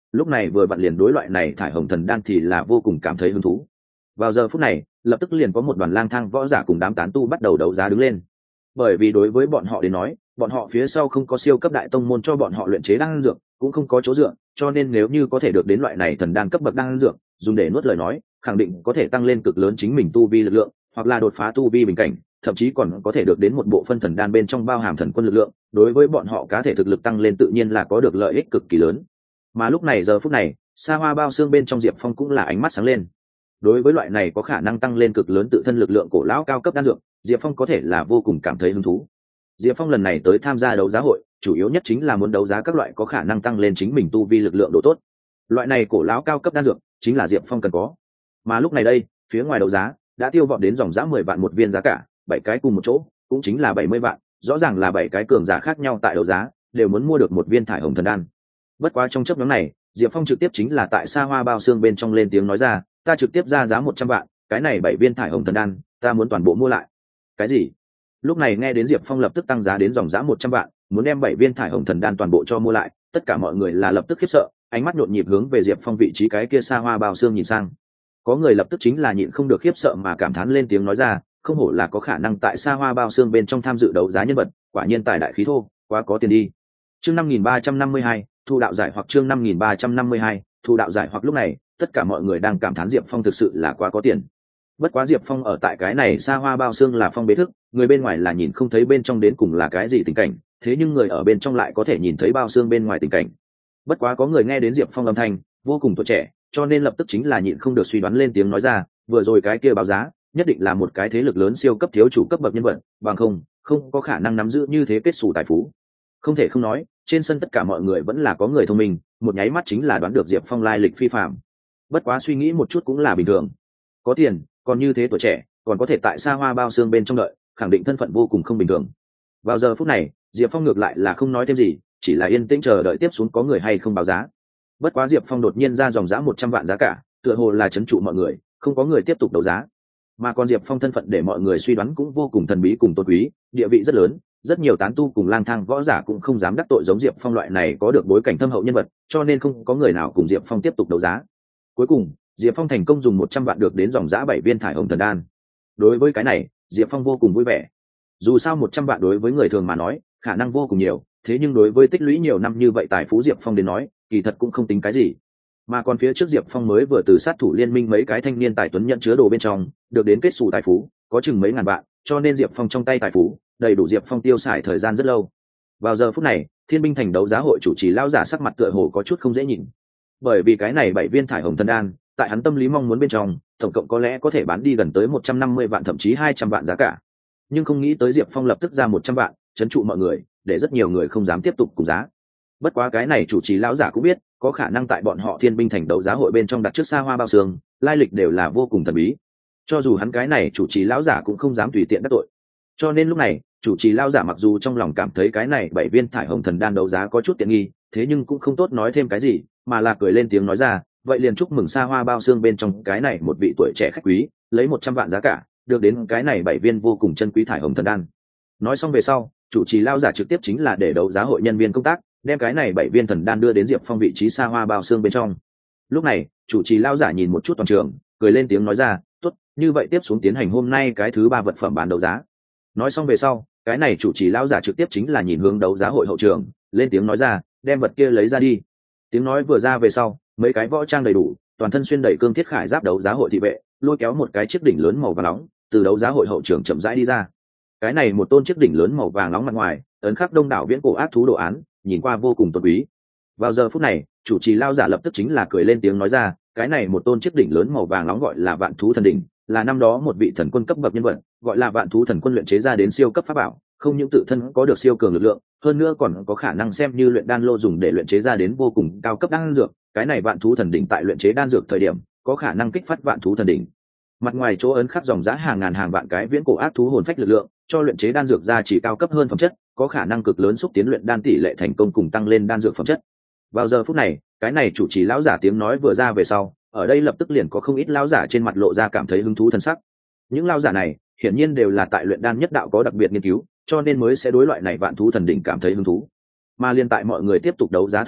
lúc này vừa vặn liền đối loại này thải hồng thần đan thì là vô cùng cảm thấy hứng thú. Vào giờ phút này lập tức liền có một đoàn lang thang võ giả cùng đám tán tu bắt đầu đấu giá đứng lên, bởi vì đối với bọn họ đến nói, bọn họ phía sau không có siêu cấp đại tông môn cho bọn họ luyện chế đan dược, cũng không có chỗ dựa, cho nên nếu như có thể được đến loại này thần đan cấp bậc đan dược, dùng để nuốt lời nói, khẳng định có thể tăng lên cực lớn chính mình tu vi lực lượng, hoặc là đột phá tu vi bình cảnh, thậm chí còn có thể được đến một bộ phân thần đan bên trong bao hàm thần quân lực lượng, đối với bọn họ cá thể thực lực tăng lên tự nhiên là có được lợi ích cực kỳ lớn. Mà lúc này giờ phút này, xa hoa bao xương bên trong Diệp Phong cũng là ánh mắt sáng lên. Đối với loại này có khả năng tăng lên cực lớn tự thân lực lượng cổ lão cao cấp đan dược, Diệp Phong có thể là vô cùng cảm thấy hứng thú. Diệp Phong lần này tới tham gia đấu giá hội, chủ yếu nhất chính là muốn đấu giá các loại có khả năng tăng lên chính mình tu vi lực lượng độ tốt. Loại này cổ lão cao cấp đan dược, chính là Diệp Phong cần có. Mà lúc này đây, phía ngoài đấu giá đã tiêu vọt đến dòng giá 10 vạn một viên giá cả, 7 cái cùng một chỗ, cũng chính là 70 vạn, rõ ràng là 7 cái cường giả khác nhau tại đấu giá, đều muốn mua được một viên thải hồng thần đan. Bất quá trong chốc ngắn này, Diệp Phong trực tiếp chính là tại xa hoa bao xương bên trong lên tiếng nói ra, ta trực tiếp ra giá 100 vạn, cái này 7 viên thải hồng thần đan, ta muốn toàn bộ mua lại. Cái gì? Lúc này nghe đến Diệp Phong lập tức tăng giá đến dòng giá 100 vạn, muốn đem 7 viên thải hồng thần đan toàn bộ cho mua lại, tất cả mọi người là lập tức khiếp sợ, ánh mắt nhộn nhịp hướng về Diệp Phong vị trí cái kia xa hoa bao xương nhìn sang. Có người lập tức chính là nhịn không được khiếp sợ mà cảm thán lên tiếng nói ra, không hổ là có khả năng tại xa hoa bao xương bên trong tham dự đấu giá nhân vật, quả nhiên tài đại khí thô, quá có tiền đi. Chương 5352, thu đạo giải hoặc chương 5352, thu đạo giải hoặc lúc này, tất cả mọi người đang cảm thán Diệp Phong thực sự là quá có tiền. Bất quá Diệp Phong ở tại cái này xa hoa bao xương là phong bế thức, người bên ngoài là nhìn không thấy bên trong đến cùng là cái gì tình cảnh, thế nhưng người ở bên trong lại có thể nhìn thấy bao xương bên ngoài tình cảnh. Bất quá có người nghe đến Diệp Phong âm thanh vô cùng tuổi trẻ, cho nên lập tức chính là nhịn không được suy đoán lên tiếng nói ra, vừa rồi cái kia báo giá nhất định là một cái thế lực lớn siêu cấp thiếu chủ cấp bậc nhân vật, bằng không có khả năng nắm giữ như thế kết xù tài phú. Không thể không nói, trên sân tất cả mọi người vẫn là có người thông minh, một nháy mắt chính là đoán được Diệp Phong lai lịch phi phàm. Bất quá suy nghĩ một chút cũng là bình thường, có tiền còn như thế tuổi trẻ, còn có thể tại xa hoa bao xương bên trong đợi, khẳng định thân phận vô cùng không bình thường. Vào giờ phút này, Diệp Phong ngược lại là không nói thêm gì, chỉ là yên tĩnh chờ đợi tiếp xuống có người hay không báo giá. Bất quá Diệp Phong đột nhiên ra dòng giá 100 vạn giá cả, tựa hồ là trấn trụ mọi người, không có người tiếp tục đấu giá. Mà còn Diệp Phong thân phận để mọi người suy đoán cũng vô cùng thần bí cùng tôn quý, địa vị rất lớn, rất nhiều tán tu cùng lang thang võ giả cũng không dám đắc tội giống Diệp Phong loại này có được bối cảnh thâm hậu nhân vật, cho nên không có người nào cùng Diệp Phong tiếp tục đấu giá. Cuối cùng, Diệp Phong thành công dùng 100 vạn được đến dòng giá 7 viên thải hồng thần đan. Đối với cái này, Diệp Phong vô cùng vui vẻ. Dù sao 100 vạn đối với người thường mà nói, khả năng vô cùng nhiều, thế nhưng đối với tích lũy nhiều năm như vậy tài phú Diệp Phong đến nói, kỳ thật cũng không tính cái gì. Mà còn phía trước Diệp Phong mới vừa từ sát thủ liên minh mấy cái thanh niên tài tuấn nhận chứa đồ bên trong, được đến kết xù tài phú, có chừng mấy ngàn vạn, cho nên Diệp Phong trong tay tài phú, đầy đủ Diệp Phong tiêu xài thời gian rất lâu. Vào giờ phút này, Thiên binh thành đấu giá hội chủ trì lão giả sắc mặt tựa hồ có chút không dễ nhìn. Bởi vì cái này 7 viên thải hồng thần đan, tại hắn tâm lý mong muốn bên trong, tổng cộng có lẽ có thể bán đi gần tới 150 vạn thậm chí 200 vạn giá cả. Nhưng không nghĩ tới Diệp Phong lập tức ra 100 vạn, trấn trụ mọi người, để rất nhiều người không dám tiếp tục cùng giá. Bất quá cái này chủ trì lão giả cũng biết, có khả năng tại bọn họ Thiên binh thành đấu giá hội bên trong đặt trước xa hoa bao xương, lai lịch đều là vô cùng thần bí. Cho dù hắn cái này chủ trì lão giả cũng không dám tùy tiện đắc tội. Cho nên lúc này, chủ trì lão giả mặc dù trong lòng cảm thấy cái này 7 viên thải hồng thần đan đấu giá có chút tiện nghi, thế nhưng cũng không tốt nói thêm cái gì, mà là cười lên tiếng nói ra, vậy liền chúc mừng xa hoa bao xương bên trong cái này một vị tuổi trẻ khách quý, lấy 100 vạn giá cả, được đến cái này 7 viên vô cùng chân quý thải hồng thần đan. Nói xong về sau, chủ trì lão giả trực tiếp chính là để đấu giá hội nhân viên công tác, đem cái này 7 viên thần đan đưa đến Diệp Phong vị trí xa hoa bao xương bên trong. Lúc này, chủ trì lão giả nhìn một chút toàn trường, cười lên tiếng nói ra, tốt, như vậy tiếp xuống tiến hành hôm nay cái thứ 3 vật phẩm bán đấu giá. Nói xong về sau, cái này chủ trì lão giả trực tiếp chính là nhìn hướng đấu giá hội hậu trường, lên tiếng nói ra, đem vật kia lấy ra đi. Tiếng nói vừa ra về sau, mấy cái võ trang đầy đủ, toàn thân xuyên đầy cương thiết khải giáp đấu giá hội thị vệ, lôi kéo một cái chiếc đỉnh lớn màu vàng nóng, từ đấu giá hội hậu trường chậm rãi đi ra. Cái này một tôn chiếc đỉnh lớn màu vàng nóng mặt ngoài, ấn khắc đông đảo viễn cổ ác thú đồ án, nhìn qua vô cùng tôn quý. Vào giờ phút này, chủ trì lão giả lập tức chính là cười lên tiếng nói ra, cái này một tôn chiếc đỉnh lớn màu vàng nóng gọi là Vạn Thú Thần Đỉnh, là năm đó một vị thần quân cấp bậc nhân vật, gọi là Vạn Thú Thần Quân luyện chế ra đến siêu cấp pháp bảo, không những tự thân có được siêu cường lực lượng, hơn nữa còn có khả năng xem như luyện đan lô dùng để luyện chế ra đến vô cùng cao cấp đan dược. Cái này Vạn Thú Thần Đỉnh tại luyện chế đan dược thời điểm, có khả năng kích phát Vạn Thú Thần Đỉnh. Mặt ngoài chỗ ấn khắc dòng giá hàng ngàn hàng vạn cái viễn cổ ác thú hồn phách lực lượng, cho luyện chế đan dược ra chỉ cao cấp hơn phẩm chất, có khả năng cực lớn xúc tiến luyện đan tỷ lệ thành công cùng tăng lên đan dược phẩm chất. Vào giờ phút này, cái này chủ trì lão giả tiếng nói vừa ra về sau, ở đây lập tức liền có không ít lão giả trên mặt lộ ra cảm thấy hứng thú thần sắc. Những lão giả này, hiển nhiên đều là tại luyện đan nhất đạo có đặc biệt nghiên cứu, cho nên mới sẽ đối loại này Vạn Thú Thần Đỉnh cảm thấy hứng thú. Mà liên tại mọi người tiếp tục đấu giá thời điểm,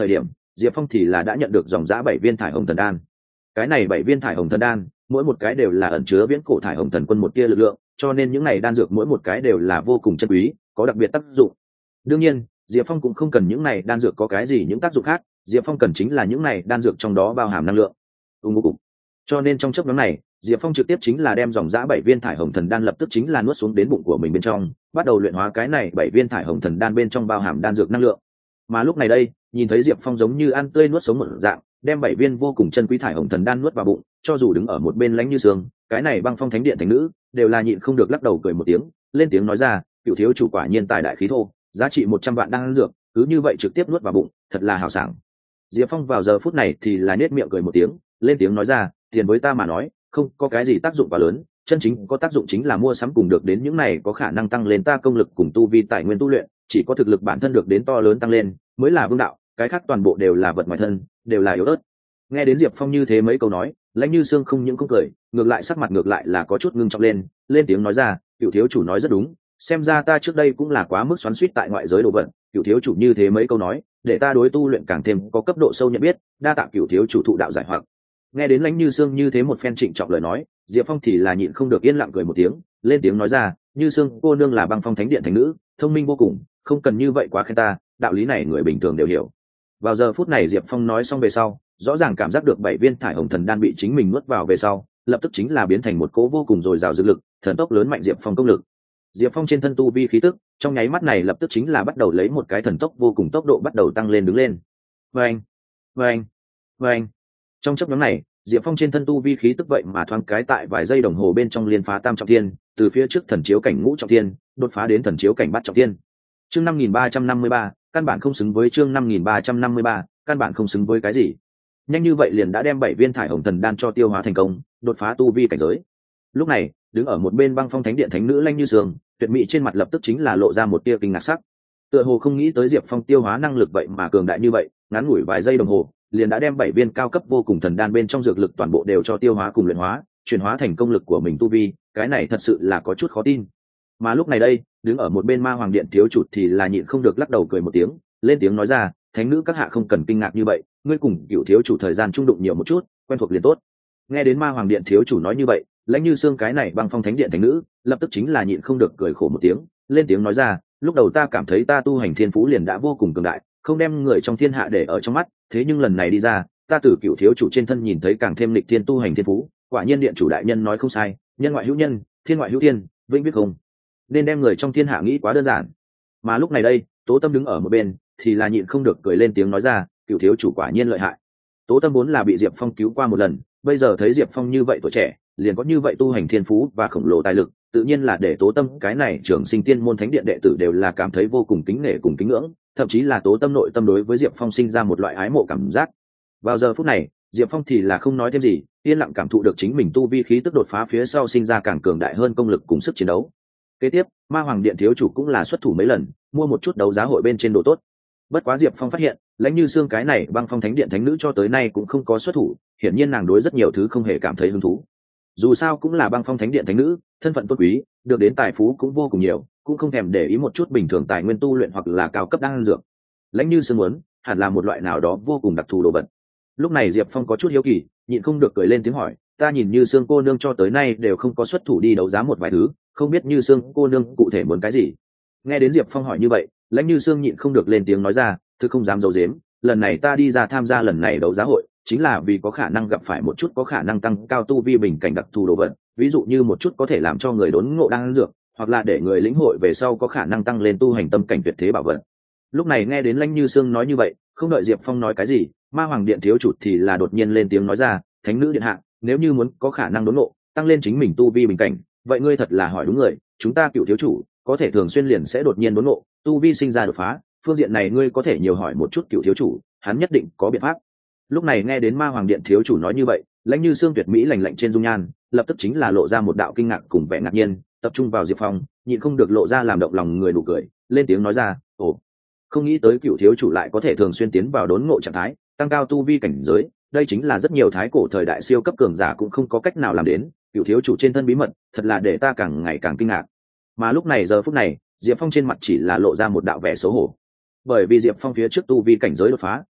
Diệp Phong thì là đã nhận được dòng giã 7 viên thải hồng thần đan. Cái này 7 viên thải hồng thần đan, mỗi một cái đều là ẩn chứa viễn cổ thải hồng thần quân một tia lực lượng, cho nên những này đan dược mỗi một cái đều là vô cùng chân quý, có đặc biệt tác dụng. Đương nhiên, Diệp Phong cũng không cần những này đan dược có cái gì những tác dụng khác, Diệp Phong cần chính là những này đan dược trong đó bao hàm năng lượng. Cục. Cho nên trong chốc ngắn này, Diệp Phong trực tiếp chính là đem dòng dã 7 viên thải hồng thần đan lập tức chính là nuốt xuống đến bụng của mình bên trong, bắt đầu luyện hóa cái này 7 viên thải hồng thần đan bên trong bao hàm đan dược năng lượng. Mà lúc này đây, nhìn thấy Diệp Phong giống như ăn tươi nuốt sống một dạng, đem 7 viên vô cùng chân quý thải hồng thần đan nuốt vào bụng, cho dù đứng ở một bên Lãnh Như Sương, cái này Băng Phong Thánh Điện thánh nữ, đều là nhịn không được lắc đầu cười một tiếng, lên tiếng nói ra, cựu thiếu chủ quả nhiên tài đại khí thô, giá trị 100 vạn đan dược, cứ như vậy trực tiếp nuốt vào bụng, thật là hào sảng. Diệp Phong vào giờ phút này thì là nhếch miệng cười một tiếng, lên tiếng nói ra, tiền với ta mà nói, không có cái gì tác dụng quá lớn, chân chính có tác dụng chính là mua sắm cùng được đến những này có khả năng tăng lên ta công lực cùng tu vi tài nguyên tu luyện, chỉ có thực lực bản thân được đến to lớn tăng lên, mới là vương đạo, cái khác toàn bộ đều là vật ngoài thân, đều là yếu ớt. Nghe đến Diệp Phong như thế mấy câu nói, Lãnh Như Sương không những không cười, ngược lại sắc mặt ngược lại là có chút ngưng trọng lên tiếng nói ra, cựu thiếu chủ nói rất đúng, xem ra ta trước đây cũng là quá mức xoắn xuýt tại ngoại giới đồ vật, cựu thiếu chủ như thế mấy câu nói, để ta đối tu luyện càng thêm có cấp độ sâu nhận biết, đa tạ cựu thiếu chủ thụ đạo giải hoặc. Nghe đến Lãnh Như Sương như thế một phen trịnh trọng lời nói, Diệp Phong thì là nhịn không được yên lặng cười một tiếng, lên tiếng nói ra, Như Sương cô nương là Băng Phong Thánh Điện thánh nữ, thông minh vô cùng, không cần như vậy quá khen ta, đạo lý này người bình thường đều hiểu. Vào giờ phút này Diệp Phong nói xong về sau, rõ ràng cảm giác được 7 viên thải hồng thần đan bị chính mình nuốt vào về sau, lập tức chính là biến thành một cỗ vô cùng dồi dào dược lực, thần tốc lớn mạnh Diệp Phong công lực. Diệp Phong trên thân tu vi khí tức, trong nháy mắt này lập tức chính là bắt đầu lấy một cái thần tốc vô cùng tốc độ bắt đầu tăng lên đứng lên. Vâng, vâng, vâng. Trong chốc ngắn này, Diệp Phong trên thân tu vi khí tức vậy mà thoáng cái tại vài giây đồng hồ bên trong liên phá tam trọng thiên, từ phía trước thần chiếu cảnh ngũ trọng thiên, đột phá đến thần chiếu cảnh bát trọng thiên. Chương 5353, căn bản không xứng với chương 5353, căn bản không xứng với cái gì? Nhanh như vậy liền đã đem 7 viên thải hồng thần đan cho tiêu hóa thành công, đột phá tu vi cảnh giới. Lúc này, đứng ở một bên Băng Phong Thánh Điện thánh nữ Lãnh Như Sương, tuyệt mỹ trên mặt lập tức chính là lộ ra một tia kinh ngạc sắc. Tựa hồ không nghĩ tới Diệp Phong tiêu hóa năng lực vậy mà cường đại như vậy, ngắn ngủi vài giây đồng hồ, liền đã đem 7 viên cao cấp vô cùng thần đan bên trong dược lực toàn bộ đều cho tiêu hóa cùng luyện hóa, chuyển hóa thành công lực của mình tu vi, cái này thật sự là có chút khó tin. Mà lúc này đây, đứng ở một bên Ma Hoàng Điện thiếu chủ thì là nhịn không được lắc đầu cười một tiếng, lên tiếng nói ra, thánh nữ các hạ không cần kinh ngạc như vậy, ngươi cùng cựu thiếu chủ thời gian trung đụng nhiều một chút, quen thuộc liền tốt. Nghe đến Ma Hoàng Điện thiếu chủ nói như vậy, Lãnh Như Sương cái này Băng Phong Thánh Điện thánh nữ, lập tức chính là nhịn không được cười khổ một tiếng, lên tiếng nói ra, lúc đầu ta cảm thấy ta tu hành thiên phú liền đã vô cùng cường đại, không đem người trong thiên hạ để ở trong mắt, thế nhưng lần này đi ra, ta từ cựu thiếu chủ trên thân nhìn thấy càng thêm lịch thiên tu hành thiên phú, quả nhiên điện chủ đại nhân nói không sai, nhân ngoại hữu nhân, thiên ngoại hữu thiên, vĩnh viễn không nên đem người trong thiên hạ nghĩ quá đơn giản. Mà lúc này đây, Tố Tâm đứng ở một bên thì là nhịn không được cười lên tiếng nói ra, cựu thiếu chủ quả nhiên lợi hại. Tố Tâm vốn là bị Diệp Phong cứu qua một lần, bây giờ thấy Diệp Phong như vậy tuổi trẻ, liền có như vậy tu hành thiên phú và khổng lồ tài lực, tự nhiên là để Tố Tâm cái này trưởng sinh tiên môn thánh điện đệ tử đều là cảm thấy vô cùng kính nể cùng kính ngưỡng, thậm chí là Tố Tâm nội tâm đối với Diệp Phong sinh ra một loại ái mộ cảm giác. Vào giờ phút này, Diệp Phong thì là không nói thêm gì, yên lặng cảm thụ được chính mình tu vi khí tức đột phá phía sau sinh ra càng cường đại hơn công lực cùng sức chiến đấu. Kế tiếp, Ma Hoàng Điện thiếu chủ cũng là xuất thủ mấy lần, mua một chút đấu giá hội bên trên đồ tốt. Bất quá Diệp Phong phát hiện, Lãnh Như Sương cái này Băng Phong Thánh Điện thánh nữ cho tới nay cũng không có xuất thủ, hiển nhiên nàng đối rất nhiều thứ không hề cảm thấy hứng thú. Dù sao cũng là Băng Phong Thánh Điện thánh nữ, thân phận tôn quý, được đến tài phú cũng vô cùng nhiều, cũng không thèm để ý một chút bình thường tài nguyên tu luyện hoặc là cao cấp đan dược. Lãnh Như Sương muốn, hẳn là một loại nào đó vô cùng đặc thù đồ vật. Lúc này Diệp Phong có chút hiếu kỳ, nhịn không được cười lên tiếng hỏi, ta nhìn Như Sương cô nương cho tới nay đều không có xuất thủ đi đấu giá một vài thứ, không biết Như Sương cô nương cụ thể muốn cái gì? Nghe đến Diệp Phong hỏi như vậy, Lãnh Như Sương nhịn không được lên tiếng nói ra, thực không dám giấu giếm, lần này ta đi ra tham gia lần này đấu giá hội, chính là vì có khả năng gặp phải một chút có khả năng tăng cao tu vi bình cảnh đặc thù đồ vật, ví dụ như một chút có thể làm cho người đốn ngộ đan dược, hoặc là để người lĩnh hội về sau có khả năng tăng lên tu hành tâm cảnh tuyệt thế bảo vật. Lúc này nghe đến Lãnh Như Sương nói như vậy, không đợi Diệp Phong nói cái gì, Ma Hoàng Điện thiếu chủ thì là đột nhiên lên tiếng nói ra, thánh nữ điện hạ, nếu như muốn có khả năng đốn ngộ, tăng lên chính mình tu vi bình cảnh, vậy ngươi thật là hỏi đúng người, chúng ta cựu thiếu chủ có thể thường xuyên liền sẽ đột nhiên đốn ngộ, tu vi sinh ra đột phá, phương diện này ngươi có thể nhiều hỏi một chút cựu thiếu chủ, hắn nhất định có biện pháp. Lúc này nghe đến Ma Hoàng Điện thiếu chủ nói như vậy, Lãnh Như Sương tuyệt mỹ lành lạnh trên dung nhan, lập tức chính là lộ ra một đạo kinh ngạc cùng vẻ ngạc nhiên, tập trung vào Diệp Phong, nhịn không được lộ ra làm động lòng người nụ cười, lên tiếng nói ra, ồ, không nghĩ tới cựu thiếu chủ lại có thể thường xuyên tiến vào đốn ngộ trạng thái, tăng cao tu vi cảnh giới, đây chính là rất nhiều thái cổ thời đại siêu cấp cường giả cũng không có cách nào làm đến, cựu thiếu chủ trên thân bí mật, thật là để ta càng ngày càng kinh ngạc. Mà lúc này giờ phút này, Diệp Phong trên mặt chỉ là lộ ra một đạo vẻ xấu hổ, bởi vì Diệp Phong phía trước tu vi cảnh giới đột phá,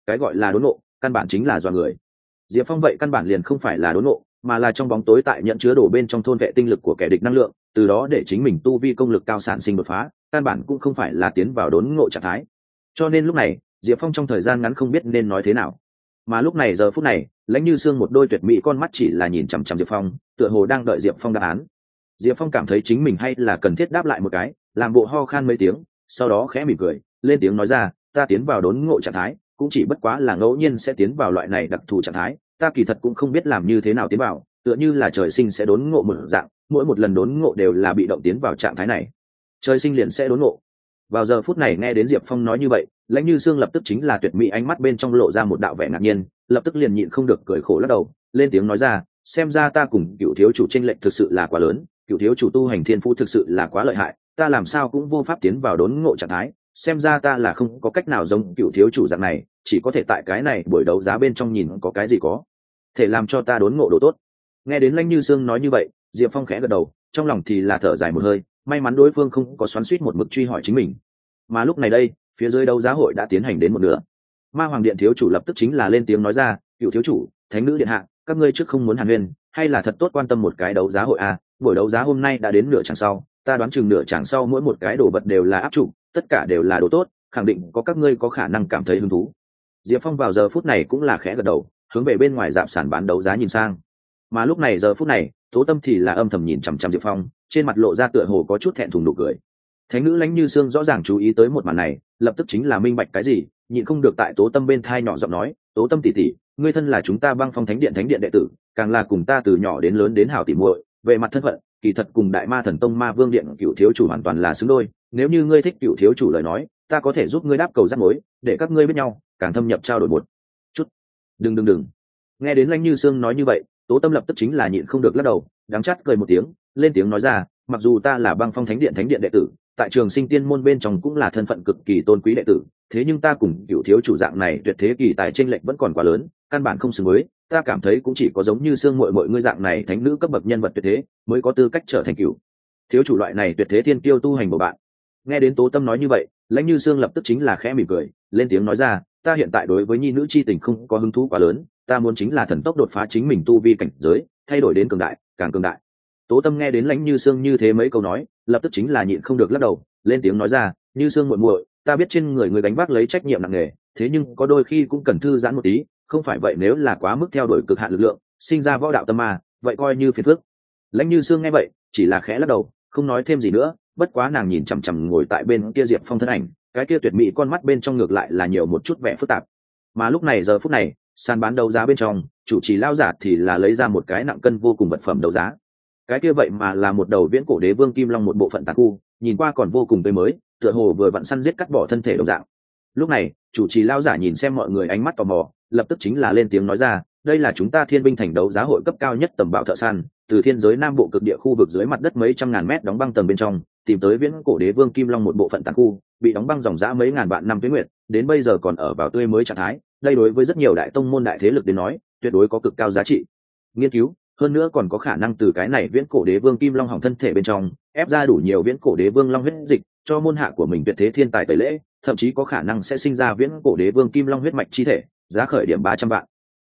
cái gọi là đốn ngộ căn bản chính là do người. Diệp Phong vậy căn bản liền không phải là đốn ngộ, mà là trong bóng tối tại nhận chứa đổ bên trong thôn vệ tinh lực của kẻ địch năng lượng, từ đó để chính mình tu vi công lực cao sản sinh đột phá, căn bản cũng không phải là tiến vào đốn ngộ trạng thái. Cho nên lúc này Diệp Phong trong thời gian ngắn không biết nên nói thế nào. Mà lúc này giờ phút này Lãnh Như Sương một đôi tuyệt mỹ con mắt chỉ là nhìn chằm chằm Diệp Phong, tựa hồ đang đợi Diệp Phong đáp án. Diệp Phong cảm thấy chính mình hay là cần thiết đáp lại một cái, làm bộ ho khan mấy tiếng, sau đó khẽ mỉm cười lên tiếng nói ra, ta tiến vào đốn ngộ trạng thái cũng chỉ bất quá là ngẫu nhiên sẽ tiến vào loại này đặc thù trạng thái, ta kỳ thật cũng không biết làm như thế nào tiến vào, tựa như là trời sinh sẽ đốn ngộ một dạng, mỗi một lần đốn ngộ đều là bị động tiến vào trạng thái này, trời sinh liền sẽ đốn ngộ. Vào giờ phút này nghe đến Diệp Phong nói như vậy, Lãnh Như Sương lập tức chính là tuyệt mỹ ánh mắt bên trong lộ ra một đạo vẻ ngạc nhiên, lập tức liền nhịn không được cười khổ lắc đầu, lên tiếng nói ra, xem ra ta cùng Cựu thiếu chủ chênh lệch thực sự là quá lớn, Cựu thiếu chủ tu hành thiên phú thực sự là quá lợi hại, ta làm sao cũng vô pháp tiến vào đốn ngộ trạng thái, xem ra ta là không có cách nào giống Cựu thiếu chủ dạng này, chỉ có thể tại cái này buổi đấu giá bên trong nhìn có cái gì có thể làm cho ta đốn ngộ độ tốt. Nghe đến Lãnh Như Sương nói như vậy, Diệp Phong khẽ gật đầu, trong lòng thì là thở dài một hơi, may mắn đối phương không có xoắn xuýt một mực truy hỏi chính mình. Mà lúc này đây phía dưới đấu giá hội đã tiến hành đến một nửa, Ma Hoàng Điện thiếu chủ lập tức chính là lên tiếng nói ra, Cựu thiếu chủ, Thánh nữ điện hạ, các ngươi trước không muốn hàn huyên, hay là thật tốt quan tâm một cái đấu giá hội à, buổi đấu giá hôm nay đã đến nửa chặng sau, ta đoán chừng nửa chặng sau mỗi một cái đồ vật đều là áp chủ, tất cả đều là đồ tốt, khẳng định có các ngươi có khả năng cảm thấy hứng thú. Diệp Phong vào giờ phút này cũng là khẽ gật đầu, hướng về bên ngoài dạp sàn bán đấu giá nhìn sang. Mà lúc này giờ phút này Tố Tâm thì là âm thầm nhìn chằm chằm Diệp Phong, trên mặt lộ ra tựa hồ có chút thẹn thùng nụ cười. Thánh nữ Lãnh Như Sương rõ ràng chú ý tới một màn này, lập tức chính là minh bạch cái gì, nhịn không được tại Tố Tâm bên thai nhỏ giọng nói, Tố Tâm tỷ tỷ, ngươi thân là chúng ta Băng Phong Thánh Điện đệ tử, càng là cùng ta từ nhỏ đến lớn đến hảo tỉ muội, về mặt thân phận kỳ thật cùng Đại Ma Thần Tông Ma Vương Điện Cựu thiếu chủ hoàn toàn là xứng đôi, nếu như ngươi thích Cựu thiếu chủ lời nói, ta có thể giúp ngươi đáp cầu rắc mối, để các ngươi biết nhau càng thâm nhập trao đổi một chút. Đừng. Nghe đến Lãnh Như Sương nói như vậy, Tố Tâm lập tức chính là nhịn không được lắc đầu, đắng chát cười một tiếng, lên tiếng nói ra, mặc dù ta là Băng Phong Thánh Điện đệ tử, tại Trường Sinh Tiên môn bên trong cũng là thân phận cực kỳ tôn quý đệ tử, thế nhưng ta cùng Cựu thiếu chủ dạng này tuyệt thế kỳ tài chênh lệch vẫn còn quá lớn, căn bản không xứng với, ta cảm thấy cũng chỉ có giống như Sương muội ngươi dạng này thánh nữ cấp bậc nhân vật tuyệt thế mới có tư cách trở thành Cựu thiếu chủ loại này tuyệt thế thiên kiêu tu hành của bạn. Nghe đến Tố Tâm nói như vậy, Lãnh Như Sương lập tức chính là khẽ mỉm cười, lên tiếng nói ra, ta hiện tại đối với nhi nữ chi tình không có hứng thú quá lớn, ta muốn chính là thần tốc đột phá chính mình tu vi cảnh giới, thay đổi đến cường đại, càng cường đại. Tố Tâm nghe đến Lãnh Như Sương như thế mấy câu nói, lập tức chính là nhịn không được lắc đầu, lên tiếng nói ra, Như Sương muội muội, ta biết trên người người gánh vác lấy trách nhiệm nặng nề, thế nhưng có đôi khi cũng cần thư giãn một tí, không phải vậy nếu là quá mức theo đuổi cực hạn lực lượng, sinh ra võ đạo tâm ma, vậy coi như phiền phức. Lãnh Như Sương nghe vậy, chỉ là khẽ lắc đầu, không nói thêm gì nữa, bất quá nàng nhìn chằm chằm ngồi tại bên kia Diệp Phong thân ảnh, cái kia tuyệt mỹ con mắt bên trong ngược lại là nhiều một chút vẻ phức tạp. Mà lúc này giờ phút này, sàn bán đấu giá bên trong, chủ trì lao giả thì là lấy ra một cái nặng cân vô cùng vật phẩm đấu giá. Cái kia vậy mà là một đầu viễn cổ đế vương kim long một bộ phận tàn khu, nhìn qua còn vô cùng tươi mới, tựa hồ vừa vặn săn giết cắt bỏ thân thể đồng dạng. Lúc này chủ trì lao giả nhìn xem mọi người ánh mắt tò mò, lập tức chính là lên tiếng nói ra, đây là chúng ta Thiên Binh Thành đấu giá hội cấp cao nhất tầm bảo thợ săn, từ thiên giới nam bộ cực địa khu vực dưới mặt đất mấy trăm ngàn mét đóng băng tầng bên trong tìm tới viễn cổ đế vương kim long một bộ phận tàn khu, bị đóng băng dòng dã mấy ngàn vạn năm tuế nguyệt, đến bây giờ còn ở vào tươi mới trạng thái. Đây đối với rất nhiều đại tông môn đại thế lực đến nói, tuyệt đối có cực cao giá trị nghiên cứu, hơn nữa còn có khả năng từ cái này viễn cổ đế vương kim long hỏng thân thể bên trong ép ra đủ nhiều viễn cổ đế vương long huyết dịch cho môn hạ của mình tuyệt thế thiên tài tẩy lễ, thậm chí có khả năng sẽ sinh ra viễn cổ đế vương kim long huyết mạch chi thể, giá khởi điểm 300 vạn.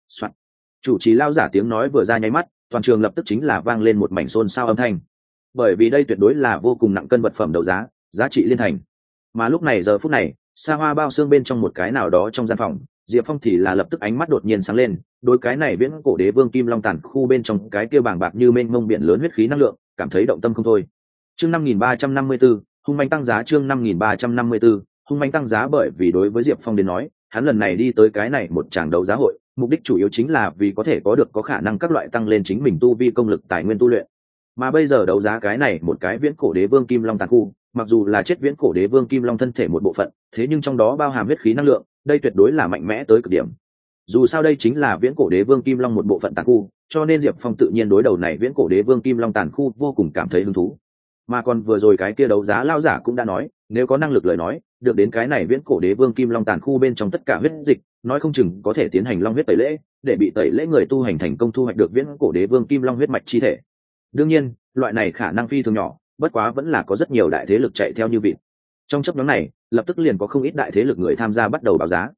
Chủ trì lao giả tiếng nói vừa ra nháy mắt, toàn trường lập tức chính là vang lên một mảnh xôn xao âm thanh, bởi vì đây tuyệt đối là vô cùng nặng cân vật phẩm đấu giá, giá trị liên thành. Mà lúc này giờ phút này, xa hoa bao xương bên trong một cái nào đó trong gian phòng, Diệp Phong thì là lập tức ánh mắt đột nhiên sáng lên, đối cái này viễn cổ đế vương kim long tàn khu bên trong cái kia bàng bạc như mênh mông biển lớn huyết khí năng lượng, cảm thấy động tâm không thôi. Chương 5354, hung manh tăng giá. Chương 5354, hung manh tăng giá. Bởi vì đối với Diệp Phong đến nói, hắn lần này đi tới cái này một tràng đấu giá hội, mục đích chủ yếu chính là vì có thể có khả năng các loại tăng lên chính mình tu vi công lực tài nguyên tu luyện. Mà bây giờ đấu giá cái này một cái viễn cổ đế vương kim long tàn khu, mặc dù là chết viễn cổ đế vương kim long thân thể một bộ phận, thế nhưng trong đó bao hàm huyết khí năng lượng, đây tuyệt đối là mạnh mẽ tới cực điểm. Dù sao đây chính là viễn cổ đế vương kim long một bộ phận tàn khu, cho nên Diệp Phong tự nhiên đối đầu này viễn cổ đế vương kim long tàn khu vô cùng cảm thấy hứng thú. Mà còn vừa rồi cái kia đấu giá lao giả cũng đã nói, nếu có năng lực lời nói, được đến cái này viễn cổ đế vương kim long tàn khu bên trong tất cả huyết dịch, nói không chừng có thể tiến hành long huyết tẩy lễ, để bị tẩy lễ người tu hành thành công thu hoạch được viễn cổ đế vương kim long huyết mạch chi thể. Đương nhiên, loại này khả năng phi thường nhỏ, bất quá vẫn là có rất nhiều đại thế lực chạy theo như vịt. Trong chấp nhóm này, lập tức liền có không ít đại thế lực người tham gia bắt đầu báo giá.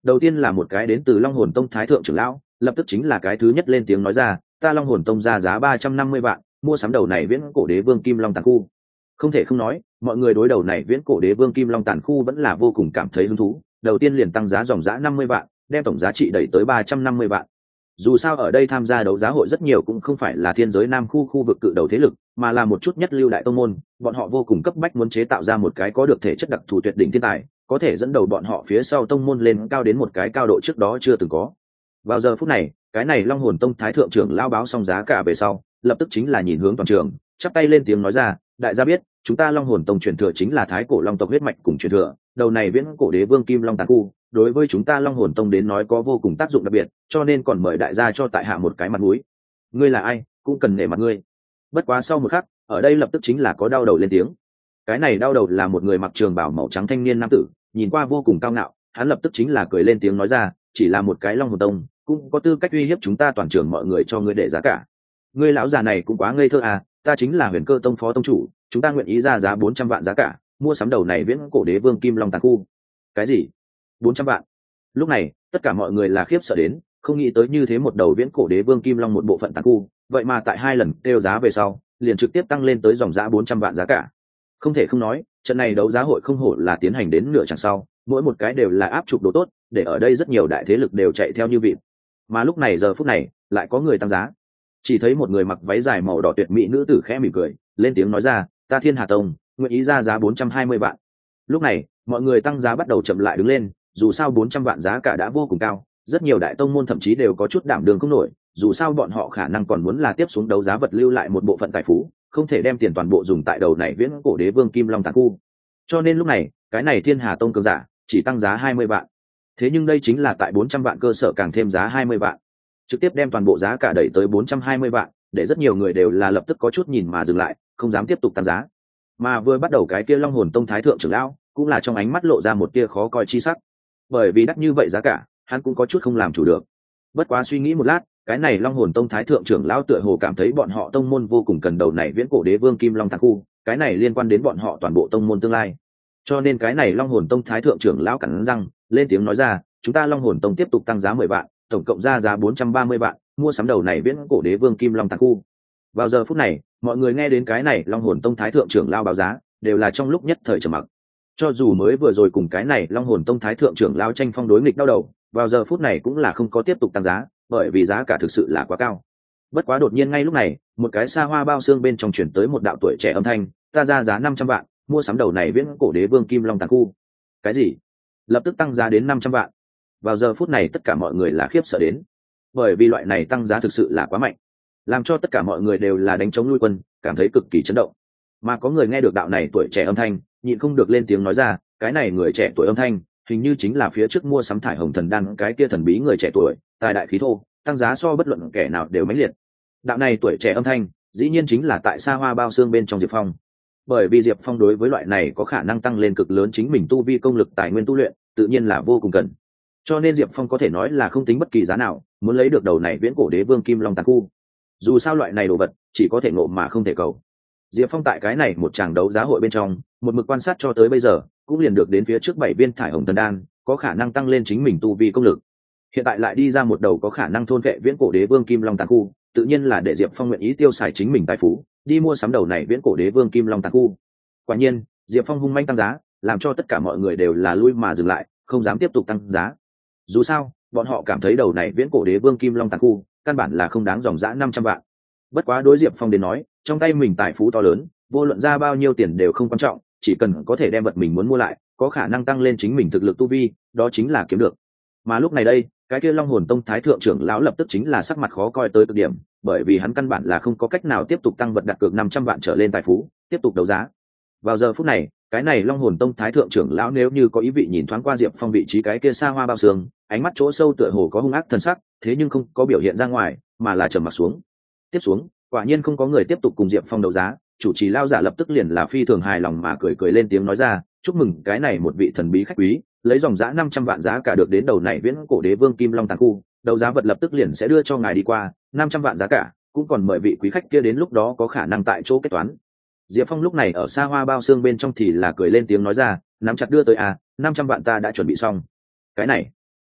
Đầu tiên là một cái đến từ Long Hồn Tông Thái thượng trưởng lão, lập tức chính là cái thứ nhất lên tiếng nói ra, ta Long Hồn Tông ra giá 350 vạn, mua sắm đầu này viễn cổ đế vương Kim Long Tàn Khu. Không thể không nói, mọi người đối đầu này viễn cổ đế vương Kim Long Tàn Khu vẫn là vô cùng cảm thấy hứng thú, đầu tiên liền tăng giá dòng giá 50 vạn, đem tổng giá trị đẩy tới 350 vạn. Dù sao ở đây tham gia đấu giá hội rất nhiều cũng không phải là thiên giới Nam khu vực cự đầu thế lực, mà là một chút nhất lưu đại tông môn, bọn họ vô cùng cấp bách muốn chế tạo ra một cái có được thể chất đặc thù tuyệt đỉnh thiên tài, có thể dẫn đầu bọn họ phía sau tông môn lên cao đến một cái cao độ trước đó chưa từng có. Vào giờ phút này, cái này Long Hồn Tông Thái thượng trưởng lao báo xong giá cả về sau, lập tức chính là nhìn hướng toàn trường, chắp tay lên tiếng nói ra, đại gia biết, chúng ta Long Hồn Tông truyền thừa chính là thái cổ long tộc huyết mạch cùng truyền thừa, đầu này viễn cổ đế vương Kim Long Tàn Khu, đối với chúng ta Long Hồn Tông đến nói có vô cùng tác dụng đặc biệt, cho nên còn mời đại gia cho tại hạ một cái mặt mũi. Ngươi là ai, cũng cần nể mặt ngươi. Bất quá sau một khắc, ở đây lập tức chính là có đau đầu lên tiếng. Cái này đau đầu là một người mặc trường bào màu trắng thanh niên nam tử, nhìn qua vô cùng cao ngạo, hắn lập tức chính là cười lên tiếng nói ra, chỉ là một cái Long Hồn Tông, cũng có tư cách uy hiếp chúng ta toàn trường mọi người cho ngươi để giá cả. Ngươi lão già này cũng quá ngây thơ à, ta chính là Huyền Cơ Tông phó tông chủ, chúng ta nguyện ý ra giá 400 vạn giá cả, mua sắm đầu này viễn cổ đế vương Kim Long Tàn Khu. Cái gì? 400 vạn? Lúc này, tất cả mọi người là khiếp sợ đến, không nghĩ tới như thế một đầu viễn cổ đế vương Kim Long một bộ phận Tàn Khu, vậy mà tại 2 lần kêu giá về sau, liền trực tiếp tăng lên tới dòng giá 400 vạn giá cả. Không thể không nói, trận này đấu giá hội không hổ là tiến hành đến nửa chặng sau, mỗi một cái đều là áp chụp đồ tốt, để ở đây rất nhiều đại thế lực đều chạy theo như vịt. Mà lúc này giờ phút này, lại có người tăng giá. Chỉ thấy một người mặc váy dài màu đỏ tuyệt mỹ nữ tử khẽ mỉm cười, lên tiếng nói ra, ta Thiên Hà Tông, nguyện ý ra giá 420 vạn. Lúc này, mọi người tăng giá bắt đầu chậm lại đứng lên, dù sao 400 vạn giá cả đã vô cùng cao, rất nhiều đại tông môn thậm chí đều có chút đảm đường không nổi, dù sao bọn họ khả năng còn muốn là tiếp xuống đấu giá vật lưu lại một bộ phận tài phú, không thể đem tiền toàn bộ dùng tại đầu này viễn cổ đế vương Kim Long Tàn Khu. Cho nên lúc này, cái này Thiên Hà Tông cường giả chỉ tăng giá 20 vạn. Thế nhưng đây chính là tại 400 vạn cơ sở càng thêm giá 20 vạn, trực tiếp đem toàn bộ giá cả đẩy tới 420 vạn, để rất nhiều người đều là lập tức có chút nhìn mà dừng lại, không dám tiếp tục tăng giá. Mà vừa bắt đầu cái kia Long Hồn Tông Thái thượng trưởng lão cũng là trong ánh mắt lộ ra một tia khó coi chi sắc, bởi vì đắt như vậy giá cả, hắn cũng có chút không làm chủ được. Bất quá suy nghĩ một lát, cái này Long Hồn Tông Thái thượng trưởng lão tựa hồ cảm thấy bọn họ tông môn vô cùng cần đầu này viễn cổ đế vương Kim Long Tàn Khu, cái này liên quan đến bọn họ toàn bộ tông môn tương lai. Cho nên cái này Long Hồn Tông Thái thượng trưởng lão cắn răng, lên tiếng nói ra, chúng ta Long Hồn Tông tiếp tục tăng giá 10 vạn, tổng cộng ra giá 430 vạn, mua sắm đầu này viễn cổ đế vương Kim Long Tàn Khu. Vào giờ phút này, mọi người nghe đến cái này Long Hồn Tông Thái thượng trưởng lão báo giá, đều là trong lúc nhất thời trầm mặc. Cho dù mới vừa rồi cùng cái này Long Hồn Tông Thái thượng trưởng lão tranh phong đối nghịch đau đầu, vào giờ phút này cũng là không có tiếp tục tăng giá, bởi vì giá cả thực sự là quá cao. Bất quá đột nhiên ngay lúc này, một cái xa hoa bao xương bên trong chuyển tới một đạo tuổi trẻ âm thanh, ta ra giá 500 vạn, mua sắm đầu này viễn cổ đế vương Kim Long Tàn Khu. Cái gì? Lập tức tăng giá đến 500 vạn. Vào giờ phút này tất cả mọi người là khiếp sợ đến, bởi vì loại này tăng giá thực sự là quá mạnh, làm cho tất cả mọi người đều là đánh trống nuôi quân, cảm thấy cực kỳ chấn động. Mà có người nghe được đạo này tuổi trẻ âm thanh, nhịn không được lên tiếng nói ra, cái này người trẻ tuổi âm thanh hình như chính là phía trước mua sắm thải hồng thần đan cái kia thần bí người trẻ tuổi, tài đại khí thô, tăng giá so bất luận kẻ nào đều mãnh liệt. Đạo này tuổi trẻ âm thanh dĩ nhiên chính là tại xa hoa bao xương bên trong Diệp Phong, bởi vì Diệp Phong đối với loại này có khả năng tăng lên cực lớn chính mình tu vi công lực tài nguyên tu luyện tự nhiên là vô cùng cần, cho nên Diệp Phong có thể nói là không tính bất kỳ giá nào muốn lấy được đầu này viễn cổ đế vương Kim Long Tàn Khu. Dù sao loại này đồ vật chỉ có thể ngộ mà không thể cầu. Diệp Phong tại cái này một tràng đấu giá hội bên trong, một mực quan sát cho tới bây giờ, cũng liền được đến phía trước 7 viên thải hồng thần đan, có khả năng tăng lên chính mình tu vi công lực. Hiện tại lại đi ra một đầu có khả năng thôn vệ viễn cổ đế vương Kim Long Tàn Khu, tự nhiên là để Diệp Phong nguyện ý tiêu xài chính mình tài phú, đi mua sắm đầu này viễn cổ đế vương Kim Long Tàn Khu. Quả nhiên, Diệp Phong hung manh tăng giá, làm cho tất cả mọi người đều là lui mà dừng lại, không dám tiếp tục tăng giá. Dù sao, bọn họ cảm thấy đầu này viễn cổ đế vương Kim Long Tàn Khu, căn bản là không đáng dòng dã 500 vạn. Bất quá đối Diệp Phong đến nói, trong tay mình tài phú to lớn, vô luận ra bao nhiêu tiền đều không quan trọng, chỉ cần có thể đem vật mình muốn mua lại, có khả năng tăng lên chính mình thực lực tu vi, đó chính là kiếm được. Mà lúc này đây, cái kia Long Hồn Tông Thái thượng trưởng lão lập tức chính là sắc mặt khó coi tới cực điểm, bởi vì hắn căn bản là không có cách nào tiếp tục tăng vật đặt cược 500 vạn trở lên tài phú, tiếp tục đấu giá. Vào giờ phút này, cái này Long Hồn Tông Thái thượng trưởng lão nếu như có ý vị nhìn thoáng qua Diệp Phong vị trí cái kia xa hoa bao xương, ánh mắt chỗ sâu tựa hồ có hung ác thần sắc, thế nhưng không có biểu hiện ra ngoài, mà là trầm mặc xuống. Tiếp xuống, quả nhiên không có người tiếp tục cùng Diệp Phong đấu giá, chủ trì lao giả lập tức liền là phi thường hài lòng mà cười cười lên tiếng nói ra, chúc mừng cái này một vị thần bí khách quý, lấy dòng giá 500 vạn giá cả được đến đầu này viễn cổ đế vương Kim Long Tàn Khu, đấu giá vật lập tức liền sẽ đưa cho ngài đi qua, 500 vạn giá cả, cũng còn mời vị quý khách kia đến lúc đó có khả năng tại chỗ kết toán. Diệp Phong lúc này ở xa hoa bao xương bên trong thì là cười lên tiếng nói ra, nắm chặt đưa tới 500 vạn ta đã chuẩn bị xong. Cái này,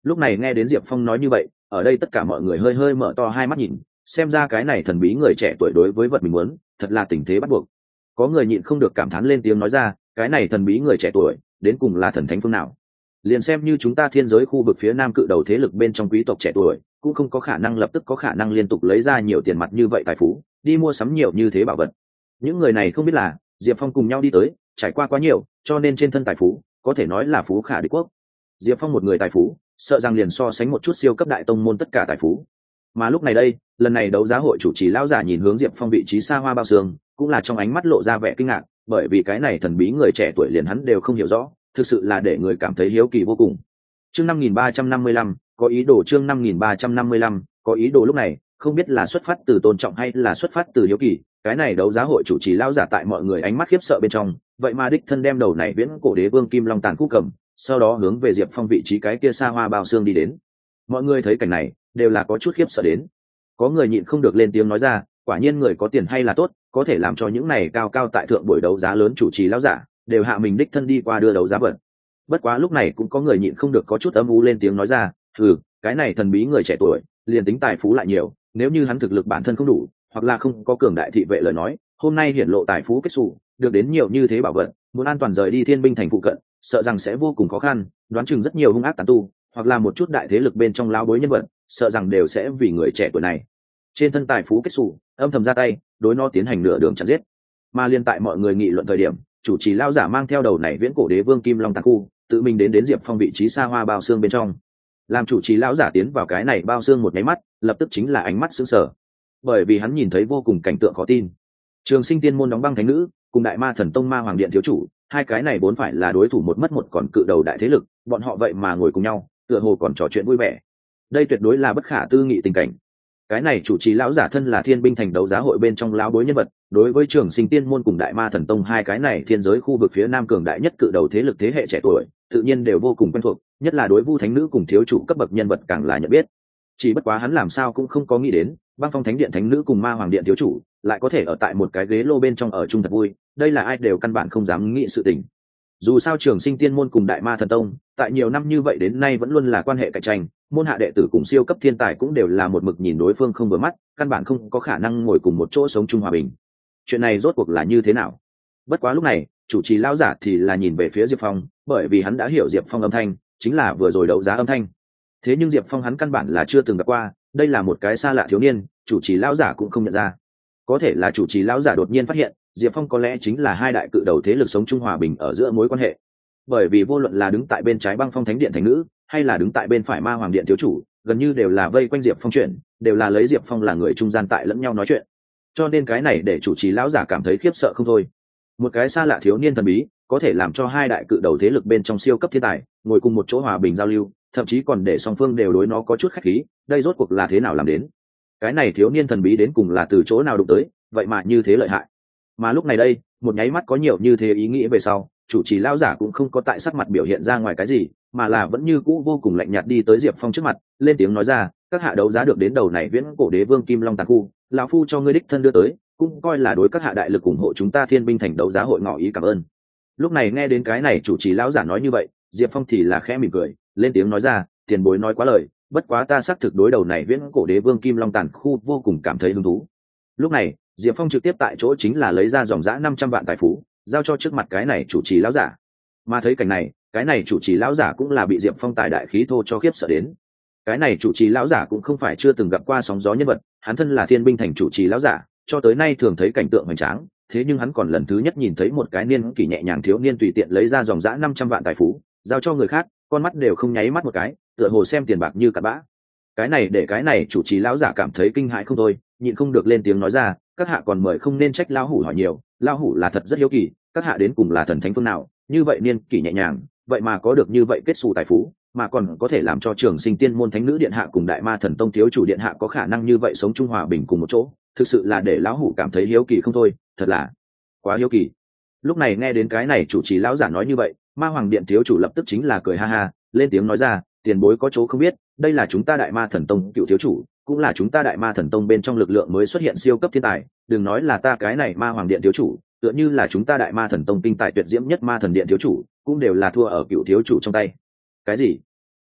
Lúc này nghe đến Diệp Phong nói như vậy, ở đây tất cả mọi người hơi hơi mở to hai mắt nhìn, xem ra cái này thần bí người trẻ tuổi đối với vật mình muốn thật là tình thế bắt buộc. Có người nhịn không được cảm thán lên tiếng nói ra, cái này thần bí người trẻ tuổi đến cùng là thần thánh phương nào? Liền xem như chúng ta thiên giới khu vực phía nam cự đầu thế lực bên trong quý tộc trẻ tuổi cũng không có khả năng lập tức có khả năng liên tục lấy ra nhiều tiền mặt như vậy tài phú đi mua sắm nhiều như thế bảo vật. Những người này không biết là Diệp Phong cùng nhau đi tới trải qua quá nhiều, cho nên trên thân tài phú có thể nói là phú khả địch quốc. Diệp Phong một người tài phú sợ rằng liền so sánh một chút siêu cấp đại tông môn tất cả tài phú. Mà lúc này đây, lần này đấu giá hội chủ trì lão giả nhìn hướng Diệp Phong vị trí xa hoa bao xương, cũng là trong ánh mắt lộ ra vẻ kinh ngạc, bởi vì cái này thần bí người trẻ tuổi liền hắn đều không hiểu rõ, thực sự là để người cảm thấy hiếu kỳ vô cùng. Chương 5355, có ý đồ. Chương 5355, có ý đồ. Lúc này, không biết là xuất phát từ tôn trọng hay là xuất phát từ hiếu kỳ, cái này đấu giá hội chủ trì lão giả tại mọi người ánh mắt khiếp sợ bên trong, vậy mà đích thân đem đầu này viễn cổ đế vương kim long tàn khu cầm, sau đó hướng về Diệp Phong vị trí cái kia xa hoa bao xương đi đến. Mọi người thấy cảnh này, đều là có chút khiếp sợ đến. Có người nhịn không được lên tiếng nói ra, quả nhiên người có tiền hay là tốt, có thể làm cho những này cao cao tại thượng buổi đấu giá lớn chủ trì lão giả đều hạ mình đích thân đi qua đưa đấu giá vật. Bất quá lúc này cũng có người nhịn không được có chút âm u lên tiếng nói ra, cái này thần bí người trẻ tuổi liền tính tài phú lại nhiều, nếu như hắn thực lực bản thân không đủ hoặc là không có cường đại thị vệ lời nói, hôm nay hiển lộ tài phú kết xù được đến nhiều như thế bảo vật, muốn an toàn rời đi Thiên Binh thành phụ cận sợ rằng sẽ vô cùng khó khăn, đoán chừng rất nhiều hung ác tán tu hoặc là một chút đại thế lực bên trong lão bối nhân vật sợ rằng đều sẽ vì người trẻ tuổi này trên thân tài phú kết xù âm thầm ra tay đối nó tiến hành nửa đường chặn giết. Mà liên tại mọi người nghị luận thời điểm, chủ trì lão giả mang theo đầu này viễn cổ đế vương kim long tàn khu tự mình đến Diệp Phong vị trí xa hoa bao xương bên trong. Làm chủ trì lão giả tiến vào cái này bao xương một nháy mắt, lập tức chính là ánh mắt sững sờ, bởi vì hắn nhìn thấy vô cùng cảnh tượng khó tin. Trường Sinh Tiên môn đóng băng thánh nữ cùng Đại Ma Thần Tông Ma Hoàng Điện thiếu chủ, hai cái này vốn phải là đối thủ một mất một còn cự đầu đại thế lực, bọn họ vậy mà ngồi cùng nhau, tựa hồ còn trò chuyện vui vẻ. Đây tuyệt đối là bất khả tư nghị tình cảnh. Cái này chủ trì lão giả thân là Thiên Binh thành đấu giá hội bên trong lão bối nhân vật, đối với Trường Sinh Tiên môn cùng Đại Ma Thần Tông hai cái này thiên giới khu vực phía nam cường đại nhất cự đầu thế lực thế hệ trẻ tuổi, tự nhiên đều vô cùng quen thuộc, nhất là đối Vu thánh nữ cùng thiếu chủ cấp bậc nhân vật càng là nhận biết. Chỉ bất quá hắn làm sao cũng không có nghĩ đến, Băng Phong Thánh Điện thánh nữ cùng Ma Hoàng Điện thiếu chủ lại có thể ở tại một cái ghế lô bên trong ở chung thật vui, đây là ai đều căn bản không dám nghĩ sự tình. Dù sao Trường Sinh Tiên môn cùng Đại Ma Thần Tông, tại nhiều năm như vậy đến nay vẫn luôn là quan hệ cạnh tranh, môn hạ đệ tử cùng siêu cấp thiên tài cũng đều là một mực nhìn đối phương không vừa mắt, căn bản không có khả năng ngồi cùng một chỗ sống chung hòa bình. Chuyện này rốt cuộc là như thế nào? Bất quá lúc này, chủ trì lão giả thì là nhìn về phía Diệp Phong, bởi vì hắn đã hiểu Diệp Phong âm thanh chính là vừa rồi đấu giá âm thanh. Thế nhưng Diệp Phong hắn căn bản là chưa từng gặp qua, đây là một cái xa lạ thiếu niên, chủ trì lão giả cũng không nhận ra. Có thể là chủ trì lão giả đột nhiên phát hiện, Diệp Phong có lẽ chính là hai đại cự đầu thế lực sống chung hòa bình ở giữa mối quan hệ. Bởi vì vô luận là đứng tại bên trái Băng Phong Thánh Điện thánh nữ, hay là đứng tại bên phải Ma Hoàng Điện thiếu chủ, gần như đều là vây quanh Diệp Phong chuyện, đều là lấy Diệp Phong là người trung gian tại lẫn nhau nói chuyện. Cho nên cái này để chủ trì lão giả cảm thấy khiếp sợ không thôi. Một cái xa lạ thiếu niên thần bí, có thể làm cho hai đại cự đầu thế lực bên trong siêu cấp thiên tài ngồi cùng một chỗ hòa bình giao lưu, thậm chí còn để song phương đều đối nó có chút khách khí, đây rốt cuộc là thế nào làm đến? Cái này thiếu niên thần bí đến cùng là từ chỗ nào đụng tới, vậy mà như thế lợi hại. Mà lúc này đây, một nháy mắt có nhiều như thế ý nghĩ về sau, chủ trì lão giả cũng không có tại sắc mặt biểu hiện ra ngoài cái gì, mà là vẫn như cũ vô cùng lạnh nhạt đi tới Diệp Phong trước mặt, lên tiếng nói ra, các hạ đấu giá được đến đầu này viễn cổ đế vương kim long tàn khu, lão phu cho ngươi đích thân đưa tới, cũng coi là đối các hạ đại lực ủng hộ chúng ta Thiên Binh thành đấu giá hội ngỏ ý cảm ơn. Lúc này nghe đến cái này chủ trì lão giả nói như vậy, Diệp Phong thì là khẽ mỉm cười, lên tiếng nói ra, tiền bối nói quá lời, bất quá ta xác thực đối đầu này viễn cổ đế vương kim long tàn khu vô cùng cảm thấy hứng thú. Lúc này Diệp Phong trực tiếp tại chỗ chính là lấy ra dòng dã 500 vạn tài phú, giao cho trước mặt cái này chủ trì lão giả. Mà thấy cảnh này, cái này chủ trì lão giả cũng là bị Diệp Phong tài đại khí thô cho khiếp sợ đến. Cái này chủ trì lão giả cũng không phải chưa từng gặp qua sóng gió nhân vật, hắn thân là Thiên Binh thành chủ trì lão giả, cho tới nay thường thấy cảnh tượng hoành tráng, thế nhưng hắn còn lần thứ nhất nhìn thấy một cái niên kỷ nhẹ nhàng thiếu niên tùy tiện lấy ra dòng dã 500 vạn tài phú, giao cho người khác, con mắt đều không nháy mắt một cái, tựa hồ xem tiền bạc như cặn bã. Cái này để cái này chủ trì lão giả cảm thấy kinh hãi không thôi, nhịn không được lên tiếng nói ra, các hạ còn mời không nên trách lão hủ hỏi nhiều, lão hủ là thật rất hiếu kỳ, các hạ đến cùng là thần thánh phương nào, như vậy niên kỷ nhẹ nhàng, vậy mà có được như vậy kết xù tài phú, mà còn có thể làm cho Trường Sinh Tiên môn thánh nữ điện hạ cùng Đại Ma Thần Tông thiếu chủ điện hạ có khả năng như vậy sống chung hòa bình cùng một chỗ, thực sự là để lão hủ cảm thấy hiếu kỳ không thôi, thật là quá hiếu kỳ. Lúc này nghe đến cái này chủ trì lão giả nói như vậy, Ma Hoàng Điện thiếu chủ lập tức chính là cười ha ha, lên tiếng nói ra, tiền bối có chỗ không biết, đây là chúng ta Đại Ma Thần Tông cựu thiếu chủ, cũng là chúng ta Đại Ma Thần Tông bên trong lực lượng mới xuất hiện siêu cấp thiên tài, đừng nói là ta cái này Ma Hoàng Điện thiếu chủ, tựa như là chúng ta Đại Ma Thần Tông kinh tài tuyệt diễm nhất Ma Thần Điện thiếu chủ, cũng đều là thua ở cựu thiếu chủ trong tay. Cái gì?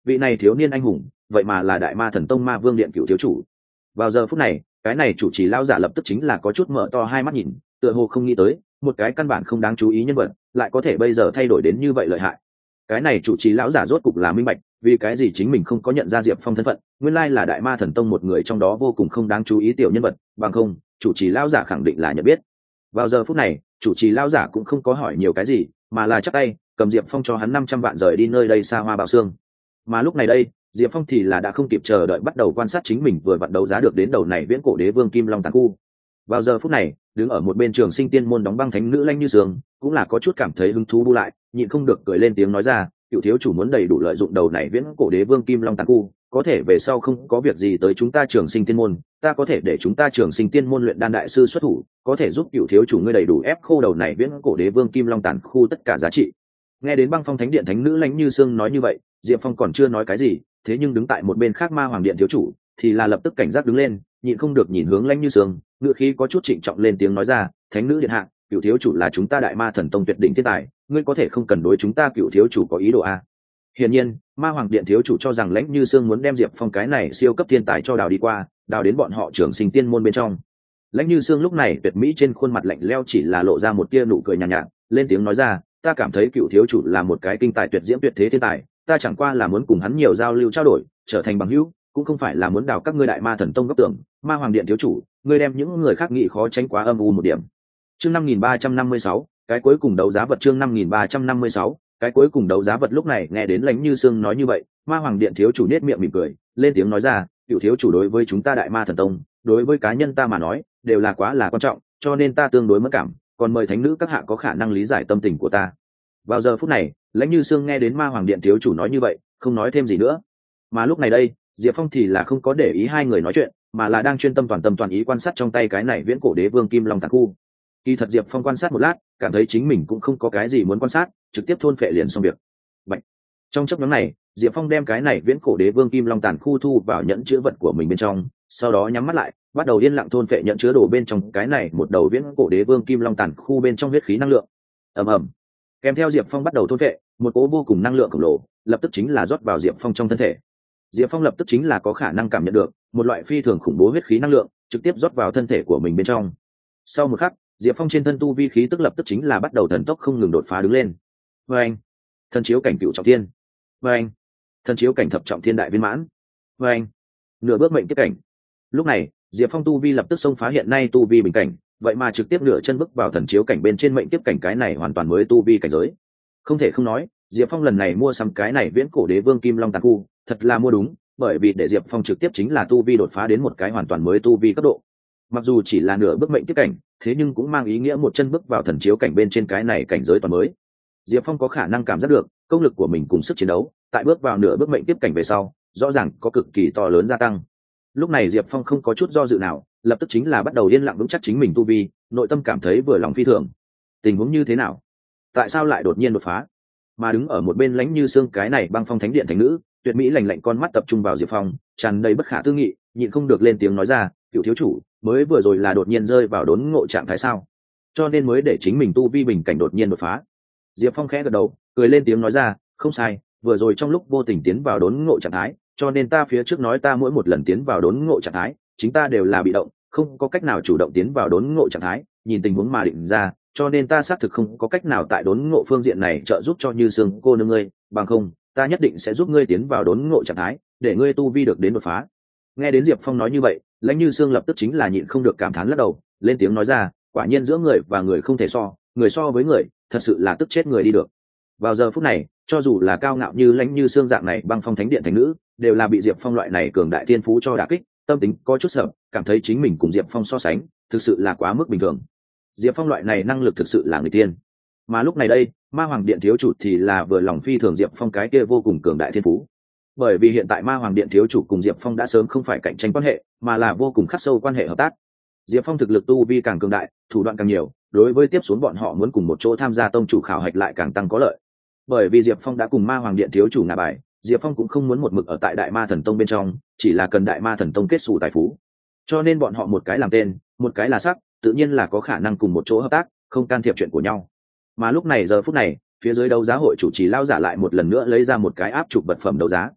vị này thiếu niên anh hùng vậy mà là đại ma thần tông ma vương điện cựu thiếu chủ. Vào giờ phút này cái này chủ trì lao giả lập tức chính là có chút mở to hai mắt nhìn, tựa hồ không nghĩ tới một cái căn bản không đáng chú ý nhân vật lại có thể bây giờ thay đổi đến như vậy lợi hại. Cái này chủ trì lão giả rốt cục là minh bạch vì cái gì chính mình không có nhận ra Diệp Phong thân phận, nguyên lai là đại ma thần tông một người trong đó vô cùng không đáng chú ý tiểu nhân vật, bằng không chủ trì lão giả khẳng định là nhận biết. Vào giờ phút này chủ trì lão giả cũng không có hỏi nhiều cái gì, mà là chắp tay cầm Diệp Phong cho hắn 500 vạn rời đi nơi đây xa hoa bào xương. Mà lúc này đây Diệp Phong thì là đã không kịp chờ đợi bắt đầu quan sát chính mình vừa vặn đấu giá được đến đầu này viễn cổ đế vương kim long tàn khu. Vào giờ phút này đứng ở một bên trường sinh tiên môn đóng băng thánh nữ Lãnh Như Sương cũng là có chút cảm thấy hứng thú bu lại, nhịn không được cười lên tiếng nói ra, cựu thiếu chủ muốn đầy đủ lợi dụng đầu này viễn cổ đế vương kim long tàn khu, có thể về sau không có việc gì tới chúng ta trường sinh tiên môn, ta có thể để chúng ta trường sinh tiên môn luyện đan đại sư xuất thủ, có thể giúp cựu thiếu chủ ngươi đầy đủ ép khô đầu này viễn cổ đế vương kim long tàn khu tất cả giá trị. Nghe đến băng phong thánh điện thánh nữ Lãnh Như Sương nói như vậy, Diệp Phong còn chưa nói cái gì, thế nhưng đứng tại một bên khác ma hoàng điện thiếu chủ thì là lập tức cảnh giác đứng lên, nhịn không được nhìn hướng Lãnh Như Sương, ngựa khí có chút trịnh trọng lên tiếng nói ra, thánh nữ điện hạ, cựu thiếu chủ là chúng ta đại ma thần tông tuyệt đỉnh thiên tài, ngươi có thể không cần đối chúng ta cựu thiếu chủ có ý đồ a. Hiển nhiên ma hoàng điện thiếu chủ cho rằng Lãnh Như Sương muốn đem Diệp Phong cái này siêu cấp thiên tài cho đào đi qua, đào đến bọn họ trường sinh tiên môn bên trong. Lãnh Như Sương lúc này tuyệt mỹ trên khuôn mặt lạnh lẽo chỉ là lộ ra một tia nụ cười nhàn nhạt, lên tiếng nói ra, ta cảm thấy cựu thiếu chủ là một cái kinh tài tuyệt diễm tuyệt thế thiên tài, ta chẳng qua là muốn cùng hắn nhiều giao lưu trao đổi, trở thành bằng hữu, cũng không phải là muốn đào các ngươi đại ma thần tông góc tưởng. Ma hoàng điện thiếu chủ, ngươi đem những người khác nghĩ khó tránh quá âm u một điểm. Chương 5356, cái cuối cùng đấu giá vật. Chương 5356, cái cuối cùng đấu giá vật. Lúc này nghe đến Lãnh Như Sương nói như vậy, ma hoàng điện thiếu chủ nhếch miệng mỉm cười, lên tiếng nói ra, cựu thiếu chủ đối với chúng ta đại ma thần tông, đối với cá nhân ta mà nói đều là quá là quan trọng, cho nên ta tương đối mất cảm, còn mời thánh nữ các hạ có khả năng lý giải tâm tình của ta. Vào giờ phút này Lãnh Như Sương nghe đến ma hoàng điện thiếu chủ nói như vậy, không nói thêm gì nữa. Mà lúc này đây Diệp Phong thì là không có để ý hai người nói chuyện, mà là đang chuyên tâm toàn ý quan sát trong tay cái này viễn cổ đế vương kim long tàn khu. Kỳ thật Diệp Phong quan sát một lát, cảm thấy chính mình cũng không có cái gì muốn quan sát, trực tiếp thôn phệ liền xong việc. Bạch. Trong chốc ngắn này Diệp Phong đem cái này viễn cổ đế vương kim long tàn khu thu vào nhẫn chứa vật của mình bên trong, sau đó nhắm mắt lại bắt đầu yên lặng thôn phệ nhận chứa đồ bên trong cái này một đầu viễn cổ đế vương kim long tàn khu bên trong huyết khí năng lượng. Ầm ầm. Kèm theo Diệp Phong bắt đầu thôn phệ, một cỗ vô cùng năng lượng khổng lồ lập tức chính là rót vào Diệp Phong trong thân thể. Diệp Phong lập tức chính là có khả năng cảm nhận được một loại phi thường khủng bố huyết khí năng lượng trực tiếp rót vào thân thể của mình bên trong. Sau một khắc Diệp Phong trên thân tu vi khí tức lập tức chính là bắt đầu thần tốc không ngừng đột phá đứng lên. Vâng, thần chiếu cảnh cựu trọng thiên. Vâng, thần chiếu cảnh thập trọng thiên đại viên mãn. Vâng, nửa bước mệnh kiếp cảnh. Lúc này Diệp Phong tu vi lập tức xông phá hiện nay tu vi bình cảnh, vậy mà trực tiếp nửa chân bước vào thần chiếu cảnh bên trên mệnh kiếp cảnh, cái này hoàn toàn mới tu vi cảnh giới. Không thể không nói Diệp Phong lần này mua sắm cái này viễn cổ đế vương kim long tàn khu thật là mua đúng, bởi vì để Diệp Phong trực tiếp chính là tu vi đột phá đến một cái hoàn toàn mới tu vi cấp độ. Mặc dù chỉ là nửa bước mệnh kiếp cảnh, thế nhưng cũng mang ý nghĩa một chân bước vào thần chiếu cảnh bên trên cái này cảnh giới toàn mới. Diệp Phong có khả năng cảm giác được công lực của mình cùng sức chiến đấu tại bước vào nửa bước mệnh kiếp cảnh về sau rõ ràng có cực kỳ to lớn gia tăng. Lúc này Diệp Phong không có chút do dự nào, lập tức chính là bắt đầu yên lặng vững chắc chính mình tu vi, nội tâm cảm thấy vừa lòng phi thường. Tình huống như thế nào? Tại sao lại đột nhiên đột phá? Mà đứng ở một bên Lãnh Như Sương cái này băng phong thánh điện thánh nữ, tuyệt mỹ lạnh lạnh con mắt tập trung vào Diệp Phong, tràn đầy bất khả tư nghị, nhịn không được lên tiếng nói ra, cựu thiếu chủ, mới vừa rồi là đột nhiên rơi vào đốn ngộ trạng thái sao? Cho nên mới để chính mình tu vi bình cảnh đột nhiên đột phá. Diệp Phong khẽ gật đầu, cười lên tiếng nói ra, không sai, vừa rồi trong lúc vô tình tiến vào đốn ngộ trạng thái, cho nên ta phía trước nói ta mỗi một lần tiến vào đốn ngộ trạng thái, chính ta đều là bị động, không có cách nào chủ động tiến vào đốn ngộ trạng thái, nhìn tình huống mà định ra, cho nên ta xác thực không có cách nào tại đốn ngộ phương diện này trợ giúp cho Như Sương cô nương ngươi, bằng không, ta nhất định sẽ giúp ngươi tiến vào đốn ngộ trạng thái, để ngươi tu vi được đến đột phá. Nghe đến Diệp Phong nói như vậy, Lãnh Như Sương lập tức chính là nhịn không được cảm thán lắc đầu, lên tiếng nói ra, quả nhiên giữa người và người không thể so, người so với người, thật sự là tức chết người đi được. Vào giờ phút này, cho dù là cao ngạo như Lãnh Như Sương dạng này băng phong thánh điện thánh nữ, đều là bị Diệp Phong loại này cường đại thiên phú cho đả kích, tâm tính có chút sợ, cảm thấy chính mình cùng Diệp Phong so sánh, thực sự là quá mức bình thường. Diệp Phong loại này năng lực thực sự là người tiên. Mà lúc này đây, ma hoàng điện thiếu chủ thì là vừa lòng phi thường Diệp Phong cái kia vô cùng cường đại thiên phú. Bởi vì hiện tại ma hoàng điện thiếu chủ cùng Diệp Phong đã sớm không phải cạnh tranh quan hệ, mà là vô cùng khắc sâu quan hệ hợp tác. Diệp Phong thực lực tu vi càng cường đại, thủ đoạn càng nhiều, đối với tiếp xuống bọn họ muốn cùng một chỗ tham gia tông chủ khảo hạch lại càng tăng có lợi. Bởi vì Diệp Phong đã cùng ma hoàng điện thiếu chủ ngả bài, Diệp Phong cũng không muốn một mực ở tại đại ma thần tông bên trong, chỉ là cần đại ma thần tông kết xù tài phú. Cho nên bọn họ một cái làm tên, một cái là sắc, tự nhiên là có khả năng cùng một chỗ hợp tác, không can thiệp chuyện của nhau. Mà lúc này giờ phút này, phía dưới đấu giá hội chủ trì lao giả lại một lần nữa lấy ra một cái áp trục vật phẩm đấu giá.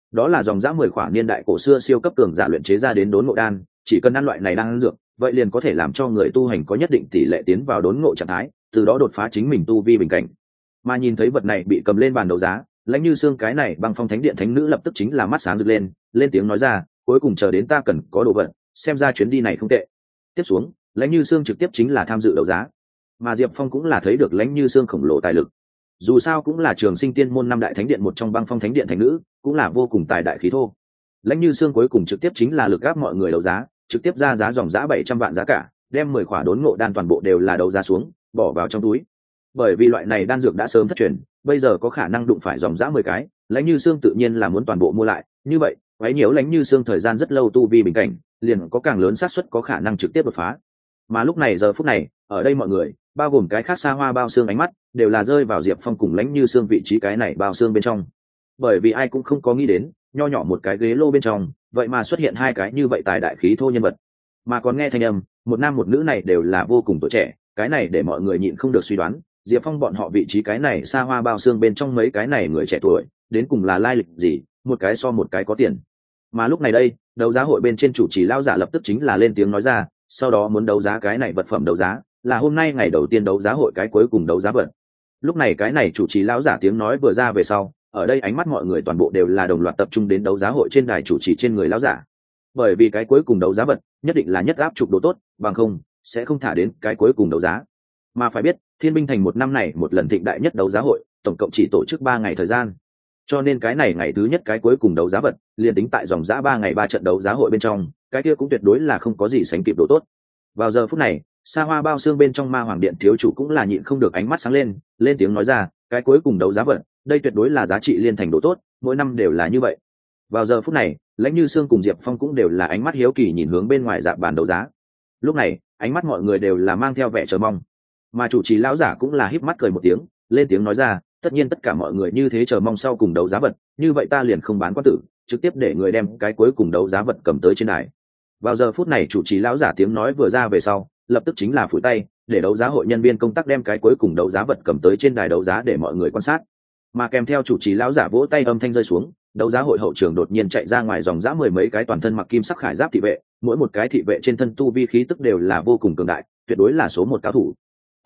đó là dòng dã 10 khỏa niên đại cổ xưa siêu cấp cường giả luyện chế ra đến đốn ngộ đan, chỉ cần ăn loại này đan dược, vậy liền có thể làm cho người tu hành có nhất định tỷ lệ tiến vào đốn ngộ trạng thái, từ đó đột phá chính mình tu vi bình cảnh. Mà nhìn thấy vật này bị cầm lên bàn đấu giá, Lãnh Như Xương cái này Băng Phong Thánh Điện thánh nữ lập tức chính là mắt sáng rực lên, lên tiếng nói ra, cuối cùng chờ đến ta cần có đồ vật, xem ra chuyến đi này không tệ. Tiếp xuống, Lãnh Như Xương trực tiếp chính là tham dự đấu giá, mà Diệp Phong cũng là thấy được Lãnh Như Xương khổng lồ tài lực. Dù sao cũng là Trường Sinh Tiên môn năm đại thánh điện một trong Băng Phong Thánh Điện thánh nữ, cũng là vô cùng tài đại khí thô. Lãnh Như Xương cuối cùng trực tiếp chính là lực gáp mọi người đấu giá, trực tiếp ra giá dòng giá 700 vạn giá cả, đem 10 khỏa đốn ngộ đan toàn bộ đều là đấu giá xuống, bỏ vào trong túi. Bởi vì loại này đan dược đã sớm thất truyền, bây giờ có khả năng đụng phải dòng giá 10 cái, Lãnh Như Xương tự nhiên là muốn toàn bộ mua lại, như vậy, quấy nhiễu Lãnh Như Xương thời gian rất lâu tu vi bình cảnh, liền có càng lớn xác suất có khả năng trực tiếp đột phá. Mà lúc này giờ phút này, ở đây mọi người, bao gồm cái khác xa hoa bao xương ánh mắt, đều là rơi vào Diệp Phong cùng Lãnh Như Xương vị trí cái này bao xương bên trong. Bởi vì ai cũng không có nghĩ đến, nho nhỏ một cái ghế lô bên trong, vậy mà xuất hiện hai cái như vậy tài đại khí thô nhân vật. Mà còn nghe thanh âm, một nam một nữ này đều là vô cùng tuổi trẻ, cái này để mọi người nhịn không được suy đoán, Diệp Phong bọn họ vị trí cái này xa hoa bao xương bên trong mấy cái này người trẻ tuổi, đến cùng là lai lịch gì, một cái so một cái có tiền. Mà lúc này đây, đấu giá hội bên trên chủ trì lão giả lập tức chính là lên tiếng nói ra, sau đó muốn đấu giá cái này vật phẩm đấu giá, là hôm nay ngày đầu tiên đấu giá hội cái cuối cùng đấu giá vật. Lúc này cái này chủ trì lão giả tiếng nói vừa ra về sau, ở đây ánh mắt mọi người toàn bộ đều là đồng loạt tập trung đến đấu giá hội trên đài chủ trì trên người lão giả. Bởi vì cái cuối cùng đấu giá vật nhất định là nhất áp trục độ tốt, bằng không sẽ không thả đến cái cuối cùng đấu giá. Mà phải biết, Thiên Binh Thành một năm này một lần thịnh đại nhất đấu giá hội, tổng cộng chỉ tổ chức 3 ngày thời gian. Cho nên cái này ngày thứ nhất cái cuối cùng đấu giá vật, liền tính tại dòng giá 3 ngày 3 trận đấu giá hội bên trong, cái kia cũng tuyệt đối là không có gì sánh kịp độ tốt. Vào giờ phút này, xa hoa bao xương bên trong Ma Hoàng Điện thiếu chủ cũng là nhịn không được ánh mắt sáng lên, lên tiếng nói ra, cái cuối cùng đấu giá vật, đây tuyệt đối là giá trị liên thành độ tốt, mỗi năm đều là như vậy. Vào giờ phút này, Lãnh Như Xương cùng Diệp Phong cũng đều là ánh mắt hiếu kỳ nhìn hướng bên ngoài dạ bàn đấu giá. Lúc này, ánh mắt mọi người đều là mang theo vẻ chờ mong. Mà chủ trì lão giả cũng là híp mắt cười một tiếng, lên tiếng nói ra, tất nhiên tất cả mọi người như thế chờ mong sau cùng đấu giá vật, như vậy ta liền không bán quan tử, trực tiếp để người đem cái cuối cùng đấu giá vật cầm tới trên đài. Vào giờ phút này chủ trì lão giả tiếng nói vừa ra về sau, lập tức chính là phủi tay, để đấu giá hội nhân viên công tác đem cái cuối cùng đấu giá vật cầm tới trên đài đấu giá để mọi người quan sát. Mà kèm theo chủ trì lão giả vỗ tay âm thanh rơi xuống, đấu giá hội hậu trường đột nhiên chạy ra ngoài dòng dã 10 mấy cái toàn thân mặc kim sắc khải giáp thị vệ, mỗi một cái thị vệ trên thân tu vi khí tức đều là vô cùng cường đại, tuyệt đối là số 1 cao thủ.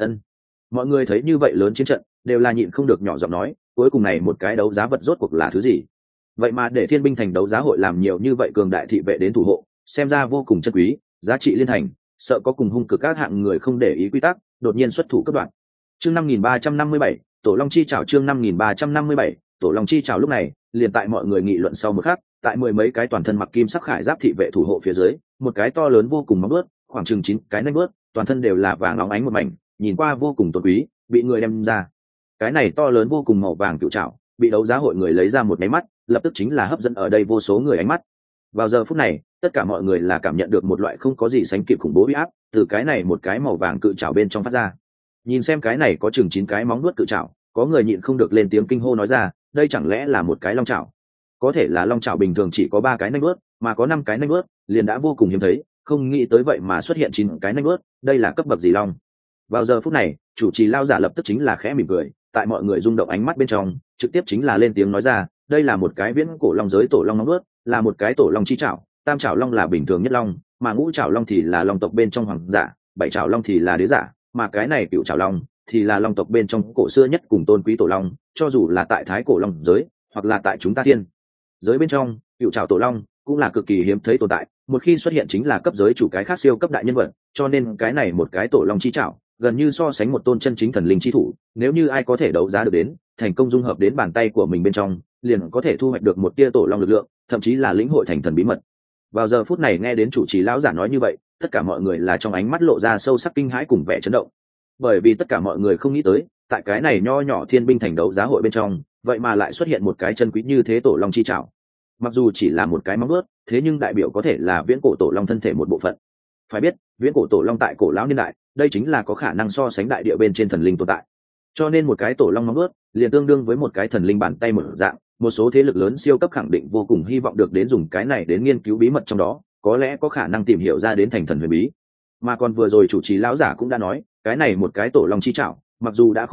Mọi người thấy như vậy lớn chiến trận, đều là nhịn không được nhỏ giọng nói, cuối cùng này một cái đấu giá vật rốt cuộc là thứ gì? Vậy mà để Thiên Binh Thành đấu giá hội làm nhiều như vậy cường đại thị vệ đến thủ hộ, xem ra vô cùng chân quý, giá trị liên thành, sợ có cùng hung cực các hạng người không để ý quy tắc, đột nhiên xuất thủ cấp đoạn. Chương 5357, Tổ Long chi trảo chương 5357, Tổ Long chi trảo lúc này, liền tại mọi người nghị luận sau một khắc, tại 10 mấy cái toàn thân mặc kim sắc khải giáp thị vệ thủ hộ phía dưới, một cái to lớn vô cùng móng vuốt, khoảng chừng 9 cái nanh vuốt, toàn thân đều là vàng óng ánh một mảnh, nhìn qua vô cùng tôn quý, bị người đem ra. Cái này to lớn vô cùng màu vàng cự trảo, bị đấu giá hội người lấy ra một cái mắt, lập tức chính là hấp dẫn ở đây vô số người ánh mắt. Vào giờ phút này, tất cả mọi người là cảm nhận được một loại không có gì sánh kịp khủng bố uy áp từ cái này một cái màu vàng cự trảo bên trong phát ra. Nhìn xem cái này có chừng 9 cái móng vuốt cự trảo, có người nhịn không được lên tiếng kinh hô nói ra, đây chẳng lẽ là một cái long trảo? Có thể là long trảo bình thường chỉ có 3 cái nanh vuốt, mà có 5 cái nanh vuốt, liền đã vô cùng hiếm thấy, không nghĩ tới vậy mà xuất hiện 9 cái nanh vuốt, đây là cấp bậc gì long? Vào giờ phút này, chủ trì lao giả lập tức chính là khẽ mỉm cười, tại mọi người rung động ánh mắt bên trong, trực tiếp chính là lên tiếng nói ra, đây là một cái viễn cổ long giới tổ long móng vuốt, là một cái tổ long chi trảo, tam trảo long là bình thường nhất long, mà ngũ trảo long thì là long tộc bên trong hoàng giả, bảy trảo long thì là đế giả, mà cái này cựu trảo long thì là long tộc bên trong cổ xưa nhất cùng tôn quý tổ long, cho dù là tại thái cổ long giới hoặc là tại chúng ta thiên giới bên trong, cựu trảo tổ long cũng là cực kỳ hiếm thấy tồn tại, một khi xuất hiện chính là cấp giới chủ cái khác siêu cấp đại nhân vật, cho nên cái này một cái tổ long chi trảo gần như so sánh một tôn chân chính thần linh chi thủ, nếu như ai có thể đấu giá được đến, thành công dung hợp đến bàn tay của mình bên trong, liền có thể thu hoạch được một tia tổ long lực lượng, thậm chí là lĩnh hội thành thần bí mật. Vào giờ phút này nghe đến chủ trì lão giả nói như vậy, tất cả mọi người là trong ánh mắt lộ ra sâu sắc kinh hãi cùng vẻ chấn động. Bởi vì tất cả mọi người không nghĩ tới, tại cái này nho nhỏ Thiên Binh Thành đấu giá hội bên trong, vậy mà lại xuất hiện một cái chân quý như thế tổ long chi trảo. Mặc dù chỉ là một cái móng vuốt, thế nhưng đại biểu có thể là viễn cổ tổ long thân thể một bộ phận. Phải biết, viễn cổ tổ long tại cổ lão niên đại, đây chính là có khả năng so sánh đại địa bên trên thần linh tồn tại. Cho nên một cái tổ long móng vuốt liền tương đương với một cái thần linh bàn tay một dạng, một số thế lực lớn siêu cấp khẳng định vô cùng hy vọng được đến dùng cái này đến nghiên cứu bí mật trong đó, có lẽ có khả năng tìm hiểu ra đến thành thần huyền bí. Mà còn vừa rồi chủ trì lão giả cũng đã nói, cái này một cái tổ long chi trảo, mặc dù đã khô cạn,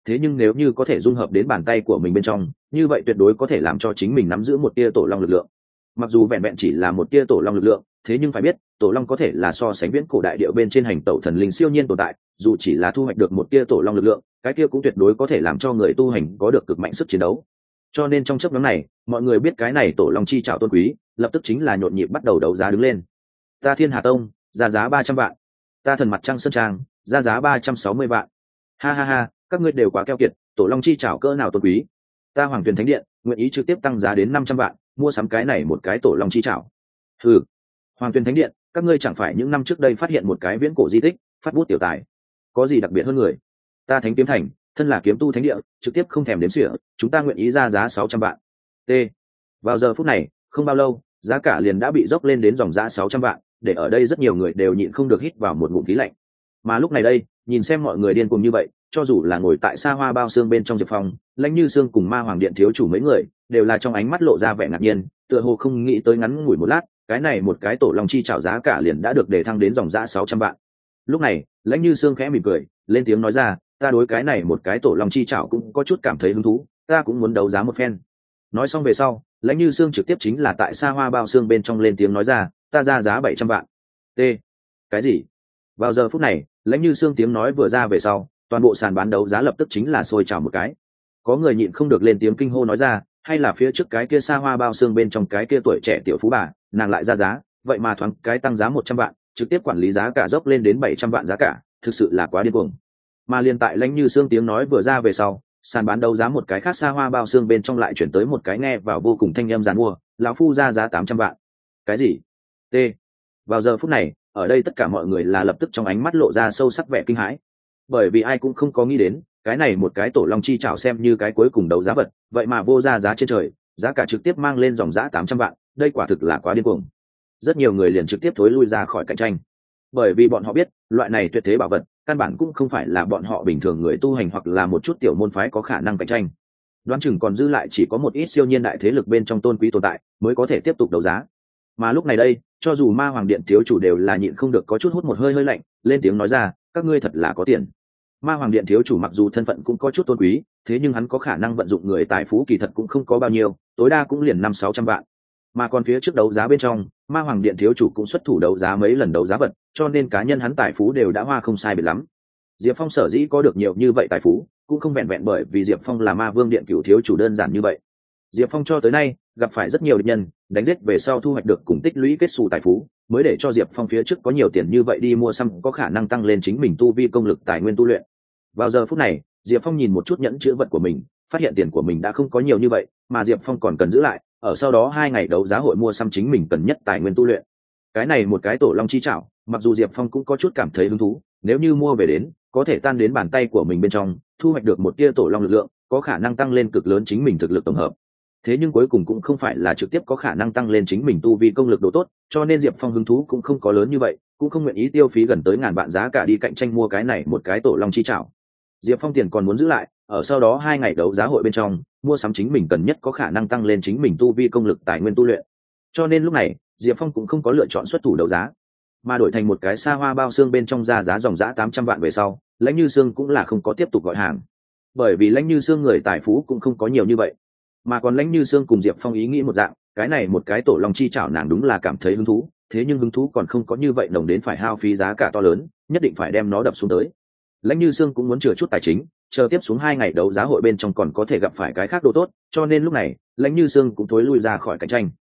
thế nhưng nếu như có thể dung hợp đến bàn tay của mình bên trong, như vậy tuyệt đối có thể làm cho chính mình nắm giữ một tia tổ long lực lượng. Mặc dù vẹn vẹn chỉ là một tia tổ long lực lượng, thế nhưng phải biết tổ long có thể là so sánh viễn cổ đại địa bên trên hành tẩu thần linh siêu nhiên tồn tại, dù chỉ là thu hoạch được một tia tổ long lực lượng, cái kia cũng tuyệt đối có thể làm cho người tu hành có được cực mạnh sức chiến đấu. Cho nên trong chốc ngắn này, mọi người biết cái này tổ long chi trảo tôn quý, lập tức chính là nhộn nhịp bắt đầu đấu giá đứng lên. Ta Thiên Hà Tông ra giá 300 vạn, ta Thần Mặt Trăng Sơn Trang ra giá 360 vạn. Ha ha ha, các ngươi đều quá keo kiệt, tổ long chi trảo cỡ nào tôn quý. Ta Hoàng Tuyền Thánh Điện nguyện ý trực tiếp tăng giá đến 500 vạn, mua sắm cái này một cái tổ long chi trảo. Ừ, Hoàng Tuyền Thánh Điện, các ngươi chẳng phải những năm trước đây phát hiện một cái viễn cổ di tích, phát bút tiểu tài, có gì đặc biệt hơn người? Ta Thánh Kiếm Thành, thân là kiếm tu thánh địa, trực tiếp không thèm đếm xỉa, chúng ta nguyện ý ra giá 600 vạn. T. Vào giờ phút này, không bao lâu, giá cả liền đã bị dốc lên đến dòng giá 600 vạn, để ở đây rất nhiều người đều nhịn không được hít vào một ngụm khí lạnh. Mà lúc này đây, nhìn xem mọi người điên cuồng như vậy, cho dù là ngồi tại xa hoa bao xương bên trong Diệp Phong, Lãnh Như Sương cùng Ma Hoàng Điện thiếu chủ mấy người, đều là trong ánh mắt lộ ra vẻ ngạc nhiên, tựa hồ không nghĩ tới ngắn ngủi một lát, cái này một cái tổ long chi chảo giá cả liền đã được đề thăng đến dòng giá 600 vạn. Lúc này, Lãnh Như Sương khẽ mỉm cười, lên tiếng nói ra, ta đối cái này một cái tổ long chi chảo cũng có chút cảm thấy hứng thú, ta cũng muốn đấu giá một phen. Nói xong về sau, Lãnh Như Sương trực tiếp chính là tại xa hoa bao xương bên trong lên tiếng nói ra, ta ra giá 700 vạn. T. Cái gì? Vào giờ phút này, Lãnh Như Sương tiếng nói vừa ra về sau, toàn bộ sàn bán đấu giá lập tức chính là sôi trào một cái. Có người nhịn không được lên tiếng kinh hô nói ra, hay là phía trước cái kia xa hoa bao xương bên trong cái kia tuổi trẻ tiểu phú bà, nàng lại ra giá, vậy mà thoáng cái tăng giá 100 vạn, trực tiếp quản lý giá cả dốc lên đến 700 vạn giá cả, thực sự là quá điên cuồng. Mà liên tại Lãnh Như Sương tiếng nói vừa ra về sau, sàn bán đấu giá một cái khác xa hoa bao xương bên trong lại chuyển tới một cái nghe vào vô cùng thanh âm giàn mua, lão phu ra giá 800 vạn. Cái gì? T. Vào giờ phút này, ở đây tất cả mọi người là lập tức trong ánh mắt lộ ra sâu sắc vẻ kinh hãi, bởi vì ai cũng không có nghĩ đến cái này một cái tổ long chi chảo xem như cái cuối cùng đấu giá vật, vậy mà vô ra giá trên trời, giá cả trực tiếp mang lên dòng giá 800 vạn, đây quả thực là quá điên cuồng. Rất nhiều người liền trực tiếp thối lui ra khỏi cạnh tranh, bởi vì bọn họ biết loại này tuyệt thế bảo vật căn bản cũng không phải là bọn họ bình thường người tu hành hoặc là một chút tiểu môn phái có khả năng cạnh tranh. Đoán chừng còn dư lại chỉ có một ít siêu nhiên đại thế lực bên trong tôn quý tồn tại mới có thể tiếp tục đấu giá. Mà lúc này đây, cho dù Ma Hoàng Điện thiếu chủ đều là nhịn không được có chút hút một hơi hơi lạnh, lên tiếng nói ra, các ngươi thật là có tiền. Ma Hoàng Điện thiếu chủ mặc dù thân phận cũng có chút tôn quý, thế nhưng hắn có khả năng vận dụng người tài phú kỳ thật cũng không có bao nhiêu, tối đa cũng liền 500-600 vạn. Mà còn phía trước đấu giá bên trong, Ma Hoàng Điện thiếu chủ cũng xuất thủ đấu giá mấy lần đấu giá vật, cho nên cá nhân hắn tài phú đều đã hoa không sai biệt lắm. Diệp Phong sở dĩ có được nhiều như vậy tài phú, cũng không vẹn vẹn bởi vì Diệp Phong là Ma Vương Điện cửu thiếu chủ đơn giản như vậy. Diệp Phong cho tới nay gặp phải rất nhiều địch nhân, đánh giết về sau thu hoạch được cùng tích lũy kết xù tài phú, mới để cho Diệp Phong phía trước có nhiều tiền như vậy đi mua xăm có khả năng tăng lên chính mình tu vi công lực tài nguyên tu luyện. Vào giờ phút này, Diệp Phong nhìn một chút nhẫn chữ vật của mình, phát hiện tiền của mình đã không có nhiều như vậy, mà Diệp Phong còn cần giữ lại, ở sau đó 2 ngày đấu giá hội mua xăm chính mình cần nhất tài nguyên tu luyện. Cái này một cái tổ long chi trảo, mặc dù Diệp Phong cũng có chút cảm thấy hứng thú, nếu như mua về đến, có thể tan đến bàn tay của mình bên trong, thu hoạch được một tia tổ long lực lượng, có khả năng tăng lên cực lớn chính mình thực lực tổng hợp. Thế nhưng cuối cùng cũng không phải là trực tiếp có khả năng tăng lên chính mình tu vi công lực độ tốt, cho nên Diệp Phong hứng thú cũng không có lớn như vậy, cũng không nguyện ý tiêu phí gần tới ngàn vạn giá cả đi cạnh tranh mua cái này một cái tổ long chi trảo. Diệp Phong tiền còn muốn giữ lại, ở sau đó 2 ngày đấu giá hội bên trong, mua sắm chính mình cần nhất có khả năng tăng lên chính mình tu vi công lực tài nguyên tu luyện. Cho nên lúc này, Diệp Phong cũng không có lựa chọn xuất thủ đấu giá, mà đổi thành một cái xa hoa bao xương bên trong ra giá dòng giá 800 vạn về sau, Lãnh Như Sương cũng là không có tiếp tục gọi hàng. Bởi vì Lãnh Như Sương người tài phú cũng không có nhiều như vậy, mà còn Lãnh Như Sương cùng Diệp Phong ý nghĩ một dạng, cái này một cái tổ long chi chảo nàng đúng là cảm thấy hứng thú, thế nhưng hứng thú còn không có như vậy nồng đến phải hao phí giá cả to lớn, nhất định phải đem nó đập xuống tới. Lãnh Như Sương cũng muốn chừa chút tài chính, chờ tiếp xuống 2 ngày đấu giá hội bên trong còn có thể gặp phải cái khác đồ tốt, cho nên lúc này Lãnh Như Sương cũng thối lui ra khỏi cạnh tranh.